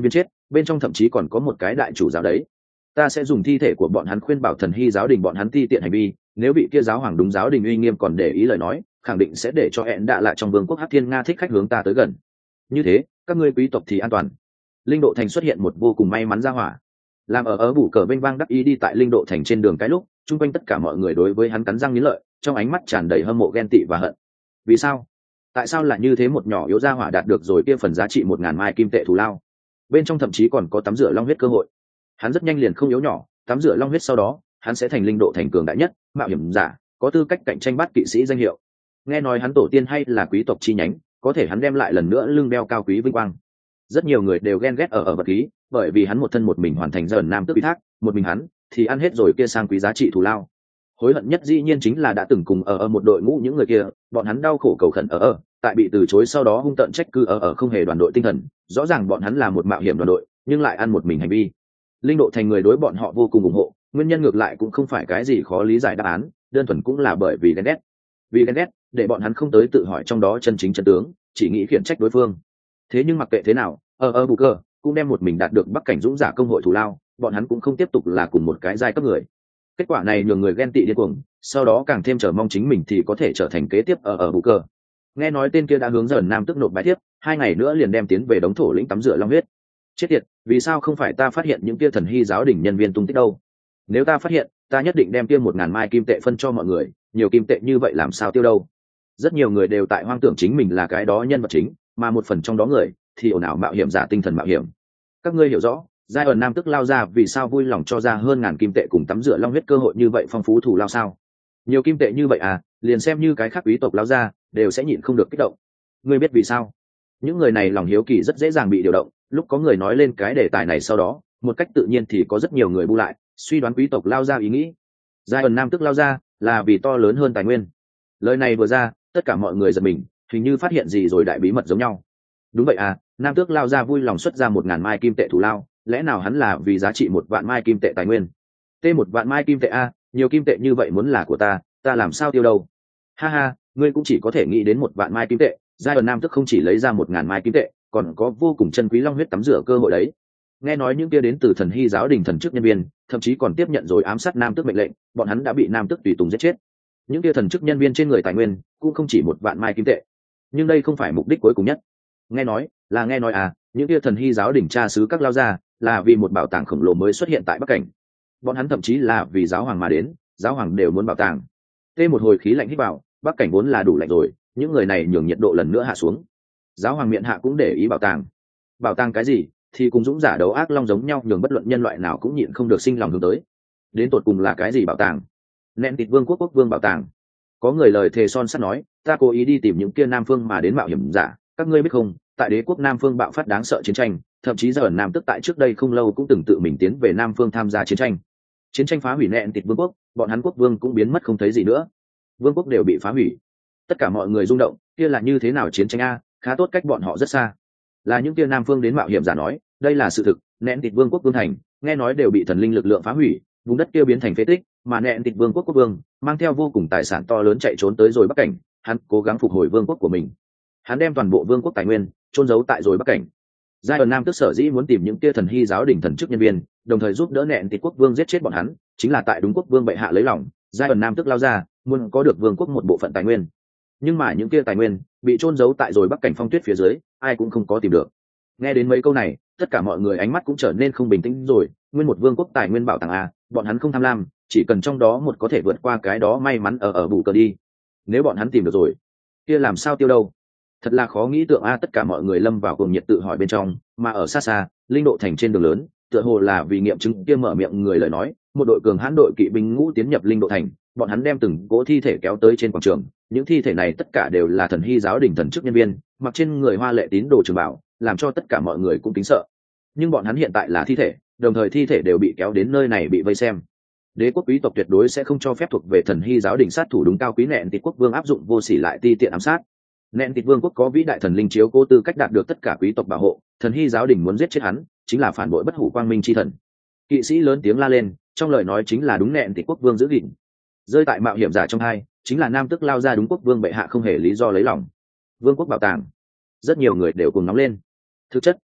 bên trong thậm chí còn có một cái đại chủ giáo đấy. Ta sẽ dùng thi thể của bọn hắn khuyên bảo thần hy giáo đình bọn hắn ti tiện hành vi, nếu bị kia giáo hoàng đúng giáo đình uy nghiêm còn để ý lời nói, khẳng định sẽ để cho hẹn đạ lại trong vương quốc Hắc Thiên Nga thích khách hướng ta tới gần. Như thế các ngươi quý tộc thì an toàn. Linh Độ Thành xuất hiện một vô cùng may mắn ra hỏa, làm ở bủ cờ vênh vang đắc ý đi tại Linh Độ Thành trên đường cái lúc, chung quanh tất cả mọi người đối với hắn cắn răng nghiến lợi, trong ánh mắt tràn đầy hâm mộ ghen tị và hận. Vì sao? Tại sao lại như thế một nhỏ yếu gia hỏa đạt được rồi kia phần giá trị 1000 mai kim tệ thù lao, bên trong thậm chí còn có tắm rửa long huyết cơ hội. Hắn rất nhanh liền không yếu nhỏ, tắm rửa long huyết sau đó hắn sẽ thành Linh Độ Thành cường đại nhất mạo hiểm giả, có tư cách cạnh tranh bát kỵ sĩ danh hiệu. Nghe nói hắn tổ tiên hay là quý tộc chi nhánh, có thể hắn đem lại lần nữa lưng đeo cao quý vinh quang. Rất nhiều người đều ghen ghét ở vật khí, bởi vì hắn một thân một mình hoàn thành dần nam tước ủy thác, một mình hắn thì ăn hết rồi kia sang quý giá trị thù lao. Hối hận nhất dĩ nhiên chính là đã từng cùng ở một đội ngũ những người kia, bọn hắn đau khổ cầu khẩn ở, tại bị từ chối sau đó hung tợn trách cứ ở không hề đoàn đội tinh thần, rõ ràng bọn hắn là một mạo hiểm đoàn đội, nhưng lại ăn một mình hành vi. Linh Độ Thành người đối bọn họ vô cùng ủng hộ, nguyên nhân ngược lại cũng không phải cái gì khó lý giải đáp án, đơn thuần cũng là bởi vì ghen ghét. Vì ghen ghét, để bọn hắn không tới tự hỏi trong đó chân chính chân tướng, chỉ nghĩ khiển trách đối phương. Thế nhưng mặc kệ thế nào, bù cờ cũng đem một mình đạt được Bắc Cảnh Dũng giả công hội thù lao, bọn hắn cũng không tiếp tục là cùng một cái giai cấp người. Kết quả này nhường người ghen tị điên cuồng, sau đó càng thêm chờ mong chính mình thì có thể trở thành kế tiếp ở bù cờ. Nghe nói tên kia đã hướng dần nam tức nộp bài thiếp, 2 ngày nữa liền đem tiến về đống thổ lĩnh tắm rửa long huyết. Chết tiệt, vì sao không phải ta phát hiện những kia thần hy giáo đình nhân viên tung tích đâu? Nếu ta phát hiện, ta nhất định đem kia 1000 mai kim tệ phân cho mọi người, nhiều kim tệ như vậy làm sao tiêu đâu? Rất nhiều người đều tại hoang tưởng chính mình là cái đó nhân vật chính, mà một phần trong đó người thì ồn ào mạo hiểm giả tinh thần mạo hiểm. Các ngươi hiểu rõ, giai ẩn nam tức lao ra vì sao vui lòng cho ra hơn 1000 kim tệ cùng tắm rửa long huyết cơ hội như vậy phong phú thù lao sao? Nhiều kim tệ như vậy à, liền xem như cái khác quý tộc lao ra đều sẽ nhịn không được kích động. Ngươi biết vì sao? Những người này lòng hiếu kỳ rất dễ dàng bị điều động, lúc có người nói lên cái đề tài này sau đó, một cách tự nhiên thì có rất nhiều người bu lại, suy đoán quý tộc lao ra ý nghĩ. Giai ẩn nam tức lao ra là vì to lớn hơn tài nguyên. Lời này vừa ra, tất cả mọi người giật mình, hình như phát hiện gì rồi đại bí mật giống nhau. Đúng vậy à, nam tước lao ra vui lòng xuất ra 1000 mai kim tệ thù lao, lẽ nào hắn là vì giá trị 1 vạn mai kim tệ tài nguyên? Một vạn mai kim tệ a, nhiều kim tệ như vậy muốn là của ta làm sao tiêu đâu? Ha ha, ngươi cũng chỉ có thể nghĩ đến 1 vạn mai kim tệ, giai đoạn nam tức không chỉ lấy ra 1000 mai kim tệ, còn có vô cùng chân quý long huyết tắm rửa cơ hội đấy. Nghe nói những kia đến từ thần hy giáo đình thần chức nhân viên, thậm chí còn tiếp nhận rồi ám sát nam tước mệnh lệnh, bọn hắn đã bị nam tước tùy tùng giết chết. Những kia thần chức nhân viên trên người tài nguyên cũng không chỉ 1 vạn mai kim tệ, nhưng đây không phải mục đích cuối cùng nhất. Nghe nói à, những kia thần hy giáo đình cha xứ các lao ra là vì một bảo tàng khổng lồ mới xuất hiện tại Bắc Cảnh. Bọn hắn thậm chí là vì giáo hoàng mà đến, giáo hoàng đều muốn bảo tàng. Một hồi khí lạnh hít vào, Bắc Cảnh vốn là đủ lạnh rồi, những người này nhường nhiệt độ lần nữa hạ xuống. Giáo hoàng miệng hạ cũng để ý bảo tàng cái gì thì cùng dũng giả đấu ác long giống nhau, nhường bất luận nhân loại nào cũng nhịn không được sinh lòng hướng tới. Đến tột cùng là cái gì bảo tàng? Nện Tịt Vương quốc vương bảo tàng. Có người lời thề son sắt nói, ta cố ý đi tìm những kia nam phương mà đến mạo hiểm giả, các ngươi biết không, tại đế quốc nam phương bạo phát đáng sợ chiến tranh, thậm chí giờ nam tức tại trước đây không lâu cũng từng tự mình tiến về nam phương tham gia chiến tranh phá hủy Nện Tịt Vương quốc, bọn hắn quốc vương cũng biến mất không thấy gì nữa, vương quốc đều bị phá hủy. Tất cả mọi người rung động, kia là như thế nào chiến tranh a, khá tốt cách bọn họ rất xa. Là những kia nam phương đến mạo hiểm giả nói, đây là sự thực, Nện Tịt Vương quốc vương thành nghe nói đều bị thần linh lực lượng phá hủy, vùng đất kia biến thành phế tích, mà Nện Tịt Vương quốc quốc vương mang theo vô cùng tài sản to lớn chạy trốn tới rồi Bắc Cảnh, hắn cố gắng phục hồi vương quốc của mình. Hắn đem toàn bộ vương quốc tài nguyên chôn giấu tại rồi Bắc Cảnh. Giai đoạn nam tức sở dĩ muốn tìm những kia thần hy giáo đình thần chức nhân viên, đồng thời giúp đỡ Nện Tịt quốc vương giết chết bọn hắn, chính là tại đúng quốc vương bệ hạ lấy lòng, giai đoạn nam tức lao ra muốn có được vương quốc một bộ phận tài nguyên. Nhưng mà những kia tài nguyên bị chôn giấu tại rồi Bắc Cảnh phong tuyết phía dưới, ai cũng không có tìm được. Nghe đến mấy câu này, tất cả mọi người ánh mắt cũng trở nên không bình tĩnh rồi, nguyên một vương quốc tài nguyên bảo tàng a, bọn hắn không tham lam, chỉ cần trong đó một có thể vượt qua cái đó may mắn ở bù cờ đi. Nếu bọn hắn tìm được rồi, kia làm sao tiêu đâu? Thật là khó nghĩ tượng a, tất cả mọi người lâm vào cuồng nhiệt tự hỏi bên trong, mà ở xa xa, Linh Độ Thành trên đường lớn, tựa hồ là vì nghiệm chứng kia mở miệng người lời nói, một đội cường hãn đội kỵ binh ngũ tiến nhập Linh Độ Thành, bọn hắn đem từng cỗ thi thể kéo tới trên quảng trường, những thi thể này tất cả đều là thần hy giáo đình thần chức nhân viên, mặc trên người hoa lệ tín đồ trường bảo, làm cho tất cả mọi người cũng kính sợ. Nhưng bọn hắn hiện tại là thi thể, đồng thời thi thể đều bị kéo đến nơi này bị vây xem. Đế quốc quý tộc tuyệt đối sẽ không cho phép thuộc về thần hy giáo đình sát thủ đúng cao quý Nện Tịt quốc vương áp dụng vô sỉ lại ti tiện ám sát. Nện Tịt vương quốc có vĩ đại thần linh chiếu cố tư cách đạt được tất cả quý tộc bảo hộ, thần hy giáo đình muốn giết chết hắn chính là phản bội bất hủ quang minh chi thần. Kỵ sĩ lớn tiếng la lên, trong lời nói chính là đúng Nện Tịt quốc vương giữ gìn. Rơi tại mạo hiểm giả trong hai chính là nam tức lao ra đúng quốc vương bệ hạ không hề lý do lấy lòng. Vương quốc bảo tàng, rất nhiều người đều cùng nóng lên. Thực chất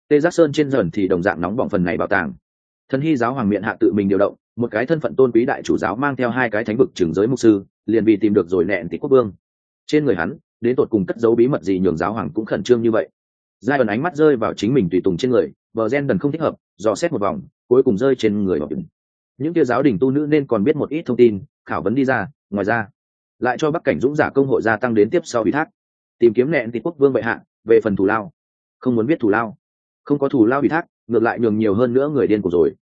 tê giác sơn trên dần thì đồng dạng nóng bỏng phần này bảo tàng. Thần hy giáo hoàng miện hạ tự mình điều động một cái thân phận tôn quý đại chủ giáo mang theo 2 cái thánh vực trưởng giới mục sư, liền vì tìm được rồi nẹn tịch quốc vương. Trên người hắn đến tột cùng cất giấu bí mật gì nhường giáo hoàng cũng khẩn trương như vậy. Giai ẩn ánh mắt rơi vào chính mình tùy tùng trên người, bờ gen đần không thích hợp, dò xét một vòng cuối cùng rơi trên người họ. Những kia giáo đình tu nữ nên còn biết một ít thông tin, khảo vấn đi ra. Ngoài ra lại cho bắc cảnh dũng giả công hội gia tăng đến tiếp sau ủy thác, tìm kiếm nẹn tịch quốc vương bệ hạ. Về phần thù lao, không muốn biết thù lao, không có thù lao ủy thác, ngược lại nhường nhiều hơn nữa người điên của rồi.